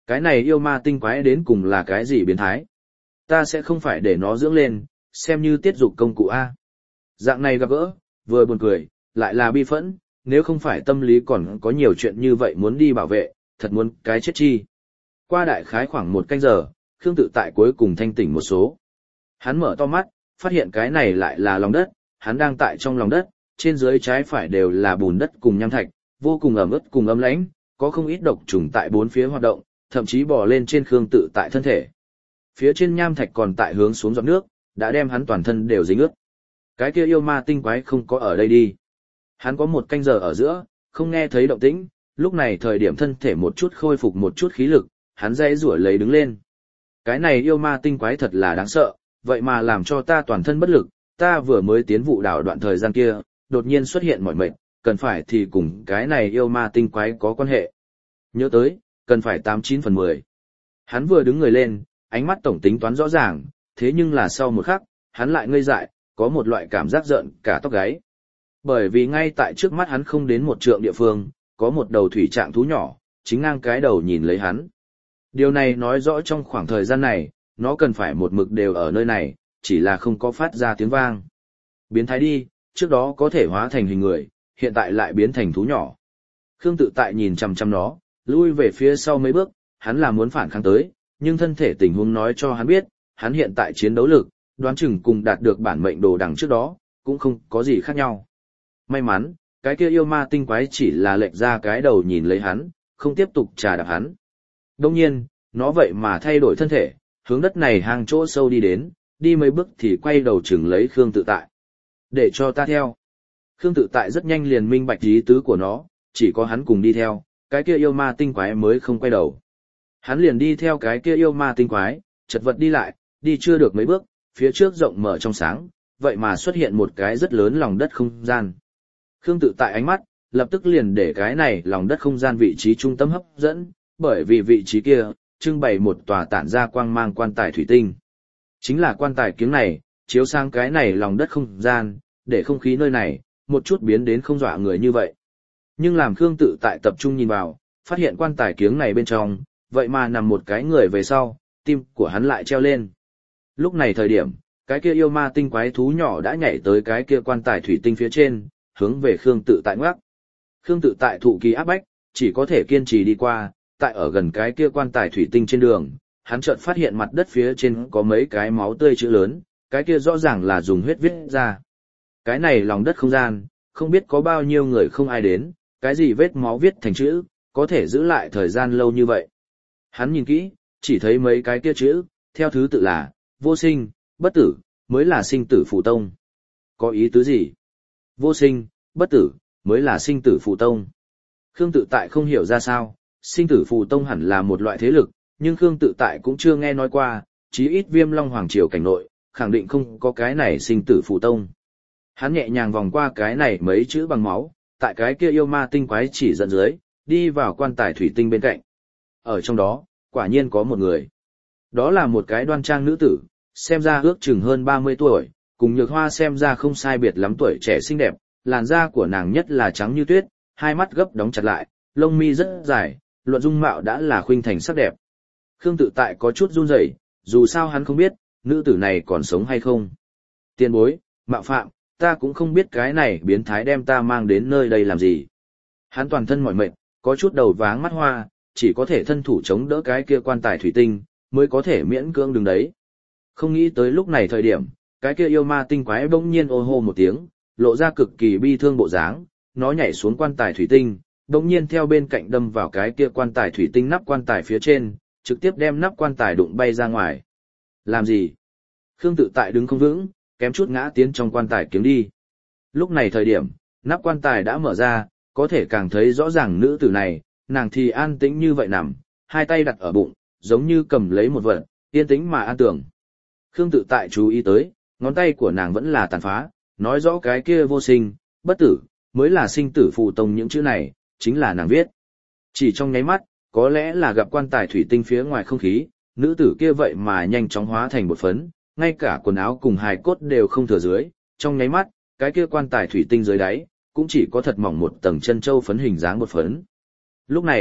Cái này yêu ma tinh quái đến cùng là cái gì biến thái? Ta sẽ không phải để nó dưỡng lên, xem như tiết dục công cụ A. Dạng này gặp gỡ, vừa buồn cười, lại là bi phẫn, nếu không phải tâm lý còn có nhiều chuyện như vậy muốn đi bảo vệ, thật muốn cái chết chi. Qua đại khái khoảng 1 canh giờ, Khương Tự Tại cuối cùng thanh tỉnh một số. Hắn mở to mắt, phát hiện cái này lại là lòng đất, hắn đang tại trong lòng đất, trên dưới trái phải đều là bùn đất cùng nham thạch, vô cùng ẩm ướt cùng ấm lãnh, có không ít độc trùng tại bốn phía hoạt động, thậm chí bò lên trên Khương Tự Tại thân thể. Phía trên nham thạch còn tại hướng xuống giọt nước, đã đem hắn toàn thân đều dính ướt. Cái kia yêu ma tinh quái không có ở đây đi. Hắn có 1 canh giờ ở giữa, không nghe thấy động tĩnh, lúc này thời điểm thân thể một chút khôi phục một chút khí lực, hắn dãy rủa lấy đứng lên. Cái này yêu ma tinh quái thật là đáng sợ, vậy mà làm cho ta toàn thân bất lực, ta vừa mới tiến vụ đảo đoạn thời gian kia, đột nhiên xuất hiện mỏi mệt, cần phải thì cùng cái này yêu ma tinh quái có quan hệ. Nhớ tới, cần phải 89/10. Hắn vừa đứng người lên, ánh mắt tổng tính toán rõ ràng, thế nhưng là sau một khắc, hắn lại ngây dại, có một loại cảm giác rợn cả tóc gáy. Bởi vì ngay tại trước mắt hắn không đến 1 trượng địa phương, có một đầu thủy trạng thú nhỏ, chính ngang cái đầu nhìn lấy hắn. Điều này nói rõ trong khoảng thời gian này, nó cần phải một mực đều ở nơi này, chỉ là không có phát ra tiếng vang. Biến thái đi, trước đó có thể hóa thành hình người, hiện tại lại biến thành thú nhỏ. Khương Tự Tại nhìn chằm chằm nó, lui về phía sau mấy bước, hắn là muốn phản kháng tới, nhưng thân thể tình huống nói cho hắn biết, hắn hiện tại chiến đấu lực, đoán chừng cùng đạt được bản mệnh đồ đằng trước đó, cũng không có gì khác nhau. May mắn, cái kia yêu ma tinh quái chỉ là lệch ra cái đầu nhìn lấy hắn, không tiếp tục trà đạp hắn. Đồng nhiên, nó vậy mà thay đổi thân thể, hướng đất này hang chỗ sâu đi đến, đi mấy bước thì quay đầu chừng lấy Khương Tự Tại. Để cho ta theo. Khương Tự Tại rất nhanh liền minh bạch ý tứ của nó, chỉ có hắn cùng đi theo, cái kia yêu ma tinh quái mới không quay đầu. Hắn liền đi theo cái kia yêu ma tinh quái, chật vật đi lại, đi chưa được mấy bước, phía trước rộng mở trong sáng, vậy mà xuất hiện một cái rất lớn lòng đất không gian. Khương Tự Tại ánh mắt, lập tức liền để cái này lòng đất không gian vị trí trung tâm hấp dẫn, bởi vì vị trí kia, trưng bày một tòa tản ra quang mang quan tài thủy tinh. Chính là quan tài kiếng này, chiếu sang cái này lòng đất không gian, để không khí nơi này, một chút biến đến không dọa người như vậy. Nhưng làm Khương Tự Tại tập trung nhìn vào, phát hiện quan tài kiếng này bên trong, vậy mà nằm một cái người về sau, tim của hắn lại treo lên. Lúc này thời điểm, cái kia yêu ma tinh quái thú nhỏ đã nhảy tới cái kia quan tài thủy tinh phía trên, hướng về Khương Tự Tại ngoắc. Khương Tự Tại thụ kỳ áp bách, chỉ có thể kiên trì đi qua, tại ở gần cái kia quan tài thủy tinh trên đường, hắn chợt phát hiện mặt đất phía trên có mấy cái máu tươi chữ lớn, cái kia rõ ràng là dùng huyết viết ra. Cái này lòng đất không gian, không biết có bao nhiêu người không ai đến, cái gì vết máu viết thành chữ, có thể giữ lại thời gian lâu như vậy. Hắn nhìn kỹ, chỉ thấy mấy cái kia chữ, theo thứ tự là, vô sinh, bất tử, mới là sinh tử phụ tông. Có ý tứ gì? Vô sinh, bất tử, mới là sinh tử phụ tông. Khương Tự Tại không hiểu ra sao, sinh tử phụ tông hẳn là một loại thế lực, nhưng Khương Tự Tại cũng chưa nghe nói qua, chí ít Viêm Long Hoàng Triều cảnh nội, khẳng định không có cái này sinh tử phụ tông. Hắn nhẹ nhàng vòng qua cái này mấy chữ bằng máu, tại cái kia yêu ma tinh quái chỉ dẫn dưới, đi vào quan tài thủy tinh bên cạnh. Ở trong đó, quả nhiên có một người. Đó là một cái đoan trang nữ tử, xem ra ước chừng hơn 30 tuổi, cùng Nhược Hoa xem ra không sai biệt lắm tuổi trẻ xinh đẹp, làn da của nàng nhất là trắng như tuyết, hai mắt gấp đóng chặt lại, lông mi rất dài, luận dung mạo đã là khuynh thành sắc đẹp. Khương Tự Tại có chút run rẩy, dù sao hắn không biết, nữ tử này còn sống hay không. Tiền bối, mạo phạm, ta cũng không biết cái này biến thái đem ta mang đến nơi đây làm gì. Hắn toàn thân mỏi mệt, có chút đầu váng mắt hoa, chỉ có thể thân thủ chống đỡ cái kia quan tài thủy tinh, mới có thể miễn cưỡng đứng đấy. Không nghĩ tới lúc này thời điểm, cái kia yêu ma tinh quái bỗng nhiên ô hô một tiếng, lộ ra cực kỳ bi thương bộ dáng, nó nhảy xuống quan tài thủy tinh, bỗng nhiên theo bên cạnh đâm vào cái kia quan tài thủy tinh nắp quan tài phía trên, trực tiếp đem nắp quan tài đụng bay ra ngoài. Làm gì? Khương Tự Tại đứng không vững, kém chút ngã tiến trong quan tài kiếng đi. Lúc này thời điểm, nắp quan tài đã mở ra, có thể càng thấy rõ ràng nữ tử này, nàng thì an tĩnh như vậy nằm, hai tay đặt ở bụng, giống như cầm lấy một vật, yên tĩnh mà an tưởng. Khương Tự Tại chú ý tới, ngón tay của nàng vẫn là tàn phá, nói rõ cái kia vô sinh, bất tử, mới là sinh tử phụ tông, những chữ này, chính là nàng viết. Chỉ trong nháy mắt, có lẽ là gặp quan tài thủy tinh phía ngoài không khí, nữ tử kia vậy mà nhanh chóng hóa thành bột phấn, ngay cả quần áo cùng hài cốt đều không thừa dưới, trong nháy mắt, cái kia quan tài thủy tinh dưới đáy, cũng chỉ có thật mỏng một tầng chân châu phấn hình dáng bột phấn. Lúc này,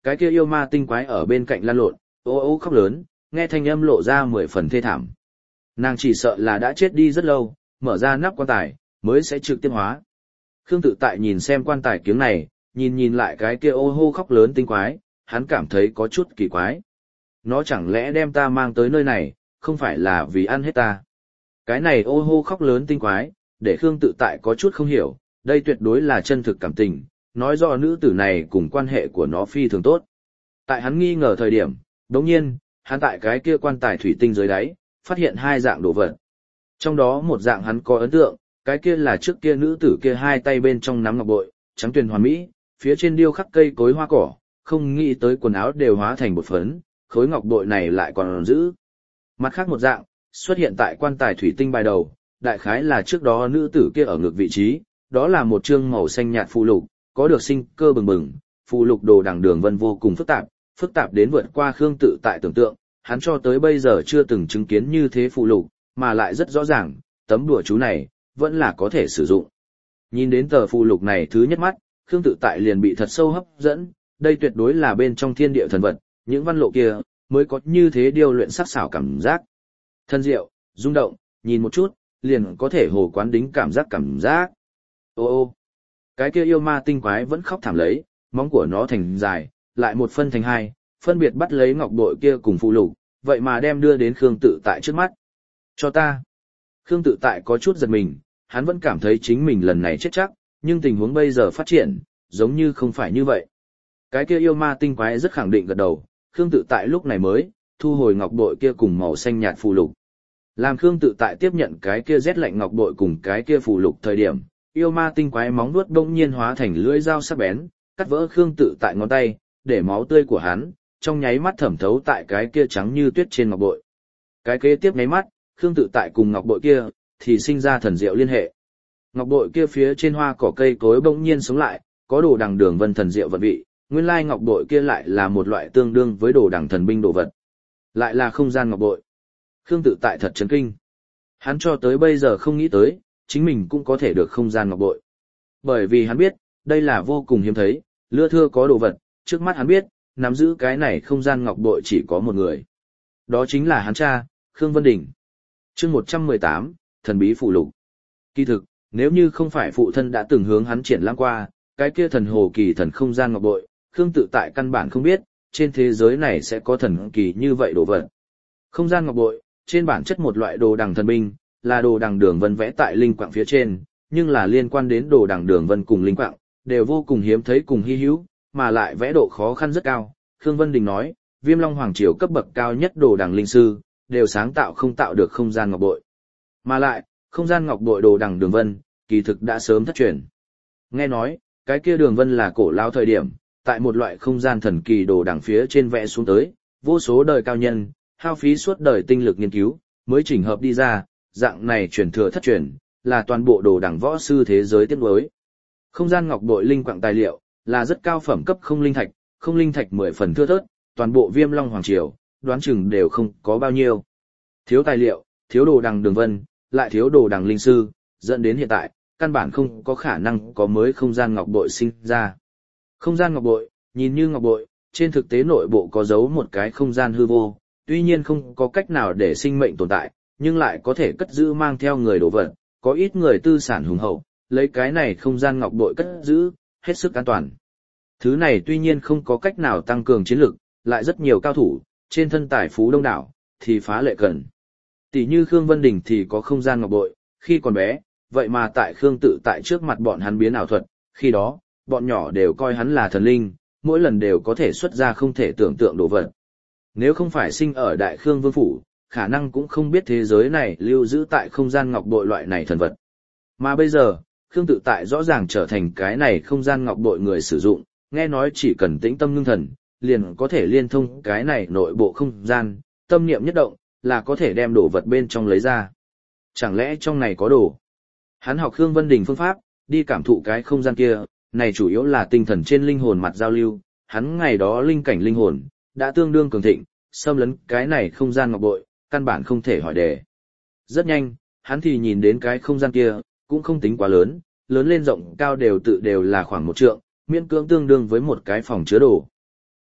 Cái kia yêu ma tinh quái ở bên cạnh lăn lộn, ô ô khóc lớn, nghe thanh âm lộ ra 10 phần thê thảm. Nàng chỉ sợ là đã chết đi rất lâu, mở ra nắp quan tài, mới sẽ trực tiếp hóa. Khương Tự Tại nhìn xem quan tài kiếng này, nhìn lại cái kia ô hô khóc lớn tinh quái, hắn cảm thấy có chút kỳ quái. Nó chẳng lẽ đem ta mang tới nơi này, không phải là vì ăn hết ta. Cái này ô hô khóc lớn tinh quái, để Khương Tự Tại có chút không hiểu, đây tuyệt đối là chân thực cảm tình, nói rõ nữ tử này cùng quan hệ của nó phi thường tốt. Tại hắn nghi ngờ thời điểm, đồng nhiên, hắn tại cái kia quan tài thủy tinh dưới đáy, phát hiện hai dạng đồ vật. Trong đó một dạng hắn có ấn tượng, cái kia là trước kia nữ tử kia hai tay bên trong nắm ngọc bội, trắng tuyền hoàn mỹ, phía trên điêu khắc cây cối hoa cỏ, không nghĩ tới quần áo đều hóa thành bột phấn, khối ngọc bội này lại còn giữ. Mặt khác một dạng, xuất hiện tại quan tài thủy tinh bài đầu, đại khái là trước đó nữ tử kia ở ngược vị trí, đó là một chương màu xanh nhạt phù lục, có được sinh cơ bừng bừng, phù lục đồ đằng đường vân vô cùng phức tạp đến vượt qua Khương Tự Tại tưởng tượng, hắn cho tới bây giờ chưa từng chứng kiến như thế phù lục, mà lại rất rõ ràng, tấm đùa chú này vẫn là có thể sử dụng. Nhìn đến tờ phù lục này thứ nhất mắt, Khương Tự Tại liền bị thật sâu hấp dẫn, đây tuyệt đối là bên trong thiên địa thần vật, những văn lộ kia mới có như thế điêu luyện sắc sảo cảm giác. Thân diệu, rung động, nhìn một chút, liền có thể hồ quán đính cảm giác. Ô ô, cái kia yêu ma tinh quái vẫn khóc thảm lấy, móng của nó thành dài, lại một phân thành hai, phân biệt bắt lấy ngọc bội kia cùng phù lục, vậy mà đem đưa đến Khương Tự Tại trước mắt. Cho ta. Khương Tự Tại có chút giật mình, hắn vẫn cảm thấy chính mình lần này chết chắc, nhưng tình huống bây giờ phát triển, giống như không phải như vậy. Cái kia yêu ma tinh quái rất khẳng định gật đầu, Khương Tự Tại lúc này mới thu hồi ngọc bội kia cùng màu xanh nhạt phù lục. Làm Khương Tự Tại tiếp nhận cái kia rét lạnh ngọc bội cùng cái kia phù lục thời điểm, yêu ma tinh quái móng vuốt bỗng nhiên hóa thành lưỡi dao sắc bén, cắt vỡ Khương Tự Tại ngón tay, để máu tươi của hắn trong nháy mắt thẩm thấu tại cái kia trắng như tuyết trên ngọc bội. Cái kế tiếp nháy mắt, Khương Tự Tại cùng ngọc bội kia thì sinh ra thần diệu liên hệ. Ngọc bội kia phía trên hoa cỏ cây cối bỗng nhiên sống lại, có đồ đằng đường vân thần diệu vật vị, nguyên lai ngọc bội kia lại là một loại tương đương với đồ đằng thần binh đồ vật. Lại là không gian ngọc bội. Khương Tự Tại thật chấn kinh. Hắn cho tới bây giờ không nghĩ tới, chính mình cũng có thể được không gian ngọc bội. Bởi vì hắn biết, đây là vô cùng hiếm thấy, lưa thưa có đồ vật, trước mắt hắn biết, nắm giữ cái này không gian ngọc bội chỉ có một người. Đó chính là hắn cha, Khương Vân Đình. Chương 118, thần bí phụ lục. Kỳ thực, nếu như không phải phụ thân đã từng hướng hắn triển lãm qua, cái kia thần hồ kỳ thần không gian ngọc bội, Khương Tự Tại căn bản không biết, trên thế giới này sẽ có thần kỳ như vậy đồ vật. Không gian ngọc bội, trên bản chất một loại đồ đằng thần binh, là đồ đằng đường vân vẽ tại linh quạng phía trên, nhưng là liên quan đến đồ đằng đường vân cùng linh quạng, đều vô cùng hiếm thấy cùng hy hữu, mà lại vẽ độ khó khăn rất cao. Khương Vân Đình nói, Viêm Long Hoàng Triều cấp bậc cao nhất đồ đằng linh sư, đều sáng tạo không tạo được không gian ngọc bội. Mà lại, không gian ngọc bội đồ đằng đường vân, kỳ thực đã sớm thất truyền. Nghe nói, cái kia đường vân là cổ lao thời điểm, tại một loại không gian thần kỳ đồ đằng phía trên vẽ xuống tới, vô số đời cao nhân, hao phí suốt đời tinh lực nghiên cứu, mới chỉnh hợp đi ra, dạng này truyền thừa thất truyền, là toàn bộ đồ đằng võ sư thế giới tiếc nuối. Không gian ngọc bội linh quạng tài liệu, là rất cao phẩm cấp không linh thạch 10 phần thưa thớt, toàn bộ Viêm Long Hoàng Triều, đoán chừng đều không có bao nhiêu. Thiếu tài liệu, thiếu đồ đằng đường vân, lại thiếu đồ đằng linh sư, dẫn đến hiện tại, căn bản không có khả năng có mới không gian ngọc bội sinh ra. Không gian ngọc bội, nhìn như ngọc bội, trên thực tế nội bộ có giấu một cái không gian hư vô, tuy nhiên không có cách nào để sinh mệnh tồn tại, nhưng lại có thể cất giữ mang theo người đồ vật, có ít người tư sản hùng hậu, lấy cái này không gian ngọc bội cất giữ, hết sức an toàn. Thứ này tuy nhiên không có cách nào tăng cường chiến lực, lại rất nhiều cao thủ, trên thân tài phú đông đảo, thì phá lệ cần. Tỷ như Khương Vân Đình thì có không gian ngọc bội, khi còn bé, vậy mà tại Khương Tự Tại trước mặt bọn hắn biến ảo thuật, khi đó, bọn nhỏ đều coi hắn là thần linh, mỗi lần đều có thể xuất ra không thể tưởng tượng đồ vật. Nếu không phải sinh ở Đại Khương Vương Phủ, khả năng cũng không biết thế giới này lưu giữ tại không gian ngọc bội loại này thần vật. Mà bây giờ, Khương Tự Tại rõ ràng trở thành cái này không gian ngọc bội người sử dụng, nghe nói chỉ cần tĩnh tâm ngưng thần, liền có thể liên thông cái này nội bộ không gian, tâm niệm nhất động, là có thể đem đồ vật bên trong lấy ra. Chẳng lẽ trong này có đồ? Hắn học Khương Vân Đình phương pháp, đi cảm thụ cái không gian kia, này chủ yếu là tinh thần trên linh hồn mặt giao lưu, hắn ngày đó linh cảnh linh hồn, đã tương đương cường thịnh, xâm lấn cái này không gian ngọc bội, căn bản không thể hỏi đề. Rất nhanh, hắn thì nhìn đến cái không gian kia, cũng không tính quá lớn, lớn lên rộng cao đều là khoảng 1 trượng, miễn cưỡng tương đương với một cái phòng chứa đồ.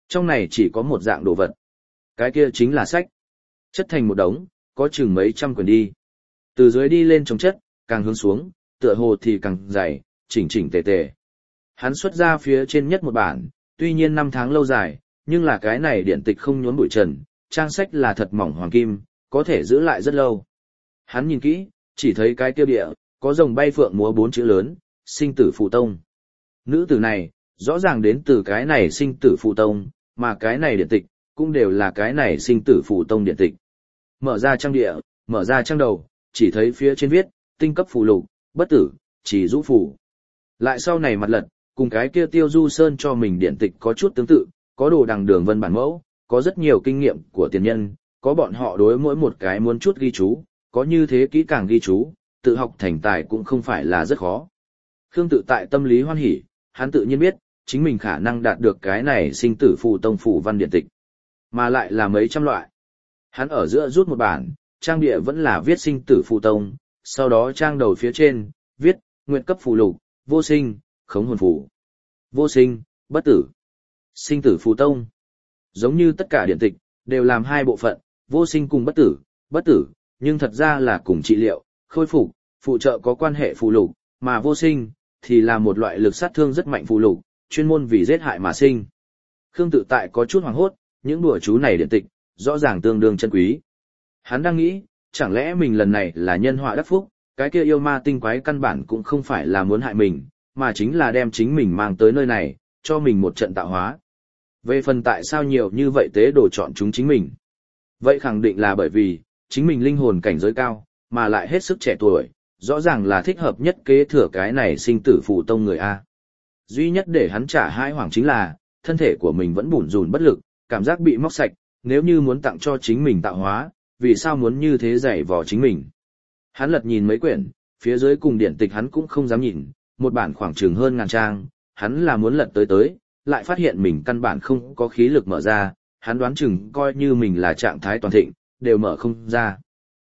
Trong này chỉ có một dạng đồ vật. Cái kia chính là sách. Chất thành một đống, có chừng mấy trăm quyển đi. Từ dưới đi lên trong chất, càng hướng xuống, tựa hồ thì càng dày, chỉnh chỉnh tề tề. Hắn xuất ra phía trên nhất một bản, tuy nhiên 5 tháng lâu dài, nhưng là cái này điện tịch không nhốn bụi trần, trang sách là thật mỏng hoàng kim, có thể giữ lại rất lâu. Hắn nhìn kỹ, chỉ thấy cái tiêu địa, có rồng bay phượng múa 4 chữ lớn, sinh tử phụ tông. Nữ tử này, rõ ràng đến từ cái này sinh tử phụ tông, mà cái này điện tịch, cũng đều là cái này sinh tử phụ tông điện tịch. Mở ra trang địa, mở ra trang đầu, chỉ thấy phía trên viết, tinh cấp phù lục, bất tử, chỉ rũ phù. Lại sau này mặt lật, cùng cái kia Tiêu Du Sơn cho mình điện tịch có chút tương tự, có đồ đằng đường vân bản mẫu, có rất nhiều kinh nghiệm của tiền nhân, có bọn họ đối mỗi một cái muốn chút ghi chú, có như thế kỹ càng ghi chú, tự học thành tài cũng không phải là rất khó. Khương Tự Tại tâm lý hoan hỉ, hắn tự nhiên biết, chính mình khả năng đạt được cái này sinh tử phù tông phù văn điện tịch, mà lại là mấy trăm loại. Hắn ở giữa rút một bản, trang địa vẫn là viết sinh tử phù tông, sau đó trang đầu phía trên, viết, nguyện cấp phù lục, vô sinh, khống hồn phù. Vô sinh, bất tử. Sinh tử phù tông. Giống như tất cả điện tịch, đều làm hai bộ phận, vô sinh cùng bất tử, nhưng thật ra là cùng trị liệu, khôi phục, phụ trợ có quan hệ phù lục, mà vô sinh, thì là một loại lực sát thương rất mạnh phù lục, chuyên môn vì giết hại mà sinh. Khương Tự Tại có chút hoảng hốt, những đùa chú này điện tịch, rõ ràng tương đương chân quý. Hắn đang nghĩ, chẳng lẽ mình lần này là nhân họa đắc phúc, cái kia yêu ma tinh quái căn bản cũng không phải là muốn hại mình, mà chính là đem chính mình mang tới nơi này, cho mình một trận tạo hóa. Về phần tại sao nhiều như vậy tế đồ chọn chúng chính mình? Vậy khẳng định là bởi vì, chính mình linh hồn cảnh giới cao, mà lại hết sức trẻ tuổi, rõ ràng là thích hợp nhất kế thừa cái này sinh tử phù tông người A. Duy nhất để hắn trả hai hoảng chính là, thân thể của mình vẫn bủn rủn bất lực, cảm giác bị móc sạch, nếu như muốn tặng cho chính mình tạo hóa, vì sao muốn như thế dạy vò chính mình. Hắn lật nhìn mấy quyển, phía dưới cùng điển tịch hắn cũng không dám nhìn, một bản khoảng chừng hơn 1000 trang, hắn là muốn lật tới, lại phát hiện mình căn bản không có khí lực mở ra, hắn đoán chừng coi như mình là trạng thái toàn thịnh, đều mở không ra.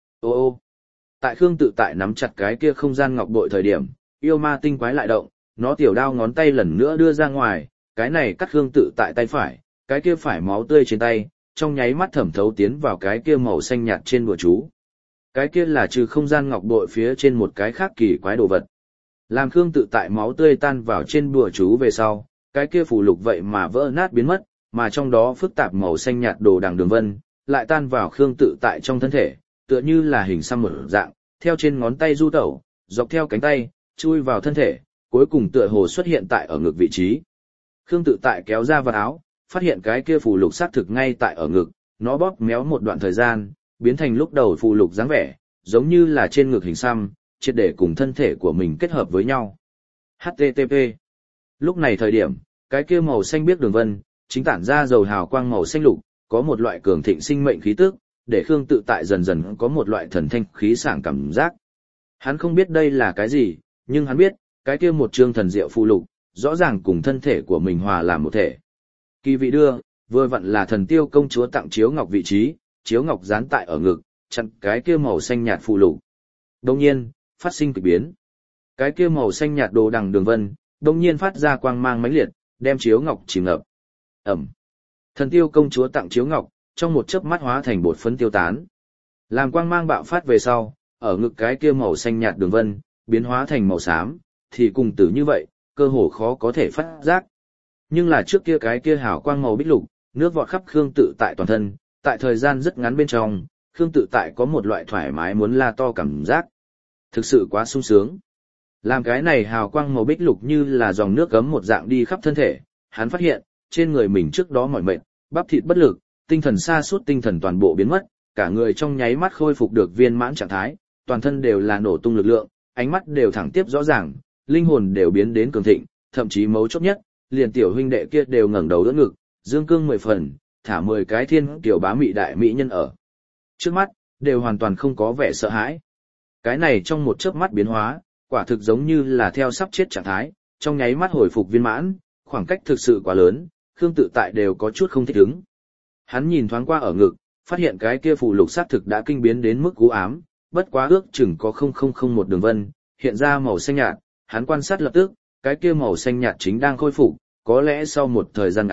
Ô, tại Khương Tự Tại nắm chặt cái kia không gian ngọc bội thời điểm, yêu ma tinh quái lại động, nó tiểu đao ngón tay lần nữa đưa ra ngoài, cái này cắt Khương Tự Tại tay phải, cái kia phải máu tươi trên tay, trong nháy mắt thẩm thấu tiến vào cái kia màu xanh nhạt trên bùa chú. Cái kia là trừ không gian ngọc bội phía trên một cái khác kỳ quái đồ vật. Làm Khương Tự Tại máu tươi tan vào trên bùa chú về sau, cái kia phù lục vậy mà vỡ nát biến mất, mà trong đó phức tạp màu xanh nhạt đồ đằng đường vân, lại tan vào Khương Tự Tại trong thân thể, tựa như là hình xăm một dạng, theo trên ngón tay du tẩu, dọc theo cánh tay, chui vào thân thể, cuối cùng tựa hồ xuất hiện tại ở ngực vị trí. Khương Tự Tại kéo ra vật áo, phát hiện cái kia phù lục xác thực ngay tại ở ngực, nó bóp méo một đoạn thời gian, biến thành lúc đầu phù lục dáng vẻ, giống như là trên ngực hình xăm, triệt để cùng thân thể của mình kết hợp với nhau. HTTP. Lúc này thời điểm, cái kia màu xanh biếc đường vân, chính tản ra dầu hào quang màu xanh lục, có một loại cường thịnh sinh mệnh khí tức, để Khương Tự Tại dần dần có một loại thần thanh khí sảng cảm giác. Hắn không biết đây là cái gì, nhưng hắn biết, cái kia một chương thần diệu phù lục, rõ ràng cùng thân thể của mình hòa làm một thể. Kỳ vị đưa, vừa vặn là Thần Tiêu công chúa tặng chiếu ngọc vị trí, chiếu ngọc dán tại ở ngực, chặn cái kia màu xanh nhạt phù lục. Đột nhiên, phát sinh kỳ biến. Cái kia màu xanh nhạt đồ đằng đường vân, đột nhiên phát ra quang mang mãnh liệt, đem chiếu ngọc chìm ngập. Ẩm. Thần Tiêu công chúa tặng chiếu ngọc, trong một chớp mắt hóa thành bột phấn tiêu tán. Làm quang mang bạo phát về sau, ở ngực cái kia màu xanh nhạt đường vân, biến hóa thành màu xám, thì cùng tử như vậy, cơ hồ khó có thể phát giác. Nhưng là trước kia cái kia hào quang màu bích lục, nước vọt khắp Khương Tự Tại toàn thân, tại thời gian rất ngắn bên trong, Khương Tự Tại có một loại thoải mái muốn la to cảm giác. Thực sự quá sung sướng. Làm cái này hào quang màu bích lục như là dòng nước gấm một dạng đi khắp thân thể, hắn phát hiện, trên người mình trước đó mỏi mệt, bắp thịt bất lực, tinh thần sa sút tinh thần toàn bộ biến mất, cả người trong nháy mắt khôi phục được viên mãn trạng thái, toàn thân đều là nổ tung lực lượng, ánh mắt đều thẳng tiếp rõ ràng, linh hồn đều biến đến cường thịnh, thậm chí mấu chốt nhất, liền tiểu huynh đệ kia đều ngẩng đầu đỡ ngực, dương cương 10 phần, thả 10 cái thiên tiểu bá mị đại mỹ nhân ở. Trước mắt, đều hoàn toàn không có vẻ sợ hãi. Cái này trong một chớp mắt biến hóa, quả thực giống như là theo sắp chết trạng thái, trong nháy mắt hồi phục viên mãn, khoảng cách thực sự quá lớn, Khương Tự Tại đều có chút không thích ứng. Hắn nhìn thoáng qua ở ngực, phát hiện cái kia phù lục xác thực đã kinh biến đến mức u ám, bất quá ước chừng có 0001 đường vân, hiện ra màu xanh nhạt, hắn quan sát lập tức, cái kia màu xanh nhạt chính đang khôi phục, có lẽ sau một thời gian ngắn,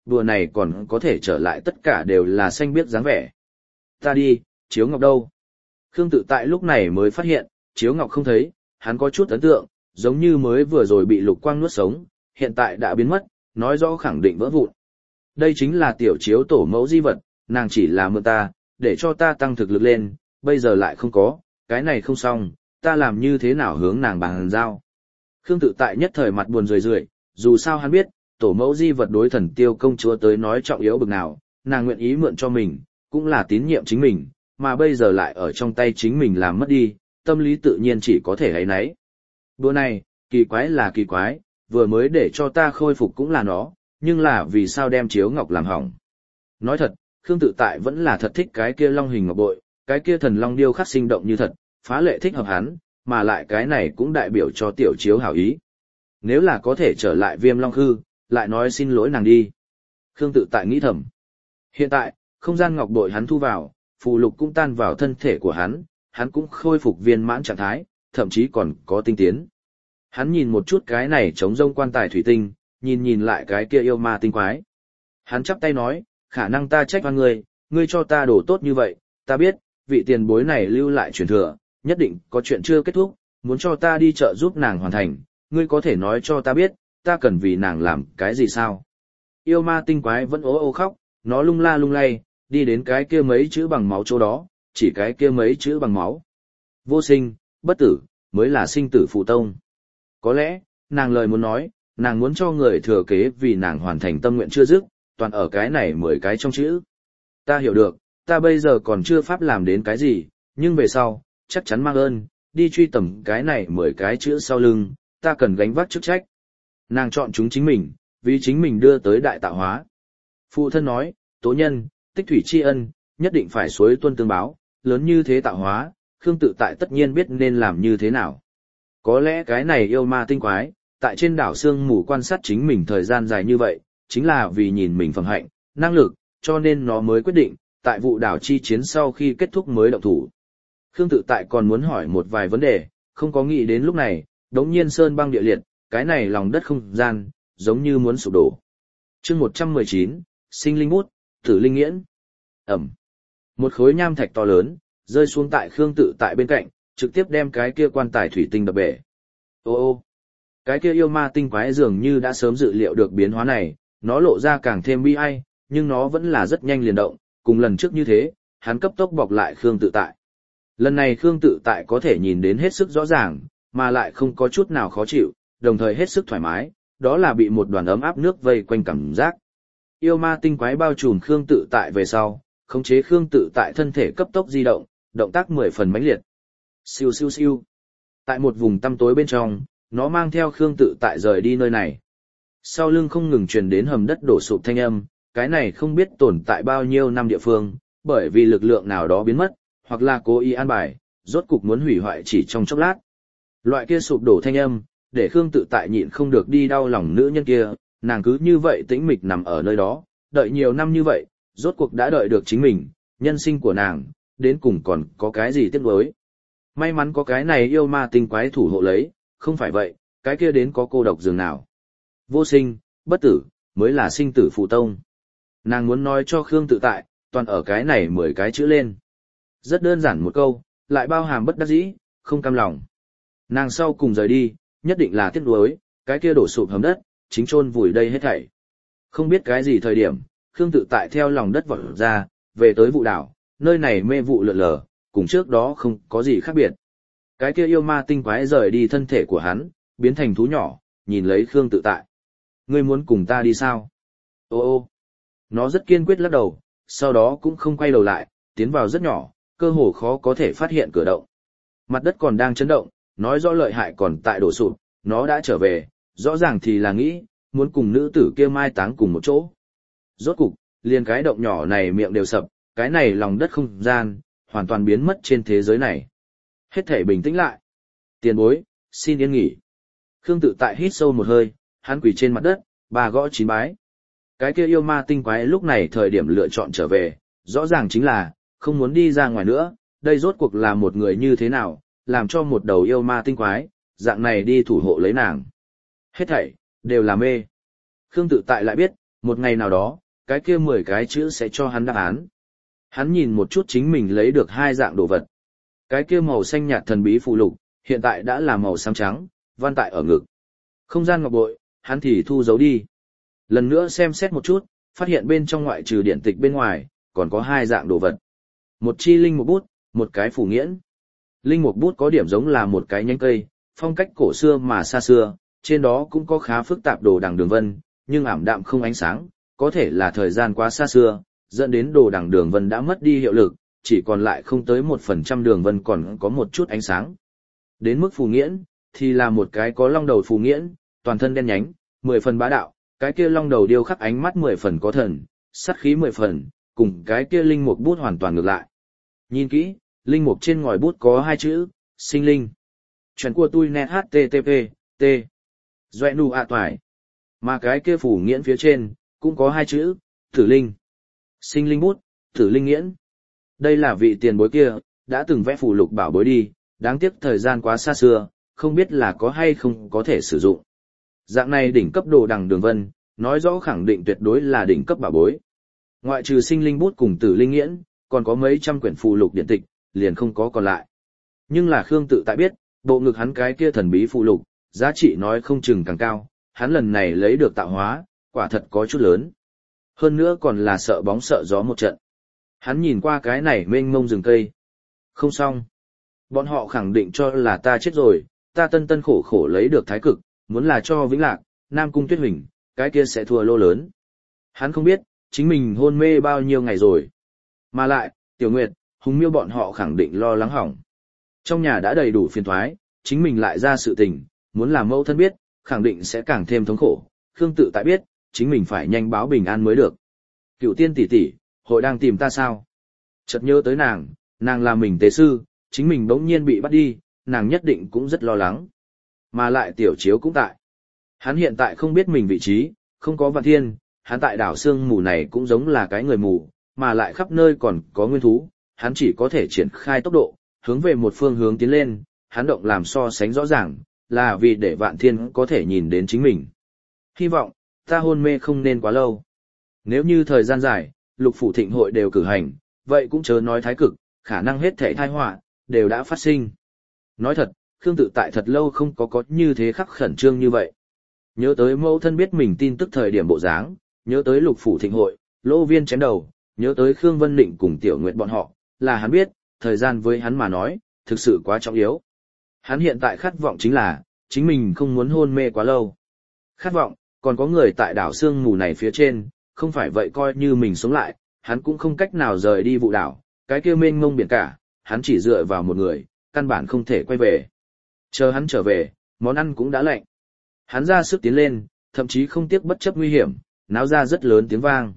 đùa này còn có thể trở lại tất cả đều là xanh biếc dáng vẻ. Ta đi, Chiếu Ngọc đâu? Khương Tự Tại lúc này mới phát hiện, Chiếu Ngọc không thấy, hắn có chút ấn tượng, giống như mới vừa rồi bị Lục Quang nuốt sống, hiện tại đã biến mất, nói rõ khẳng định vỡ vụn. Đây chính là tiểu Chiếu tổ mẫu di vật, nàng chỉ là mượn ta, để cho ta tăng thực lực lên, bây giờ lại không có, cái này không xong, ta làm như thế nào hướng nàng bàn giao. Khương Tự Tại nhất thời mặt buồn rười rượi, dù sao hắn biết, tổ mẫu di vật đối Thần Tiêu công chúa tới nói trọng yếu bực nào, nàng nguyện ý mượn cho mình, cũng là tín nhiệm chính mình, mà bây giờ lại ở trong tay chính mình làm mất đi, tâm lý tự nhiên chỉ có thể ấy nấy. Đùa này, kỳ quái là kỳ quái, vừa mới để cho ta khôi phục cũng là nó, nhưng là vì sao đem Chiếu Ngọc làm hỏng. Nói thật, Khương Tự Tại vẫn là thật thích cái kia long hình ngọc bội, cái kia thần long điêu khắc sinh động như thật, phá lệ thích hợp hắn, mà lại cái này cũng đại biểu cho tiểu Chiếu hảo ý. Nếu là có thể trở lại Viêm Long Khư, lại nói xin lỗi nàng đi. Khương Tự Tại nghĩ thầm. Hiện tại, không gian ngọc bội hắn thu vào, phù lục cũng tan vào thân thể của hắn cũng khôi phục viên mãn trạng thái, thậm chí còn có tinh tiến. Hắn nhìn một chút cái này trống rông quan tài thủy tinh, nhìn lại cái kia yêu ma tinh quái. Hắn chắp tay nói, khả năng ta trách oan ngươi cho ta đồ tốt như vậy, ta biết, vị tiền bối này lưu lại truyền thừa, nhất định có chuyện chưa kết thúc, muốn cho ta đi chợ giúp nàng hoàn thành, ngươi có thể nói cho ta biết, ta cần vì nàng làm cái gì sao? Yêu ma tinh quái vẫn ố ô khóc, nó lung la lung lay, đi đến cái kia mấy chữ bằng máu chỗ đó, chỉ cái kia mấy chữ bằng máu. Vô sinh, bất tử, mới là sinh tử phụ tông. Có lẽ, nàng lời muốn nói, nàng muốn cho người thừa kế vì nàng hoàn thành tâm nguyện chưa dứt, toàn ở cái này 10 cái trong chữ. Ta hiểu được, ta bây giờ còn chưa pháp làm đến cái gì, nhưng về sau, chắc chắn mang ơn, đi truy tầm cái này 10 cái chữ sau lưng, ta cần gánh vác chức trách. Nàng chọn chúng chính mình, vì chính mình đưa tới đại tạo hóa. Phụ thân nói, tố nhân, tích thủy tri ân, nhất định phải suối tuân tương báo, lớn như thế tạo hóa, Khương Tự Tại tất nhiên biết nên làm như thế nào. Có lẽ cái này yêu ma tinh quái, tại trên đảo sương mù quan sát chính mình thời gian dài như vậy, chính là vì nhìn mình phẩm hạnh, năng lực, cho nên nó mới quyết định, tại vụ đảo chi chiến sau khi kết thúc mới động thủ. Khương Tự Tại còn muốn hỏi một vài vấn đề, không có nghĩ đến lúc này, đống nhiên sơn băng địa liệt, cái này lòng đất không gian, giống như muốn sụp đổ. Chương 119, sinh linh bút, tử linh nghiễn. Ẩm. Một khối nham thạch to lớn, rơi xuống tại Khương Tự Tại bên cạnh, trực tiếp đem cái kia quan tài thủy tinh đập bể. Ô ô. Cái kia yêu ma tinh quái dường như đã sớm dự liệu được biến hóa này, nó lộ ra càng thêm bi ai, nhưng nó vẫn là rất nhanh liền động, cùng lần trước như thế, hắn cấp tốc bọc lại Khương Tự Tại. Lần này Khương Tự Tại có thể nhìn đến hết sức rõ ràng, mà lại không có chút nào khó chịu, đồng thời hết sức thoải mái, đó là bị một đoàn ấm áp nước vây quanh cảm giác. Yêu ma tinh quái bao trùm Khương Tự Tại về sau, khống chế Khương Tự Tại thân thể cấp tốc di động, động tác 10 phần mãnh liệt. Siêu siêu siêu. Tại một vùng tăm tối bên trong, nó mang theo Khương Tự Tại rời đi nơi này. Sau lưng không ngừng truyền đến hầm đất đổ sụp thanh âm, cái này không biết tồn tại bao nhiêu năm địa phương, bởi vì lực lượng nào đó biến mất, hoặc là cố ý an bài, rốt cục muốn hủy hoại chỉ trong chốc lát. Loại kia sụp đổ thanh âm, để Khương Tự Tại nhịn không được đi đau lòng nữ nhân kia, nàng cứ như vậy tĩnh mịch nằm ở nơi đó, đợi nhiều năm như vậy, rốt cuộc đã đợi được chính mình, nhân sinh của nàng, đến cùng còn có cái gì tiếc nuối. May mắn có cái này yêu ma tinh quái thủ hộ lấy, không phải vậy, cái kia đến có cô độc dường nào. Vô sinh, bất tử, mới là sinh tử phụ tông. Nàng muốn nói cho Khương Tự Tại, toàn ở cái này 10 cái chữ lên. Rất đơn giản một câu, lại bao hàm bất đắc dĩ, không cam lòng. Nàng sau cùng rời đi, nhất định là tiếc nuối, cái kia đổ sụp hầm đất, chính chôn vùi đây hết thảy. Không biết cái gì thời điểm, Khương Tự Tại theo lòng đất vọt ra, về tới vụ đảo, nơi này mê vụ lượn lờ, cùng trước đó không có gì khác biệt. Cái kia yêu ma tinh quái rời đi thân thể của hắn, biến thành thú nhỏ, nhìn lấy Khương Tự Tại. Ngươi muốn cùng ta đi sao? Ô ô. Nó rất kiên quyết lắc đầu, sau đó cũng không quay đầu lại, tiến vào rất nhỏ, cơ hồ khó có thể phát hiện cửa động. Mặt đất còn đang chấn động, nói rõ lợi hại còn tại đổ sụp, nó đã trở về, rõ ràng thì là nghĩ, muốn cùng nữ tử kia mai táng cùng một chỗ. Rốt cục, liền cái động nhỏ này miệng đều sập, cái này lòng đất không gian, hoàn toàn biến mất trên thế giới này. Hết thể bình tĩnh lại. Tiền bối, xin yên nghỉ. Khương Tự Tại hít sâu một hơi, hắn quỳ trên mặt đất, bà gõ 9 bái. Cái kia yêu ma tinh quái lúc này thời điểm lựa chọn trở về, rõ ràng chính là, không muốn đi ra ngoài nữa, đây rốt cuộc là một người như thế nào, làm cho một đầu yêu ma tinh quái, dạng này đi thủ hộ lấy nàng. Hết thảy, đều là mê. Khương Tự Tại lại biết, một ngày nào đó, cái kia 10 cái chữ sẽ cho hắn đáp án. Hắn nhìn một chút chính mình lấy được 2 dạng đồ vật. Cái kia màu xanh nhạt thần bí phù lục, hiện tại đã là màu xám trắng, văn tại ở ngực. Không gian ngọc bội, hắn thì thu giấu đi. Lần nữa xem xét một chút, phát hiện bên trong ngoại trừ điện tịch bên ngoài, còn có 2 dạng đồ vật. Một chi linh mục bút, một cái phù nghiễn. Linh mục bút có điểm giống là một cái nhánh cây, phong cách cổ xưa mà xa xưa, trên đó cũng có khá phức tạp đồ đằng đường vân, nhưng ảm đạm không ánh sáng, có thể là thời gian quá xa xưa, dẫn đến đồ đằng đường vân đã mất đi hiệu lực, chỉ còn lại không tới 1% đường vân còn có một chút ánh sáng. Đến mức phù nghiễn, thì là một cái có long đầu phù nghiễn, toàn thân đen nhánh, 10 phần bá đạo, cái kia long đầu điêu khắc ánh mắt 10 phần có thần, sát khí 10 phần, cùng cái kia linh mục bút hoàn toàn ngược lại. Nhìn kỹ, linh mục trên ngòi bút có 2 chữ, sinh linh. Chuyện của tôi net http, t. Doẹ nụ ạ toài. Mà cái kia phù nghiễn phía trên, cũng có 2 chữ, tử linh. Sinh linh bút, tử linh nghiễn. Đây là vị tiền bối kia, đã từng vẽ phù lục bảo bối đi, đáng tiếc thời gian quá xa xưa, không biết là có hay không có thể sử dụng. Dạng này đỉnh cấp đồ đằng đường vân, nói rõ khẳng định tuyệt đối là đỉnh cấp bảo bối. Ngoại trừ sinh linh bút cùng tử linh nghiễn, còn có mấy trăm quyển phù lục điện tịch, liền không có còn lại. Nhưng là Khương Tự Tại biết, bộ ngực hắn cái kia thần bí phù lục, giá trị nói không chừng càng cao, hắn lần này lấy được tạo hóa, quả thật có chút lớn. Hơn nữa còn là sợ bóng sợ gió một trận. Hắn nhìn qua cái này mênh mông rừng cây. Không xong. Bọn họ khẳng định cho là ta chết rồi, ta tân tân khổ khổ lấy được thái cực, muốn là cho Vĩnh Lạc, Nam Cung Tuyết Huỳnh, cái kia sẽ thua lô lớn. Hắn không biết, chính mình hôn mê bao nhiêu ngày rồi. Mà lại, Tiểu Nguyệt, Hùng Miêu bọn họ khẳng định lo lắng hỏng. Trong nhà đã đầy đủ phiền toái, chính mình lại ra sự tình, muốn làm mẫu thân biết, khẳng định sẽ càng thêm thống khổ. Khương Tự Tại biết, chính mình phải nhanh báo bình an mới được. Cựu Tiên tỷ tỷ, hội đang tìm ta sao? Chợt nhớ tới nàng là mình tế sư, chính mình bỗng nhiên bị bắt đi, nàng nhất định cũng rất lo lắng. Mà lại Tiểu Chiếu cũng tại. Hắn hiện tại không biết mình vị trí, không có Vạn Thiên, hắn tại đảo Sương Mù này cũng giống là cái người mù, mà lại khắp nơi còn có nguyên thú, hắn chỉ có thể triển khai tốc độ, hướng về một phương hướng tiến lên, hắn động làm so sánh rõ ràng, là vì để Vạn Thiên có thể nhìn đến chính mình. Hy vọng, ta hôn mê không nên quá lâu. Nếu như thời gian dài, lục phủ thịnh hội đều cử hành, vậy cũng chớ nói thái cực, khả năng hết thảy tai họa đều đã phát sinh. Nói thật, Khương Tự Tại thật lâu không có như thế khắc khẩn trương như vậy. Nhớ tới mẫu thân biết mình tin tức thời điểm bộ dáng, nhớ tới lục phủ thịnh hội, Lỗ Viên chém đầu, nhớ tới Khương Vân Định cùng Tiểu Nguyệt bọn họ, là hắn biết, thời gian với hắn mà nói, thực sự quá trọng yếu. Hắn hiện tại khát vọng chính là, chính mình không muốn hôn mê quá lâu. Khát vọng, còn có người tại đảo Sương Mù này phía trên, không phải vậy coi như mình sống lại, hắn cũng không cách nào rời đi vụ đảo, cái kia mênh mông biển cả, hắn chỉ dựa vào một người, căn bản không thể quay về. Chờ hắn trở về, món ăn cũng đã lạnh. Hắn ra sức tiến lên, thậm chí không tiếc bất chấp nguy hiểm, náo ra rất lớn tiếng vang.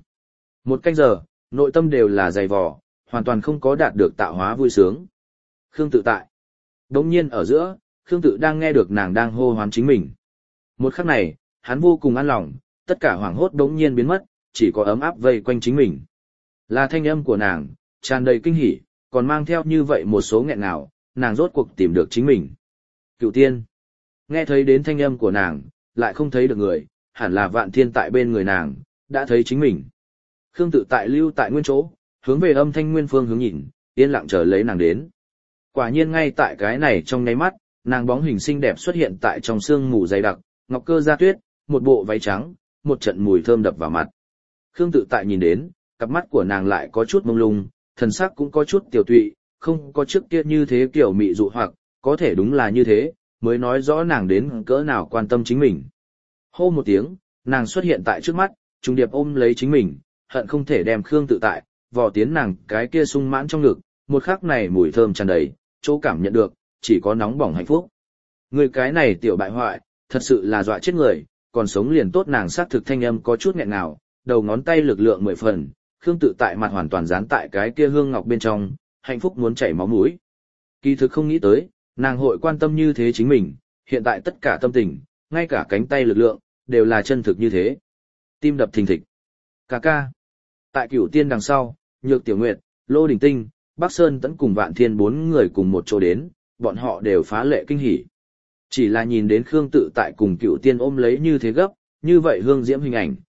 1 canh giờ, nội tâm đều là dày vò, hoàn toàn không có đạt được tạo hóa vui sướng. Khương Tự Tại. Đống nhiên ở giữa, Khương Tự đang nghe được nàng đang hô hoán chính mình. Một khắc này, hắn vô cùng an lòng, tất cả hoảng hốt đống nhiên biến mất, chỉ có ấm áp vây quanh chính mình. Là thanh âm của nàng, tràn đầy kinh hỉ, còn mang theo như vậy một số nghẹn ngào, nàng rốt cuộc tìm được chính mình. Cựu Tiên. Nghe thấy đến thanh âm của nàng, lại không thấy được người, hẳn là Vạn Thiên tại bên người nàng, đã thấy chính mình. Khương Tự Tại lưu tại nguyên chỗ, hướng về âm thanh nguyên phương hướng nhìn, yên lặng chờ lấy nàng đến. Quả nhiên ngay tại cái này trong nháy mắt, nàng bóng hình xinh đẹp xuất hiện tại trong sương mù dày đặc, ngọc cơ da tuyết, một bộ váy trắng, một trận mùi thơm đập vào mặt. Khương Tự Tại nhìn đến, cặp mắt của nàng lại có chút mông lung, thần sắc cũng có chút tiểu tụy, không có trước kia như thế kiểu mị dụ hoặc, có thể đúng là như thế, mới nói rõ nàng đến cỡ nào quan tâm chính mình. Hô một tiếng, nàng xuất hiện tại trước mắt, trùng điệp ôm lấy chính mình, hận không thể đem Khương Tự Tại vò tiến nàng cái kia sung mãn trong ngực, một khắc này mùi thơm tràn đầy, chỗ cảm nhận được, chỉ có nóng bỏng hạnh phúc. Người cái này tiểu bại hoại, thật sự là dọa chết người, còn sống liền tốt. Nàng xác thực thanh âm có chút nghẹn ngào, đầu ngón tay lực lượng 10 phần, Khương Tự Tại mặt hoàn toàn dán tại cái kia hương ngọc bên trong, hạnh phúc muốn chảy máu mũi. Kỳ thực không nghĩ tới, nàng hội quan tâm như thế chính mình, hiện tại tất cả tâm tình, ngay cả cánh tay lực lượng, đều là chân thực như thế. Tim đập thình thịch. Ca ca. Tại Cửu Tiên đằng sau, Nhược Tiểu Nguyệt, Lô Đình Tinh, Bắc Sơn Tẫn cùng Vạn Thiên 4 người cùng một chỗ đến, bọn họ đều phá lệ kinh hỉ. Chỉ là nhìn đến Khương Tự Tại cùng Cửu Tiên ôm lấy như thế gấp, như vậy hương diễm hình ảnh,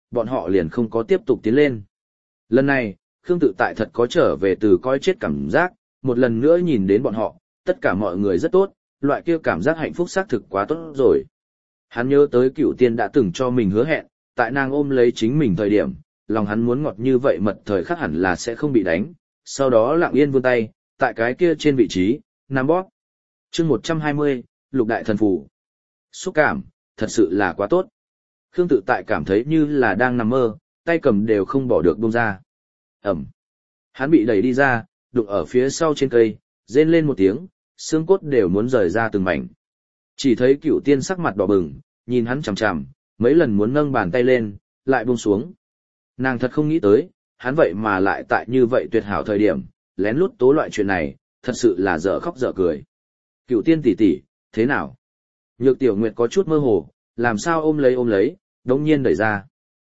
bọn họ liền không có tiếp tục tiến lên. Lần này, Khương Tự Tại thật có trở về từ coi chết cảm giác, một lần nữa nhìn đến bọn họ, tất cả mọi người rất tốt, loại kia cảm giác hạnh phúc xác thực quá tốt rồi. Hắn nhớ tới Cửu Tiên đã từng cho mình hứa hẹn, tại nàng ôm lấy chính mình thời điểm, lòng hắn muốn ngọt như vậy mật thời khắc hẳn là sẽ không bị đánh, sau đó lặng yên vươn tay, tại cái kia trên vị trí, nắm bóp. Chương 120, Lục Đại Thần Phù. Xúc cảm, thật sự là quá tốt. Khương Tự Tại cảm thấy như là đang nằm mơ, tay cầm đều không bỏ được buông ra. Ẩm. Hắn bị đẩy đi ra, đụng ở phía sau trên cây, rên lên một tiếng, xương cốt đều muốn rời ra từng mảnh. Chỉ thấy Cửu Tiên sắc mặt đỏ bừng, nhìn hắn chằm chằm, mấy lần muốn nâng bàn tay lên, lại buông xuống. Nàng thật không nghĩ tới, hắn vậy mà lại tại như vậy tuyệt hảo thời điểm, lén lút tố loại chuyện này, thật sự là dở khóc dở cười. Cửu Tiên tỷ tỷ, thế nào? Nhược Tiểu Nguyệt có chút mơ hồ, làm sao ôm lấy, đống nhiên đẩy ra.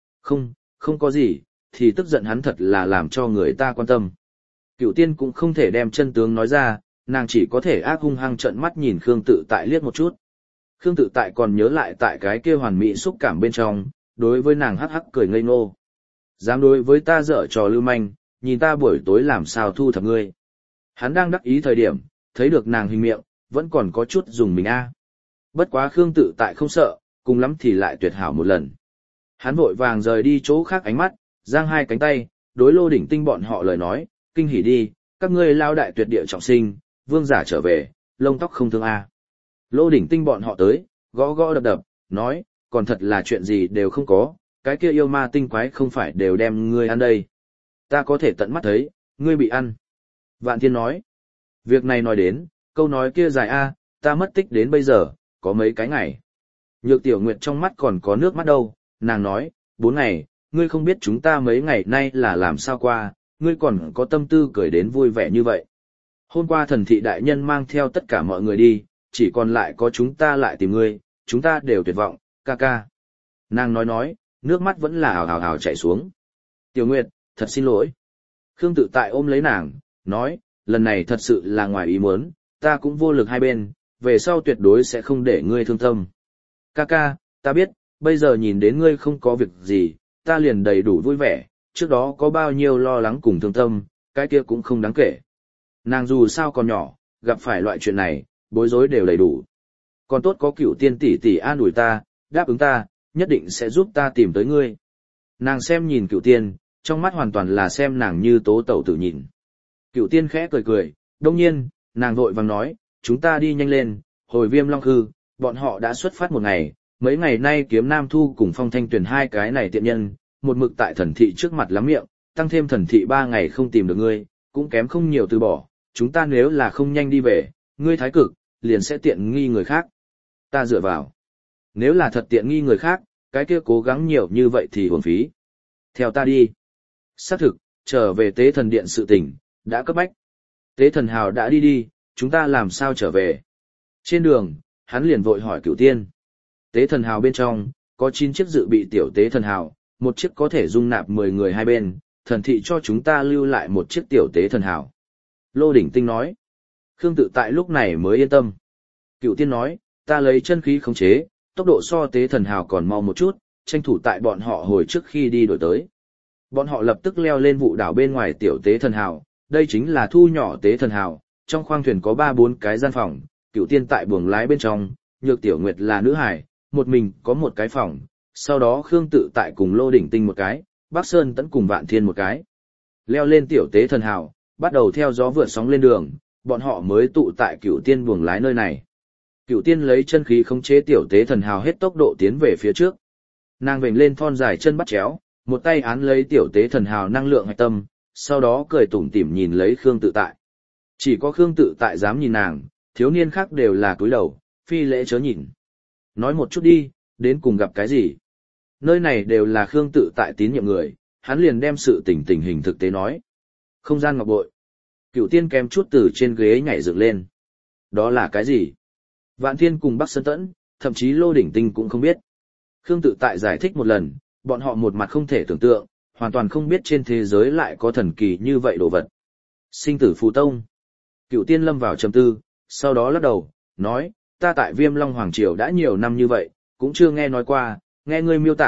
Không có gì, thì tức giận hắn thật là làm cho người ta quan tâm. Cửu Tiên cũng không thể đem chân tướng nói ra, nàng chỉ có thể ác hung hăng trợn mắt nhìn Khương Tự Tại liếc một chút. Khương Tự Tại còn nhớ lại tại cái kia hoàn mỹ xúc cảm bên trong, đối với nàng hắc hắc cười ngây ngô. Dám đối với ta dở trò lưu manh, nhìn ta buổi tối làm sao thu thập ngươi. Hắn đang đắc ý thời điểm, thấy được nàng hình miệng, vẫn còn có chút dùng mình a. Bất quá Khương Tự Tại không sợ, cùng lắm thì lại tuyệt hảo một lần. Hắn vội vàng rời đi chỗ khác ánh mắt, giang hai cánh tay, đối Lô Đỉnh Tinh bọn họ lời nói, kinh hỉ đi, các ngươi lao đại tuyệt địa trọng sinh, vương giả trở về, lông tóc không thương a. Lô Đỉnh Tinh bọn họ tới, gõ gõ đập đập, nói, còn thật là chuyện gì đều không có, cái kia yêu ma tinh quái không phải đều đem ngươi ăn đây. Ta có thể tận mắt thấy, ngươi bị ăn. Vạn Thiên nói, việc này nói đến, câu nói kia dài a, ta mất tích đến bây giờ, có mấy cái ngày. Nhược Tiểu Nguyệt trong mắt còn có nước mắt đâu, nàng nói, 4 ngày, ngươi không biết chúng ta mấy ngày nay là làm sao qua, ngươi còn có tâm tư cười đến vui vẻ như vậy. Hôm qua thần thị đại nhân mang theo tất cả mọi người đi, chỉ còn lại có chúng ta lại tìm ngươi, chúng ta đều tuyệt vọng, ca ca. Nàng nói, nước mắt vẫn là ào ào chảy xuống. Tiểu Nguyệt, thật xin lỗi. Khương Tự Tại ôm lấy nàng, nói, lần này thật sự là ngoài ý muốn, ta cũng vô lực hai bên, về sau tuyệt đối sẽ không để ngươi thương tâm. Ca ca, ta biết, bây giờ nhìn đến ngươi không có việc gì, ta liền đầy đủ vui vẻ, trước đó có bao nhiêu lo lắng cùng thương tâm, cái kia cũng không đáng kể. Nàng dù sao còn nhỏ, gặp phải loại chuyện này, bối rối đều đầy đủ. Còn tốt có Cửu Tiên tỷ tỷ an ủi ta, đáp ứng ta, nhất định sẽ giúp ta tìm tới ngươi. Nàng xem nhìn Cửu Tiên, trong mắt hoàn toàn là xem nàng như tố tẩu tử nhìn. Cửu Tiên khẽ cười cười, đông nhiên, nàng vội vàng nói, chúng ta đi nhanh lên, hồi Viêm Long Khư, bọn họ đã xuất phát một ngày, mấy ngày nay Kiếm Nam Thu cùng Phong Thanh Tuyền hai cái này tiện nhân, một mực tại thần thị trước mặt lắm miệng, tăng thêm thần thị 3 ngày không tìm được ngươi, cũng kém không nhiều từ bỏ, chúng ta nếu là không nhanh đi về, ngươi thái cực, liền sẽ tiện nghi người khác. Ta dựa vào. Nếu là thật tiện nghi người khác, cái kia cố gắng nhiều như vậy thì uổng phí. Theo ta đi. Xác thực, trở về tế thần điện sự tình, đã cấp bách. Tế thần hào đã đi, chúng ta làm sao trở về? Trên đường, hắn liền vội hỏi Cửu Tiên. Tế thần hào bên trong, có 9 chiếc dự bị tiểu tế thần hào, một chiếc có thể dung nạp 10 người hai bên, thần thị cho chúng ta lưu lại một chiếc tiểu tế thần hào. Lô Đỉnh Tinh nói. Khương Tự Tại lúc này mới yên tâm. Cửu Tiên nói, ta lấy chân khí khống chế, tốc độ so tế thần hào còn mau một chút, tranh thủ tại bọn họ hồi trước khi đi đổi tới. Bọn họ lập tức leo lên vụ đảo bên ngoài tiểu tế thần hào, đây chính là thu nhỏ tế thần hào, trong khoang thuyền có 3-4 cái gian phòng, Cửu Tiên tại buồng lái bên trong, Nhược Tiểu Nguyệt là nữ hải, một mình có một cái phòng, sau đó Khương Tự Tại cùng Lô Đỉnh Tinh một cái, Bắc Sơn Tẫn cùng Vạn Thiên một cái. Leo lên tiểu tế thần hào, bắt đầu theo gió vượt sóng lên đường, bọn họ mới tụ tại Cửu Tiên buồng lái nơi này. Cửu Tiên lấy chân khí khống chế tiểu tế thần hào hết tốc độ tiến về phía trước. Nàng vểnh lên thon dài chân bắt chéo, một tay án lấy tiểu tế thần hào năng lượng hạch tâm, sau đó cười tủm tỉm nhìn lấy Khương Tự Tại. Chỉ có Khương Tự Tại dám nhìn nàng, thiếu niên khác đều là cúi đầu, phi lễ chớ nhìn. Nói một chút đi, đến cùng gặp cái gì? Nơi này đều là Khương Tự Tại tín nhiệm người, hắn liền đem sự tình hình thực tế nói. Không gian ngọc bội. Cửu Tiên kém chút từ trên ghế nhảy dựng lên. Đó là cái gì? Vạn Thiên cùng Bắc Sơn Tẫn, thậm chí Lô Đỉnh Tinh cũng không biết. Khương Tự Tại giải thích một lần, bọn họ một mặt không thể tưởng tượng, hoàn toàn không biết trên thế giới lại có thần kỳ như vậy đồ vật. Sinh tử phù tông. Cửu Tiên lâm vào trầm tư, sau đó lắc đầu, nói, ta tại Viêm Long Hoàng Triều đã nhiều năm như vậy, cũng chưa nghe nói qua, nghe ngươi miêu tả,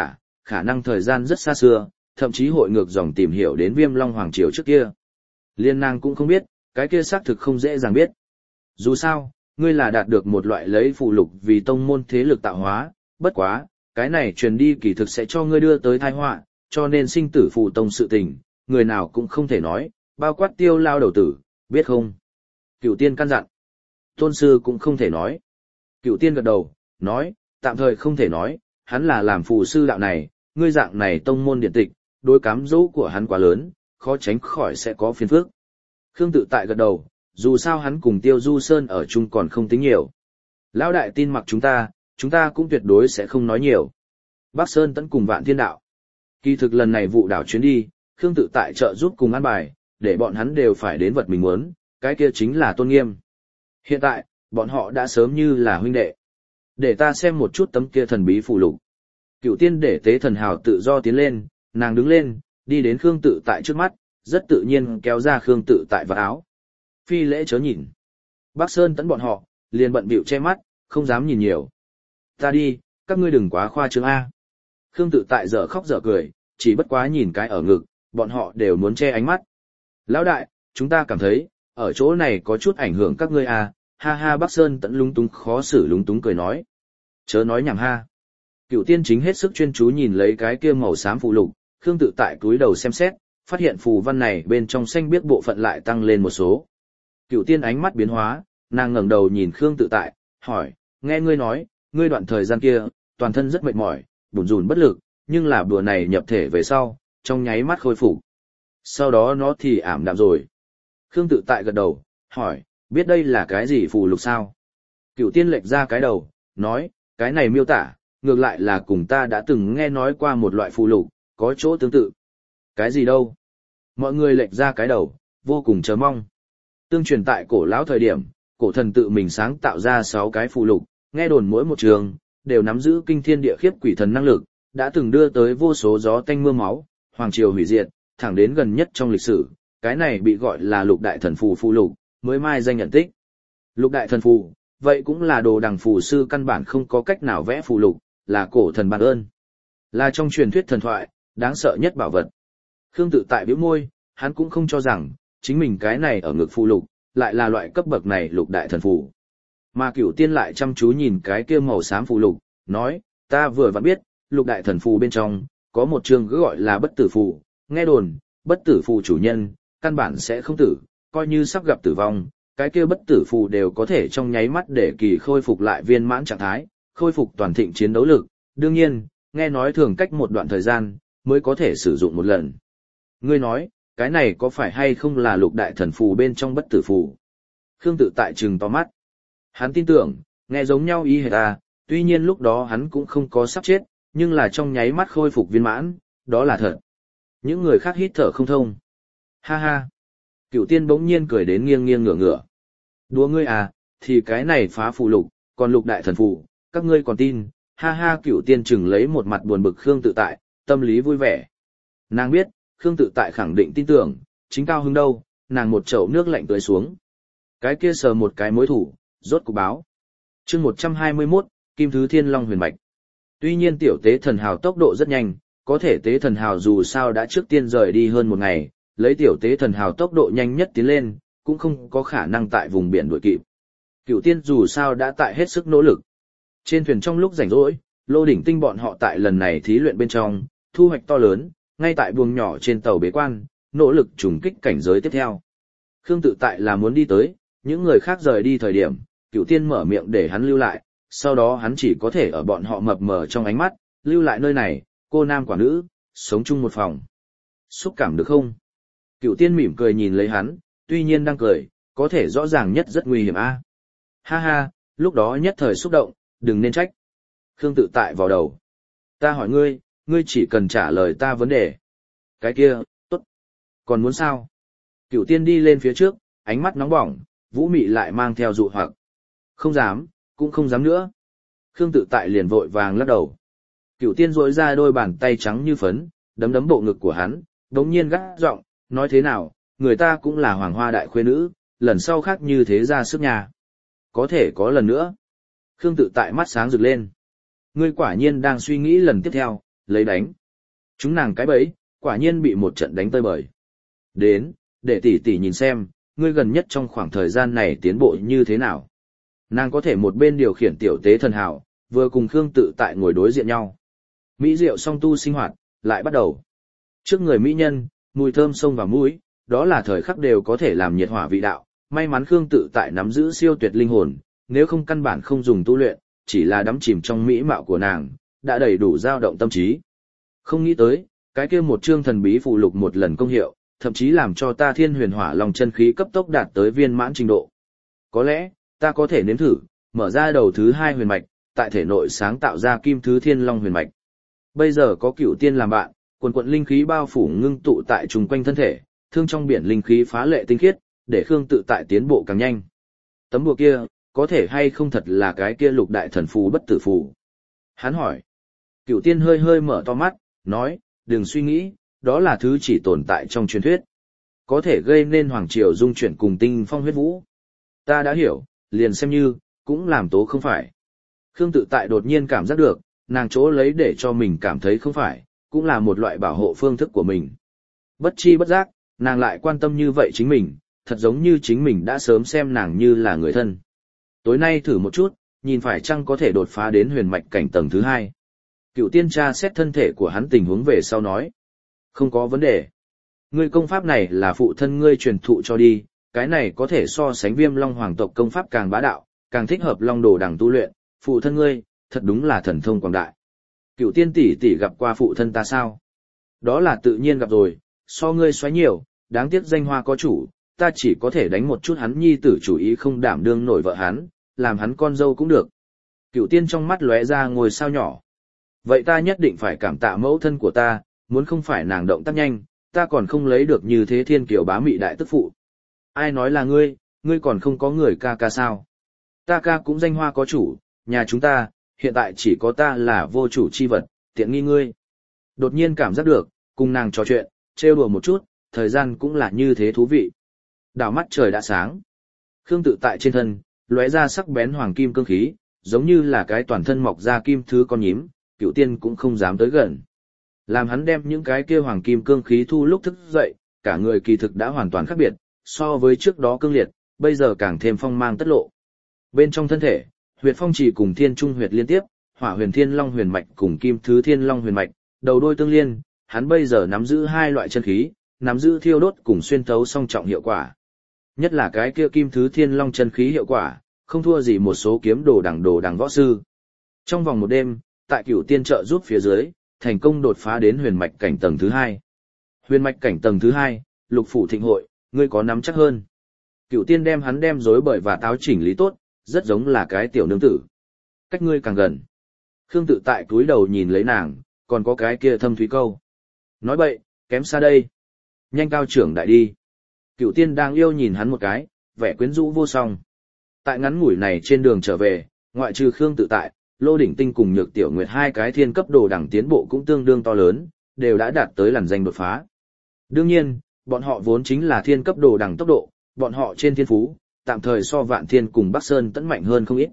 khả năng thời gian rất xa xưa, thậm chí hội ngược dòng tìm hiểu đến Viêm Long Hoàng Triều trước kia. Liên nàng cũng không biết, cái kia xác thực không dễ dàng biết. Dù sao, ngươi là đạt được một loại lấy phụ lục vì tông môn thế lực tạo hóa, bất quá, cái này truyền đi kỳ thực sẽ cho ngươi đưa tới tai họa, cho nên sinh tử phụ tông sự tình, người nào cũng không thể nói, bao quát Tiêu Lao đầu tử, biết không? Cửu Tiên căn dặn. Tôn sư cũng không thể nói. Cửu Tiên gật đầu, nói, tạm thời không thể nói, hắn là làm phù sư đạo này, ngươi dạng này tông môn điện tịch, đối cám dỗ của hắn quá lớn, khó tránh khỏi sẽ có phiền phức. Khương Tự Tại gật đầu, dù sao hắn cùng Tiêu Du Sơn ở chung còn không tính nhiều. Lão đại tin mặc chúng ta cũng tuyệt đối sẽ không nói nhiều. Bắc Sơn Tẫn cùng Vạn Thiên Đạo. Kỳ thực lần này vụ đảo chuyến đi, Khương Tự Tại trợ giúp cùng an bài, để bọn hắn đều phải đến vật mình muốn, cái kia chính là tôn nghiêm. Hiện tại, bọn họ đã sớm như là huynh đệ. Để ta xem một chút tấm kia thần bí phù lục. Cửu Tiên để tế thần hào tự do tiến lên, nàng đứng lên, đi đến Khương Tự Tại trước mắt, rất tự nhiên kéo ra Khương Tự Tại vào áo. Phi lễ chớ nhìn. Bắc Sơn Tẫn bọn họ, liền bận bịu che mắt, không dám nhìn nhiều. Ta đi, các ngươi đừng quá khoa trương A. Khương Tự Tại dở khóc dở cười, chỉ bất quá nhìn cái ở ngực, bọn họ đều muốn che ánh mắt. Lão đại, chúng ta cảm thấy, ở chỗ này có chút ảnh hưởng các ngươi à, ha ha. Bắc Sơn Tẫn lúng túng khó xử lúng túng cười nói. Chớ nói nhảm ha. Cửu Tiên chính hết sức chuyên chú nhìn lấy cái kia màu xám phù lục, Khương Tự Tại cúi đầu xem xét, phát hiện phù văn này bên trong xanh biếc bộ phận lại tăng lên một số. Cửu Tiên ánh mắt biến hóa, nàng ngẩng đầu nhìn Khương Tự Tại, hỏi, nghe ngươi nói, ngươi đoạn thời gian kia, toàn thân rất mệt mỏi, bủn rủn bất lực, nhưng là bùa này nhập thể về sau, trong nháy mắt khôi phục. Sau đó nó thì ảm đạm rồi. Khương Tự Tại gật đầu, hỏi, biết đây là cái gì phù lục sao? Cửu Tiên lệch ra cái đầu, nói, cái này miêu tả, ngược lại là cùng ta đã từng nghe nói qua một loại phù lục, có chỗ tương tự. Cái gì đâu? Mọi người lệch ra cái đầu, vô cùng chờ mong. Tương truyền tại cổ lão thời điểm, cổ thần tự mình sáng tạo ra 6 cái phù lục, nghe đồn mỗi một trường, đều nắm giữ kinh thiên địa khiếp quỷ thần năng lực, đã từng đưa tới vô số gió tanh mưa máu, hoàng triều hủy diệt, thẳng đến gần nhất trong lịch sử, cái này bị gọi là lục đại thần phù phù lục, mới mai danh nhận tích. Lục đại thần phù, vậy cũng là đồ đằng phù sư căn bản không có cách nào vẽ phù lục, là cổ thần ban ơn. Là trong truyền thuyết thần thoại, đáng sợ nhất bảo vật. Khương Tự Tại bĩu môi, hắn cũng không cho rằng, chính mình cái này ở ngực phù lục, lại là loại cấp bậc này lục đại thần phù. Mà Cửu Tiên lại chăm chú nhìn cái kia màu xám phù lục, nói, ta vừa vặn biết, lục đại thần phù bên trong, có một chương cứ gọi là bất tử phù, nghe đồn, bất tử phù chủ nhân, căn bản sẽ không tử, coi như sắp gặp tử vong, cái kia bất tử phù đều có thể trong nháy mắt để kỳ khôi phục lại viên mãn trạng thái, khôi phục toàn thịnh chiến đấu lực, đương nhiên, nghe nói thường cách một đoạn thời gian, mới có thể sử dụng một lần. Ngươi nói, cái này có phải hay không là lục đại thần phù bên trong bất tử phù? Khương Tự Tại trừng to mắt. Hắn tin tưởng, nghe giống nhau ý hệt ta, tuy nhiên lúc đó hắn cũng không có sắp chết, nhưng là trong nháy mắt khôi phục viên mãn, đó là thật. Những người khác hít thở không thông. Ha ha. Cửu Tiên bỗng nhiên cười đến nghiêng nghiêng ngửa ngửa. Đùa ngươi à, thì cái này phá phù lục, còn lục đại thần phù, các ngươi còn tin, ha ha. Cửu Tiên chừng lấy một mặt buồn bực Khương Tự Tại, tâm lý vui vẻ. Nàng biết, Khương Tự Tại khẳng định tin tưởng, chính cao hứng đâu, nàng một chậu nước lạnh tưới xuống. Cái kia sờ một cái mối thủ, rốt cục báo. Chương 121, Kim Thứ Thiên Long Huyền Mạch. Tuy nhiên tiểu tế thần hào tốc độ rất nhanh, có thể tế thần hào dù sao đã trước tiên rời đi hơn một ngày, lấy tiểu tế thần hào tốc độ nhanh nhất tiến lên, cũng không có khả năng tại vùng biển đuổi kịp. Cửu Tiên dù sao đã tại hết sức nỗ lực. Trên thuyền trong lúc rảnh rỗi, Lô Đỉnh Tinh bọn họ tại lần này thí luyện bên trong, thu hoạch to lớn, ngay tại buồng nhỏ trên tàu bế quan, nỗ lực trùng kích cảnh giới tiếp theo. Khương Tự Tại là muốn đi tới, những người khác rời đi thời điểm, Cửu Tiên mở miệng để hắn lưu lại, sau đó hắn chỉ có thể ở bọn họ mập mờ trong ánh mắt, lưu lại nơi này, cô nam quả nữ, sống chung một phòng. Xúc cảm được không? Cửu Tiên mỉm cười nhìn lấy hắn, tuy nhiên đang cười, có thể rõ ràng nhất rất nguy hiểm a. Ha ha, lúc đó nhất thời xúc động, đừng nên trách. Khương Tự Tại vào đầu. Ta hỏi ngươi, ngươi chỉ cần trả lời ta vấn đề. Cái kia, tốt. Còn muốn sao? Cửu Tiên đi lên phía trước, ánh mắt nóng bỏng, vũ mị lại mang theo dụ hoặc. Không dám, cũng không dám nữa. Khương Tự Tại liền vội vàng lắc đầu. Cửu Tiên duỗi ra đôi bàn tay trắng như phấn, đấm đấm bộ ngực của hắn, đống nhiên gắt giọng, nói thế nào, người ta cũng là hoàng hoa đại khuê nữ, lần sau khác như thế ra sức nhà. Có thể có lần nữa. Khương Tự Tại mắt sáng rực lên. Ngươi quả nhiên đang suy nghĩ lần tiếp theo, lấy đánh. Chúng nàng cái bẫy, quả nhiên bị một trận đánh tơi bời. Đến, để tỷ tỷ nhìn xem, ngươi gần nhất trong khoảng thời gian này tiến bộ như thế nào. Nàng có thể một bên điều khiển tiểu tế thần hào, vừa cùng Khương Tự Tại ngồi đối diện nhau. Mỹ diệu song tu sinh hoạt, lại bắt đầu. Trước người mỹ nhân, mùi thơm xông vào mũi, đó là thời khắc đều có thể làm nhiệt hỏa vị đạo. May mắn Khương Tự Tại nắm giữ siêu tuyệt linh hồn, nếu không căn bản không dùng tu luyện, chỉ là đắm chìm trong mỹ mạo của nàng, đã đầy đủ dao động tâm trí. Không nghĩ tới, cái kia một chương thần bí phụ lục một lần công hiệu, thậm chí làm cho ta thiên huyền hỏa long chân khí cấp tốc đạt tới viên mãn trình độ. Có lẽ, ta có thể nếm thử, mở ra đầu thứ 2 huyền mạch, tại thể nội sáng tạo ra kim thứ thiên long huyền mạch. Bây giờ có cửu tiên làm bạn, quần quận linh khí bao phủ ngưng tụ tại chung quanh thân thể, thương trong biển linh khí phá lệ tinh khiết, để Khương Tự Tại tiến bộ càng nhanh. Tấm bùa kia, có thể hay không thật là cái kia lục đại thần phù bất tử phù? Hắn hỏi. Cửu tiên hơi hơi mở to mắt, nói, đừng suy nghĩ, đó là thứ chỉ tồn tại trong truyền thuyết. Có thể gây nên hoàng triều dung chuyển cùng tinh phong huyết vũ. Ta đã hiểu, liền xem như, cũng làm tố không phải. Khương Tự Tại đột nhiên cảm giác được, nàng chỗ lấy để cho mình cảm thấy không phải, cũng là một loại bảo hộ phương thức của mình. Bất chi bất giác, nàng lại quan tâm như vậy chính mình, thật giống như chính mình đã sớm xem nàng như là người thân. Tối nay thử một chút, nhìn phải chăng có thể đột phá đến huyền mạch cảnh tầng thứ 2. Cựu tiên tra xét thân thể của hắn tình huống về sau nói. Không có vấn đề. Ngươi công pháp này là phụ thân ngươi truyền thụ cho đi, cái này có thể so sánh Viêm Long hoàng tộc công pháp càng bá đạo, càng thích hợp Long Đồ đằng tu luyện, phụ thân ngươi, thật đúng là thần thông quảng đại. Cựu tiên tỷ tỷ gặp qua phụ thân ta sao? Đó là tự nhiên gặp rồi, so ngươi xoáy nhiều, đáng tiếc danh hoa có chủ, ta chỉ có thể đánh một chút hắn nhi tử chủ ý không đảm đương nổi vợ hắn, làm hắn con dâu cũng được. Cựu tiên trong mắt lóe ra ngôi sao nhỏ. Vậy ta nhất định phải cảm tạ mẫu thân của ta, muốn không phải nàng động tác nhanh, ta còn không lấy được như thế thiên kiều bá mị đại tức phụ. Ai nói là ngươi, ngươi còn không có người ca ca sao? Ta ca cũng danh hoa có chủ, nhà chúng ta, hiện tại chỉ có ta là vô chủ chi vật, tiện nghi ngươi. Đột nhiên cảm giác được, cùng nàng trò chuyện, trêu đùa một chút, thời gian cũng là như thế thú vị. Đảo mắt trời đã sáng. Khương Tự Tại trên thân, lóe ra sắc bén hoàng kim cương khí, giống như là cái toàn thân mọc ra kim thứ con nhím, Cựu tiên cũng không dám tới gần. Làm hắn đem những cái kia hoàng kim cương khí thu lúc thức dậy, cả người kỳ thực đã hoàn toàn khác biệt, so với trước đó cương liệt, bây giờ càng thêm phong mang tất lộ. Bên trong thân thể, huyệt phong chỉ cùng thiên trung huyệt liên tiếp, hỏa huyền thiên long huyền mạch cùng kim thứ thiên long huyền mạch, đầu đôi tương liên, hắn bây giờ nắm giữ hai loại chân khí, nắm giữ thiêu đốt cùng xuyên thấu song trọng hiệu quả. Nhất là cái kia kim thứ thiên long chân khí hiệu quả, không thua gì một số kiếm đồ đằng võ sư. Trong vòng một đêm, tại Cửu tiên trợ giúp phía dưới, thành công đột phá đến huyền mạch cảnh tầng thứ 2. Huyền mạch cảnh tầng thứ 2, lục phủ thịnh hội, ngươi có nắm chắc hơn. Cửu tiên đem hắn đem rối bời và táo chỉnh lý tốt, rất giống là cái tiểu nương tử. Cách ngươi càng gần. Khương Tự Tại cúi đầu nhìn lấy nàng, còn có cái kia thâm thúy câu. Nói bậy, kém xa đây. Nhanh cao trưởng đại đi. Cửu tiên đang yêu nhìn hắn một cái, vẻ quyến rũ vô song. Tại ngắn ngủi này trên đường trở về, ngoại trừ Khương Tự Tại, Lô Đỉnh Tinh cùng Nhược Tiểu Nguyệt hai cái thiên cấp đồ đẳng tiến bộ cũng tương đương to lớn, đều đã đạt tới làn danh đột phá. Đương nhiên, bọn họ vốn chính là thiên cấp đồ đẳng tốc độ, bọn họ trên thiên phú, tạm thời so Vạn Thiên cùng Bắc Sơn tấn mạnh hơn không ít.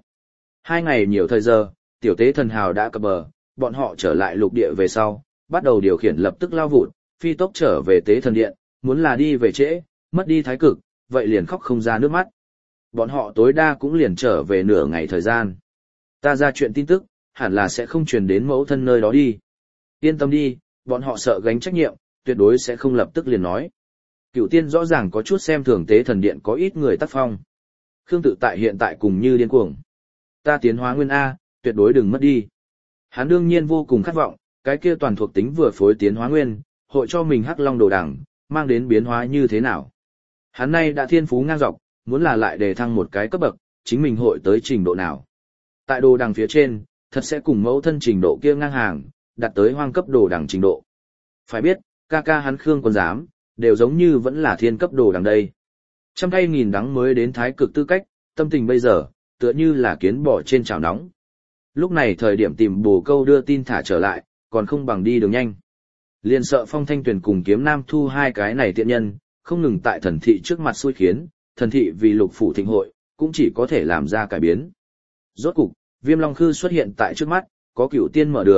2 ngày nhiều thời giờ, tiểu tế thần hào đã cập bờ, bọn họ trở lại lục địa về sau, bắt đầu điều khiển lập tức lao vụt, phi tốc trở về tế thần điện, muốn là đi về trễ, mất đi thái cực, vậy liền khóc không ra nước mắt. Bọn họ tối đa cũng liền trở về nửa ngày thời gian. Ta ra chuyện tin tức, hẳn là sẽ không truyền đến mẫu thân nơi đó đi. Yên tâm đi, bọn họ sợ gánh trách nhiệm, tuyệt đối sẽ không lập tức liền nói. Cửu tiên rõ ràng có chút xem thường tế thần điện có ít người tác phong. Khương Tự Tại hiện tại cùng như điên cuồng. Ta tiến hóa nguyên A, tuyệt đối đừng mất đi. Hắn đương nhiên vô cùng khát vọng, cái kia toàn thuộc tính vừa phối tiến hóa nguyên, hội cho mình hắc long đồ đằng, mang đến biến hóa như thế nào. Hắn nay đã thiên phú ngang dọc, muốn là lại đề thăng một cái cấp bậc, chính mình hội tới trình độ nào. Tại đồ đằng phía trên, thật sẽ cùng mẫu thân trình độ kia ngang hàng, đạt tới hoang cấp đồ đằng trình độ. Phải biết, ca ca hắn Khương Quân Giám, đều giống như vẫn là thiên cấp đồ đằng đây. Trăm cây nghìn đắng mới đến thái cực tư cách, tâm tình bây giờ, tựa như là kiến bò trên chảo nóng. Lúc này thời điểm tìm bồ câu đưa tin thả trở lại, còn không bằng đi đường nhanh. Liền sợ Phong Thanh Tuyền cùng Kiếm Nam Thu hai cái này tiện nhân, không ngừng tại thần thị trước mặt xui khiến, thần thị vì lục phủ thịnh hội, cũng chỉ có thể làm ra cải biến. Rốt cục, Viêm Long Khư xuất hiện tại trước mắt, có Cửu tiên mở đường,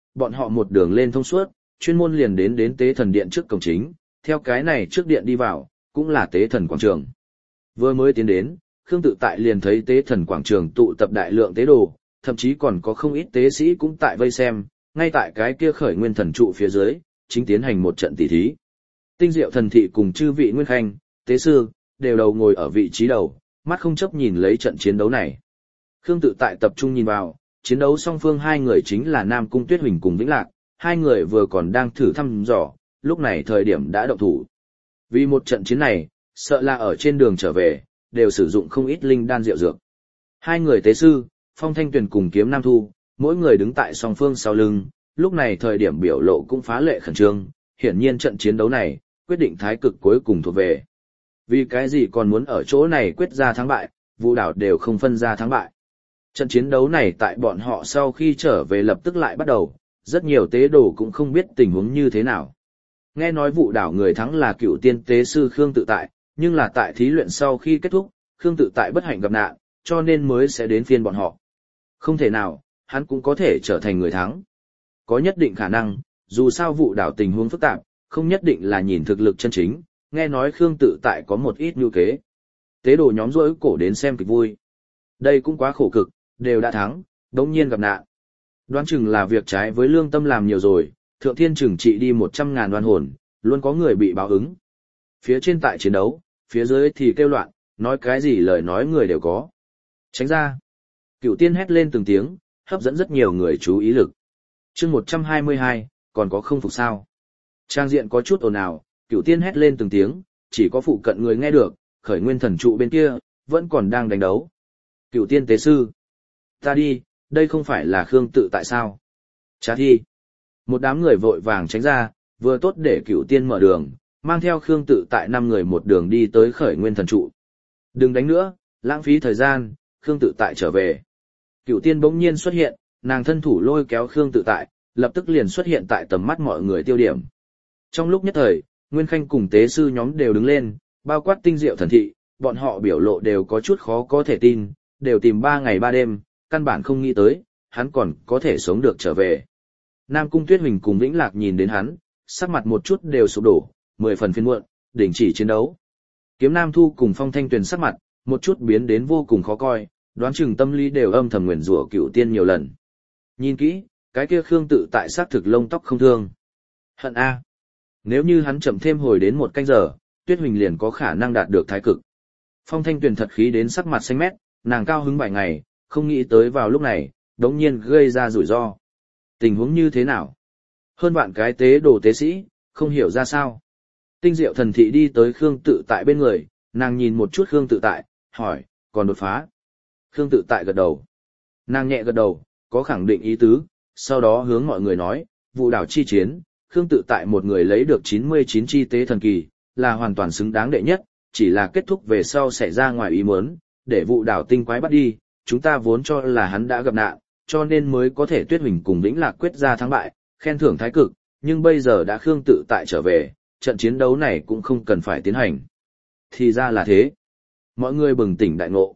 bọn họ một đường lên thông suốt, chuyên môn liền đến tế thần điện trước cổng chính, theo cái này trước điện đi vào, cũng là tế thần quảng trường. Vừa mới tiến đến, Khương Tự Tại liền thấy tế thần quảng trường tụ tập đại lượng tế đồ, thậm chí còn có không ít tế sĩ cũng tại vây xem, ngay tại cái kia khởi nguyên thần trụ phía dưới, chính tiến hành một trận tỷ thí. Tinh Diệu Thần Thị cùng chư vị nguyên khanh, tế sư, đều đầu ngồi ở vị trí đầu, mắt không chấp nhìn lấy trận chiến đấu này. Khương Tự Tại tập trung nhìn vào, chiến đấu song phương hai người chính là Nam Cung Tuyết Huỳnh cùng Vĩnh Lạc, hai người vừa còn đang thử thăm dò, lúc này thời điểm đã động thủ. Vì một trận chiến này, sợ là ở trên đường trở về, đều sử dụng không ít linh đan diệu dược. Hai người tế sư, Phong Thanh Tuyền cùng Kiếm Nam Thu, mỗi người đứng tại song phương sau lưng, lúc này thời điểm biểu lộ cũng phá lệ khẩn trương, hiển nhiên trận chiến đấu này, quyết định thái cực cuối cùng thuộc về. Vì cái gì còn muốn ở chỗ này quyết ra thắng bại, Vũ đảo đều không phân ra thắng bại. Trận chiến đấu này tại bọn họ sau khi trở về lập tức lại bắt đầu, rất nhiều tế đồ cũng không biết tình huống như thế nào. Nghe nói Vũ đảo người thắng là cựu tiên tế sư Khương Tự Tại, nhưng là tại thí luyện sau khi kết thúc, Khương Tự Tại bất hạnh gặp nạn, cho nên mới sẽ đến phiên bọn họ. Không thể nào, hắn cũng có thể trở thành người thắng. Có nhất định khả năng, dù sao Vũ đảo tình huống phức tạp, không nhất định là nhìn thực lực chân chính, nghe nói Khương Tự Tại có một ít mưu kế. Tế đồ nhóm rỗi cổ đến xem kịch vui. Đây cũng quá khổ cực, đều đã thắng, đống nhiên gặp nạn. Đoán chừng là việc trái với lương tâm làm nhiều rồi, thượng thiên trừng trị đi 100.000 đoan hồn, luôn có người bị báo ứng. Phía trên tại chiến đấu, phía dưới thì kêu loạn, nói cái gì lời nói người đều có. Tránh ra. Cựu tiên hét lên từng tiếng, hấp dẫn rất nhiều người chú ý lực. chương 122, còn có không phục sao. Trang diện có chút ồn ào, Cựu tiên hét lên từng tiếng, chỉ có phụ cận người nghe được, khởi nguyên thần trụ bên kia, vẫn còn đang đánh đấu. Cựu tiên tế sư. Ta đi, đây không phải là Khương Tự Tại sao? Trả thi. Một đám người vội vàng tránh ra, vừa tốt để Cựu tiên mở đường, mang theo Khương Tự Tại 5 người một đường đi tới khởi nguyên thần trụ. Đừng đánh nữa, lãng phí thời gian, Khương Tự Tại trở về. Cựu tiên bỗng nhiên xuất hiện, nàng thân thủ lôi kéo Khương Tự Tại, lập tức liền xuất hiện tại tầm mắt mọi người tiêu điểm. Trong lúc nhất thời, Nguyên Khanh cùng tế sư nhóm đều đứng lên, bao quát Tinh Diệu Thần Thị, bọn họ biểu lộ đều có chút khó có thể tin, đều tìm 3 ngày 3 đêm, căn bản không nghĩ tới, hắn còn có thể sống được trở về. Nam Cung Tuyết Huỳnh cùng Vĩnh Lạc nhìn đến hắn, sắc mặt một chút đều sụp đổ, 10 phần phiền muộn, đình chỉ chiến đấu. Kiếm Nam Thu cùng Phong Thanh Tuyền sắc mặt, một chút biến đến vô cùng khó coi, đoán chừng tâm lý đều âm thầm nguyền rủa Cựu tiên nhiều lần. Nhìn kỹ, cái kia Khương Tự Tại xác thực lông tóc không thương. Hận a. Nếu như hắn chậm thêm hồi đến 1 canh giờ, Tuyết Huỳnh liền có khả năng đạt được thái cực. Phong Thanh Tuyền thật khí đến sắc mặt xanh mét, nàng cao hứng 7 ngày, không nghĩ tới vào lúc này, đống nhiên gây ra rủi ro. Tình huống như thế nào? Hơn vạn cái tế đồ tế sĩ, không hiểu ra sao. Tinh Diệu Thần Thị đi tới Khương Tự Tại bên người, nàng nhìn một chút Khương Tự Tại, hỏi, còn đột phá? Khương Tự Tại gật đầu. Nàng nhẹ gật đầu, có khẳng định ý tứ, sau đó hướng mọi người nói, Vũ đảo chi chiến, Khương Tự Tại một người lấy được 99 chi tế thần kỳ, là hoàn toàn xứng đáng đệ nhất, chỉ là kết thúc về sau xảy ra ngoài ý muốn, để Vũ đảo tinh quái bắt đi, chúng ta vốn cho là hắn đã gặp nạn, cho nên mới có thể Tuyết Huỳnh cùng Vĩnh Lạc quyết ra thắng bại, khen thưởng thái cực, nhưng bây giờ đã Khương Tự Tại trở về, trận chiến đấu này cũng không cần phải tiến hành. Thì ra là thế. Mọi người bừng tỉnh đại ngộ.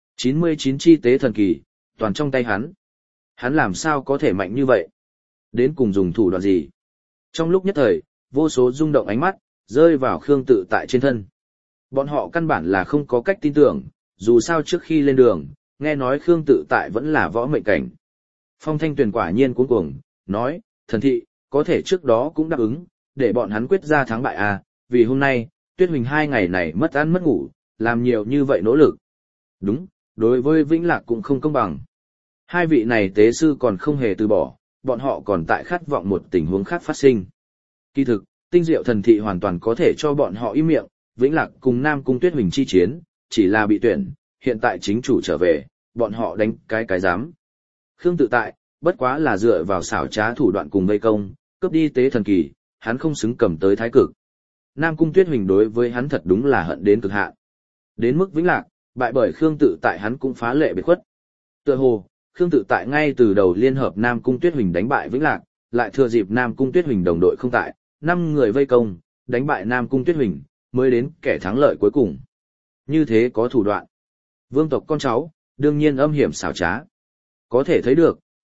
99 chi tế thần kỳ, toàn trong tay hắn. Hắn làm sao có thể mạnh như vậy? Đến cùng dùng thủ đoạn gì? Trong lúc nhất thời, vô số rung động ánh mắt, rơi vào Khương Tự Tại trên thân. Bọn họ căn bản là không có cách tin tưởng, dù sao trước khi lên đường, nghe nói Khương Tự Tại vẫn là võ mệnh cảnh. Phong Thanh Tuyền quả nhiên cuống cuồng, nói, thần thị, có thể trước đó cũng đáp ứng, để bọn hắn quyết ra thắng bại à, vì hôm nay, Tuyết Huỳnh 2 ngày này mất ăn mất ngủ, làm nhiều như vậy nỗ lực. Đúng, đối với Vĩnh Lạc cũng không công bằng. Hai vị này tế sư còn không hề từ bỏ, bọn họ còn tại khát vọng một tình huống khác phát sinh. Kỳ thực, Tinh Diệu Thần Thị hoàn toàn có thể cho bọn họ im miệng, Vĩnh Lạc cùng Nam Cung Tuyết Huỳnh chi chiến, chỉ là bị tuyển, hiện tại chính chủ trở về, bọn họ đánh cái dám. Khương Tự Tại, bất quá là dựa vào xảo trá thủ đoạn cùng vây công, cướp đi tế thần kỳ, hắn không xứng cầm tới thái cực. Nam Cung Tuyết Huỳnh đối với hắn thật đúng là hận đến cực hạn. Đến mức Vĩnh Lạc, bại bởi Khương Tự Tại hắn cũng phá lệ biệt khuất. Tựa hồ, Khương Tự Tại ngay từ đầu liên hợp Nam Cung Tuyết Huỳnh đánh bại Vĩnh Lạc, lại thừa dịp Nam Cung Tuyết Huỳnh đồng đội không tại, 5 người vây công, đánh bại Nam Cung Tuyết Huỳnh, mới đến kẻ thắng lợi cuối cùng. Như thế có thủ đoạn. Vương tộc con cháu, đương nhiên âm hiểm xảo trá. Có thể thấy được,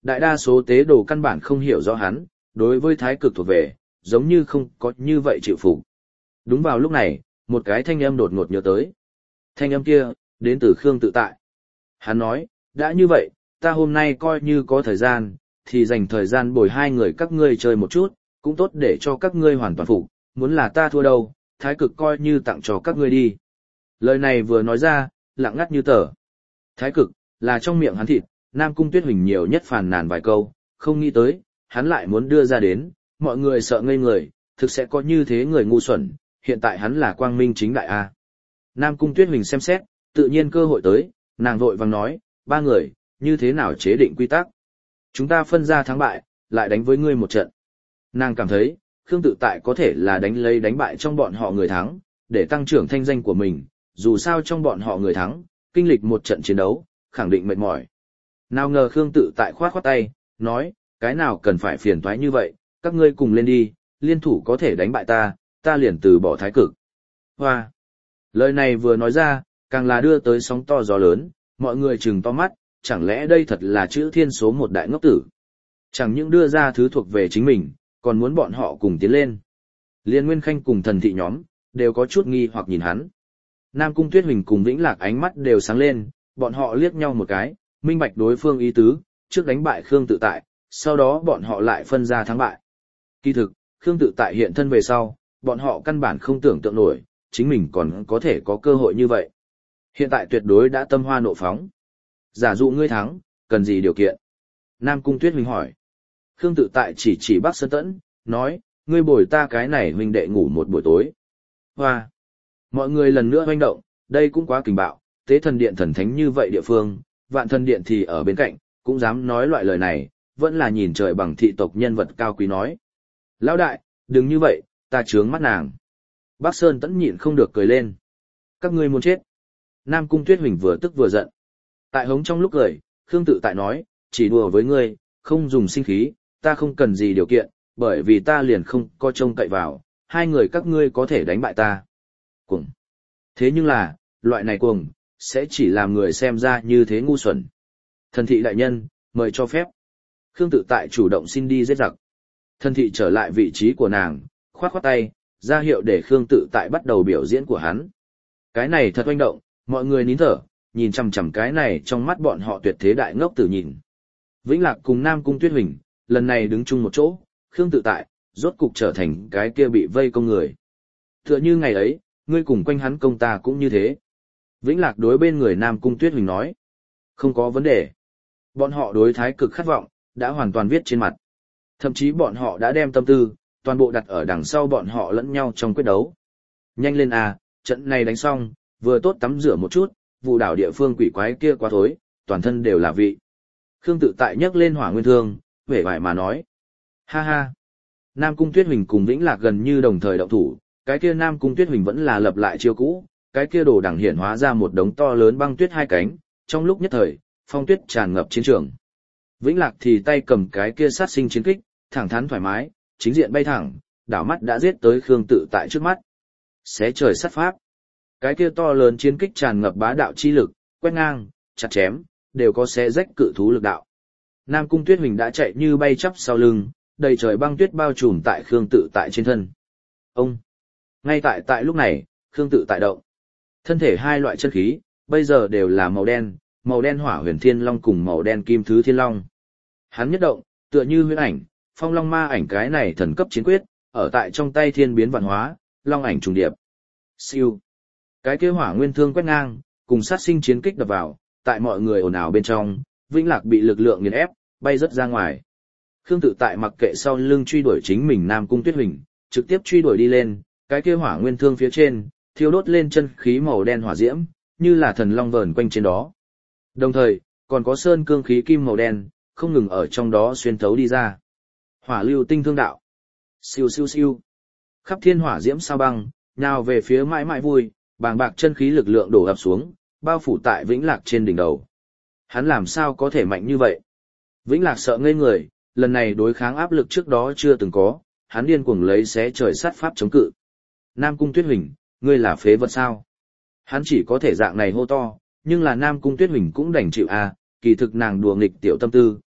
Đại đa số tế đồ căn bản không hiểu rõ hắn, đối với thái cực thuộc về, giống như không có như vậy chịu phục. Đúng vào lúc này, một cái thanh âm đột ngột nhớ tới. Thanh âm kia, đến từ Khương Tự Tại. Hắn nói, đã như vậy, ta hôm nay coi như có thời gian, thì dành thời gian bồi hai người các ngươi chơi một chút, cũng tốt để cho các ngươi hoàn toàn phục, muốn là ta thua đâu, thái cực coi như tặng cho các ngươi đi. Lời này vừa nói ra, lặng ngắt như tờ. Thái cực, là trong miệng hắn thịt, Nam Cung Tuyết Huỳnh nhiều nhất phàn nàn vài câu, không nghĩ tới, hắn lại muốn đưa ra đến, mọi người sợ ngây người, thực sẽ có như thế người ngu xuẩn, hiện tại hắn là quang minh chính đại a. Nam Cung Tuyết Huỳnh xem xét, tự nhiên cơ hội tới, nàng vội vàng nói, ba người, như thế nào chế định quy tắc? Chúng ta phân ra thắng bại, lại đánh với ngươi một trận. Nàng cảm thấy, Khương Tự Tại có thể là đánh lấy đánh bại trong bọn họ người thắng, để tăng trưởng thanh danh của mình, dù sao trong bọn họ người thắng, kinh lịch một trận chiến đấu, khẳng định mệt mỏi. Nào ngờ Khương Tự Tại khoát khoát tay, nói, cái nào cần phải phiền toái như vậy, các ngươi cùng lên đi, liên thủ có thể đánh bại ta, ta liền từ bỏ thái cực. Hoa! Lời này vừa nói ra, càng là đưa tới sóng to gió lớn, mọi người trừng to mắt, chẳng lẽ đây thật là chữ thiên số một đại ngốc tử. Chẳng những đưa ra thứ thuộc về chính mình, còn muốn bọn họ cùng tiến lên. Liên Nguyên Khanh cùng thần thị nhóm, đều có chút nghi hoặc nhìn hắn. Nam Cung Tuyết Huỳnh cùng Vĩnh Lạc ánh mắt đều sáng lên, bọn họ liếc nhau một cái, minh bạch đối phương ý tứ, trước đánh bại Khương Tự Tại, sau đó bọn họ lại phân ra thắng bại. Kỳ thực, Khương Tự Tại hiện thân về sau, bọn họ căn bản không tưởng tượng nổi, chính mình còn có thể có cơ hội như vậy. Hiện tại tuyệt đối đã tâm hoa nộ phóng. Giả dụ ngươi thắng, cần gì điều kiện? Nam Cung Tuyết Huỳnh hỏi. Khương Tự Tại chỉ Bắc Sơn Tẫn, nói, ngươi bồi ta cái này huynh đệ ngủ một buổi tối. Hoa! Mọi người lần nữa hoành động, đây cũng quá kình bạo, tế thần điện thần thánh như vậy địa phương, vạn thần điện thì ở bên cạnh, cũng dám nói loại lời này, vẫn là nhìn trời bằng thị tộc nhân vật cao quý nói. Lão đại, đừng như vậy, ta trướng mắt nàng. Bắc Sơn Tẫn nhịn không được cười lên. Các ngươi muốn chết. Nam Cung Tuyết Huỳnh vừa tức vừa giận. Tại hống trong lúc cười, Khương Tự Tại nói, chỉ đùa với ngươi, không dùng sinh khí, ta không cần gì điều kiện, bởi vì ta liền không có trông cậy vào, hai người các ngươi có thể đánh bại ta. Cuồng. Thế nhưng là, loại này cuồng, sẽ chỉ làm người xem ra như thế ngu xuẩn. Thần thị đại nhân, mời cho phép. Khương Tự Tại chủ động xin đi giết giặc. Thần thị trở lại vị trí của nàng, khoát khoát tay, ra hiệu để Khương Tự Tại bắt đầu biểu diễn của hắn. Cái này thật oanh động, mọi người nín thở, nhìn chằm chằm cái này trong mắt bọn họ tuyệt thế đại ngốc tử nhìn. Vĩnh Lạc cùng Nam Cung Tuyết Huỳnh, lần này đứng chung một chỗ, Khương Tự Tại, rốt cục trở thành cái kia bị vây công người. Tựa như ngày ấy, ngươi cùng quanh hắn công ta cũng như thế. Vĩnh Lạc đối bên người Nam Cung Tuyết Huỳnh nói. Không có vấn đề. Bọn họ đối thái cực khát vọng, đã hoàn toàn viết trên mặt. Thậm chí bọn họ đã đem tâm tư, toàn bộ đặt ở đằng sau bọn họ lẫn nhau trong quyết đấu. Nhanh lên à, trận này đánh xong, vừa tốt tắm rửa một chút, vụ đảo địa phương quỷ quái kia quá thối, toàn thân đều là vị. Khương Tự Tại nhấc lên hỏa nguyên thương, vẻ vải mà nói. Ha ha. Nam Cung Tuyết Huỳnh cùng Vĩnh Lạc gần như đồng thời động thủ, cái kia Nam Cung Tuyết Huỳnh vẫn là lập lại chiêu cũ, cái kia đồ đằng hiển hóa ra một đống to lớn băng tuyết hai cánh, trong lúc nhất thời, phong tuyết tràn ngập chiến trường. Vĩnh Lạc thì tay cầm cái kia sát sinh chiến kích, thẳng thắn thoải mái, chính diện bay thẳng, đảo mắt đã giết tới Khương Tự Tại trước mắt. Xé trời sát pháp. Cái kia to lớn chiến kích tràn ngập bá đạo chi lực, quét ngang, chặt chém, đều có xé rách cự thú lực đạo. Nam Cung Tuyết Huỳnh đã chạy như bay chắp sau lưng, đầy trời băng tuyết bao trùm tại Khương Tự Tại trên thân. Ông! Ngay tại lúc này, Khương Tự Tại động. Thân thể hai loại chân khí, bây giờ đều là màu đen hỏa huyền thiên long cùng màu đen kim thứ thiên long. Hắn nhất động, tựa như huyễn ảnh, phong long ma ảnh cái này thần cấp chiến quyết, ở tại trong tay thiên biến vạn hóa, long ảnh trùng điệp. Siêu. Cái kia hỏa nguyên thương quét ngang, cùng sát sinh chiến kích đập vào, tại mọi người ồn ào bên trong, Vĩnh Lạc bị lực lượng nghiền ép, bay rất ra ngoài. Khương Tự Tại mặc kệ sau lưng truy đuổi chính mình Nam Cung Tuyết Huỳnh, trực tiếp truy đuổi đi lên, cái kia hỏa nguyên thương phía trên, thiêu đốt lên chân khí màu đen hỏa diễm, như là thần long vờn quanh trên đó. Đồng thời, còn có sơn cương khí kim màu đen, không ngừng ở trong đó xuyên thấu đi ra. Hỏa lưu tinh thương đạo. Siêu siêu siêu. Khắp thiên hỏa diễm sao băng, nhào về phía mãi mãi vui, bàng bạc chân khí lực lượng đổ ập xuống, bao phủ tại Vĩnh Lạc trên đỉnh đầu. Hắn làm sao có thể mạnh như vậy? Vĩnh Lạc sợ ngây người, lần này đối kháng áp lực trước đó chưa từng có, hắn điên cuồng lấy xé trời sát pháp chống cự. Nam Cung Tuyết Huỳnh, ngươi là phế vật sao? Hắn chỉ có thể dạng này hô to, nhưng là Nam Cung Tuyết Huỳnh cũng đành chịu à, kỳ thực nàng đùa nghịch tiểu tâm tư,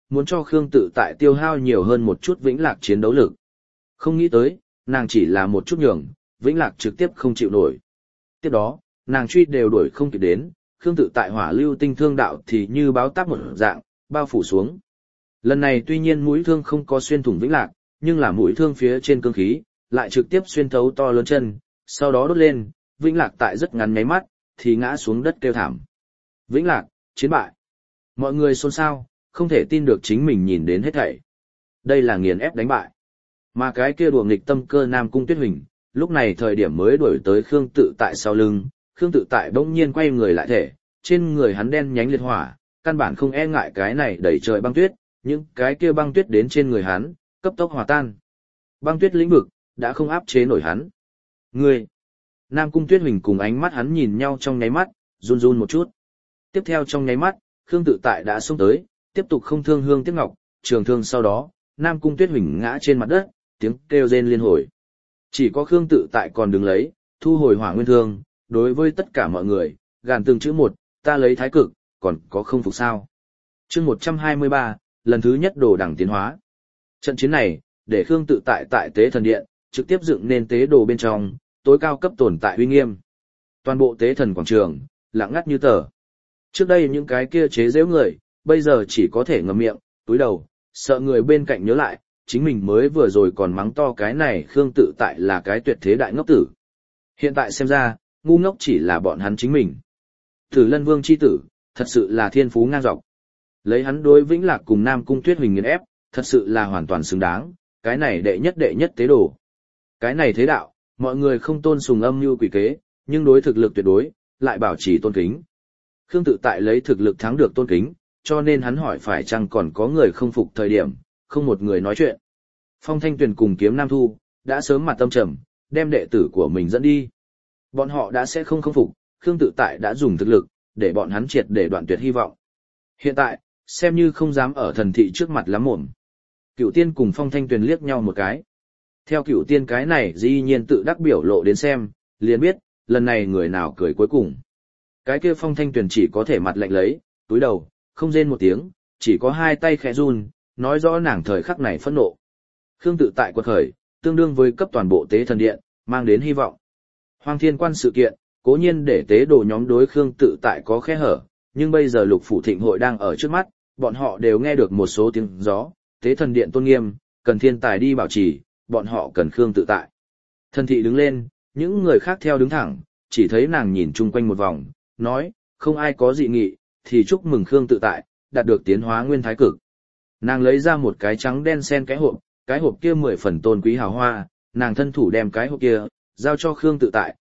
muốn cho Khương Tự Tại tiêu hao nhiều hơn một chút Vĩnh Lạc chiến đấu lực. Không nghĩ tới, nàng chỉ là một chút nhường, Vĩnh Lạc trực tiếp không chịu nổi. Tiếp đó, nàng truy đều đuổi không kịp đến, Khương Tự Tại hỏa lưu tinh thương đạo thì như báo táp một dạng, bao phủ xuống. Lần này tuy nhiên mũi thương không có xuyên thủng Vĩnh Lạc, nhưng là mũi thương phía trên cương khí, lại trực tiếp xuyên thấu to lớn chân, sau đó đốt lên, Vĩnh Lạc tại rất ngắn nháy mắt, thì ngã xuống đất kêu thảm. Vĩnh Lạc, chiến bại. Mọi người xôn xao, không thể tin được chính mình nhìn đến hết thảy. Đây là nghiền ép đánh bại. Mà cái kia đùa nghịch tâm cơ Nam Cung Tuyết Huỳnh, lúc này thời điểm mới đuổi tới Khương Tự Tại sau lưng, Khương Tự Tại bỗng nhiên quay người lại thể, trên người hắn đen nhánh liệt hỏa, căn bản không e ngại cái này đẩy trời băng tuyết, những cái kia băng tuyết đến trên người hắn, cấp tốc hòa tan. Băng tuyết lĩnh vực đã không áp chế nổi hắn. Ngươi! Nam Cung Tuyết Huỳnh cùng ánh mắt hắn nhìn nhau trong nháy mắt, run run một chút. Tiếp theo trong nháy mắt, Khương Tự Tại đã xông tới, tiếp tục không thương hương tiếc ngọc, trường thương sau đó, Nam Cung Tuyết Huỳnh ngã trên mặt đất, tiếng kêu rên liên hồi. Chỉ có Khương Tự Tại còn đứng lấy, thu hồi hỏa nguyên thương, đối với tất cả mọi người, gàn từng chữ một, ta lấy thái cực, còn có không phục sao. Chương 123, lần thứ nhất đồ đẳng tiến hóa. Trận chiến này, để Khương Tự Tại tại Tế Thần Điện, trực tiếp dựng nên tế đồ bên trong, tối cao cấp tồn tại uy nghiêm. Toàn bộ Tế Thần quảng trường, lặng ngắt như tờ. Trước đây những cái kia chế giễu người, bây giờ chỉ có thể ngậm miệng, túi đầu, sợ người bên cạnh nhớ lại, chính mình mới vừa rồi còn mắng to cái này Khương Tự Tại là cái tuyệt thế đại ngốc tử. Hiện tại xem ra, ngu ngốc chỉ là bọn hắn chính mình. Tử Lân Vương chi tử, thật sự là thiên phú ngang dọc. Lấy hắn đối Vĩnh Lạc cùng Nam Cung Tuyết Huỳnh nghiền ép, thật sự là hoàn toàn xứng đáng, cái này đệ nhất tế đồ. Cái này thế đạo, mọi người không tôn sùng âm mưu quỷ kế, nhưng đối thực lực tuyệt đối, lại bảo trì tôn kính. Khương Tự Tại lấy thực lực thắng được tôn kính, cho nên hắn hỏi phải chăng còn có người không phục thời điểm, không một người nói chuyện. Phong Thanh Tuyền cùng Kiếm Nam Thu, đã sớm mặt tâm trầm, đem đệ tử của mình dẫn đi. Bọn họ đã sẽ không phục, Khương Tự Tại đã dùng thực lực, để bọn hắn triệt để đoạn tuyệt hy vọng. Hiện tại, xem như không dám ở thần thị trước mặt lắm mồm. Cửu Tiên cùng Phong Thanh Tuyền liếc nhau một cái. Theo Cửu Tiên cái này dĩ nhiên tự đắc biểu lộ đến xem, liền biết, lần này người nào cười cuối cùng. Cái kia Phong Thanh Tuyền chỉ có thể mặt lạnh lấy, túi đầu, không rên một tiếng, chỉ có hai tay khẽ run, nói rõ nàng thời khắc này phẫn nộ. Khương Tự Tại quật khởi, tương đương với cấp toàn bộ Tế Thần Điện, mang đến hy vọng. Hoang Thiên Quan sự kiện, cố nhiên để tế đồ nhóm đối Khương Tự Tại có khe hở, nhưng bây giờ Lục Phủ Thịnh hội đang ở trước mắt, bọn họ đều nghe được một số tiếng gió, Tế Thần Điện tôn nghiêm, cần thiên tài đi bảo trì, bọn họ cần Khương Tự Tại. Thần thị đứng lên, những người khác theo đứng thẳng, chỉ thấy nàng nhìn chung quanh một vòng, nói, không ai có dị nghị, thì chúc mừng Khương Tự Tại, đạt được tiến hóa nguyên thái cực. Nàng lấy ra một cái trắng đen xen cái hộp kia 10 phần tôn quý hào hoa, nàng thân thủ đem cái hộp kia, giao cho Khương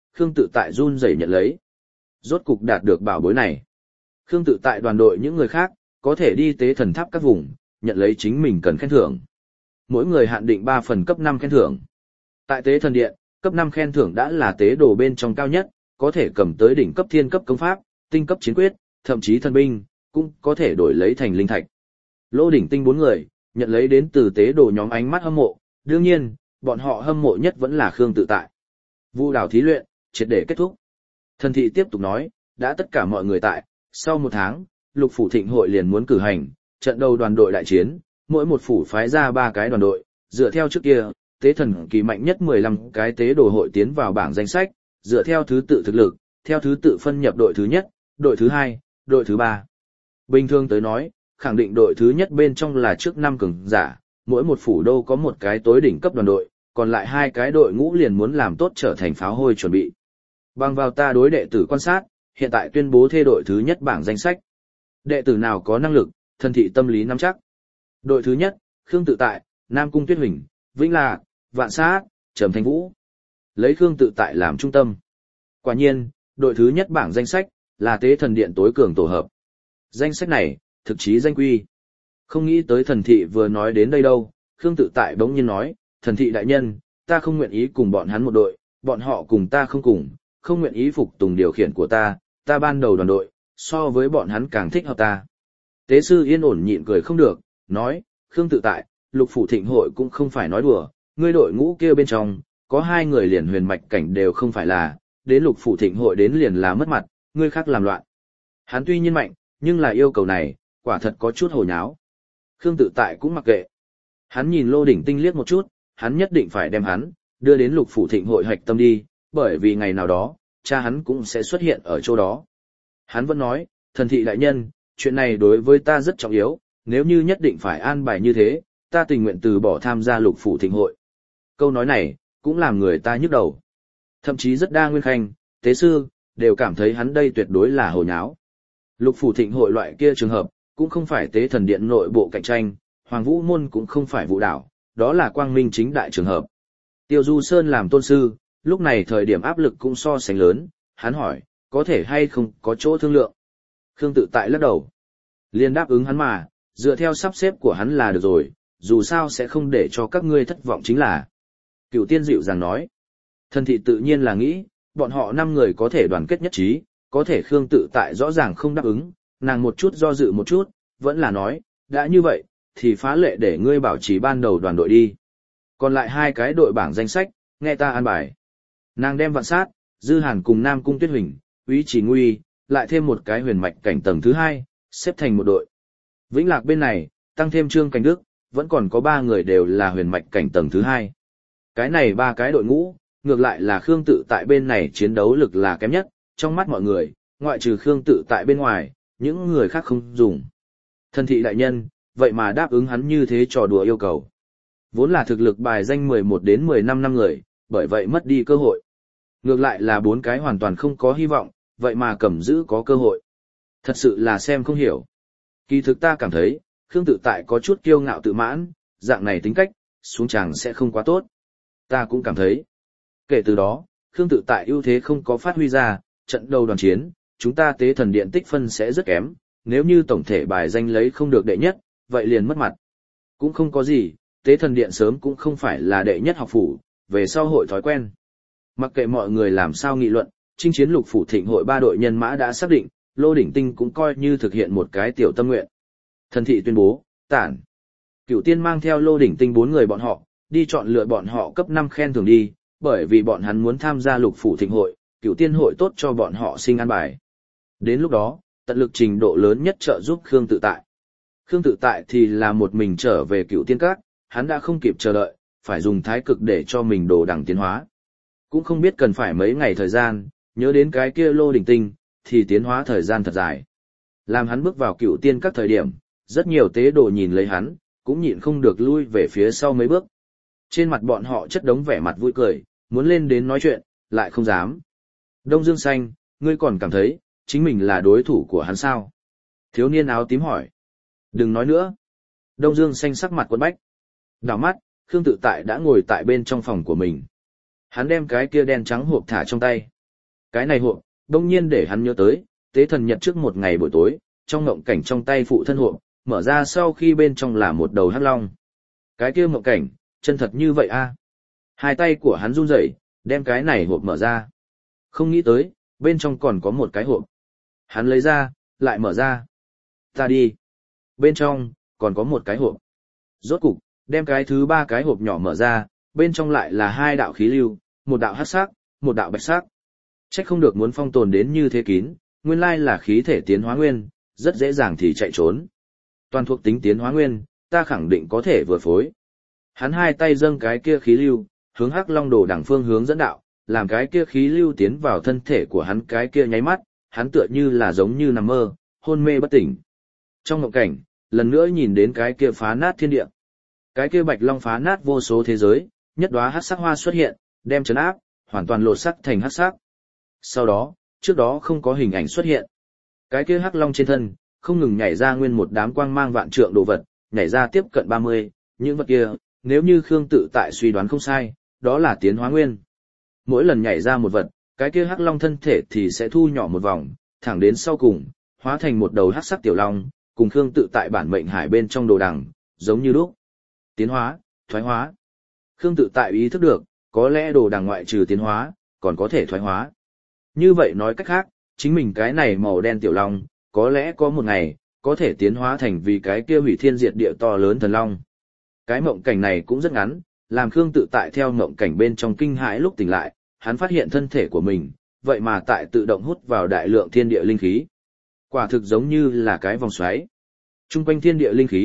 Tự Tại run rẩy nhận lấy. Rốt cục đạt được bảo bối này. Khương Tự Tại đoàn đội những người khác, có thể đi tế thần tháp các vùng, nhận lấy chính mình cần khen thưởng. Mỗi người hạn định 3 phần cấp 5 khen thưởng. Tại tế thần điện, cấp 5 khen thưởng đã là tế đồ bên trong cao nhất, có thể cầm tới đỉnh cấp thiên cấp công pháp, tinh cấp chiến quyết, thậm chí thần binh, cũng có thể đổi lấy thành linh thạch. Lô đỉnh tinh 4 người, nhận lấy đến từ tế đồ nhóm ánh mắt hâm mộ, đương nhiên, bọn họ hâm mộ nhất vẫn là Khương Tự Tại. Vu đảo thí luyện, triệt để kết thúc. Thần thị tiếp tục nói, đã tất cả mọi người tại, sau 1 tháng, Lục Phủ Thịnh hội liền muốn cử hành, trận đầu đoàn đội đại chiến, mỗi một phủ phái ra 3 cái đoàn đội, dựa theo trước kia, tế thần kỳ mạnh nhất 15 cái tế đồ hội tiến vào bảng danh sách, dựa theo thứ tự thực lực, theo thứ tự phân nhập đội thứ nhất, đội thứ hai, đội thứ ba. Bình thường tới nói, khẳng định đội thứ nhất bên trong là trước 5 cường giả, mỗi một phủ đô có một cái tối đỉnh cấp đoàn đội, còn lại 2 cái đội ngũ liền muốn làm tốt trở thành pháo hôi chuẩn bị. Bằng vào ta đối đệ tử quan sát, hiện tại tuyên bố thê đội thứ nhất bảng danh sách. Đệ tử nào có năng lực, thần thị tâm lý nắm chắc. Đội thứ nhất, Khương Tự Tại, Nam Cung Tuyết Huỳnh, Vĩnh Lạc, Vạn Sát, Trầm Thanh Vũ. Lấy Khương Tự Tại làm trung tâm. Quả nhiên, đội thứ nhất bảng danh sách là Tế Thần Điện tối cường tổ hợp. Danh sách này, thực chí danh quy. Không nghĩ tới thần thị vừa nói đến đây đâu, Khương Tự Tại bỗng nhiên nói, thần thị đại nhân, ta không nguyện ý cùng bọn hắn một đội, bọn họ cùng ta không cùng, không nguyện ý phục tùng điều khiển của ta ban đầu đoàn đội, so với bọn hắn càng thích hợp ta. Tế sư yên ổn nhịn cười không được, nói, Khương Tự Tại, Lục Phủ Thịnh hội cũng không phải nói đùa, ngươi đội ngũ kia bên trong, có 2 người liền huyền mạch cảnh đều không phải là, đến Lục Phủ Thịnh hội đến liền là mất mặt, ngươi khác làm loạn. Hắn tuy nhiên mạnh, nhưng là yêu cầu này, quả thật có chút hồ nháo. Khương Tự Tại cũng mặc kệ. Hắn nhìn Lô Đỉnh Tinh liếc một chút, hắn nhất định phải đem hắn đưa đến Lục Phủ Thịnh hội hạch tâm đi, bởi vì ngày nào đó, cha hắn cũng sẽ xuất hiện ở chỗ đó. Hắn vẫn nói, thần thị đại nhân, chuyện này đối với ta rất trọng yếu, nếu như nhất định phải an bài như thế, ta tình nguyện từ bỏ tham gia Lục Phủ Thịnh hội. Câu nói này, cũng làm người ta nhức đầu. Thậm chí rất đa nguyên khanh, tế sư, đều cảm thấy hắn đây tuyệt đối là hồ nháo. Lục Phủ Thịnh hội loại kia trường hợp, cũng không phải tế thần điện nội bộ cạnh tranh, Hoàng Vũ Môn cũng không phải vụ đảo, đó là quang minh chính đại trường hợp. Tiêu Du Sơn làm tôn sư, lúc này thời điểm áp lực cũng so sánh lớn, hắn hỏi, có thể hay không có chỗ thương lượng. Khương Tự Tại lắc đầu. Liên đáp ứng hắn mà, dựa theo sắp xếp của hắn là được rồi, dù sao sẽ không để cho các ngươi thất vọng chính là. Cửu Tiên dịu dàng nói. Thần thị tự nhiên là nghĩ, bọn họ 5 người có thể đoàn kết nhất trí, có thể Khương Tự Tại rõ ràng không đáp ứng, nàng một chút do dự một chút, vẫn là nói, đã như vậy, thì phá lệ để ngươi bảo trì ban đầu đoàn đội đi. Còn lại 2 cái đội bảng danh sách, nghe ta an bài. Nàng đem Vạn Sát, Dư Hàn cùng Nam Cung Tuyết Huỳnh, Úy Chỉ Nguy, lại thêm một cái huyền mạch cảnh tầng thứ 2, xếp thành một đội. Vĩnh Lạc bên này, tăng thêm Trương Cảnh Đức, vẫn còn có 3 người đều là huyền mạch cảnh tầng thứ 2. Cái này 3 cái đội ngũ, ngược lại là Khương Tự Tại bên này chiến đấu lực là kém nhất, trong mắt mọi người, ngoại trừ Khương Tự Tại bên ngoài, những người khác không dùng. Thần thị đại nhân, vậy mà đáp ứng hắn như thế trò đùa yêu cầu. Vốn là thực lực bài danh 11 đến 15 năm người, bởi vậy mất đi cơ hội. Ngược lại là 4 cái hoàn toàn không có hy vọng, vậy mà Cẩm Dữ có cơ hội. Thật sự là xem không hiểu. Kỳ thực ta cảm thấy, Khương Tự Tại có chút kiêu ngạo tự mãn, dạng này tính cách, xuống tràng sẽ không quá tốt. Ta cũng cảm thấy. Kể từ đó, Khương Tự Tại ưu thế không có phát huy ra, trận đầu đoàn chiến, chúng ta tế thần điện tích phân sẽ rất kém, nếu như tổng thể bài danh lấy không được đệ nhất, vậy liền mất mặt. Cũng không có gì, tế thần điện sớm cũng không phải là đệ nhất học phủ, về sau hội thói quen. Mặc kệ mọi người làm sao nghị luận, chinh chiến Lục Phủ Thịnh hội 3 đội nhân mã đã xác định, Lô Đỉnh Tinh cũng coi như thực hiện một cái tiểu tâm nguyện. Thần thị tuyên bố, tản. Cửu Tiên mang theo Lô Đỉnh Tinh 4 người bọn họ, đi chọn lựa bọn họ cấp 5 khen thưởng đi, bởi vì bọn hắn muốn tham gia Lục Phủ Thịnh hội, Cửu Tiên hội tốt cho bọn họ sinh an bài. Đến lúc đó, tận lực trình độ lớn nhất trợ giúp Khương Tự Tại. Khương Tự Tại thì là một mình trở về Cửu Tiên Các, hắn đã không kịp chờ đợi, phải dùng thái cực để cho mình đồ đẳng tiến hóa. Cũng không biết cần phải mấy ngày thời gian, nhớ đến cái kia Lô Đỉnh Tinh, thì tiến hóa thời gian thật dài. Làm hắn bước vào Cửu Tiên Các thời điểm, rất nhiều tế đồ nhìn lấy hắn, cũng nhịn không được lui về phía sau mấy bước. Trên mặt bọn họ chất đống vẻ mặt vui cười, muốn lên đến nói chuyện, lại không dám. Đông Dương Xanh, ngươi còn cảm thấy, chính mình là đối thủ của hắn sao? Thiếu niên áo tím hỏi. Đừng nói nữa. Đông Dương Xanh sắc mặt quẫn bách. Đảo mắt, Khương Tự Tại đã ngồi tại bên trong phòng của mình. Hắn đem cái kia đen trắng hộp thả trong tay. Cái này hộp, đông nhiên để hắn nhớ tới, tế thần nhật trước một ngày buổi tối, trong ngộng cảnh trong tay phụ thân hộp, mở ra sau khi bên trong là một đầu hắc long. Cái kia ngộng cảnh, chân thật như vậy a. Hai tay của hắn run rẩy, đem cái này hộp mở ra. Không nghĩ tới, bên trong còn có một cái hộp. Hắn lấy ra, lại mở ra. Ta đi. Bên trong, còn có một cái hộp. Rốt cục, đem cái thứ 3 cái hộp nhỏ mở ra, bên trong lại là 2 đạo khí lưu, một đạo hắc sắc, một đạo bạch sắc. Trách không được muốn phong tồn đến như thế kín, nguyên lai là khí thể tiến hóa nguyên, rất dễ dàng thì chạy trốn. Toàn thuộc tính tiến hóa nguyên, ta khẳng định có thể vừa phối. Hắn hai tay dâng cái kia khí lưu, hướng hắc long đồ đẳng phương hướng dẫn đạo, làm cái kia khí lưu tiến vào thân thể của hắn cái kia nháy mắt, hắn tựa như là giống như nằm mơ, hôn mê bất tỉnh. Trong mộng cảnh, lần nữa nhìn đến cái kia phá nát thiên địa. Cái kia bạch long phá nát vô số thế giới, nhất đóa hắc sắc hoa xuất hiện, đem trấn áp, hoàn toàn lột sắc thành hắc sắc. Sau đó, trước đó không có hình ảnh xuất hiện. Cái kia hắc long trên thân, không ngừng nhảy ra nguyên một đám quang mang vạn trượng đồ vật, nhảy ra tiếp cận 30, những vật kia, nếu như Khương Tự Tại suy đoán không sai, đó là tiến hóa nguyên. Mỗi lần nhảy ra một vật, cái kia hắc long thân thể thì sẽ thu nhỏ một vòng, thẳng đến sau cùng, hóa thành một đầu hắc sắc tiểu long, cùng Khương Tự Tại bản mệnh hải bên trong đồ đằng, giống như lúc. Tiến hóa, thoái hóa. Khương Tự Tại ý thức được, có lẽ đồ đằng ngoại trừ tiến hóa, còn có thể thoái hóa. Như vậy nói cách khác, chính mình cái này màu đen tiểu long, có lẽ có một ngày, có thể tiến hóa thành vì cái kia hủy thiên diệt địa to lớn thần long. Cái mộng cảnh này cũng rất ngắn, làm Khương Tự Tại theo mộng cảnh bên trong kinh hãi lúc tỉnh lại, hắn phát hiện thân thể của mình, vậy mà tại tự động hút vào đại lượng thiên địa linh khí. Quả thực giống như là cái vòng xoáy. Trung quanh thiên địa linh khí,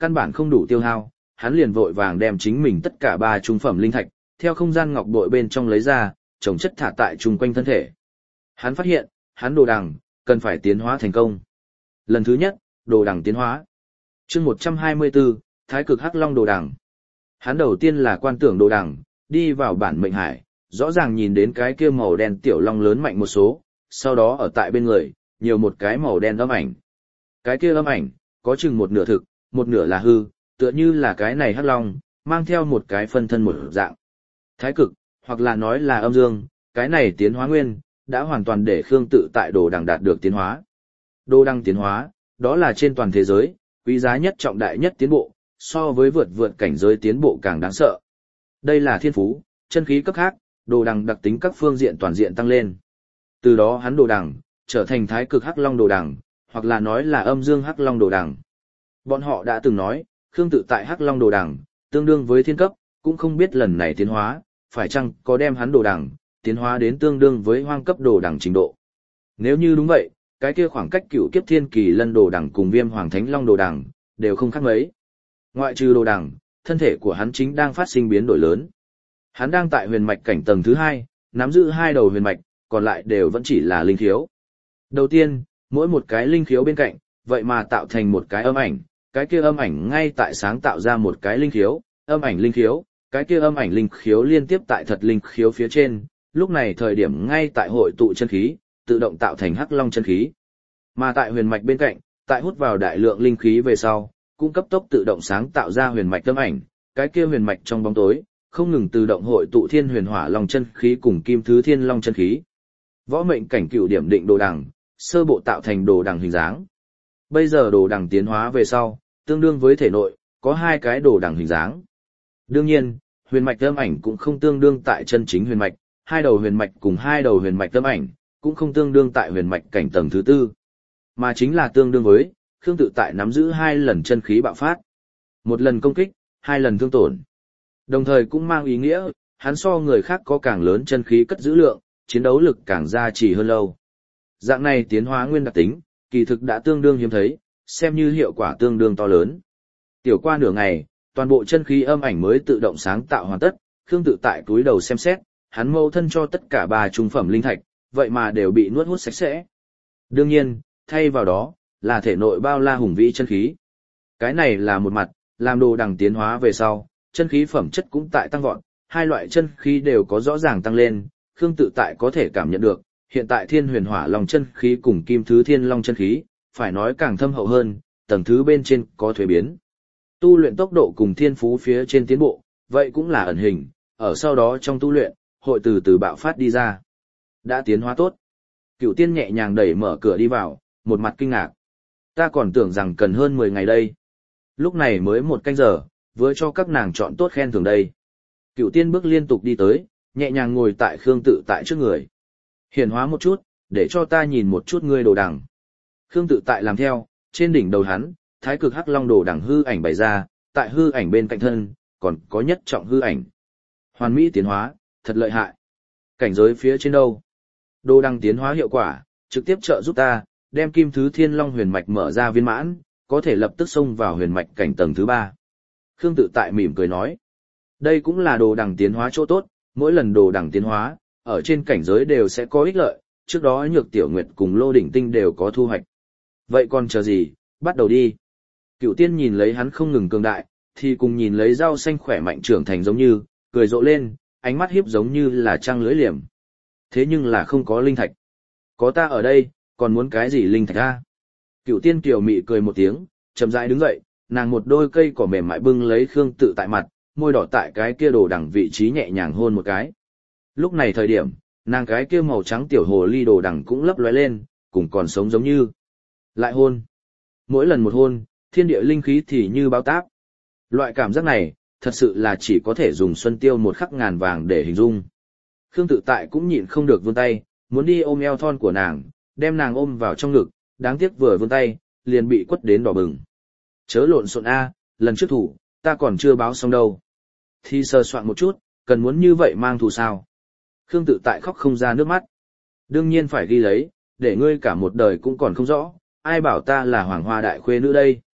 căn bản không đủ tiêu hao, hắn liền vội vàng đem chính mình tất cả 3 trung phẩm linh thạch, theo không gian ngọc bội bên trong lấy ra, trồng chất thả tại chung quanh thân thể. Hắn phát hiện, hắn đồ đằng, cần phải tiến hóa thành công. Lần thứ nhất, đồ đằng tiến hóa. Chương 124, Thái cực Hắc Long đồ đằng. Hắn đầu tiên là quan tưởng đồ đằng, đi vào bản mệnh hải, rõ ràng nhìn đến cái kia màu đen tiểu long lớn mạnh một số, sau đó ở tại bên người, nhiều một cái màu đen âm ảnh. Cái kia âm ảnh, có chừng một nửa thực, một nửa là hư, tựa như là cái này hắc long, mang theo một cái phân thân một dạng. Thái cực, hoặc là nói là âm dương, cái này tiến hóa nguyên, đã hoàn toàn để Khương Tự tại đồ đằng đạt được tiến hóa. Đồ đằng tiến hóa, đó là trên toàn thế giới, quý giá nhất trọng đại nhất tiến bộ, so với vượt cảnh giới tiến bộ càng đáng sợ. Đây là thiên phú, chân khí cấp khác, đồ đằng đặc tính các phương diện toàn diện tăng lên. Từ đó hắn đồ đằng, trở thành thái cực hắc long đồ đằng, hoặc là nói là âm dương hắc long đồ đằng. Bọn họ đã từng nói, Khương Tự tại hắc long đồ đằng, tương đương với thiên cấp, cũng không biết lần này tiến hóa, phải chăng có đem hắn đồ đằng, tiến hóa đến tương đương với hoang cấp đồ đằng trình độ. Nếu như đúng vậy, cái kia khoảng cách cựu kiếp thiên kỳ lân đồ đằng cùng viêm hoàng thánh long đồ đằng, đều không khác mấy. Ngoại trừ đồ đằng, thân thể của hắn chính đang phát sinh biến đổi lớn. Hắn đang tại huyền mạch cảnh tầng thứ 2, nắm giữ 2 đầu huyền mạch, còn lại đều vẫn chỉ là linh khiếu. Đầu tiên, mỗi một cái linh khiếu bên cạnh, vậy mà tạo thành một cái âm ảnh, cái kia âm ảnh ngay tại sáng tạo ra một cái linh khiếu, âm ảnh linh khiếu, cái kia âm ảnh linh khiếu liên tiếp tại thật linh khiếu phía trên, lúc này thời điểm ngay tại hội tụ chân khí, tự động tạo thành hắc long chân khí. Mà tại huyền mạch bên cạnh, tại hút vào đại lượng linh khí về sau, cũng cấp tốc tự động sáng tạo ra huyền mạch âm ảnh, cái kia huyền mạch trong bóng tối, không ngừng tự động hội tụ thiên huyền hỏa long chân khí cùng kim thứ thiên long chân khí. Võ mệnh cảnh cựu điểm định đồ đằng, sơ bộ tạo thành đồ đằng hình dáng. Bây giờ đồ đằng tiến hóa về sau, tương đương với thể nội, có 2 cái đồ đằng hình dáng. Đương nhiên, huyền mạch âm ảnh cũng không tương đương tại chân chính huyền mạch, 2 đầu huyền mạch cùng 2 đầu huyền mạch âm ảnh, cũng không tương đương tại huyền mạch cảnh tầng thứ 4, mà chính là tương đương với Khương Tự tại nắm giữ 2 lần chân khí bạo phát, 1 lần công kích, 2 lần thương tổn. Đồng thời cũng mang ý nghĩa, hắn so người khác có càng lớn chân khí cất giữ lượng, chiến đấu lực càng gia trì hơn lâu. Dạng này tiến hóa nguyên đặc tính, kỳ thực đã tương đương hiếm thấy, xem như hiệu quả tương đương to lớn. Tiểu qua nửa ngày, toàn bộ chân khí âm ảnh mới tự động sáng tạo hoàn tất, Khương Tự tại cúi đầu xem xét, hắn mâu thân cho tất cả 3 trung phẩm linh thạch, vậy mà đều bị nuốt hút sạch sẽ. Đương nhiên, thay vào đó, là thể nội bao la hùng vĩ chân khí. Cái này là một mặt, làm đồ đằng tiến hóa về sau, chân khí phẩm chất cũng tại tăng vọt, 2 loại chân khí đều có rõ ràng tăng lên, Khương Tự tại có thể cảm nhận được, hiện tại thiên huyền hỏa long chân khí cùng kim thứ thiên long chân khí, phải nói càng thâm hậu hơn, tầng thứ bên trên có thuế biến. Tu luyện tốc độ cùng thiên phú phía trên tiến bộ, vậy cũng là ẩn hình, ở sau đó trong tu luyện, hội từ từ bạo phát đi ra. Đã tiến hóa tốt. Cửu Tiên nhẹ nhàng đẩy mở cửa đi vào, một mặt kinh ngạc. Ta còn tưởng rằng cần hơn 10 ngày đây. Lúc này mới 1 canh giờ, vừa cho các nàng chọn tốt khen thưởng đây. Cửu Tiên bước liên tục đi tới, nhẹ nhàng ngồi tại Khương Tự tại trước người. Hiển hóa một chút, để cho ta nhìn một chút ngươi đồ đằng. Khương Tự tại làm theo, trên đỉnh đầu hắn, thái cực hắc long đồ đằng hư ảnh bày ra, tại hư ảnh bên cạnh thân, còn có nhất trọng hư ảnh. Hoàn mỹ tiến hóa, thật lợi hại. Cảnh giới phía trên đâu? Đồ đằng tiến hóa hiệu quả, trực tiếp trợ giúp ta, đem kim thứ thiên long huyền mạch mở ra viên mãn, có thể lập tức xông vào huyền mạch cảnh tầng thứ 3. Khương Tự tại mỉm cười nói. Đây cũng là đồ đằng tiến hóa chỗ tốt, mỗi lần đồ đằng tiến hóa, ở trên cảnh giới đều sẽ có ích lợi, trước đó Nhược Tiểu Nguyệt cùng Lô Đỉnh Tinh đều có thu hoạch. Vậy còn chờ gì, bắt đầu đi. Cửu Tiên nhìn lấy hắn không ngừng cường đại, thì cùng nhìn lấy rau xanh khỏe mạnh trưởng thành giống như, cười rộ lên, ánh mắt hiếp giống như là trăng lưỡi liềm. Thế nhưng là không có linh thạch. Có ta ở đây, còn muốn cái gì linh thạch a? Cửu Tiên kiều mị cười một tiếng, chậm rãi đứng dậy, nàng một đôi cây cỏ mềm mại bưng lấy Khương Tự tại mặt, môi đỏ tại cái kia đồ đằng vị trí nhẹ nhàng hôn một cái. Lúc này thời điểm, nàng cái kia màu trắng tiểu hồ ly đồ đằng cũng lấp lóe lên, cùng còn sống giống như. Lại hôn. Mỗi lần một hôn, thiên địa linh khí thì như báo táp. Loại cảm giác này, thật sự là chỉ có thể dùng xuân tiêu 1 khắc ngàn vàng để hình dung. Khương Tự tại cũng nhịn không được vươn tay, muốn đi ôm eo thon của nàng, đem nàng ôm vào trong ngực, đáng tiếc vừa vươn tay, liền bị quất đến đỏ bừng. Chớ lộn xộn a, lần trước thủ, ta còn chưa báo xong đâu. Thì sờ soạn một chút, cần muốn như vậy mang thù sao? Khương Tự tại khóc không ra nước mắt. Đương nhiên phải ghi lấy, để ngươi cả một đời cũng còn không rõ, ai bảo ta là hoàng hoa đại khuê nữ đây.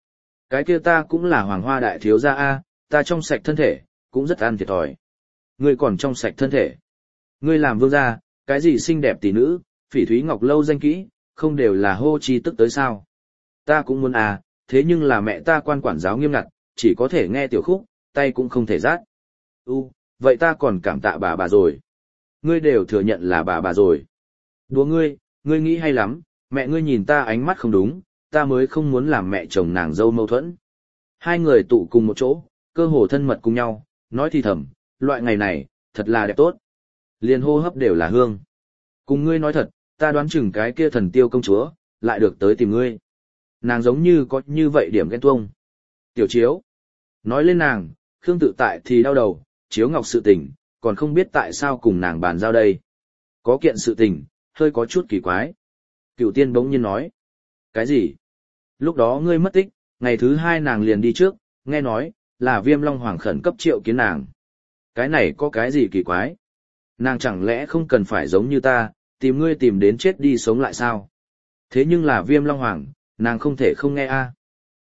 cái kia ta cũng là hoàng hoa đại thiếu gia a, ta trong sạch thân thể, cũng rất ăn thiệt thòi. Ngươi còn trong sạch thân thể. Ngươi làm vương gia, cái gì xinh đẹp tỷ nữ, Phỉ Thúy Ngọc Lâu danh kỹ, không đều là hô chi tức tới sao. Ta cũng muốn à, thế nhưng là mẹ ta quan quản giáo nghiêm ngặt, chỉ có thể nghe tiểu khúc, tay cũng không thể rát. Vậy ta còn cảm tạ bà rồi. Ngươi đều thừa nhận là bà rồi. Đùa ngươi nghĩ hay lắm, mẹ ngươi nhìn ta ánh mắt không đúng, ta mới không muốn làm mẹ chồng nàng dâu mâu thuẫn. Hai người tụ cùng một chỗ, cơ hồ thân mật cùng nhau, nói thì thầm, loại ngày này, thật là đẹp tốt. Liền hô hấp đều là hương. Cùng ngươi nói thật, ta đoán chừng cái kia thần tiêu công chúa, lại được tới tìm ngươi. Nàng giống như có như vậy điểm ghen tuông. Tiểu Chiếu. Nói lên nàng, Khương Tự Tại thì đau đầu, Chiếu Ngọc sự tình, còn không biết tại sao cùng nàng bàn giao đây. Có kiện sự tình, hơi có chút kỳ quái. Cửu Tiên bỗng nhiên nói. Cái gì? Lúc đó ngươi mất tích, ngày thứ 2 nàng liền đi trước, nghe nói, là Viêm Long Hoàng khẩn cấp triệu kiến nàng. Cái này có cái gì kỳ quái? Nàng chẳng lẽ không cần phải giống như ta, tìm ngươi tìm đến chết đi sống lại sao? Thế nhưng là Viêm Long Hoàng, nàng không thể không nghe a.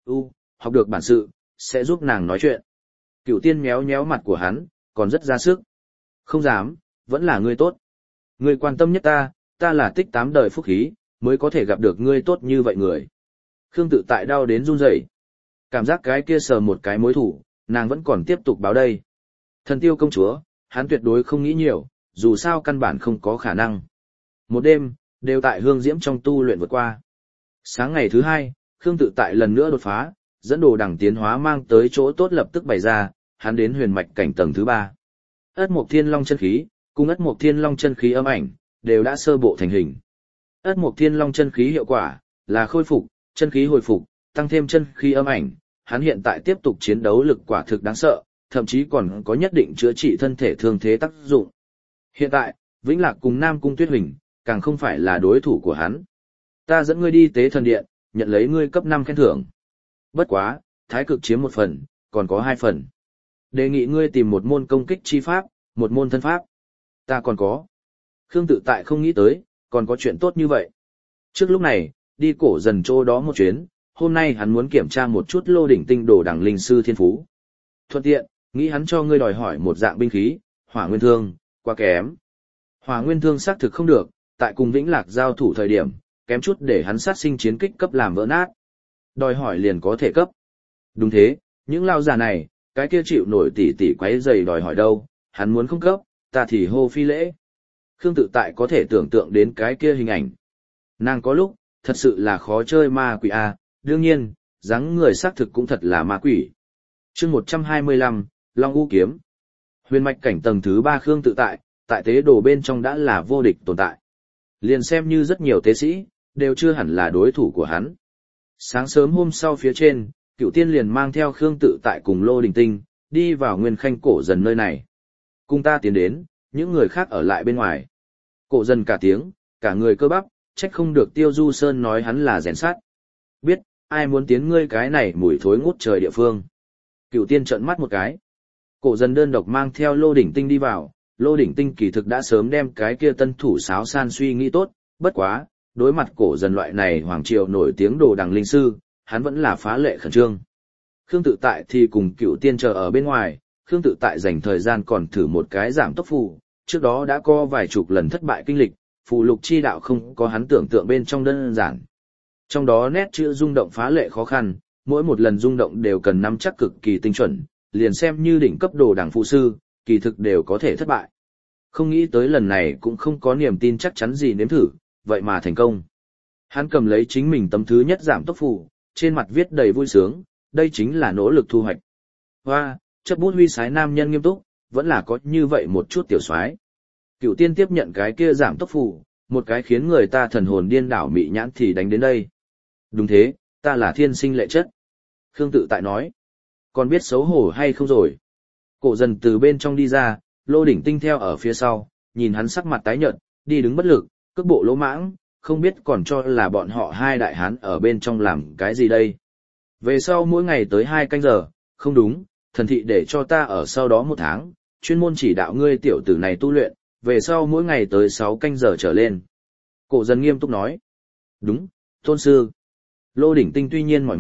Học được bản sự, sẽ giúp nàng nói chuyện. Cửu Tiên méo méo mặt của hắn, còn rất ra sức. Không dám, vẫn là ngươi tốt. Ngươi quan tâm nhất ta là tích 8 đời phúc khí, mới có thể gặp được ngươi tốt như vậy người. Khương Tự Tại đau đến run rẩy. Cảm giác cái kia sờ một cái mối thủ, nàng vẫn còn tiếp tục báo đây. Thần tiêu công chúa, hắn tuyệt đối không nghĩ nhiều, dù sao căn bản không có khả năng. Một đêm, đều tại hương diễm trong tu luyện vượt qua. Sáng ngày thứ 2, Khương Tự Tại lần nữa đột phá, dẫn đồ đẳng tiến hóa mang tới chỗ tốt lập tức bày ra, hắn đến huyền mạch cảnh tầng thứ 3. Ất Mộc Thiên Long chân khí, cùng Ất Mộc Thiên Long chân khí âm ảnh, đều đã sơ bộ thành hình. Ất Mộc Thiên Long chân khí hiệu quả là khôi phục, chân khí hồi phục, tăng thêm chân khí âm ảnh, hắn hiện tại tiếp tục chiến đấu lực quả thực đáng sợ, thậm chí còn có nhất định chữa trị thân thể thương thế tác dụng. Hiện tại, Vĩnh Lạc cùng Nam Cung Tuyết Huỳnh, càng không phải là đối thủ của hắn. Ta dẫn ngươi đi tế thần điện, nhận lấy ngươi cấp 5 khen thưởng. Bất quá, thái cực chiếm 1 phần, còn có 2 phần. Đề nghị ngươi tìm một môn công kích chi pháp, một môn thân pháp. Ta còn có. Khương Tự Tại không nghĩ tới, còn có chuyện tốt như vậy. Trước lúc này, đi Cổ Dần chỗ đó một chuyến, hôm nay hắn muốn kiểm tra một chút Lô Đỉnh Tinh đồ đẳng linh sư thiên phú. Thuận tiện, nghĩ hắn cho ngươi đòi hỏi một dạng binh khí, Hỏa Nguyên Thương, quá kém. Hỏa Nguyên Thương xác thực không được, tại cùng Vĩnh Lạc giao thủ thời điểm, kém chút để hắn sát sinh chiến kích cấp làm vỡ nát. Đòi hỏi liền có thể cấp. Đúng thế, những lao già này, cái kia chịu nổi tỉ quấy giày đòi hỏi đâu, hắn muốn không cấp, ta thì hô phi lễ. Khương Tự Tại có thể tưởng tượng đến cái kia hình ảnh. Nàng có lúc, thật sự là khó chơi ma quỷ a, đương nhiên, dáng người xác thực cũng thật là ma quỷ. Chương 125, Long U kiếm. Huyền mạch cảnh tầng thứ 3 Khương Tự Tại, tại tế đồ bên trong đã là vô địch tồn tại. Liền xem như rất nhiều tế sĩ, đều chưa hẳn là đối thủ của hắn. Sáng sớm hôm sau phía trên, Cửu Tiên liền mang theo Khương Tự Tại cùng Lô Đình Tinh, đi vào Nguyên Khanh Cổ Dần nơi này. Cùng ta tiến đến, những người khác ở lại bên ngoài. Cổ Dần cả tiếng, cả người cơ bắp, trách không được Tiêu Du Sơn nói hắn là rèn sát. Biết, ai muốn tiến ngươi cái này mùi thối ngút trời địa phương. Cửu Tiên trợn mắt một cái. Cổ Dần đơn độc mang theo Lô Đỉnh Tinh đi vào, Lô Đỉnh Tinh kỳ thực đã sớm đem cái kia tân thủ sáo san suy nghĩ tốt, bất quá, đối mặt Cổ Dần loại này hoàng triều nổi tiếng đồ đằng linh sư, hắn vẫn là phá lệ khẩn trương. Khương Tự Tại thì cùng Cửu Tiên chờ ở bên ngoài, Khương Tự Tại dành thời gian còn thử một cái giảm tốc phù, trước đó đã có vài chục lần thất bại kinh lịch, phù lục chi đạo không có hắn tưởng tượng bên trong đơn giản. Trong đó nét chữ rung động phá lệ khó khăn, mỗi một lần rung động đều cần nắm chắc cực kỳ tinh chuẩn, liền xem như đỉnh cấp đồ đằng phụ sư, kỳ thực đều có thể thất bại. Không nghĩ tới lần này cũng không có niềm tin chắc chắn gì nếm thử, vậy mà thành công. Hắn cầm lấy chính mình tấm thứ nhất giảm tốc phù, trên mặt viết đầy vui sướng, đây chính là nỗ lực thu hoạch. Hoa, chấp bút huy sái nam nhân nghiêm túc, vẫn là có như vậy một chút tiểu soái. Cửu Tiên tiếp nhận cái kia giảm tốc phù, một cái khiến người ta thần hồn điên đảo mị nhãn thì đánh đến đây. Đúng thế, ta là thiên sinh lệ chất. Khương Tự Tại nói. Còn biết xấu hổ hay không rồi? Cổ Dần từ bên trong đi ra, Lô Đỉnh Tinh theo ở phía sau, nhìn hắn sắc mặt tái nhợt, đi đứng bất lực, cước bộ lỗ mãng, không biết còn cho là bọn họ hai đại hán ở bên trong làm cái gì đây. Về sau mỗi ngày tới 2 canh giờ, không đúng, thần thị để cho ta ở sau đó 1 tháng, chuyên môn chỉ đạo ngươi tiểu tử này tu luyện, về sau mỗi ngày tới 6 canh giờ trở lên. Cổ Dần nghiêm túc nói. Đúng, tôn sư. Lô Đỉnh Tinh tuy nhiên mỏi mệt,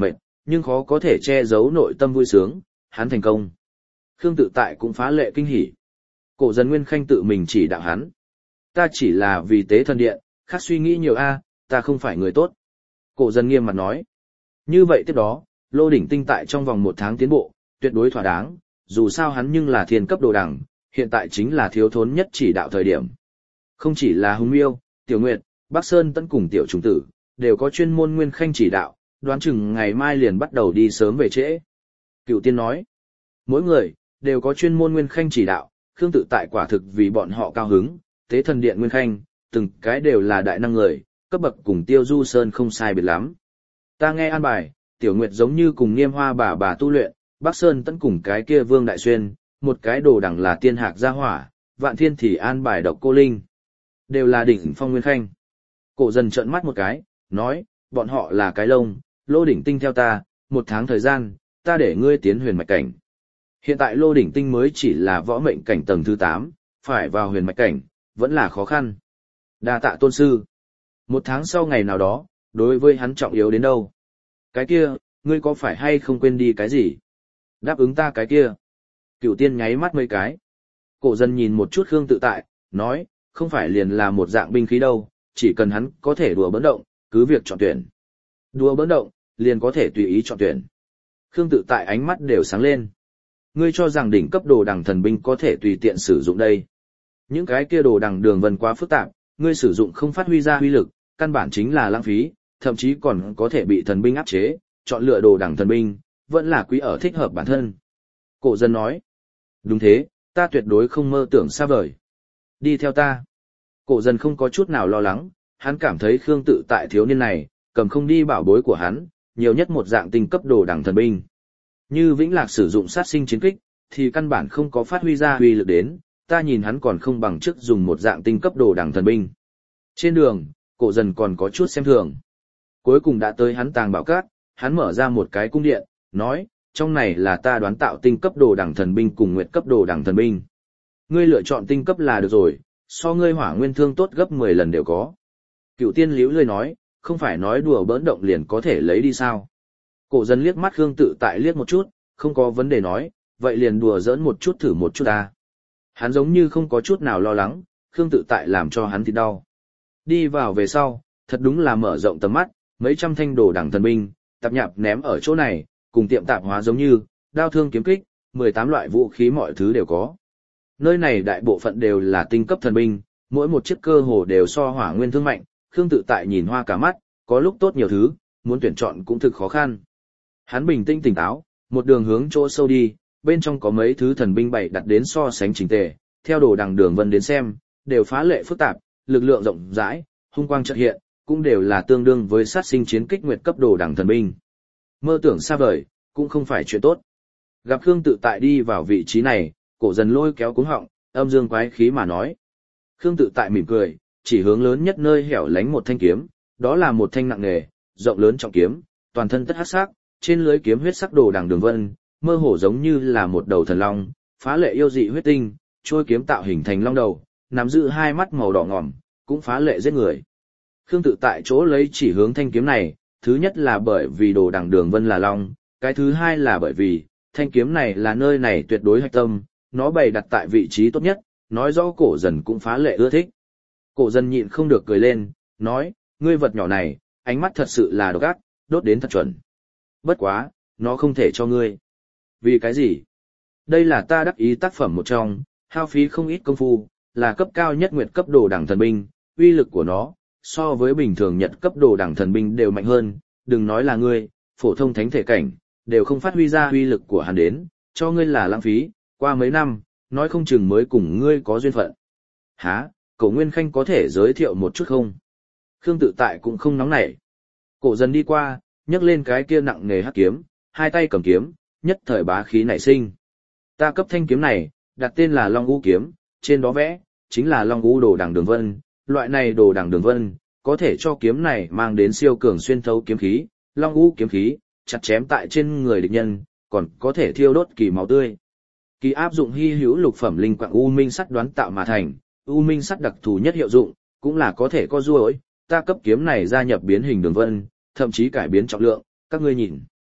nhưng khó có thể che giấu nội tâm vui sướng, hắn thành công. Khương Tự Tại cũng phá lệ kinh hỉ. Cổ Dân Nguyên Khanh tự mình chỉ đạo hắn. Ta chỉ là vì tế thần điện, khác suy nghĩ nhiều ta không phải người tốt. Cổ Dân nghiêm mặt nói. Như vậy tiếp đó, Lô Đỉnh Tinh tại trong vòng 1 tháng tiến bộ, tuyệt đối thỏa đáng, dù sao hắn nhưng là thiên cấp đồ đẳng, hiện tại chính là thiếu thốn nhất chỉ đạo thời điểm. Không chỉ là Hùng Miêu, Tiểu Nguyệt, Bắc Sơn Tấn cùng Tiểu Trùng Tử, đều có chuyên môn Nguyên Khanh chỉ đạo, đoán chừng ngày mai liền bắt đầu đi sớm về trễ. Cựu Tiên nói, mỗi người, đều có chuyên môn Nguyên Khanh chỉ đạo, Khương Tự Tại quả thực vì bọn họ cao hứng, tế thần điện Nguyên Khanh, từng cái đều là đại năng người, cấp bậc cùng Tiêu Du Sơn không sai biệt lắm. Ta nghe an bài, Tiểu Nguyệt giống như cùng Niêm Hoa bà tu luyện, Bắc Sơn Tấn cùng cái kia Vương Đại Xuyên, một cái đồ đẳng là Tiên Hạc Gia Hỏa, Vạn Thiên thì an bài Độc Cô Linh. Đều là đỉnh phong Nguyên Khanh. Cổ Dân trợn mắt một cái, nói, bọn họ là cái lông, Lô Đỉnh Tinh theo ta, 1 tháng thời gian, ta để ngươi tiến huyền mạch cảnh. Hiện tại Lô Đỉnh Tinh mới chỉ là võ mệnh cảnh tầng thứ 8, phải vào huyền mạch cảnh, vẫn là khó khăn. Đa tạ tôn sư. 1 tháng sau ngày nào đó, đối với hắn trọng yếu đến đâu? Cái kia, ngươi có phải hay không quên đi cái gì? Đáp ứng ta cái kia. Cửu Tiên nháy mắt mấy cái. Cổ Dân nhìn một chút Khương Tự Tại, nói, không phải liền là một dạng binh khí đâu, chỉ cần hắn có thể đùa bỡn động, cứ việc chọn tuyển. Đùa bỡn động, liền có thể tùy ý chọn tuyển. Khương Tự Tại ánh mắt đều sáng lên. Ngươi cho rằng đỉnh cấp đồ đằng thần binh có thể tùy tiện sử dụng đây. Những cái kia đồ đằng đường vân quá phức tạp, ngươi sử dụng không phát huy ra huy lực, căn bản chính là lãng phí, thậm chí còn có thể bị thần binh áp chế, chọn lựa đồ đằng thần binh, vẫn là quý ở thích hợp bản thân. Cổ Dân nói, đúng thế, ta tuyệt đối không mơ tưởng xa vời. Đi theo ta. Cổ Dân không có chút nào lo lắng, hắn cảm thấy Khương Tự Tại thiếu niên này, cầm không đi bảo bối của hắn, nhiều nhất một dạng tinh cấp đồ đằng thần binh. Như Vĩnh Lạc sử dụng sát sinh chiến kích, thì căn bản không có phát huy ra huy lực đến, ta nhìn hắn còn không bằng trước dùng một dạng tinh cấp đồ đằng thần binh. Trên đường, Cổ Dân còn có chút xem thường. Cuối cùng đã tới hắn tàng bảo cát, hắn mở ra một cái cung điện, nói, trong này là ta đoán tạo tinh cấp đồ đằng thần binh cùng nguyệt cấp đồ đằng thần binh. Ngươi lựa chọn tinh cấp là được rồi, so ngươi hỏa nguyên thương tốt gấp 10 lần đều có. Cựu Tiên líu lơi nói, không phải nói đùa bỡn động liền có thể lấy đi sao. Cổ Dân liếc mắt Khương Tự Tại liếc một chút, không có vấn đề nói, vậy liền đùa giỡn một chút thử một chút ta. Hắn giống như không có chút nào lo lắng, Khương Tự Tại làm cho hắn thì đau. Đi vào về sau, thật đúng là mở rộng tầm mắt, mấy trăm thanh đồ đằng thần binh, tạp nhạp ném ở chỗ này, cùng tiệm tạp hóa giống như, đao thương kiếm kích, 18 loại vũ khí mọi thứ đều có. Nơi này đại bộ phận đều là tinh cấp thần binh, mỗi một chiếc cơ hồ đều so hỏa nguyên thương mạnh, Khương Tự Tại nhìn hoa cả mắt, có lúc tốt nhiều thứ, muốn tuyển chọn cũng thực khó khăn. Hắn bình tĩnh tỉnh táo, một đường hướng chỗ sâu đi, bên trong có mấy thứ thần binh bày đặt đến so sánh chỉnh tề, theo đồ đằng đường vân đến xem, đều phá lệ phức tạp, lực lượng rộng rãi, hung quang chợt hiện, cũng đều là tương đương với sát sinh chiến kích nguyệt cấp đồ đằng thần binh. Mơ tưởng xa vời, cũng không phải chuyện tốt. Gặp Khương Tự Tại đi vào vị trí này, Cổ Dân lôi kéo cuống họng, âm dương quái khí mà nói. Khương Tự Tại mỉm cười, chỉ hướng lớn nhất nơi hẻo lánh một thanh kiếm, đó là một thanh nặng nghề, rộng lớn trọng kiếm, toàn thân tất hắc sắc, trên lưới kiếm huyết sắc đồ đằng đường vân, mơ hồ giống như là một đầu thần long, phá lệ yêu dị huyết tinh, trôi kiếm tạo hình thành long đầu, nắm giữ 2 mắt màu đỏ ngòm, cũng phá lệ giết người. Khương Tự Tại chỗ lấy chỉ hướng thanh kiếm này, thứ nhất là bởi vì đồ đằng đường vân là long, cái thứ hai là bởi vì, thanh kiếm này là nơi này tuyệt đối hạch tâm, nó bày đặt tại vị trí tốt nhất, nói rõ Cổ Dân cũng phá lệ ưa thích. Cổ Dân nhịn không được cười lên, nói, ngươi vật nhỏ này, ánh mắt thật sự là độc ác, đốt đến thật chuẩn. Bất quá, nó không thể cho ngươi. Vì cái gì? Đây là ta đắc ý tác phẩm một trong, hao phí không ít công phu, là cấp cao nhất nguyệt cấp đồ đằng thần binh, uy lực của nó, so với bình thường nhật cấp đồ đằng thần binh đều mạnh hơn, đừng nói là ngươi, phổ thông thánh thể cảnh, đều không phát huy ra uy lực của hắn đến, cho ngươi là lãng phí, qua mấy năm, nói không chừng mới cùng ngươi có duyên phận. Hả, Cổ Nguyên Khanh có thể giới thiệu một chút không? Khương Tự Tại cũng không nóng nảy. Cổ Dân đi qua, nhấc lên cái kia nặng nề hắc kiếm, hai tay cầm kiếm, nhất thời bá khí nảy sinh. Ta cấp thanh kiếm này, đặt tên là Long U kiếm, trên đó vẽ, chính là Long U đồ đằng đường vân, loại này đồ đằng đường vân, có thể cho kiếm này mang đến siêu cường xuyên thấu kiếm khí, Long U kiếm khí, chặt chém tại trên người địch nhân, còn có thể thiêu đốt kỳ máu tươi. Kỳ áp dụng hy hữu lục phẩm linh quạng u minh sắt đoán tạo mà thành, u minh sắt đặc thù nhất hiệu dụng, cũng là có thể co duỗi, ta cấp kiếm này gia nhập biến hình đường vân, thậm chí cải biến trọng lượng, các ngươi nhìn.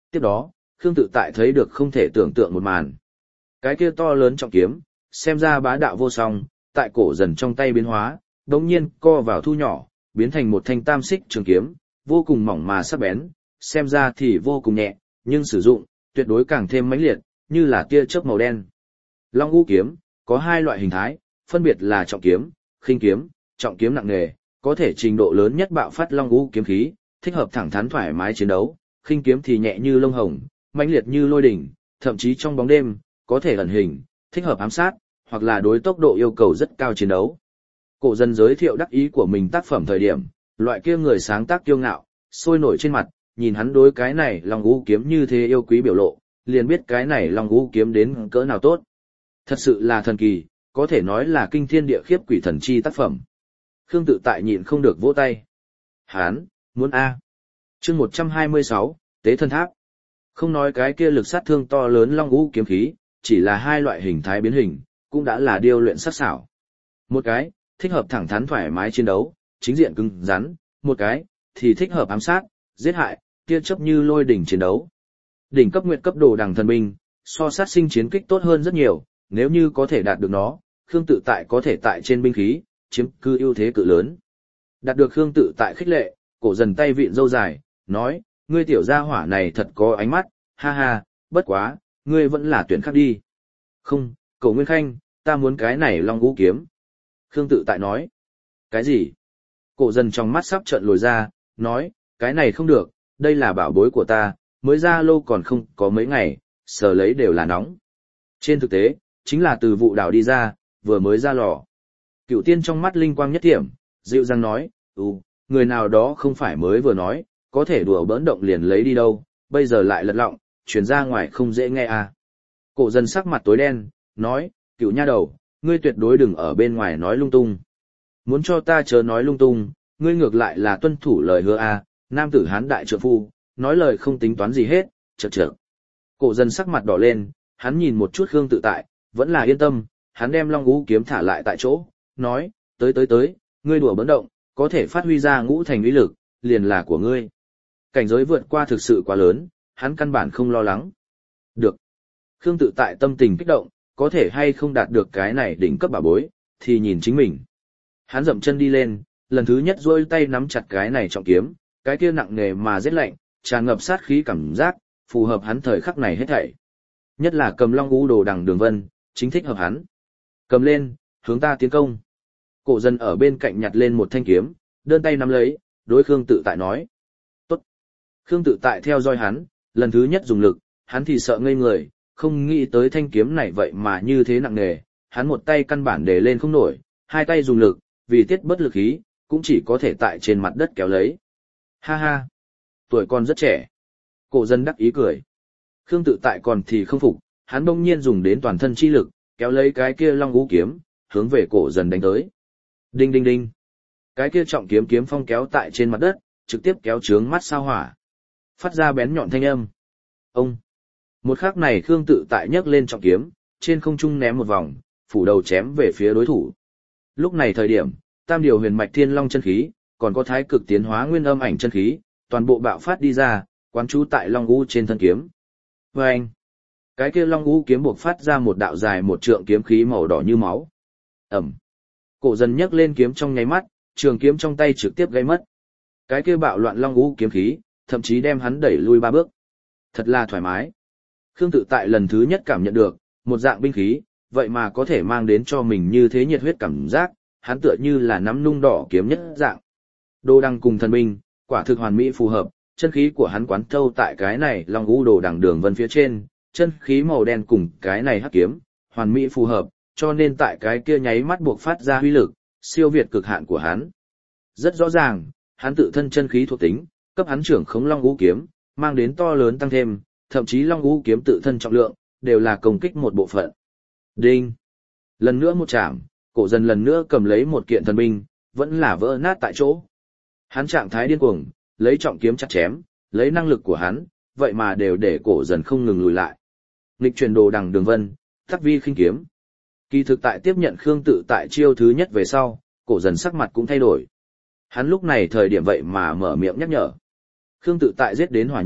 Tiếp đó, Khương Tự Tại thấy được không thể tưởng tượng một màn. Cái kia to lớn trọng kiếm, xem ra bá đạo vô song, tại cổ dần trong tay biến hóa, đống nhiên co vào thu nhỏ, biến thành một thanh tam xích trường kiếm, vô cùng mỏng mà sắc bén, xem ra thì vô cùng nhẹ, nhưng sử dụng, tuyệt đối càng thêm mãnh liệt, như là tia chớp màu đen. Long ngũ kiếm, có hai loại hình thái, phân biệt là trọng kiếm, khinh kiếm, trọng kiếm nặng nề, có thể trình độ lớn nhất bạo phát long ngũ kiếm khí, thích hợp thẳng thắn thoải mái chiến đấu, khinh kiếm thì nhẹ như lông hồng, mãnh liệt như lôi đỉnh, thậm chí trong bóng đêm, có thể ẩn hình, thích hợp ám sát, hoặc là đối tốc độ yêu cầu rất cao chiến đấu. Cổ dân giới thiệu đắc ý của mình tác phẩm thời điểm, loại kia người sáng tác kiêu ngạo, sôi nổi trên mặt, nhìn hắn đối cái này long ngũ kiếm như thế yêu quý biểu lộ, liền biết cái này long ngũ kiếm đến cỡ nào tốt. Thật sự là thần kỳ, có thể nói là kinh thiên địa khiếp quỷ thần chi tác phẩm. Khương Tự Tại nhịn không được vỗ tay. Hán, muốn A. Chương 126, Tế Thân Tháp. Không nói cái kia lực sát thương to lớn long ngũ kiếm khí, chỉ là hai loại hình thái biến hình, cũng đã là điêu luyện sắc sảo. Một cái, thích hợp thẳng thắn thoải mái chiến đấu, chính diện cứng rắn, một cái, thì thích hợp ám sát, giết hại, tia chớp như lôi đỉnh chiến đấu. Đỉnh cấp nguyệt cấp đồ đằng thần binh, so sát sinh chiến kích tốt hơn rất nhiều, nếu như có thể đạt được nó, Khương Tự Tại có thể tại trên binh khí, chiếm cư ưu thế cự lớn. Đạt được Khương Tự Tại khích lệ, cổ dần tay vịn râu dài, nói, ngươi tiểu gia hỏa này thật có ánh mắt, ha ha, bất quá, ngươi vẫn là tuyển khác đi. Không, Cổ Nguyên Khanh, ta muốn cái này long ngũ kiếm. Khương Tự Tại nói, cái gì? Cổ dần trong mắt sắp trợn lồi ra, nói, cái này không được, đây là bảo bối của ta, mới ra lô còn không có mấy ngày, sờ lấy đều là nóng. Trên thực tế, chính là từ vụ đảo đi ra, vừa mới ra lò. Cựu tiên trong mắt linh quang nhất thiểm, dịu dàng nói, người nào đó không phải mới vừa nói, có thể đùa bỡn động liền lấy đi đâu, bây giờ lại lật lọng, chuyển ra ngoài không dễ nghe à. Cổ dần sắc mặt tối đen, nói, Cựu nha đầu, ngươi tuyệt đối đừng ở bên ngoài nói lung tung. Muốn cho ta chớ nói lung tung, ngươi ngược lại là tuân thủ lời hứa à, nam tử hán đại trượng phu, nói lời không tính toán gì hết, chậc chậc. Cổ dần sắc mặt đỏ lên, hắn nhìn một chút Khương Tự Tại, vẫn là yên tâm, hắn đem long ngũ kiếm thả lại tại chỗ, nói, tới, ngươi đùa bỡn động, có thể phát huy ra ngũ thành uy lực, liền là của ngươi. Cảnh giới vượt qua thực sự quá lớn, hắn căn bản không lo lắng. Được. Khương Tự Tại tâm tình kích động, có thể hay không đạt được cái này đỉnh cấp bảo bối, thì nhìn chính mình. Hắn dậm chân đi lên, lần thứ nhất duỗi tay nắm chặt cái này trọng kiếm, cái kia nặng nề mà rét lạnh, tràn ngập sát khí cảm giác, phù hợp hắn thời khắc này hết thảy. Nhất là cầm long ngũ đồ đằng đường vân, chính thích hợp hắn. Cầm lên, hướng ta tiến công. Cổ dân ở bên cạnh nhặt lên một thanh kiếm, đơn tay nắm lấy, đối Khương Tự Tại nói. Tốt. Khương Tự Tại theo dõi hắn, lần thứ nhất dùng lực, hắn thì sợ ngây người, không nghĩ tới thanh kiếm này vậy mà như thế nặng nề, hắn một tay căn bản để lên không nổi, hai tay dùng lực, vì tiết bất lực khí, cũng chỉ có thể tại trên mặt đất kéo lấy. Ha ha, tuổi con rất trẻ. Cổ dân đắc ý cười. Khương Tự Tại còn thì không phục, hắn bỗng nhiên dùng đến toàn thân chi lực, kéo lấy cái kia long ngũ kiếm, hướng về cổ dần đánh tới. Đinh đinh đinh. Cái kia trọng kiếm kiếm phong kéo tại trên mặt đất, trực tiếp kéo trướng mắt sao hỏa. Phát ra bén nhọn thanh âm. Ông. Một khắc này Khương Tự Tại nhấc lên trọng kiếm, trên không trung ném một vòng, phủ đầu chém về phía đối thủ. Lúc này thời điểm, tam điều huyền mạch thiên long chân khí, còn có thái cực tiến hóa nguyên âm ảnh chân khí, toàn bộ bạo phát đi ra, quán trú tại long ngũ trên thân kiếm. Và anh. Cái kia long ngũ kiếm buộc phát ra một đạo dài một trượng kiếm khí màu đỏ như máu. Ẩm. Cổ dần nhấc lên kiếm trong nháy mắt, trường kiếm trong tay trực tiếp gây mất. Cái kia bạo loạn long ngũ kiếm khí, thậm chí đem hắn đẩy lui 3 bước. Thật là thoải mái. Khương Tự Tại lần thứ nhất cảm nhận được, một dạng binh khí, vậy mà có thể mang đến cho mình như thế nhiệt huyết cảm giác, hắn tựa như là nắm nung đỏ kiếm nhất dạng. Đồ đằng cùng thần binh, quả thực hoàn mỹ phù hợp, chân khí của hắn quán thâu tại cái này long ngũ đồ đằng đường vân phía trên, chân khí màu đen cùng cái này hắc kiếm, hoàn mỹ phù hợp, cho nên tại cái kia nháy mắt buộc phát ra huy lực, siêu việt cực hạn của hắn. Rất rõ ràng, hắn tự thân chân khí thuộc tính, cấp hắn trưởng khống long ngũ kiếm, mang đến to lớn tăng thêm, thậm chí long ngũ kiếm tự thân trọng lượng, đều là công kích một bộ phận. Đinh! Lần nữa một chạm, cổ dần lần nữa cầm lấy một kiện thần binh, vẫn là vỡ nát tại chỗ. Hắn trạng thái điên cuồng, lấy trọng kiếm chặt chém, lấy năng lực của hắn, vậy mà đều để cổ dần không ngừng lùi lại. Nghịch chuyển đồ đằng đường vân, tắc vi khinh kiếm. Kỳ thực tại tiếp nhận Khương Tự Tại chiêu thứ nhất về sau, cổ dần sắc mặt cũng thay đổi. Hắn lúc này thời điểm vậy mà mở miệng nhắc nhở. Khương Tự Tại giết đến hỏa nhiệt,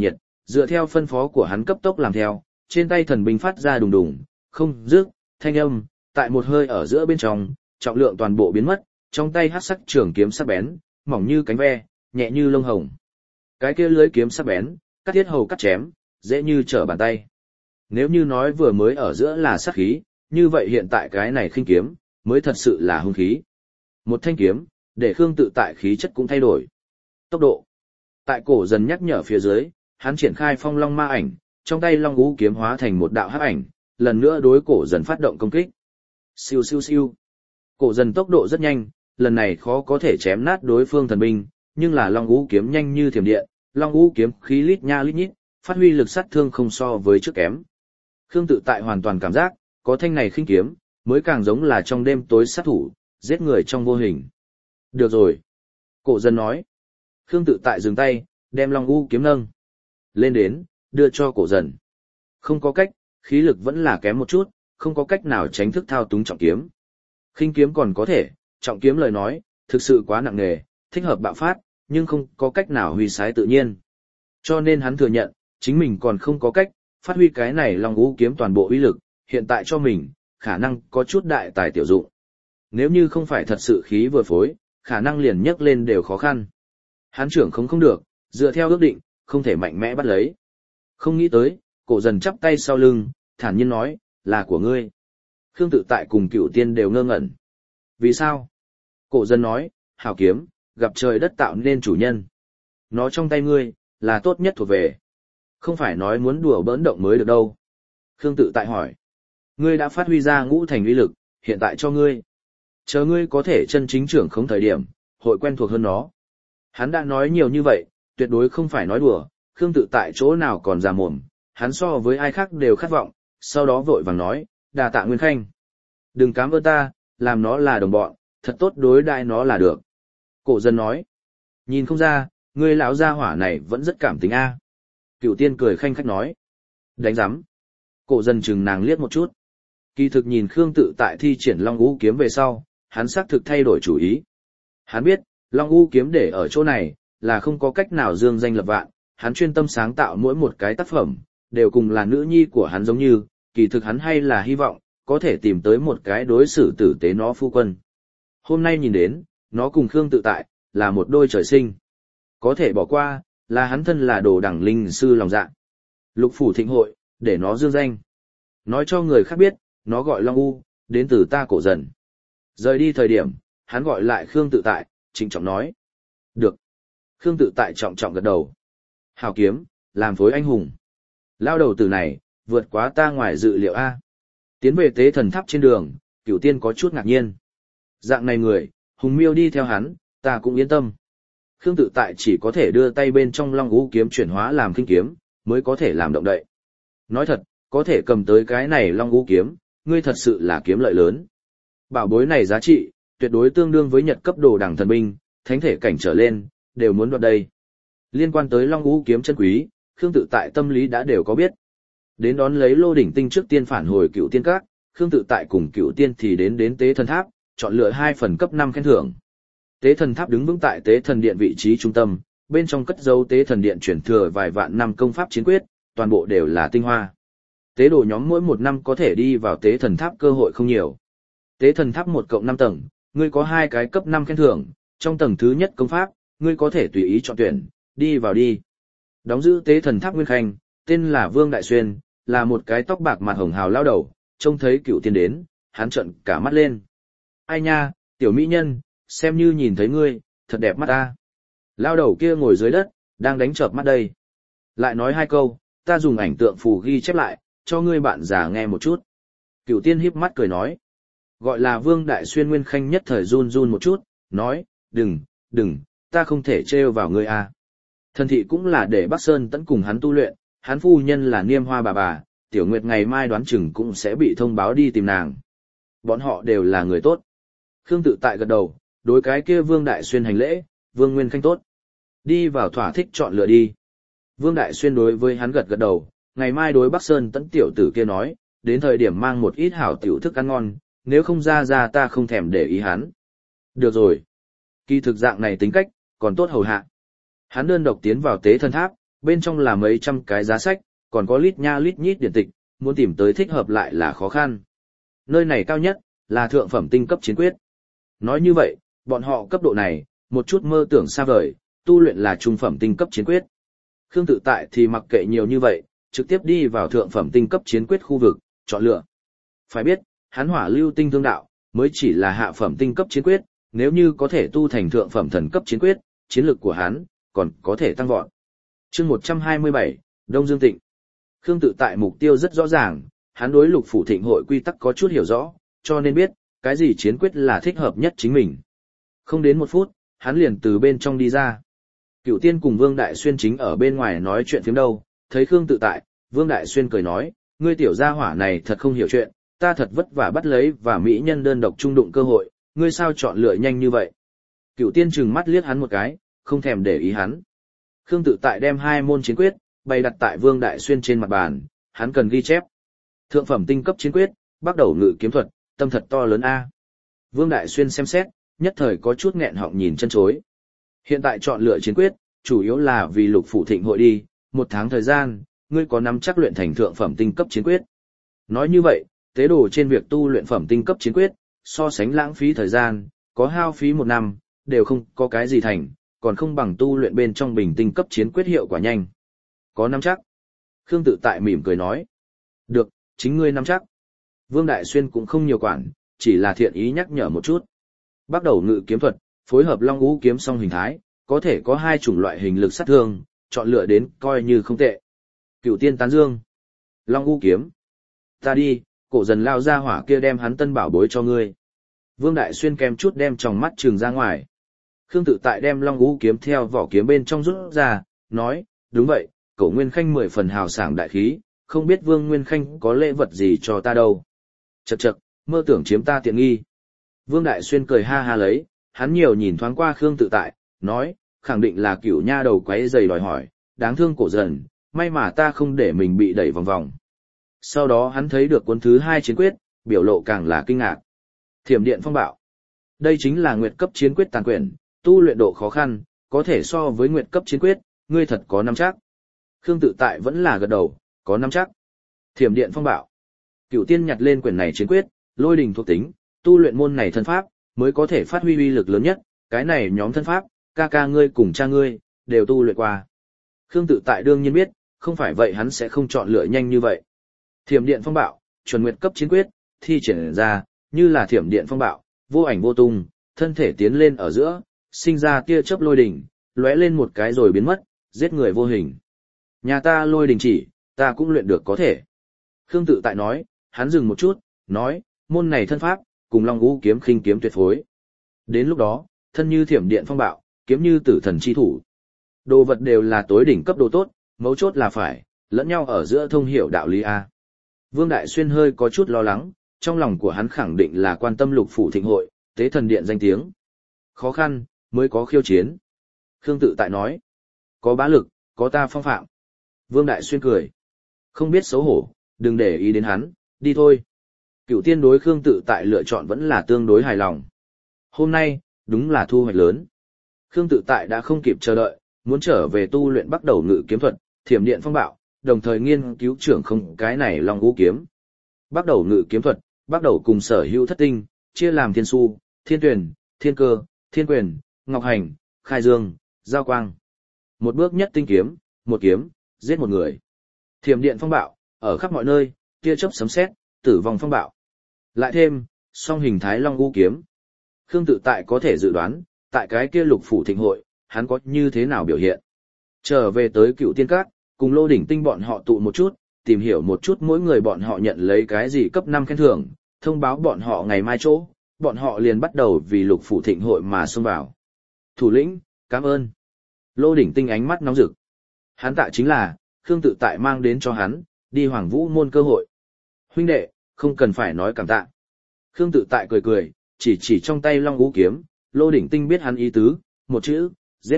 dựa theo phân phó của hắn cấp tốc làm theo, trên tay thần binh phát ra đùng đùng, không dứt, thanh âm, tại một hơi ở giữa bên trong, trọng lượng toàn bộ biến mất, trong tay hắc sắc trường kiếm sắc bén, mỏng như cánh ve, nhẹ như lông hồng. Cái kia lưới kiếm sắc bén, cắt thiết hầu cắt chém, dễ như trở bàn tay. Nếu như nói vừa mới ở giữa là sát khí, như vậy hiện tại cái này khinh kiếm, mới thật sự là hung khí. Một thanh kiếm, để Khương Tự Tại khí chất cũng thay đổi. Tốc độ. Tại cổ dần nhắc nhở phía dưới, hắn triển khai phong long ma ảnh, trong tay long ngũ kiếm hóa thành một đạo hắc ảnh, lần nữa đối cổ dần phát động công kích. Siêu siêu siêu. Cổ dần tốc độ rất nhanh, lần này khó có thể chém nát đối phương thần binh, nhưng là long ngũ kiếm nhanh như thiểm điện, long ngũ kiếm khí lít nha lít nhít, phát huy lực sát thương không so với trước kém. Khương Tự Tại hoàn toàn cảm giác, có thanh này khinh kiếm, mới càng giống là trong đêm tối sát thủ, giết người trong vô hình. Được rồi. Cổ dần nói. Khương Tự Tại dừng tay, đem long ngũ kiếm nâng lên đến, đưa cho cổ dần. Không có cách, khí lực vẫn là kém một chút, không có cách nào tránh thức thao túng trọng kiếm. Khinh kiếm còn có thể, trọng kiếm lời nói, thực sự quá nặng nề, thích hợp bạo phát, nhưng không có cách nào huy sái tự nhiên. Cho nên hắn thừa nhận, chính mình còn không có cách, phát huy cái này long ngũ kiếm toàn bộ uy lực, hiện tại cho mình, khả năng có chút đại tài tiểu dụng. Nếu như không phải thật sự khí vừa phối, khả năng liền nhấc lên đều khó khăn. Hắn trưởng không được, dựa theo ước định, không thể mạnh mẽ bắt lấy. Không nghĩ tới, cổ dần chắp tay sau lưng, thản nhiên nói, là của ngươi. Khương Tự Tại cùng Cửu Tiên đều ngơ ngẩn. Vì sao? Cổ dần nói, hảo kiếm, gặp trời đất tạo nên chủ nhân. Nó trong tay ngươi, là tốt nhất thuộc về. Không phải nói muốn đùa bỡn động mới được đâu. Khương Tự Tại hỏi. Ngươi đã phát huy ra ngũ thành uy lực, hiện tại cho ngươi. Chờ ngươi có thể chân chính trưởng không thời điểm, hội quen thuộc hơn nó. Hắn đã nói nhiều như vậy, tuyệt đối không phải nói đùa, Khương Tự Tại chỗ nào còn già mồm, hắn so với ai khác đều khát vọng, sau đó vội vàng nói, đà tạ Nguyên Khanh. Đừng cám ơn ta, làm nó là đồng bọn, thật tốt đối đãi nó là được. Cổ dân nói, nhìn không ra, ngươi lão gia hỏa này vẫn rất cảm tính a. Cửu Tiên cười khanh khách nói, đánh giám. Cổ dân chừng nàng liếc một chút. Kỳ thực nhìn Khương Tự Tại thi triển Long Ngũ kiếm về sau, hắn xác thực thay đổi chủ ý. Hắn biết, Long Ngũ kiếm để ở chỗ này, là không có cách nào dương danh lập vạn, hắn chuyên tâm sáng tạo mỗi một cái tác phẩm, đều cùng là nữ nhi của hắn giống như, kỳ thực hắn hay là hy vọng, có thể tìm tới một cái đối xử tử tế nó phu quân. Hôm nay nhìn đến, nó cùng Khương Tự Tại, là một đôi trời sinh. Có thể bỏ qua, là hắn thân là đồ đẳng linh sư lòng dạ. Lục phủ thịnh hội, để nó dương danh. Nói cho người khác biết, nó gọi Long U, đến từ ta cổ dần. Rời đi thời điểm, hắn gọi lại Khương Tự Tại, trịnh trọng nói. Được. Khương Tự Tại trọng trọng gật đầu. Hào kiếm, làm phối anh hùng. Lao đầu tử này, vượt quá ta ngoài dự liệu A. Tiến về tế thần tháp trên đường, Cửu Tiên có chút ngạc nhiên. Dạng này người, hùng miêu đi theo hắn, ta cũng yên tâm. Khương Tự Tại chỉ có thể đưa tay bên trong Long Ngũ kiếm chuyển hóa làm khinh kiếm, mới có thể làm động đậy. Nói thật, có thể cầm tới cái này Long Ngũ kiếm, ngươi thật sự là kiếm lợi lớn. Bảo bối này giá trị, tuyệt đối tương đương với nhật cấp đồ đẳng thần binh, thánh thể cảnh trở lên, đều muốn đoạt đây. Liên quan tới Long Ngũ kiếm chân quý, Khương Tự Tại tâm lý đã đều có biết. Đến đón lấy Lô Đỉnh Tinh trước tiên phản hồi Cửu Tiên Các, Khương Tự Tại cùng Cửu Tiên thì đến Tế Thần Tháp, chọn lựa 2 phần cấp 5 khen thưởng. Tế Thần Tháp đứng vững tại Tế Thần Điện vị trí trung tâm, bên trong cất dấu Tế Thần Điện chuyển thừa vài vạn năm công pháp chiến quyết, toàn bộ đều là tinh hoa. Tế đồ nhóm mỗi 1 năm có thể đi vào Tế Thần Tháp cơ hội không nhiều. Tế Thần Tháp 1+5 tầng, ngươi có 2 cái cấp 5 khen thưởng, trong tầng thứ nhất công pháp, ngươi có thể tùy ý chọn tuyển, đi vào đi. Đóng giữ Tế Thần Tháp Nguyên Khanh, tên là Vương Đại Xuyên, là một cái tóc bạc mặt hồng hào lao đầu, trông thấy Cửu Tiên đến, hắn trợn cả mắt lên. Ai nha, tiểu mỹ nhân, xem như nhìn thấy ngươi, thật đẹp mắt ta. Lao đầu kia ngồi dưới đất, đang đánh chợp mắt đây. Lại nói 2 câu, ta dùng ảnh tượng phù ghi chép lại, cho ngươi bạn già nghe một chút. Cửu Tiên híp mắt cười nói. Gọi là Vương Đại Xuyên Nguyên Khanh nhất thời run run một chút, nói, đừng, ta không thể trêu vào ngươi à. Thần thị cũng là để Bắc Sơn Tẫn cùng hắn tu luyện, hắn phu nhân là Niêm Hoa bà, Tiểu Nguyệt ngày mai đoán chừng cũng sẽ bị thông báo đi tìm nàng. Bọn họ đều là người tốt. Khương Tự Tại gật đầu, đối cái kia Vương Đại Xuyên hành lễ, Vương Nguyên Khanh tốt. Đi vào thỏa thích chọn lựa đi. Vương Đại Xuyên đối với hắn gật đầu, ngày mai đối Bắc Sơn Tẫn tiểu tử kia nói, đến thời điểm mang một ít hảo tiểu thức ăn ngon, nếu không ra ta không thèm để ý hắn. Được rồi. Kỳ thực dạng này tính cách, còn tốt hầu hạ. Hắn đơn độc tiến vào Tế Thần Tháp, Bên trong là mấy trăm cái giá sách, còn có lít nha lít nhít điển tịch, muốn tìm tới thích hợp lại là khó khăn. Nơi này cao nhất, là thượng phẩm tinh cấp chiến quyết. Nói như vậy, bọn họ cấp độ này, một chút mơ tưởng xa vời, tu luyện là trung phẩm tinh cấp chiến quyết. Khương Tự Tại thì mặc kệ nhiều như vậy, trực tiếp đi vào thượng phẩm tinh cấp chiến quyết khu vực, chọn lựa. Phải biết, hắn Hỏa Lưu Tinh Thương Đạo mới chỉ là hạ phẩm tinh cấp chiến quyết, nếu như có thể tu thành thượng phẩm thần cấp chiến quyết, chiến lực của hắn còn có thể tăng vọt. Chương 127, Đông Dương Tịnh. Khương Tự Tại mục tiêu rất rõ ràng, hắn đối Lục Phủ Thịnh hội quy tắc có chút hiểu rõ, cho nên biết cái gì chiến quyết là thích hợp nhất chính mình. Không đến 1 phút, hắn liền từ bên trong đi ra. Cửu Tiên cùng Vương Đại Xuyên chính ở bên ngoài nói chuyện phiếm đâu, thấy Khương Tự Tại, Vương Đại Xuyên cười nói, ngươi tiểu gia hỏa này thật không hiểu chuyện, ta thật vất vả bắt lấy và mỹ nhân đơn độc trung đụng cơ hội, ngươi sao chọn lựa nhanh như vậy. Cửu Tiên trừng mắt liếc hắn một cái, không thèm để ý hắn. Khương Tự Tại đem 2 môn chiến quyết bày đặt tại Vương Đại Xuyên trên mặt bàn, hắn cần ghi chép. Thượng phẩm tinh cấp chiến quyết, bắt đầu ngự kiếm thuật, tâm thật to lớn a. Vương Đại Xuyên xem xét, nhất thời có chút nghẹn họng nhìn chân chối. Hiện tại chọn lựa chiến quyết, chủ yếu là vì Lục Phủ Thịnh hội đi, 1 tháng thời gian, ngươi có nắm chắc luyện thành thượng phẩm tinh cấp chiến quyết. Nói như vậy, tế đồ trên việc tu luyện phẩm tinh cấp chiến quyết, so sánh lãng phí thời gian, có hao phí 1 năm, đều không có cái gì thành, còn không bằng tu luyện bên trong bình tinh cấp chiến quyết hiệu quả nhanh. Có nắm chắc. Khương Tự Tại mỉm cười nói. Được, chính ngươi nắm chắc. Vương Đại Xuyên cũng không nhiều quản, chỉ là thiện ý nhắc nhở một chút. Bắt đầu ngự kiếm thuật, phối hợp Long Ngũ kiếm song hình thái, có thể có 2 chủng loại hình lực sát thương, chọn lựa đến coi như không tệ. Cửu Tiên tán dương. Long Ngũ kiếm. Ta đi, cổ dần lao ra hỏa kia đem hắn tân bảo bối cho ngươi. Vương Đại Xuyên kèm chút đem tròng mắt trừng ra ngoài. Khương Tự Tại đem Long Ngũ kiếm theo vỏ kiếm bên trong rút ra, nói, đúng vậy, Cổ Nguyên Khanh 10 phần hào sảng đại khí, không biết Vương Nguyên Khanh có lễ vật gì cho ta đâu. Chậc chậc, mơ tưởng chiếm ta tiện nghi. Vương Đại Xuyên cười ha ha lấy, hắn nhiều nhìn thoáng qua Khương Tự Tại, nói, khẳng định là Cửu nha đầu quấy giày đòi hỏi, đáng thương Cổ dần, may mà ta không để mình bị đẩy vòng vòng. Sau đó hắn thấy được cuốn thứ 2 chiến quyết, biểu lộ càng là kinh ngạc. Thiểm Điện Phong Bạo. Đây chính là nguyệt cấp chiến quyết tàn quyển, tu luyện độ khó khăn, có thể so với nguyệt cấp chiến quyết, ngươi thật có nắm chắc. Khương Tự Tại vẫn là gật đầu, có nắm chắc. Thiểm Điện Phong Bạo. Cửu Tiên nhặt lên quyển này chiến quyết, lôi đình thuộc tính, tu luyện môn này thân pháp, mới có thể phát huy uy lực lớn nhất, cái này nhóm thân pháp, ca ca ngươi cùng cha ngươi, đều tu luyện qua. Khương Tự Tại đương nhiên biết, không phải vậy hắn sẽ không chọn lựa nhanh như vậy. Thiểm Điện Phong Bạo, chuẩn nguyệt cấp chiến quyết, thi triển ra, như là thiểm điện phong bạo, vô ảnh vô tung, thân thể tiến lên ở giữa, sinh ra tia chớp lôi đỉnh, lóe lên một cái rồi biến mất, giết người vô hình. Nhà ta lôi đình chỉ, ta cũng luyện được có thể. Khương Tự Tại nói, hắn dừng một chút, nói, môn này thân pháp, cùng Long Ngũ kiếm khinh kiếm tuyệt phối. Đến lúc đó, thân như thiểm điện phong bạo, kiếm như tử thần chi thủ. Đồ vật đều là tối đỉnh cấp độ tốt, mấu chốt là phải, lẫn nhau ở giữa thông hiểu đạo lý A. Vương Đại Xuyên hơi có chút lo lắng, trong lòng của hắn khẳng định là quan tâm Lục Phủ Thịnh hội, tế thần điện danh tiếng. Khó khăn, mới có khiêu chiến. Khương Tự Tại nói, có bá lực, có ta phong phạm. Vương Đại Xuyên cười. Không biết xấu hổ, đừng để ý đến hắn, đi thôi. Cửu Tiên đối Khương Tự Tại lựa chọn vẫn là tương đối hài lòng. Hôm nay, đúng là thu hoạch lớn. Khương Tự Tại đã không kịp chờ đợi, muốn trở về tu luyện bắt đầu ngự kiếm thuật, thiểm điện phong bạo, đồng thời nghiên cứu trưởng không cái này Long Ngũ kiếm. Bắt đầu ngự kiếm thuật, bắt đầu cùng sở hữu thất tinh, chia làm thiên su, thiên tuyển, thiên cơ, thiên quyền, ngọc hành, khai dương, giao quang. Một bước nhất tinh kiếm, một kiếm, giết một người. Thiểm điện phong bạo, ở khắp mọi nơi, tia chớp sấm sét, tử vong phong bạo. Lại thêm, song hình thái Long Ngũ kiếm. Khương Tự Tại có thể dự đoán, tại cái kia Lục Phủ Thịnh hội, hắn có như thế nào biểu hiện. Trở về tới Cựu Tiên Các, cùng Lô Đỉnh Tinh bọn họ tụ một chút, tìm hiểu một chút mỗi người bọn họ nhận lấy cái gì cấp 5 khen thưởng, thông báo bọn họ ngày mai chỗ, bọn họ liền bắt đầu vì Lục Phủ Thịnh hội mà xông vào. Thủ lĩnh, cảm ơn. Lô Đỉnh Tinh ánh mắt nóng rực. Hắn tạ chính là, Khương Tự Tại mang đến cho hắn, đi Hoàng Vũ môn cơ hội. Huynh đệ, không cần phải nói cảm tạ. Khương Tự Tại cười cười, chỉ trong tay Long Ngũ kiếm, Lô Đỉnh Tinh biết hắn ý tứ, một chữ, giết.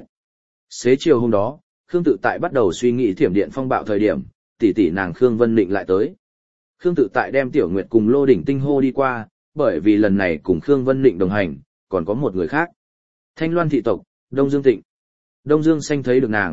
Xế chiều hôm đó, Khương Tự Tại bắt đầu suy nghĩ thiểm điện phong bạo thời điểm, tỷ nàng Khương Vân Định lại tới. Khương Tự Tại đem Tiểu Nguyệt cùng Lô Đỉnh Tinh hô đi qua, bởi vì lần này cùng Khương Vân Định đồng hành, còn có một người khác. Thanh Loan thị tộc, Đông Dương Tịnh. Đông Dương Xanh thấy được nàng,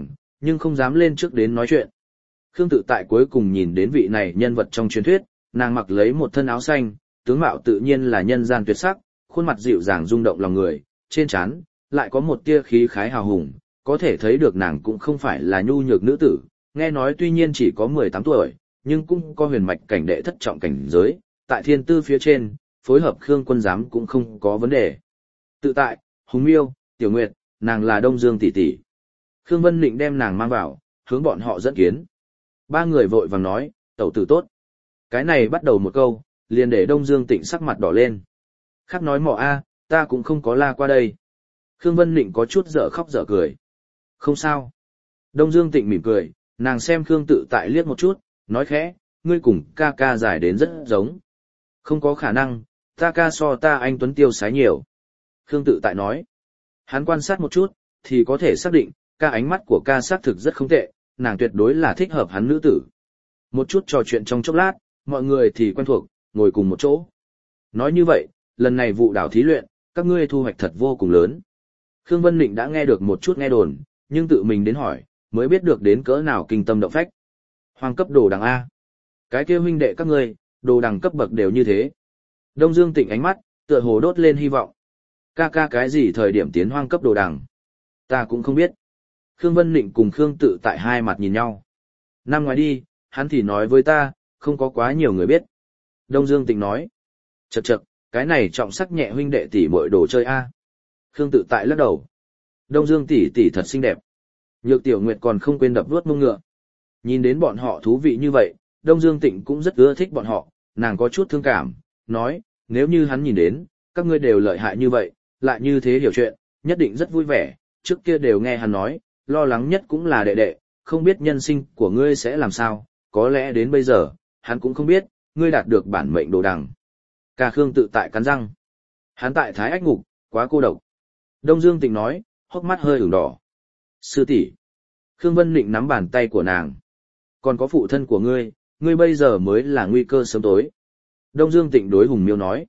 nhưng không dám lên trước đến nói chuyện. Khương Tự Tại cuối cùng nhìn đến vị này nhân vật trong truyền thuyết, nàng mặc lấy một thân áo xanh, tướng mạo tự nhiên là nhân gian tuyệt sắc, khuôn mặt dịu dàng rung động lòng người, trên trán lại có một tia khí khái hào hùng, có thể thấy được nàng cũng không phải là nhu nhược nữ tử, nghe nói tuy nhiên chỉ có 18 tuổi, nhưng cũng có huyền mạch cảnh đệ thất trọng cảnh giới, tại thiên tư phía trên, phối hợp Khương Quân Giám cũng không có vấn đề. Tự Tại, Hùng Miêu, Tiểu Nguyệt, nàng là Đông Dương tỷ tỷ. Khương Vân Định đem nàng mang vào, hướng bọn họ dẫn kiến. Ba người vội vàng nói, tẩu tử tốt. Cái này bắt đầu một câu, liền để Đông Dương Tịnh sắc mặt đỏ lên. Khác nói mọ a, ta cũng không có la qua đây. Khương Vân Định có chút dở khóc dở cười. Không sao. Đông Dương Tịnh mỉm cười, nàng xem Khương Tự Tại liếc một chút, nói khẽ, ngươi cùng ca ca dài đến rất giống. Không có khả năng, ta ca so ta anh Tuấn tiêu sái nhiều. Khương Tự Tại nói. Hắn quan sát một chút, thì có thể xác định, ca ánh mắt của ca xác thực rất không tệ, nàng tuyệt đối là thích hợp hắn nữ tử. Một chút trò chuyện trong chốc lát, mọi người thì quen thuộc, ngồi cùng một chỗ. Nói như vậy, lần này vụ đảo thí luyện, các ngươi thu hoạch thật vô cùng lớn. Khương Vân Định đã nghe được một chút nghe đồn, nhưng tự mình đến hỏi, mới biết được đến cỡ nào kinh tâm động phách. Hoàng cấp đồ đằng A. Cái kia huynh đệ các ngươi, đồ đằng cấp bậc đều như thế. Đông Dương Tịnh ánh mắt, tựa hồ đốt lên hy vọng. Ca ca cái gì thời điểm tiến hoang cấp đồ đằng? Ta cũng không biết. Khương Vân Định cùng Khương Tự Tại hai mặt nhìn nhau. Năm ngoái đi, hắn thì nói với ta, không có quá nhiều người biết. Đông Dương Tịnh nói. Chậc chậc, cái này trọng sắc nhẹ huynh đệ tỷ muội đồ chơi A. Khương Tự Tại lắc đầu. Đông Dương tỷ tỷ thật xinh đẹp. Nhược Tiểu Nguyệt còn không quên đập vuốt mông ngựa. Nhìn đến bọn họ thú vị như vậy, Đông Dương Tịnh cũng rất ưa thích bọn họ, nàng có chút thương cảm, nói, nếu như hắn nhìn đến, các ngươi đều lợi hại như vậy, lại như thế hiểu chuyện, nhất định rất vui vẻ, trước kia đều nghe hắn nói, lo lắng nhất cũng là đệ đệ, không biết nhân sinh của ngươi sẽ làm sao, có lẽ đến bây giờ, hắn cũng không biết, ngươi đạt được bản mệnh đồ đằng. Ca Khương Tự Tại cắn răng. Hắn tại Thái Ách Ngục, quá cô độc. Đông Dương Tịnh nói, hốc mắt hơi ửng đỏ. Sư tỷ. Khương Vân Định nắm bàn tay của nàng. Còn có phụ thân của ngươi, ngươi bây giờ mới là nguy cơ sớm tối. Đông Dương Tịnh đối Hùng Miêu nói.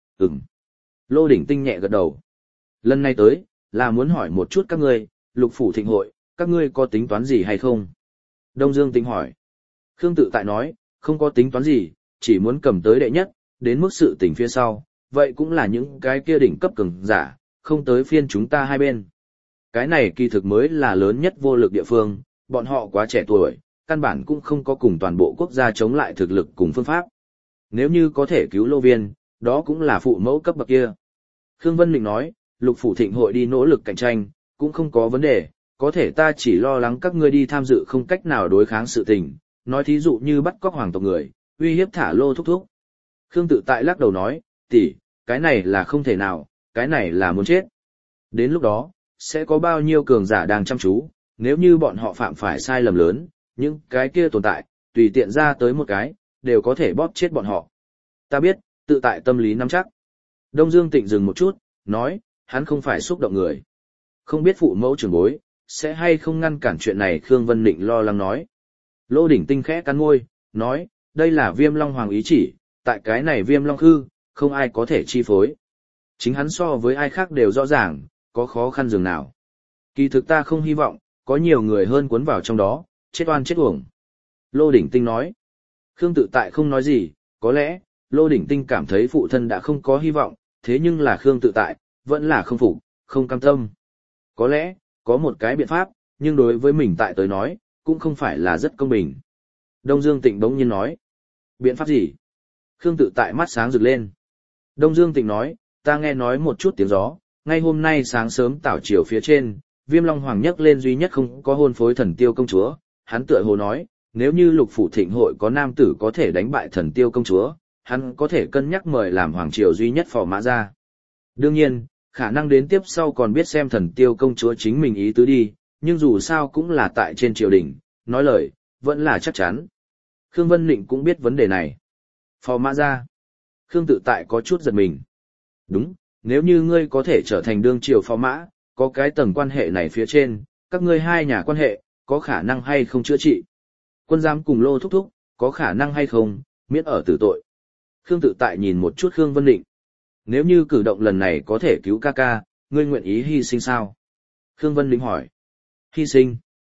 Lô Đỉnh Tinh nhẹ gật đầu. Lần này tới, là muốn hỏi một chút các ngươi, Lục Phủ Thịnh hội, các ngươi có tính toán gì hay không? Đông Dương Tịnh hỏi. Khương Tự Tại nói, không có tính toán gì, chỉ muốn cầm tới đệ nhất, đến mức sự tình phía sau, vậy cũng là những cái kia đỉnh cấp cường giả, không tới phiên chúng ta hai bên. Cái này kỳ thực mới là lớn nhất vô lực địa phương, bọn họ quá trẻ tuổi, căn bản cũng không có cùng toàn bộ quốc gia chống lại thực lực cùng phương pháp. Nếu như có thể cứu Lô Viên, đó cũng là phụ mẫu cấp bậc kia. Khương Vân Định nói, Lục Phủ Thịnh hội đi nỗ lực cạnh tranh, cũng không có vấn đề, có thể ta chỉ lo lắng các ngươi đi tham dự không cách nào đối kháng sự tình, nói thí dụ như bắt cóc hoàng tộc người, uy hiếp thả Lô thúc thúc. Khương Tự Tại lắc đầu nói, tỷ, cái này là không thể nào, cái này là muốn chết. Đến lúc đó, sẽ có bao nhiêu cường giả đang chăm chú, nếu như bọn họ phạm phải sai lầm lớn, những cái kia tồn tại, tùy tiện ra tới một cái, đều có thể bóp chết bọn họ. Ta biết, Tự Tại tâm lý nắm chắc. Đông Dương Tịnh dừng một chút, nói, hắn không phải xúc động người. Không biết phụ mẫu trưởng bối, sẽ hay không ngăn cản chuyện này. Khương Vân Định lo lắng nói. Lô Đỉnh Tinh khẽ cắn môi, nói, đây là Viêm Long Hoàng ý chỉ, tại cái này Viêm Long Khư, không ai có thể chi phối. Chính hắn so với ai khác đều rõ ràng, có khó khăn dường nào. Kỳ thực ta không hy vọng, có nhiều người hơn cuốn vào trong đó, chết oan chết uổng. Lô Đỉnh Tinh nói. Khương Tự Tại không nói gì, có lẽ, Lô Đỉnh Tinh cảm thấy phụ thân đã không có hy vọng, thế nhưng là Khương Tự Tại, vẫn là không phục, không cam tâm. Có lẽ, có một cái biện pháp, nhưng đối với mình tại tới nói, cũng không phải là rất công bình. Đông Dương Tịnh bỗng nhiên nói. Biện pháp gì? Khương Tự Tại mắt sáng rực lên. Đông Dương Tịnh nói, ta nghe nói một chút tiếng gió, ngay hôm nay sáng sớm tảo chiều phía trên, Viêm Long Hoàng nhấc lên duy nhất không có hôn phối Thần Tiêu công chúa, hắn tựa hồ nói, nếu như Lục Phủ Thịnh hội có nam tử có thể đánh bại Thần Tiêu công chúa, hắn có thể cân nhắc mời làm hoàng triều duy nhất phò mã ra. Đương nhiên, khả năng đến tiếp sau còn biết xem Thần Tiêu công chúa chính mình ý tứ đi, nhưng dù sao cũng là tại trên triều đình, nói lời, vẫn là chắc chắn. Khương Vân Định cũng biết vấn đề này. Phò mã ra. Khương Tự Tại có chút giật mình. Đúng, nếu như ngươi có thể trở thành đương triều phò mã, có cái tầng quan hệ này phía trên, các ngươi hai nhà quan hệ, có khả năng hay không chữa trị. Quân giám cùng Lô thúc thúc, có khả năng hay không, miễn ở tử tội. Khương Tự Tại nhìn một chút Khương Vân Định. Nếu như cử động lần này có thể cứu ca ca, ngươi nguyện ý hy sinh sao? Khương Vân Định hỏi. Hy sinh?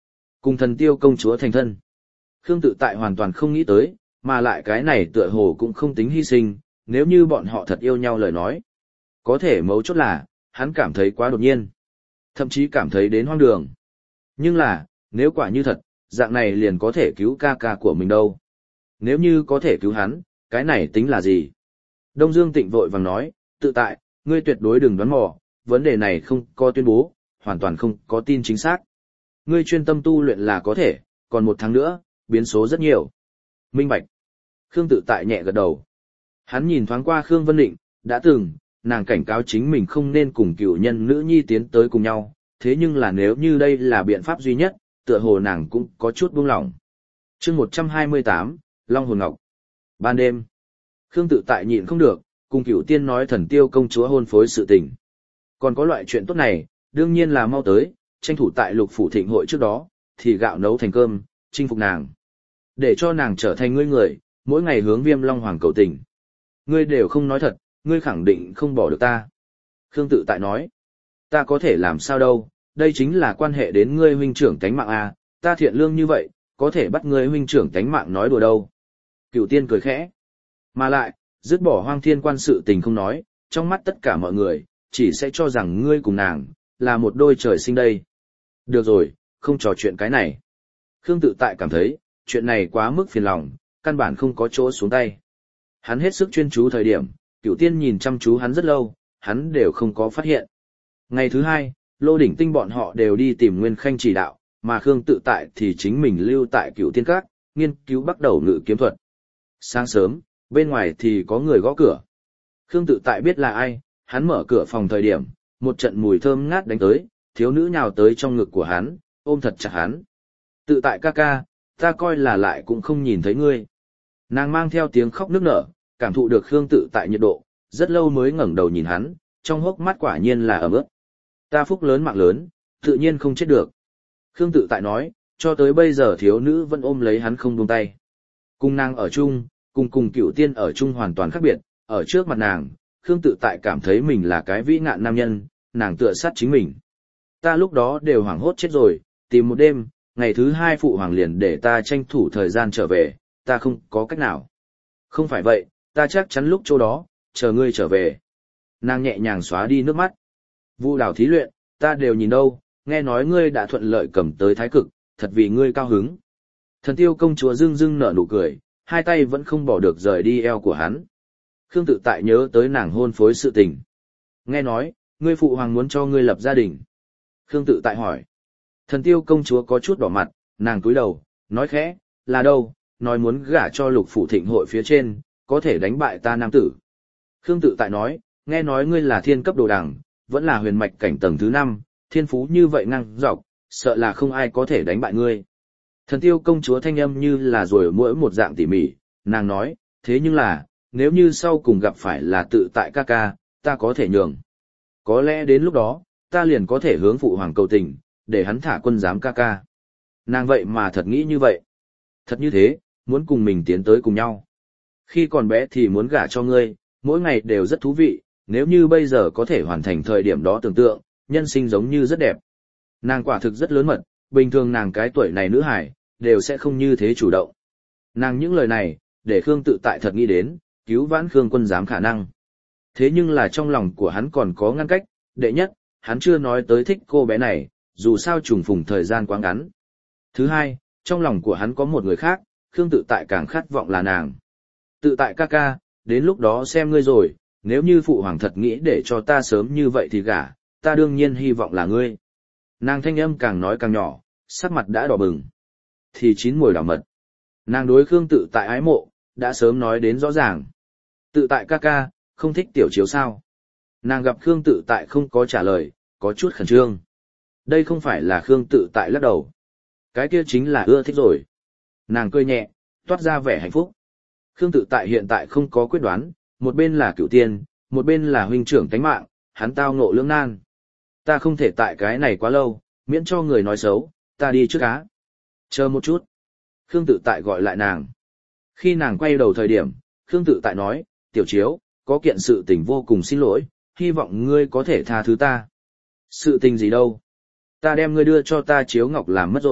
Cùng thần tiêu công chúa thành thân. Khương Tự Tại hoàn toàn không nghĩ tới, mà lại cái này tựa hồ cũng không tính hy sinh, nếu như bọn họ thật yêu nhau lời nói. Có thể mấu chốt là, hắn cảm thấy quá đột nhiên. Thậm chí cảm thấy đến hoang đường. Nhưng là, nếu quả như thật, dạng này liền có thể cứu ca ca của mình đâu. Nếu như có thể cứu hắn, cái này tính là gì? Đông Dương Tịnh vội vàng nói, Tự Tại, ngươi tuyệt đối đừng đoán mò, vấn đề này không có tuyên bố, hoàn toàn không có tin chính xác. Ngươi chuyên tâm tu luyện là có thể, còn 1 tháng nữa, biến số rất nhiều. Minh bạch. Khương Tự Tại nhẹ gật đầu. Hắn nhìn thoáng qua Khương Vân Định, đã từng, nàng cảnh cáo chính mình không nên cùng cựu nhân nữ nhi tiến tới cùng nhau, thế nhưng là nếu như đây là biện pháp duy nhất, tựa hồ nàng cũng có chút buông lỏng. Chương 128, Long Hồn Ngọc. Ban đêm, Khương Tự Tại nhịn không được, cùng Cửu Tiên nói thần tiêu công chúa hôn phối sự tình. Còn có loại chuyện tốt này, đương nhiên là mau tới, tranh thủ tại Lục phủ thịnh hội trước đó, thì gạo nấu thành cơm, chinh phục nàng. Để cho nàng trở thành ngươi người, mỗi ngày hướng Viêm Long Hoàng cầu tình. Ngươi đều không nói thật, ngươi khẳng định không bỏ được ta. Khương Tự Tại nói, ta có thể làm sao đâu, đây chính là quan hệ đến ngươi huynh trưởng tánh mạng à, ta thiện lương như vậy, có thể bắt ngươi huynh trưởng tánh mạng nói đùa đâu. Cửu Tiên cười khẽ. Mà lại, dứt bỏ Hoang Thiên Quan sự tình không nói, trong mắt tất cả mọi người, chỉ sẽ cho rằng ngươi cùng nàng, là một đôi trời sinh đây. Được rồi, không trò chuyện cái này. Khương Tự Tại cảm thấy, chuyện này quá mức phiền lòng, căn bản không có chỗ xuống tay. Hắn hết sức chuyên chú thời điểm, Cửu Tiên nhìn chăm chú hắn rất lâu, hắn đều không có phát hiện. Ngày thứ 2, Lô Đỉnh Tinh bọn họ đều đi tìm Nguyên Khanh chỉ đạo, mà Khương Tự Tại thì chính mình lưu tại Cửu Tiên Các, nghiên cứu bắt đầu ngự kiếm thuật. Sáng sớm, bên ngoài thì có người gõ cửa. Khương Tự Tại biết là ai, hắn mở cửa phòng thời điểm, một trận mùi thơm ngát đánh tới, thiếu nữ nhào tới trong ngực của hắn, ôm thật chặt hắn. Tự Tại ca ca, ta coi là lại cũng không nhìn thấy ngươi. Nàng mang theo tiếng khóc nức nở, cảm thụ được Khương Tự Tại nhiệt độ, rất lâu mới ngẩng đầu nhìn hắn, trong hốc mắt quả nhiên là ấm ướt. Ta phúc lớn mạng lớn, tự nhiên không chết được. Khương Tự Tại nói, cho tới bây giờ thiếu nữ vẫn ôm lấy hắn không buông tay. Cùng nàng ở chung, cùng Cửu Tiên ở chung hoàn toàn khác biệt, ở trước mặt nàng, Khương Tự Tại cảm thấy mình là cái vĩ ngạn nam nhân, nàng tựa sát chính mình. Ta lúc đó đều hoảng hốt chết rồi, tìm một đêm, ngày thứ 2 phụ hoàng liền để ta tranh thủ thời gian trở về, ta không có cách nào. Không phải vậy, ta chắc chắn lúc chỗ đó, chờ ngươi trở về. Nàng nhẹ nhàng xóa đi nước mắt. Vu đảo thí luyện, ta đều nhìn đâu, nghe nói ngươi đã thuận lợi cầm tới thái cực, thật vì ngươi cao hứng. Thần tiêu công chúa dưng dưng nở nụ cười, hai tay vẫn không bỏ được rời đi eo của hắn. Khương Tự Tại nhớ tới nàng hôn phối sự tình. Nghe nói, ngươi phụ hoàng muốn cho ngươi lập gia đình. Khương Tự Tại hỏi. Thần tiêu công chúa có chút đỏ mặt, nàng cúi đầu, nói khẽ, là đâu, nói muốn gả cho Lục phủ thịnh hội phía trên, có thể đánh bại ta nam tử. Khương Tự Tại nói, nghe nói ngươi là thiên cấp đồ đẳng, vẫn là huyền mạch cảnh tầng thứ 5, thiên phú như vậy ngang dọc, sợ là không ai có thể đánh bại ngươi. Thần tiêu công chúa thanh âm như là rồi mỗi một dạng tỉ mỉ, nàng nói, thế nhưng là, nếu như sau cùng gặp phải là Tự Tại ca ca, ta có thể nhường. Có lẽ đến lúc đó, ta liền có thể hướng phụ hoàng cầu tình, để hắn thả quân giám ca ca. Nàng vậy mà thật nghĩ như vậy. Thật như thế, muốn cùng mình tiến tới cùng nhau. Khi còn bé thì muốn gả cho ngươi, mỗi ngày đều rất thú vị, nếu như bây giờ có thể hoàn thành thời điểm đó tưởng tượng, nhân sinh giống như rất đẹp. Nàng quả thực rất lớn mật, bình thường nàng cái tuổi này nữ hải, đều sẽ không như thế chủ động. Nàng những lời này, để Khương Tự Tại thật nghĩ đến, cứu vãn Khương quân giám khả năng. Thế nhưng là trong lòng của hắn còn có ngăn cách, đệ nhất, hắn chưa nói tới thích cô bé này, dù sao trùng phùng thời gian quá ngắn. Thứ hai, trong lòng của hắn có một người khác, Khương Tự Tại càng khát vọng là nàng. Tự Tại ca ca, đến lúc đó xem ngươi rồi, nếu như phụ hoàng thật nghĩ để cho ta sớm như vậy thì gả, ta đương nhiên hy vọng là ngươi. Nàng thanh âm càng nói càng nhỏ, sắc mặt đã đỏ bừng. Thì chín mùi đỏ mật. Nàng đối Khương Tự Tại ái mộ, đã sớm nói đến rõ ràng. Tự Tại ca ca, không thích tiểu chiếu sao? Nàng gặp Khương Tự Tại không có trả lời, có chút khẩn trương. Đây không phải là Khương Tự Tại lắc đầu. Cái kia chính là ưa thích rồi. Nàng cười nhẹ, toát ra vẻ hạnh phúc. Khương Tự Tại hiện tại không có quyết đoán, một bên là Cửu Tiên, một bên là huynh trưởng tánh mạng, hắn tao ngộ lưỡng nan. Ta không thể tại cái này quá lâu, miễn cho người nói xấu, ta đi trước á. Chờ một chút. Khương Tự Tại gọi lại nàng. Khi nàng quay đầu thời điểm, Khương Tự Tại nói, tiểu chiếu, có kiện sự tình vô cùng xin lỗi, hy vọng ngươi có thể tha thứ ta. Sự tình gì đâu? Ta đem ngươi đưa cho ta chiếu ngọc làm mất rồi,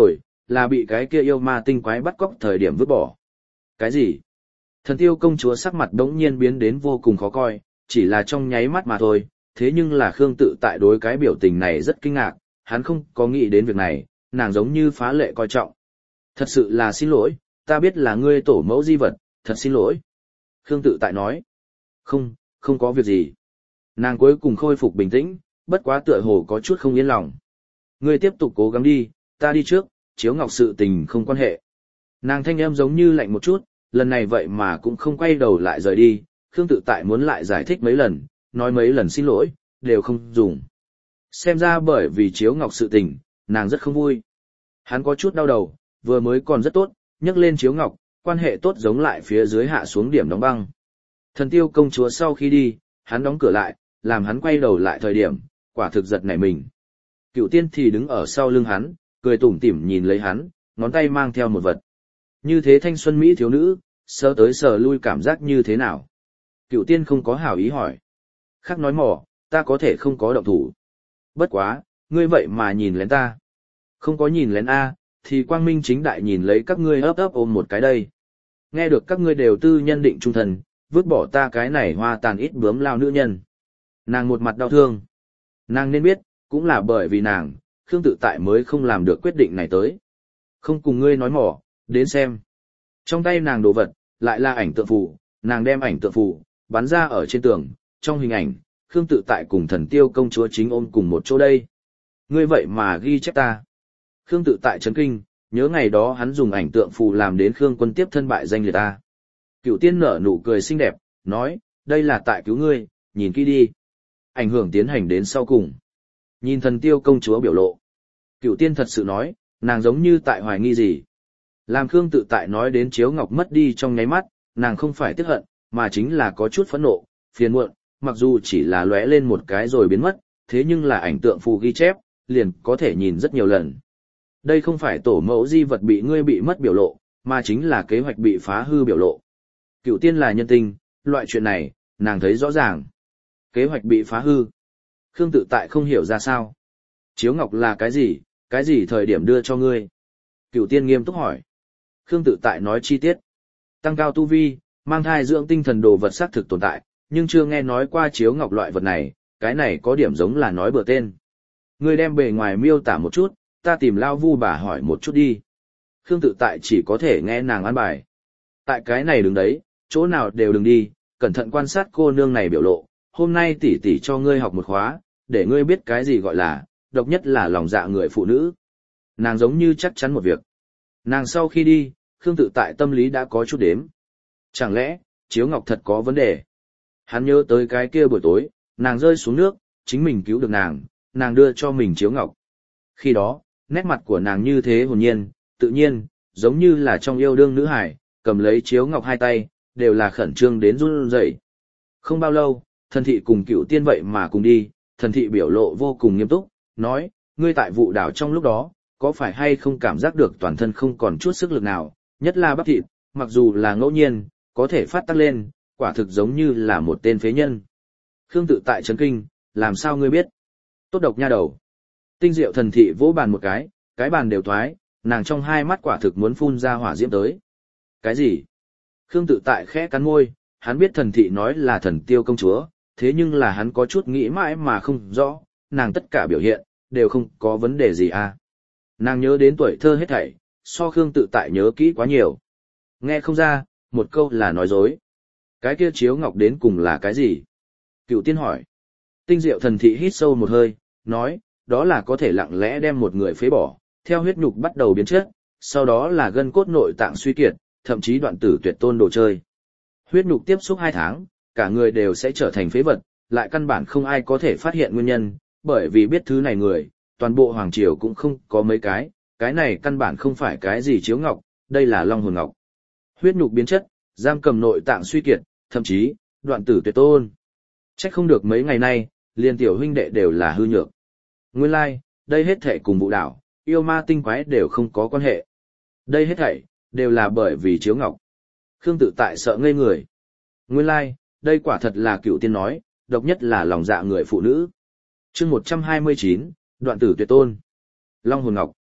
là bị cái kia yêu ma tinh quái bắt cóc thời điểm vứt bỏ. Cái gì? Thần tiêu công chúa sắc mặt đống nhiên biến đến vô cùng khó coi, chỉ là trong nháy mắt mà thôi, thế nhưng là Khương Tự Tại đối cái biểu tình này rất kinh ngạc, hắn không có nghĩ đến việc này, nàng giống như phá lệ coi trọng. Thật sự là xin lỗi, ta biết là ngươi tổ mẫu di vật, thật xin lỗi. Khương Tự Tại nói. Không, không có việc gì. Nàng cuối cùng khôi phục bình tĩnh, bất quá tựa hồ có chút không yên lòng. Ngươi tiếp tục cố gắng đi, ta đi trước, chiếu ngọc sự tình không quan hệ. Nàng thanh em giống như lạnh một chút, lần này vậy mà cũng không quay đầu lại rời đi, Khương Tự Tại muốn lại giải thích mấy lần, nói mấy lần xin lỗi, đều không dùng. Xem ra bởi vì chiếu ngọc sự tình, nàng rất không vui. Hắn có chút đau đầu, vừa mới còn rất tốt, nhắc lên chiếu ngọc, quan hệ tốt giống lại phía dưới hạ xuống điểm đóng băng. Thần tiêu công chúa sau khi đi, hắn đóng cửa lại, làm hắn quay đầu lại thời điểm, quả thực giật nảy mình. Cựu tiên thì đứng ở sau lưng hắn, cười tủm tỉm nhìn lấy hắn, ngón tay mang theo một vật. Như thế thanh xuân mỹ thiếu nữ, sờ tới sờ lui cảm giác như thế nào? Cựu tiên không có hảo ý hỏi. Khác nói mỏ, ta có thể không có động thủ. Bất quá, ngươi vậy mà nhìn lén ta. Không có nhìn lén A, thì quang minh chính đại nhìn lấy các ngươi ấp ấp ôm một cái đây. Nghe được các ngươi đều tư nhân định trung thần, vứt bỏ ta cái này hoa tàn ít bướm lao nữ nhân. Nàng một mặt đau thương. Nàng nên biết, cũng là bởi vì nàng, Khương Tự Tại mới không làm được quyết định này tới. Không cùng ngươi nói mỏ, đến xem. Trong tay nàng đồ vật, lại là ảnh tượng phù, nàng đem ảnh tượng phù, bắn ra ở trên tường, trong hình ảnh, Khương Tự Tại cùng thần tiêu công chúa chính ôm cùng một chỗ đây. Ngươi vậy mà ghi chép ta. Khương Tự Tại chấn kinh, nhớ ngày đó hắn dùng ảnh tượng phù làm đến Khương Quân tiếp thân bại danh liệt ta. Cựu tiên nở nụ cười xinh đẹp, nói, đây là tại cứu ngươi, nhìn kỹ đi. Ảnh hưởng tiến hành đến sau cùng. Nhìn thần tiêu công chúa biểu lộ. Cựu tiên thật sự nói, nàng giống như tại hoài nghi gì. Làm Khương Tự Tại nói đến chiếu ngọc mất đi trong nháy mắt, nàng không phải tiếc hận, mà chính là có chút phẫn nộ, phiền muộn, mặc dù chỉ là lóe lên một cái rồi biến mất, thế nhưng là ảnh tượng phù ghi chép, liền có thể nhìn rất nhiều lần. Đây không phải tổ mẫu di vật bị ngươi bị mất biểu lộ, mà chính là kế hoạch bị phá hư biểu lộ. Cựu tiên là nhân tinh, loại chuyện này, nàng thấy rõ ràng. Kế hoạch bị phá hư. Khương Tự Tại không hiểu ra sao. Chiếu ngọc là cái gì thời điểm đưa cho ngươi? Cựu tiên nghiêm túc hỏi. Khương Tự Tại nói chi tiết. Tăng cao tu vi, mang thai dưỡng tinh thần đồ vật xác thực tồn tại, nhưng chưa nghe nói qua chiếu ngọc loại vật này, cái này có điểm giống là nói bừa tên. Ngươi đem bề ngoài miêu tả một chút, ta tìm Lao Vu bà hỏi một chút đi. Khương Tự Tại chỉ có thể nghe nàng an bài. Tại cái này đứng đấy, chỗ nào đều đừng đi, cẩn thận quan sát cô nương này biểu lộ, hôm nay tỷ tỷ cho ngươi học một khóa, để ngươi biết cái gì gọi là, độc nhất là lòng dạ người phụ nữ. Nàng giống như chắc chắn một việc. Nàng sau khi đi, Khương Tự Tại tâm lý đã có chút đếm. Chẳng lẽ, chiếu ngọc thật có vấn đề? Hắn nhớ tới cái kia buổi tối, nàng rơi xuống nước, chính mình cứu được nàng đưa cho mình chiếu ngọc. Khi đó, nét mặt của nàng như thế hồn nhiên, tự nhiên, giống như là trong yêu đương nữ hải, cầm lấy chiếu ngọc hai tay, đều là khẩn trương đến run rẩy. Không bao lâu, thần thị cùng Cựu tiên vậy mà cùng đi, thần thị biểu lộ vô cùng nghiêm túc, nói, ngươi tại vụ đảo trong lúc đó, có phải hay không cảm giác được toàn thân không còn chút sức lực nào, nhất là bắp thịt, mặc dù là ngẫu nhiên, có thể phát tác lên, quả thực giống như là một tên phế nhân. Khương Tự Tại chấn kinh, làm sao ngươi biết? Tốt độc nha đầu. Tinh diệu thần thị vỗ bàn một cái bàn đều thoái, nàng trong hai mắt quả thực muốn phun ra hỏa diễm tới. Cái gì? Khương Tự Tại khẽ cắn môi, hắn biết thần thị nói là thần tiêu công chúa, thế nhưng là hắn có chút nghĩ mãi mà không rõ, nàng tất cả biểu hiện, đều không có vấn đề gì à. Nàng nhớ đến tuổi thơ hết thảy, so Khương Tự Tại nhớ kỹ quá nhiều. Nghe không ra, một câu là nói dối. Cái kia chiếu ngọc đến cùng là cái gì? Cựu tiên hỏi. Tinh diệu thần thị hít sâu một hơi, nói, đó là có thể lặng lẽ đem một người phế bỏ, theo huyết nhục bắt đầu biến chất, sau đó là gân cốt nội tạng suy kiệt, thậm chí đoạn tử tuyệt tôn đồ chơi. Huyết nhục tiếp xúc 2 tháng, cả người đều sẽ trở thành phế vật, lại căn bản không ai có thể phát hiện nguyên nhân, bởi vì biết thứ này người, toàn bộ hoàng triều cũng không có mấy cái này căn bản không phải cái gì chiếu ngọc, đây là long hồn ngọc. Huyết nhục biến chất, giam cầm nội tạng suy kiệt, thậm chí, đoạn tử tuyệt tôn. Trách không được mấy ngày nay, liền tiểu huynh đệ đều là hư nhược. Nguyên lai, đây hết thảy cùng vụ đảo, yêu ma tinh quái đều không có quan hệ. Đây hết thảy, đều là bởi vì chiếu ngọc. Khương Tự Tại sợ ngây người. Nguyên lai, đây quả thật là Cựu tiên nói, độc nhất là lòng dạ người phụ nữ. Chương 129, đoạn tử tuyệt tôn. Long hồn ngọc.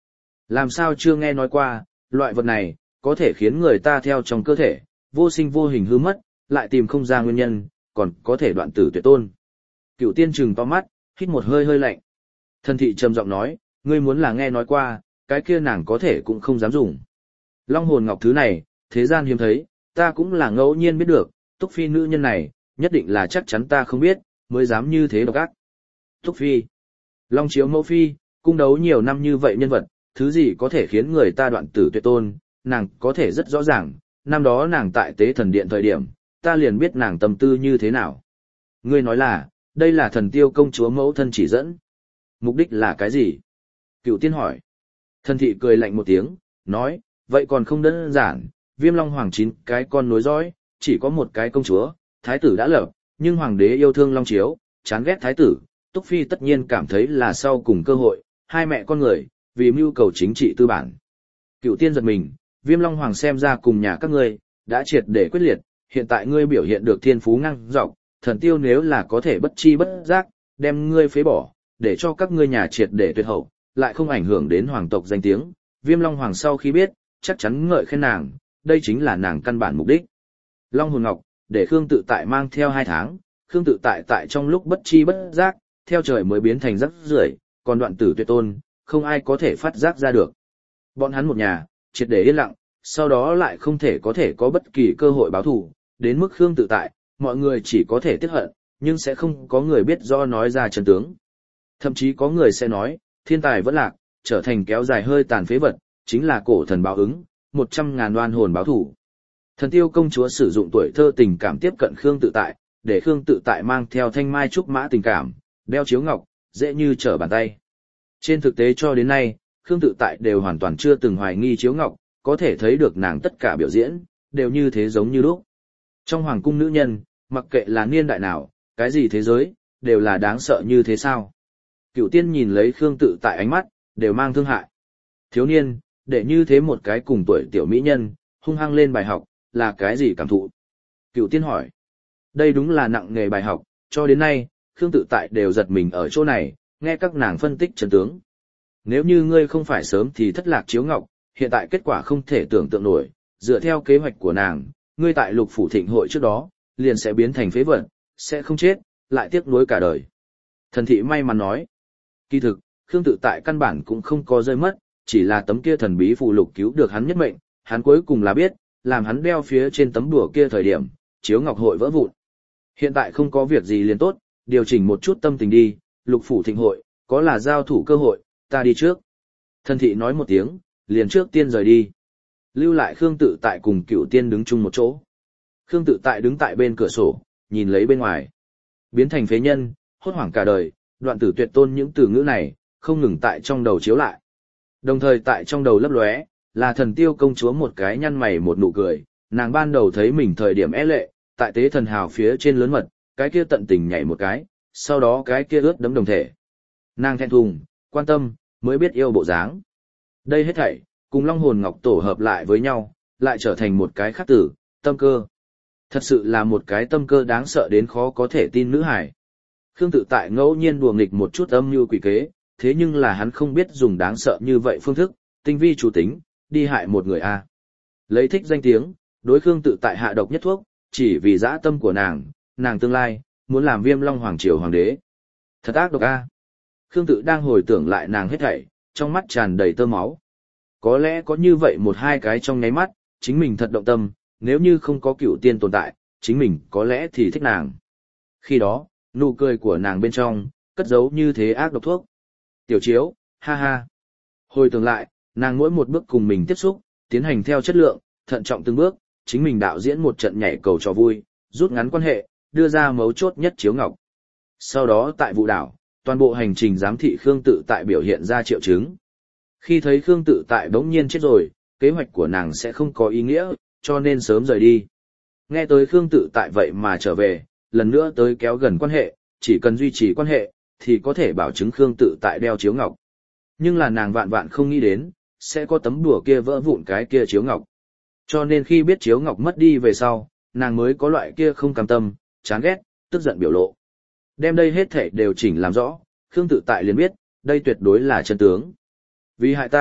Làm sao chưa nghe nói qua, loại vật này, có thể khiến người ta theo trong cơ thể, vô sinh vô hình hư mất, lại tìm không ra nguyên nhân, còn có thể đoạn tử tuyệt tôn. Cựu tiên trừng to mắt, hít một hơi hơi lạnh. Thần thị trầm giọng nói, ngươi muốn là nghe nói qua, cái kia nàng có thể cũng không dám dùng. Long hồn ngọc thứ này, thế gian hiếm thấy, ta cũng là ngẫu nhiên biết được, Túc Phi nữ nhân này, nhất định là chắc chắn ta không biết, mới dám như thế độc ác. Túc Phi, Long Chiếu Mẫu Phi, cung đấu nhiều năm như vậy nhân vật, thứ gì có thể khiến người ta đoạn tử tuyệt tôn, nàng có thể rất rõ ràng, năm đó nàng tại tế thần điện thời điểm, ta liền biết nàng tâm tư như thế nào. Ngươi nói là, đây là thần tiêu công chúa mẫu thân chỉ dẫn. Mục đích là cái gì? Cựu tiên hỏi. Thần thị cười lạnh một tiếng, nói, vậy còn không đơn giản, Viêm Long Hoàng 9 cái con nối dõi, chỉ có một cái công chúa, thái tử đã lập, nhưng hoàng đế yêu thương Long Chiếu, chán ghét thái tử, Túc Phi tất nhiên cảm thấy là sau cùng cơ hội, hai mẹ con người, vì mưu cầu chính trị tư bản. Cựu tiên giật mình, Viêm Long Hoàng xem ra cùng nhà các ngươi, đã triệt để quyết liệt, hiện tại ngươi biểu hiện được thiên phú ngang dọc, thần tiêu nếu là có thể bất chi bất giác, đem ngươi phế bỏ, để cho các ngươi nhà triệt để tuyệt hậu, lại không ảnh hưởng đến hoàng tộc danh tiếng. Viêm Long Hoàng sau khi biết, chắc chắn ngợi khen nàng, đây chính là nàng căn bản mục đích. Long hồn ngọc, để Khương Tự Tại mang theo 2 tháng, Khương Tự Tại tại trong lúc bất chi bất giác, theo trời mới biến thành rắc rưởi, còn đoạn tử tuyệt tôn, không ai có thể phát giác ra được. Bọn hắn một nhà, triệt để yên lặng, sau đó lại không thể có bất kỳ cơ hội báo thù, đến mức Khương Tự Tại, mọi người chỉ có thể tiếc hận, nhưng sẽ không có người biết do nói ra chân tướng. Thậm chí có người sẽ nói, thiên tài vẫn lạc, trở thành kéo dài hơi tàn phế vật, chính là cổ thần báo ứng, 100.000 oan hồn báo thù. Thần tiêu công chúa sử dụng tuổi thơ tình cảm tiếp cận Khương Tự Tại, để Khương Tự Tại mang theo thanh mai trúc mã tình cảm, đeo chiếu ngọc, dễ như trở bàn tay. Trên thực tế cho đến nay, Khương Tự Tại đều hoàn toàn chưa từng hoài nghi chiếu ngọc, có thể thấy được nàng tất cả biểu diễn, đều như thế giống như lúc. Trong hoàng cung nữ nhân, mặc kệ là niên đại nào, cái gì thế giới, đều là đáng sợ như thế sao. Cựu tiên nhìn lấy Khương Tự Tại ánh mắt, đều mang thương hại. Thiếu niên, để như thế một cái cùng tuổi tiểu mỹ nhân, hung hăng lên bài học, là cái gì cảm thụ? Cựu tiên hỏi. Đây đúng là nặng nghề bài học, cho đến nay, Khương Tự Tại đều giật mình ở chỗ này, nghe các nàng phân tích chân tướng. Nếu như ngươi không phải sớm thì thất lạc chiếu ngọc, hiện tại kết quả không thể tưởng tượng nổi, dựa theo kế hoạch của nàng, ngươi tại Lục Phủ Thịnh hội trước đó, liền sẽ biến thành phế vật, sẽ không chết, lại tiếc nuối cả đời. Thần thị may mắn nói. Kỳ thực, Khương Tự Tại căn bản cũng không có rơi mất, chỉ là tấm kia thần bí phù lục cứu được hắn nhất mệnh, hắn cuối cùng là biết, làm hắn đeo phía trên tấm đùa kia thời điểm, chiếu ngọc hội vỡ vụn. Hiện tại không có việc gì liền tốt, điều chỉnh một chút tâm tình đi, Lục Phủ Thịnh hội, có là giao thủ cơ hội, ta đi trước. Thần thị nói một tiếng, liền trước tiên rời đi. Lưu lại Khương Tự Tại cùng Cựu tiên đứng chung một chỗ. Khương Tự Tại đứng tại bên cửa sổ, nhìn lấy bên ngoài. Biến thành phế nhân, hốt hoảng cả đời, đoạn tử tuyệt tôn những từ ngữ này, không ngừng tại trong đầu chiếu lại. Đồng thời tại trong đầu lấp lóe, là thần tiêu công chúa một cái nhăn mày một nụ cười, nàng ban đầu thấy mình thời điểm é lệ, tại tế thần hào phía trên lớn mật, cái kia tận tình nhảy một cái, sau đó cái kia ướt đẫm đồng thể. Nàng thẹn thùng, quan tâm, mới biết yêu bộ dáng. Đây hết thảy, cùng Long hồn ngọc tổ hợp lại với nhau, lại trở thành một cái khác tử, tâm cơ. Thật sự là một cái tâm cơ đáng sợ đến khó có thể tin nữ hải. Khương Tự Tại ngẫu nhiên đùa nghịch một chút âm mưu quỷ kế, thế nhưng là hắn không biết dùng đáng sợ như vậy phương thức, tinh vi chủ tính, đi hại một người a. Lấy thích danh tiếng, đối Khương Tự Tại hạ độc nhất thuốc, chỉ vì dã tâm của nàng tương lai, muốn làm Viêm Long Hoàng triều hoàng đế. Thật ác độc a. Khương Tự đang hồi tưởng lại nàng hết thảy, trong mắt tràn đầy tơ máu. Có lẽ có như vậy một hai cái trong nháy mắt, chính mình thật động tâm, nếu như không có Cựu tiên tồn tại, chính mình có lẽ thì thích nàng. Khi đó, nụ cười của nàng bên trong, cất giấu như thế ác độc thuốc. Tiểu Chiếu, ha ha. Hồi tưởng lại, nàng mỗi một bước cùng mình tiếp xúc, tiến hành theo chất lượng, thận trọng từng bước, chính mình đạo diễn một trận nhảy cầu trò vui, rút ngắn quan hệ, đưa ra mấu chốt nhất Chiếu Ngọc. Sau đó tại vụ đảo, toàn bộ hành trình giám thị Khương Tự Tại biểu hiện ra triệu chứng. Khi thấy Khương Tự Tại bỗng nhiên chết rồi, kế hoạch của nàng sẽ không có ý nghĩa, cho nên sớm rời đi. Nghe tới Khương Tự Tại vậy mà trở về, lần nữa tới kéo gần quan hệ, chỉ cần duy trì quan hệ, thì có thể bảo chứng Khương Tự Tại đeo chiếu ngọc. Nhưng là nàng vạn vạn không nghĩ đến, sẽ có tấm đùa kia vỡ vụn cái kia chiếu ngọc. Cho nên khi biết chiếu ngọc mất đi về sau, nàng mới có loại kia không cam tâm, chán ghét, tức giận biểu lộ. Đem đây hết thể đều chỉnh làm rõ, Khương Tự Tại liền biết, đây tuyệt đối là chân tướng. Vì hại ta,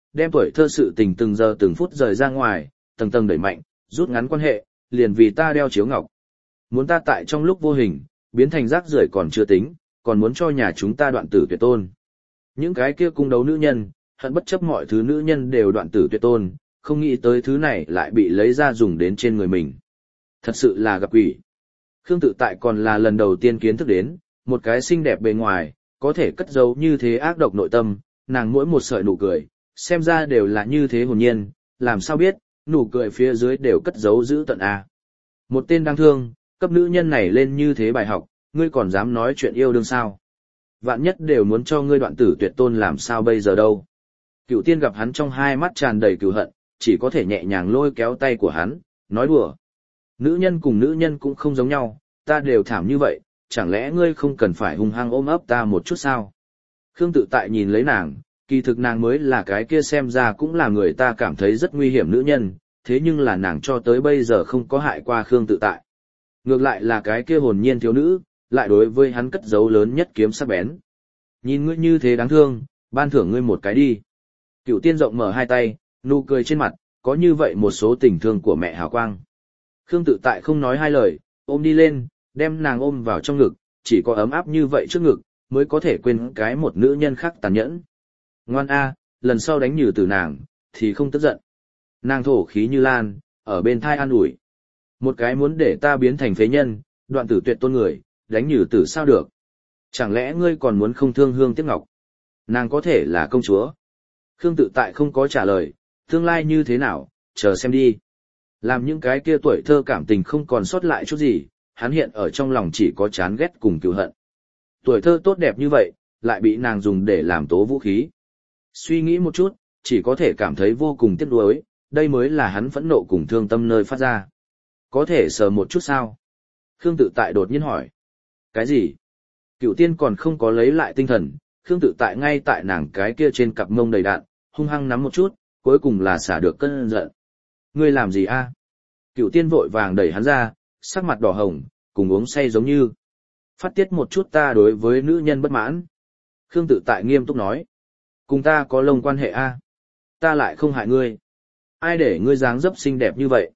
đem tuổi thơ sự tình từng giờ từng phút rời ra ngoài, tầng tầng đẩy mạnh, rút ngắn quan hệ, liền vì ta đeo chiếu ngọc. Muốn ta tại trong lúc vô hình, biến thành rác rưởi còn chưa tính, còn muốn cho nhà chúng ta đoạn tử tuyệt tôn. Những cái kia cung đấu nữ nhân, hận bất chấp mọi thứ nữ nhân đều đoạn tử tuyệt tôn, không nghĩ tới thứ này lại bị lấy ra dùng đến trên người mình. Thật sự là gặp quỷ. Khương Tự Tại còn là lần đầu tiên kiến thức đến, một cái xinh đẹp bề ngoài, có thể cất giấu như thế ác độc nội tâm, nàng mỗi một sợi nụ cười, xem ra đều là như thế hồn nhiên, làm sao biết, nụ cười phía dưới đều cất giấu giữ tận a. Một tên đáng thương, cấp nữ nhân này lên như thế bài học, ngươi còn dám nói chuyện yêu đương sao? Vạn nhất đều muốn cho ngươi đoạn tử tuyệt tôn làm sao bây giờ đâu? Cửu Tiên gặp hắn trong hai mắt tràn đầy cừu hận, chỉ có thể nhẹ nhàng lôi kéo tay của hắn, nói đùa. Nữ nhân cùng nữ nhân cũng không giống nhau, ta đều thảm như vậy, chẳng lẽ ngươi không cần phải hung hăng ôm ấp ta một chút sao? Khương Tự Tại nhìn lấy nàng, kỳ thực nàng mới là cái kia xem ra cũng là người ta cảm thấy rất nguy hiểm nữ nhân, thế nhưng là nàng cho tới bây giờ không có hại qua Khương Tự Tại. Ngược lại là cái kia hồn nhiên thiếu nữ, lại đối với hắn cất giấu lớn nhất kiếm sắc bén. Nhìn ngươi như thế đáng thương, ban thưởng ngươi một cái đi. Cửu Tiên rộng mở hai tay, nụ cười trên mặt, có như vậy một số tình thương của mẹ hào quang. Khương Tự Tại không nói hai lời, ôm đi lên, đem nàng ôm vào trong ngực, chỉ có ấm áp như vậy trước ngực, mới có thể quên cái một nữ nhân khác tàn nhẫn. Ngoan a, lần sau đánh nhừ từ nàng, thì không tức giận. Nàng thổ khí như lan, ở bên thai an ủi. Một cái muốn để ta biến thành phế nhân, đoạn tử tuyệt tôn người, đánh nhừ tử sao được. Chẳng lẽ ngươi còn muốn không thương hương tiếc ngọc? Nàng có thể là công chúa. Khương Tự Tại không có trả lời, tương lai như thế nào, chờ xem đi. Làm những cái kia tuổi thơ cảm tình không còn sót lại chút gì, hắn hiện ở trong lòng chỉ có chán ghét cùng cừu hận. Tuổi thơ tốt đẹp như vậy, lại bị nàng dùng để làm tố vũ khí. Suy nghĩ một chút, chỉ có thể cảm thấy vô cùng tiếc nuối, đây mới là hắn phẫn nộ cùng thương tâm nơi phát ra. Có thể sờ một chút sao? Khương Tự Tại đột nhiên hỏi. Cái gì? Cửu Tiên còn không có lấy lại tinh thần, Khương Tự Tại ngay tại nàng cái kia trên cặp mông đầy đạn, hung hăng nắm một chút, cuối cùng là xả được cơn giận. Ngươi làm gì a? Cửu Tiên vội vàng đẩy hắn ra, sắc mặt đỏ hồng, cùng uống say giống như. Phát tiết một chút ta đối với nữ nhân bất mãn. Khương Tự Tại nghiêm túc nói. Cùng ta có lông quan hệ a? Ta lại không hại ngươi. Ai để ngươi dáng dấp xinh đẹp như vậy?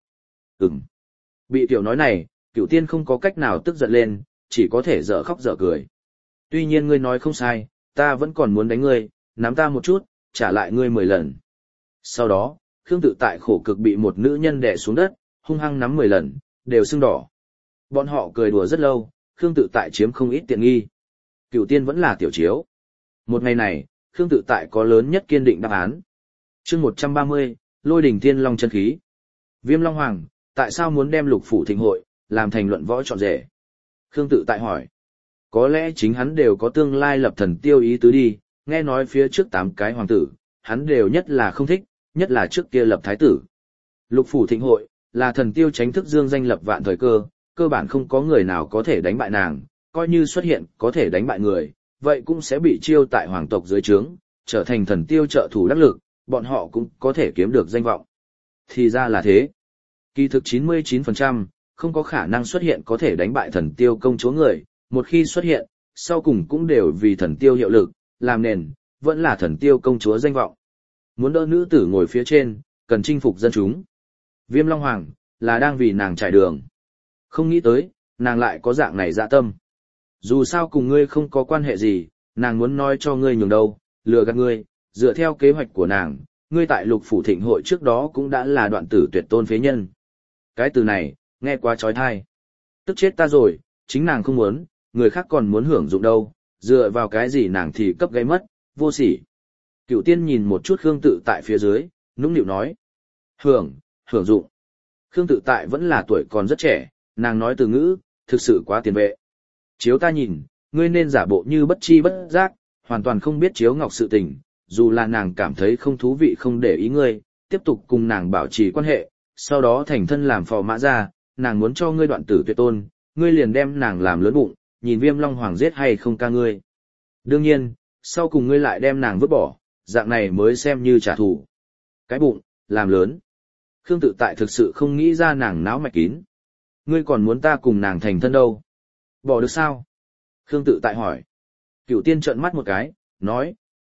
Bị tiểu nói này, Cửu Tiên không có cách nào tức giận lên, chỉ có thể dở khóc dở cười. Tuy nhiên ngươi nói không sai, ta vẫn còn muốn đánh ngươi, nắm ta một chút, trả lại ngươi 10 lần. Sau đó, Khương Tự Tại khổ cực bị một nữ nhân đè xuống đất, hung hăng nắm 10 lần, đều sưng đỏ. Bọn họ cười đùa rất lâu, Khương Tự Tại chiếm không ít tiện nghi. Cửu Tiên vẫn là tiểu chiếu. Một ngày này, Khương Tự Tại có lớn nhất kiên định đáp án. Chương 130, Lôi đỉnh Thiên Long chân khí. Viêm Long Hoàng, tại sao muốn đem Lục phủ thịnh hội làm thành luận võ trọn rể? Khương Tự Tại hỏi. Có lẽ chính hắn đều có tương lai lập thần tiêu ý tứ đi, nghe nói phía trước 8 cái hoàng tử, hắn đều nhất là không thích, nhất là trước kia lập thái tử. Lục phủ thịnh hội, là thần tiêu tránh thức dương danh lập vạn thời cơ, cơ bản không có người nào có thể đánh bại nàng, coi như xuất hiện có thể đánh bại người, vậy cũng sẽ bị chiêu tại hoàng tộc dưới trướng, trở thành thần tiêu trợ thủ đắc lực, bọn họ cũng có thể kiếm được danh vọng. Thì ra là thế. Kỳ thực 99%, không có khả năng xuất hiện có thể đánh bại thần tiêu công chúa người, một khi xuất hiện, sau cùng cũng đều vì thần tiêu hiệu lực, làm nền, vẫn là thần tiêu công chúa danh vọng. Muốn đỡ nữ tử ngồi phía trên, cần chinh phục dân chúng. Viêm Long Hoàng, là đang vì nàng trải đường. Không nghĩ tới, nàng lại có dạng này dạ tâm. Dù sao cùng ngươi không có quan hệ gì, nàng muốn nói cho ngươi nhường đâu, lừa gạt ngươi, dựa theo kế hoạch của nàng, ngươi tại Lục phủ thịnh hội trước đó cũng đã là đoạn tử tuyệt tôn phế nhân. Cái từ này, nghe quá trói thai. Tức chết ta rồi, chính nàng không muốn, người khác còn muốn hưởng dụng đâu, dựa vào cái gì nàng thì cấp gây mất, vô sỉ. Cửu Tiên nhìn một chút Khương Tự Tại phía dưới, nũng nịu nói. Hưởng dụng. Khương Tự Tại vẫn là tuổi còn rất trẻ, nàng nói từ ngữ, thực sự quá tiền vệ. Chiếu ta nhìn, ngươi nên giả bộ như bất chi bất giác, hoàn toàn không biết Chiếu Ngọc sự tình, dù là nàng cảm thấy không thú vị không để ý ngươi, tiếp tục cùng nàng bảo trì quan hệ, sau đó thành thân làm phò mã ra, nàng muốn cho ngươi đoạn tử tuyệt tôn, ngươi liền đem nàng làm lớn bụng, nhìn Viêm Long Hoàng giết hay không ca ngươi. Đương nhiên, sau cùng ngươi lại đem nàng vứt bỏ, dạng này mới xem như trả thù. Cái bụng, làm lớn. Khương Tự Tại thực sự không nghĩ ra nàng náo mạch kín. Ngươi còn muốn ta cùng nàng thành thân đâu? Bỏ được sao? Khương Tự Tại hỏi. Cửu Tiên trợn mắt một cái, nói,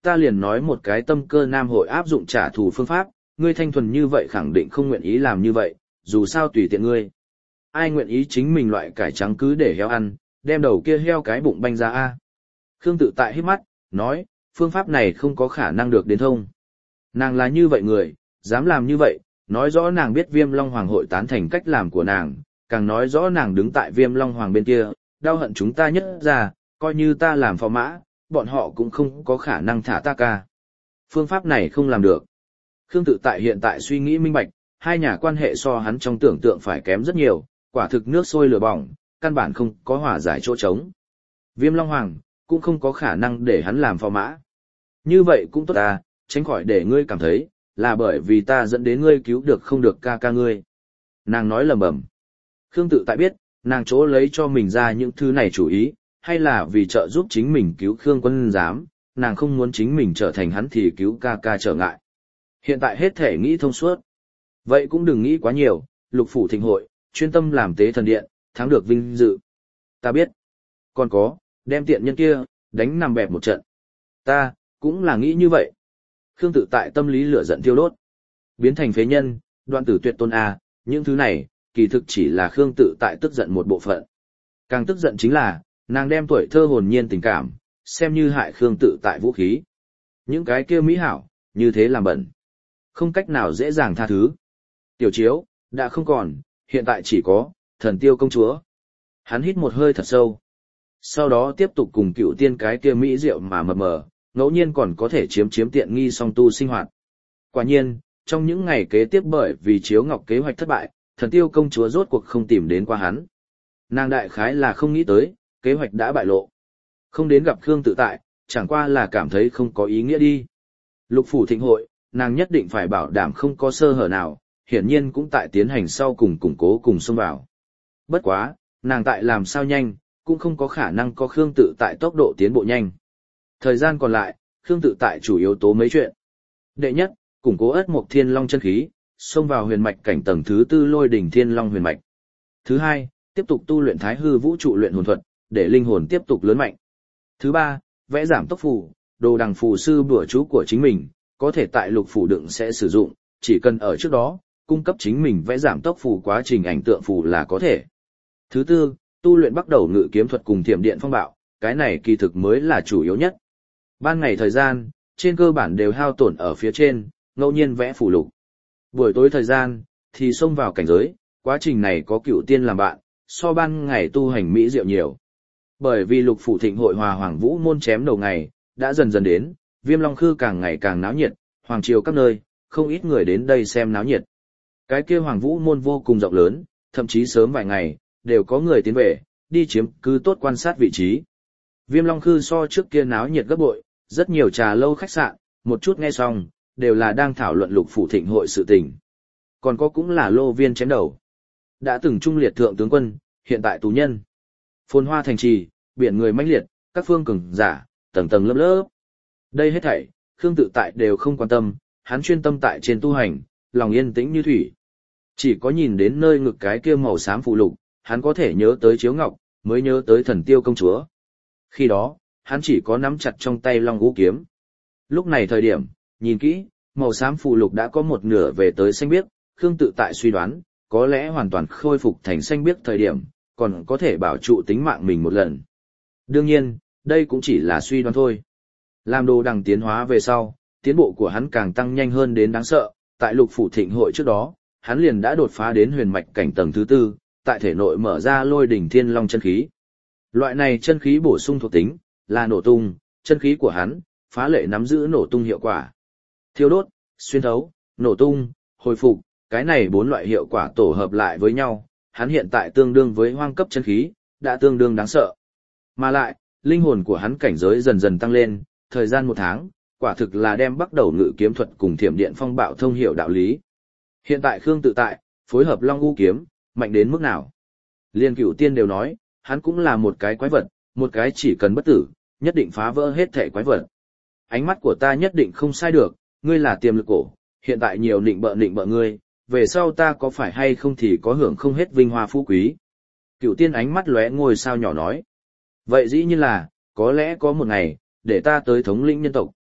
ta liền nói một cái tâm cơ nam hội áp dụng trả thù phương pháp, ngươi thanh thuần như vậy khẳng định không nguyện ý làm như vậy, dù sao tùy tiện ngươi. Ai nguyện ý chính mình loại cải trắng cứ để heo ăn, đem đầu kia heo cái bụng banh ra a. Khương Tự Tại hít mắt, nói, phương pháp này không có khả năng được đến thông. Nàng là như vậy người, dám làm như vậy, nói rõ nàng biết Viêm Long Hoàng hội tán thành cách làm của nàng, càng nói rõ nàng đứng tại Viêm Long Hoàng bên kia, đau hận chúng ta nhất ra, coi như ta làm phò mã, bọn họ cũng không có khả năng thả ta ca. Phương pháp này không làm được. Khương Tự Tại hiện tại suy nghĩ minh bạch, hai nhà quan hệ so hắn trong tưởng tượng phải kém rất nhiều, quả thực nước sôi lửa bỏng, căn bản không có hòa giải chỗ trống. Viêm Long Hoàng cũng không có khả năng để hắn làm phò mã. Như vậy cũng tốt à, tránh khỏi để ngươi cảm thấy, là bởi vì ta dẫn đến ngươi cứu được không được ca ca ngươi. Nàng nói lầm bầm. Khương Tự Tại biết, nàng chỗ lấy cho mình ra những thứ này chủ ý, hay là vì trợ giúp chính mình cứu Khương Quân Giám, nàng không muốn chính mình trở thành hắn thì cứu ca ca trở ngại. Hiện tại hết thể nghĩ thông suốt. Vậy cũng đừng nghĩ quá nhiều, Lục Phủ Thịnh hội, chuyên tâm làm tế thần điện, thắng được vinh dự. Ta biết. Còn có, đem tiện nhân kia, đánh nằm bẹp một trận. Ta, cũng là nghĩ như vậy. Khương Tự Tại tâm lý lửa giận thiêu đốt. Biến thành phế nhân, đoạn tử tuyệt tôn A, những thứ này, kỳ thực chỉ là Khương Tự Tại tức giận một bộ phận. Càng tức giận chính là, nàng đem tuổi thơ hồn nhiên tình cảm, xem như hại Khương Tự Tại vũ khí. Những cái kia mỹ hảo, như thế làm bẩn. Không cách nào dễ dàng tha thứ. Tiểu Chiếu, đã không còn, hiện tại chỉ có, Thần Tiêu công chúa. Hắn hít một hơi thật sâu. Sau đó tiếp tục cùng Cựu Tiên cái kia mỹ diệu mà mập mờ, ngẫu nhiên còn có thể chiếm tiện nghi song tu sinh hoạt. Quả nhiên, trong những ngày kế tiếp bởi vì Chiếu Ngọc kế hoạch thất bại, Thần Tiêu công chúa rốt cuộc không tìm đến qua hắn. Nàng đại khái là không nghĩ tới, kế hoạch đã bại lộ. Không đến gặp Khương Tự Tại, chẳng qua là cảm thấy không có ý nghĩa đi. Lục Phủ Thịnh hội, nàng nhất định phải bảo đảm không có sơ hở nào, hiển nhiên cũng tại tiến hành sau cùng củng cố cùng xông vào. Bất quá, nàng tại làm sao nhanh, cũng không có khả năng có Khương Tự Tại tốc độ tiến bộ nhanh. Thời gian còn lại, Khương Tự Tại chủ yếu tố mấy chuyện. Đệ nhất, củng cố Ất Mộc Thiên Long chân khí, xông vào huyền mạch cảnh tầng thứ 4 Lôi đỉnh Thiên Long huyền mạch. Thứ hai, tiếp tục tu luyện Thái Hư Vũ trụ luyện hồn thuật, để linh hồn tiếp tục lớn mạnh. Thứ ba, vẽ giảm tốc phù, đồ đằng phù sư bùa chú của chính mình, có thể tại Lục Phủ đựng sẽ sử dụng, chỉ cần ở trước đó, cung cấp chính mình vẽ giảm tốc phù quá trình ảnh tượng phù là có thể. Thứ tư, tu luyện bắt đầu ngự kiếm thuật cùng thiểm điện phong bạo, cái này kỳ thực mới là chủ yếu nhất. Ban ngày thời gian, trên cơ bản đều hao tổn ở phía trên, ngẫu nhiên vẽ phù lục. Buổi tối thời gian, thì xông vào cảnh giới, quá trình này có Cựu Tiên làm bạn, so ban ngày tu hành mỹ diệu nhiều. Bởi vì Lục Phủ Thịnh hội hòa Hoàng Vũ môn chém đầu ngày, đã dần dần đến, Viêm Long Khư càng ngày càng náo nhiệt, hoàng triều các nơi, không ít người đến đây xem náo nhiệt. Cái kia Hoàng Vũ môn vô cùng rộng lớn, thậm chí sớm vài ngày, đều có người tiến về, đi chiếm cứ tốt quan sát vị trí. Viêm Long Khư so trước kia náo nhiệt gấp bội, rất nhiều trà lâu khách sạn, một chút nghe xong, đều là đang thảo luận Lục Phủ Thịnh hội sự tình. Còn có cũng là lô viên chém đầu. Đã từng trung liệt thượng tướng quân, hiện tại tù nhân. Phồn hoa thành trì, biển người mãnh liệt, các phương cường giả, tầng tầng lớp lớp. Đây hết thảy, Khương Tự Tại đều không quan tâm, hắn chuyên tâm tại trên tu hành, lòng yên tĩnh như thủy. Chỉ có nhìn đến nơi ngực cái kia màu xám phù lục, hắn có thể nhớ tới Chiếu Ngọc, mới nhớ tới Thần Tiêu công chúa. Khi đó, hắn chỉ có nắm chặt trong tay Long Ngũ kiếm. Lúc này thời điểm, nhìn kỹ, màu xám phù lục đã có một nửa về tới xanh biếc, Khương Tự Tại suy đoán, có lẽ hoàn toàn khôi phục thành xanh biếc thời điểm, còn có thể bảo trụ tính mạng mình một lần. Đương nhiên, đây cũng chỉ là suy đoán thôi. Làm đồ đằng tiến hóa về sau, tiến bộ của hắn càng tăng nhanh hơn đến đáng sợ, tại Lục Phủ Thịnh hội trước đó, hắn liền đã đột phá đến huyền mạch cảnh tầng thứ 4, tại thể nội mở ra Lôi đỉnh Thiên Long chân khí. Loại này chân khí bổ sung thuộc tính, là nổ tung, chân khí của hắn, phá lệ nắm giữ nổ tung hiệu quả. Thiêu đốt, xuyên thấu, nổ tung, hồi phục, cái này 4 loại hiệu quả tổ hợp lại với nhau, hắn hiện tại tương đương với hoang cấp chân khí, đã tương đương đáng sợ. Mà lại, linh hồn của hắn cảnh giới dần dần tăng lên, thời gian 1 tháng, quả thực là đem bắt đầu ngự kiếm thuật cùng thiểm điện phong bạo thông hiểu đạo lý. Hiện tại Khương Tự Tại, phối hợp Long U kiếm, mạnh đến mức nào? Liên Cựu Tiên đều nói, hắn cũng là một cái quái vật, một cái chỉ cần bất tử, nhất định phá vỡ hết thể quái vật. Ánh mắt của ta nhất định không sai được, ngươi là tiềm lực cổ, hiện tại nhiều nịnh bợ ngươi, về sau ta có phải hay không thì có hưởng không hết vinh hoa phú quý. Cựu Tiên ánh mắt lóe ngôi sao nhỏ nói. Vậy dĩ nhiên là, có lẽ có một ngày, để ta tới thống lĩnh nhân tộc,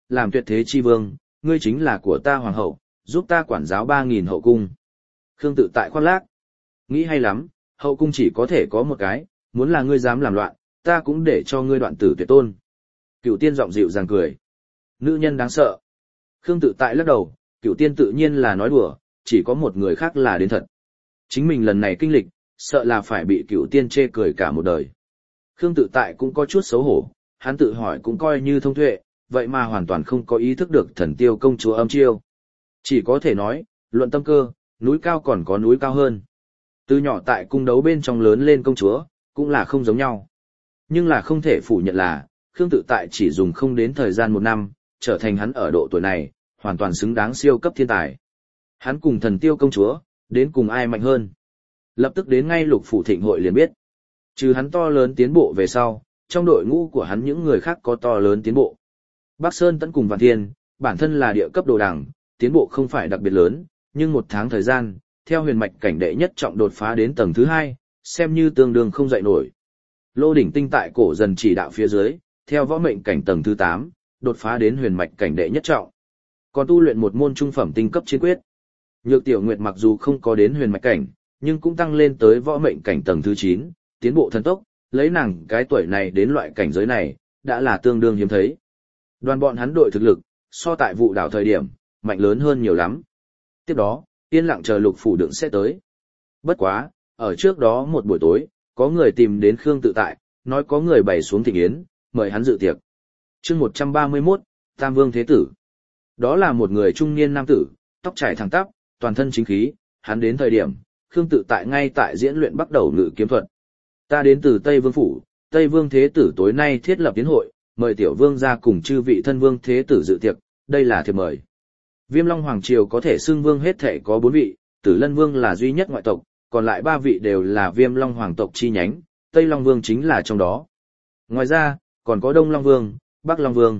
làm tuyệt thế chi vương, ngươi chính là của ta hoàng hậu, giúp ta quản giáo 3.000 hậu cung. Khương Tự Tại khoác lác. Nghĩ hay lắm, hậu cung chỉ có thể có một cái, muốn là ngươi dám làm loạn, ta cũng để cho ngươi đoạn tử tuyệt tôn. Cửu Tiên giọng dịu dàng cười. Nữ nhân đáng sợ. Khương Tự Tại lắc đầu, Cửu Tiên tự nhiên là nói đùa, chỉ có một người khác là đến thật. Chính mình lần này kinh lịch, sợ là phải bị Cửu Tiên chê cười cả một đời. Khương Tự Tại cũng có chút xấu hổ, hắn tự hỏi cũng coi như thông tuệ, vậy mà hoàn toàn không có ý thức được Thần Tiêu công chúa âm chiêu. Chỉ có thể nói, luận tâm cơ, núi cao còn có núi cao hơn. Từ nhỏ tại cung đấu bên trong lớn lên công chúa, cũng là không giống nhau. Nhưng là không thể phủ nhận là, Khương Tự Tại chỉ dùng không đến thời gian 1 năm, trở thành hắn ở độ tuổi này, hoàn toàn xứng đáng siêu cấp thiên tài. Hắn cùng Thần Tiêu công chúa, đến cùng ai mạnh hơn. Lập tức đến ngay Lục Phủ Thịnh hội liền biết. Trừ hắn to lớn tiến bộ về sau, trong đội ngũ của hắn những người khác có to lớn tiến bộ. Bắc Sơn Tấn cùng Vạn Thiên, bản thân là địa cấp đồ đẳng, tiến bộ không phải đặc biệt lớn, nhưng 1 tháng thời gian, theo huyền mạch cảnh đệ nhất trọng đột phá đến tầng thứ 2, xem như tương đương không dậy nổi. Lô Đỉnh Tinh tại cổ dần chỉ đạo phía dưới, theo võ mệnh cảnh tầng thứ 8, đột phá đến huyền mạch cảnh đệ nhất trọng. Còn tu luyện một môn trung phẩm tinh cấp chiến quyết. Nhược Tiểu Nguyệt mặc dù không có đến huyền mạch cảnh, nhưng cũng tăng lên tới võ mệnh cảnh tầng thứ 9, tiến bộ thần tốc, lấy nàng cái tuổi này đến loại cảnh giới này, đã là tương đương hiếm thấy. Đoàn bọn hắn đội thực lực, so tại vụ đảo thời điểm, mạnh lớn hơn nhiều lắm. Tiếp đó, yên lặng chờ Lục Phủ Đựng sẽ tới. Bất quá, ở trước đó một buổi tối, có người tìm đến Khương Tự Tại, nói có người bày xuống thịnh yến, mời hắn dự tiệc. Chương 131, Tam Vương Thế Tử. Đó là một người trung niên nam tử, tóc trải thẳng tắp, toàn thân chính khí, hắn đến thời điểm, Khương Tự Tại ngay tại diễn luyện bắt đầu ngự kiếm thuật. Ta đến từ Tây Vương Phủ, Tây Vương Thế Tử tối nay thiết lập yến hội, mời tiểu vương ra cùng chư vị thân vương thế tử dự tiệc, đây là thiệp mời. Viêm Long Hoàng Triều có thể xưng vương hết thể có 4 vị, Tử Lân Vương là duy nhất ngoại tộc, còn lại 3 vị đều là Viêm Long Hoàng tộc chi nhánh, Tây Long Vương chính là trong đó. Ngoài ra, còn có Đông Long Vương, Bắc Long Vương.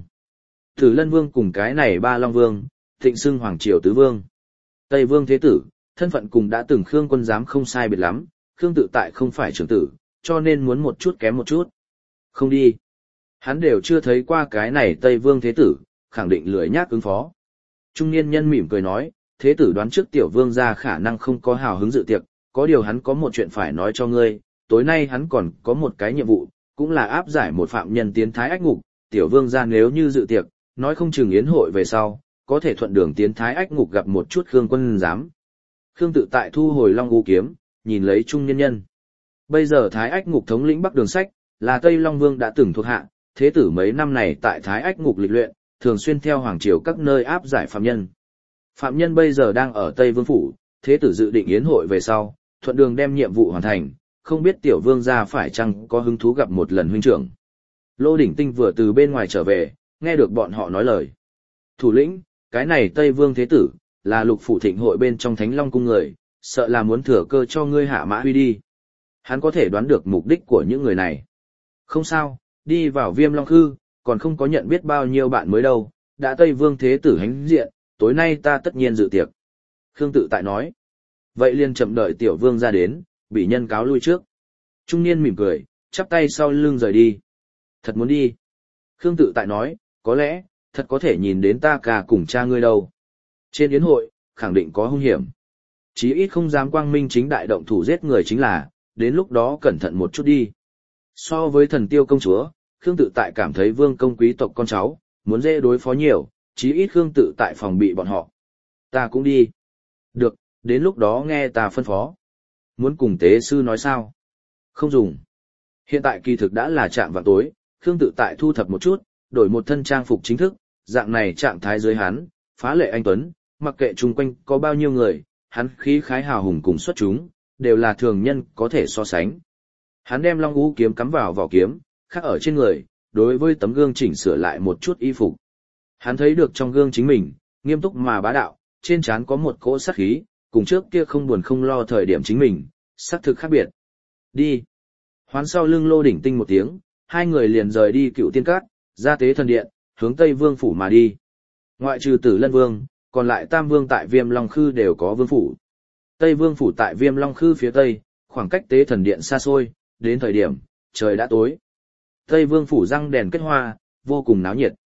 Tử Lân Vương cùng cái này 3 Long Vương, thịnh xưng Hoàng Triều Tứ Vương. Tây Vương Thế Tử, thân phận cùng đã từng Khương Quân Giám không sai biệt lắm, Khương Tự Tại không phải trưởng tử, cho nên muốn một chút kém một chút. Không đi. Hắn đều chưa thấy qua cái này Tây Vương Thế Tử, khẳng định lười nhác ứng phó. Trung niên nhân mỉm cười nói, Thế Tử đoán trước tiểu vương gia khả năng không có hào hứng dự tiệc, có điều hắn có một chuyện phải nói cho ngươi, tối nay hắn còn có một cái nhiệm vụ, cũng là áp giải một phạm nhân tiến Thái Ách Ngục, tiểu vương gia nếu như dự tiệc, nói không chừng yến hội về sau, có thể thuận đường tiến Thái Ách Ngục gặp một chút Khương Quân Giám. Khương Tự Tại thu hồi Long U kiếm, nhìn lấy trung niên nhân. Bây giờ Thái Ách Ngục thống lĩnh Bắc Đường Sách, là Tây Long Vương đã từng thuộc hạ, Thế Tử mấy năm này tại Thái Ách Ngục lịch luyện, thường xuyên theo hoàng triều các nơi áp giải phạm nhân. Phạm nhân bây giờ đang ở Tây Vương Phủ, Thế Tử dự định yến hội về sau, thuận đường đem nhiệm vụ hoàn thành, không biết tiểu vương gia phải chăng có hứng thú gặp một lần huynh trưởng. Lô Đỉnh Tinh vừa từ bên ngoài trở về, nghe được bọn họ nói lời. Thủ lĩnh, cái này Tây Vương Thế Tử, là Lục Phủ Thịnh hội bên trong Thánh Long Cung người, sợ là muốn thừa cơ cho ngươi hạ mã huy đi. Hắn có thể đoán được mục đích của những người này. Không sao, đi vào Viêm Long Khư, còn không có nhận biết bao nhiêu bạn mới đâu, đã Tây Vương Thế Tử hánh diện, tối nay ta tất nhiên dự tiệc. Khương Tự Tại nói. Vậy liền chậm đợi tiểu vương ra đến, bị nhân cáo lui trước. Trung niên mỉm cười, chắp tay sau lưng rời đi. Thật muốn đi. Khương Tự Tại nói, có lẽ, thật có thể nhìn đến ta cả cùng cha ngươi đâu. Trên yến hội, khẳng định có hung hiểm. Chí ít không dám quang minh chính đại động thủ giết người chính là, đến lúc đó cẩn thận một chút đi. So với Thần Tiêu công chúa, Khương Tự Tại cảm thấy vương công quý tộc con cháu, muốn dễ đối phó nhiều, chí ít Khương Tự Tại phòng bị bọn họ. Ta cũng đi. Được, đến lúc đó nghe ta phân phó. Muốn cùng tế sư nói sao? Không dùng. Hiện tại kỳ thực đã là trạm vào tối, Khương Tự Tại thu thập một chút, đổi một thân trang phục chính thức, dạng này trạng thái dưới hắn, phá lệ anh tuấn, mặc kệ chung quanh có bao nhiêu người, hắn khí khái hào hùng cùng xuất chúng, đều là thường nhân có thể so sánh. Hắn đem Long U kiếm cắm vào vỏ kiếm, khắc ở trên người, đối với tấm gương chỉnh sửa lại một chút y phục. Hắn thấy được trong gương chính mình, nghiêm túc mà bá đạo, trên trán có một cỗ sát khí, cùng trước kia không buồn không lo thời điểm chính mình, sắc thực khác biệt. Đi. Hoán sau lưng Lô Đỉnh Tinh một tiếng, hai người liền rời đi Cựu Tiên Cát, ra Tế Thần Điện, hướng Tây Vương Phủ mà đi. Ngoại trừ Tử Lân Vương, còn lại Tam Vương tại Viêm Long Khư đều có vương phủ. Tây Vương Phủ tại Viêm Long Khư phía Tây, khoảng cách Tế Thần Điện xa xôi, đến thời điểm, trời đã tối. Tây Vương Phủ răng đèn kết hoa, vô cùng náo nhiệt.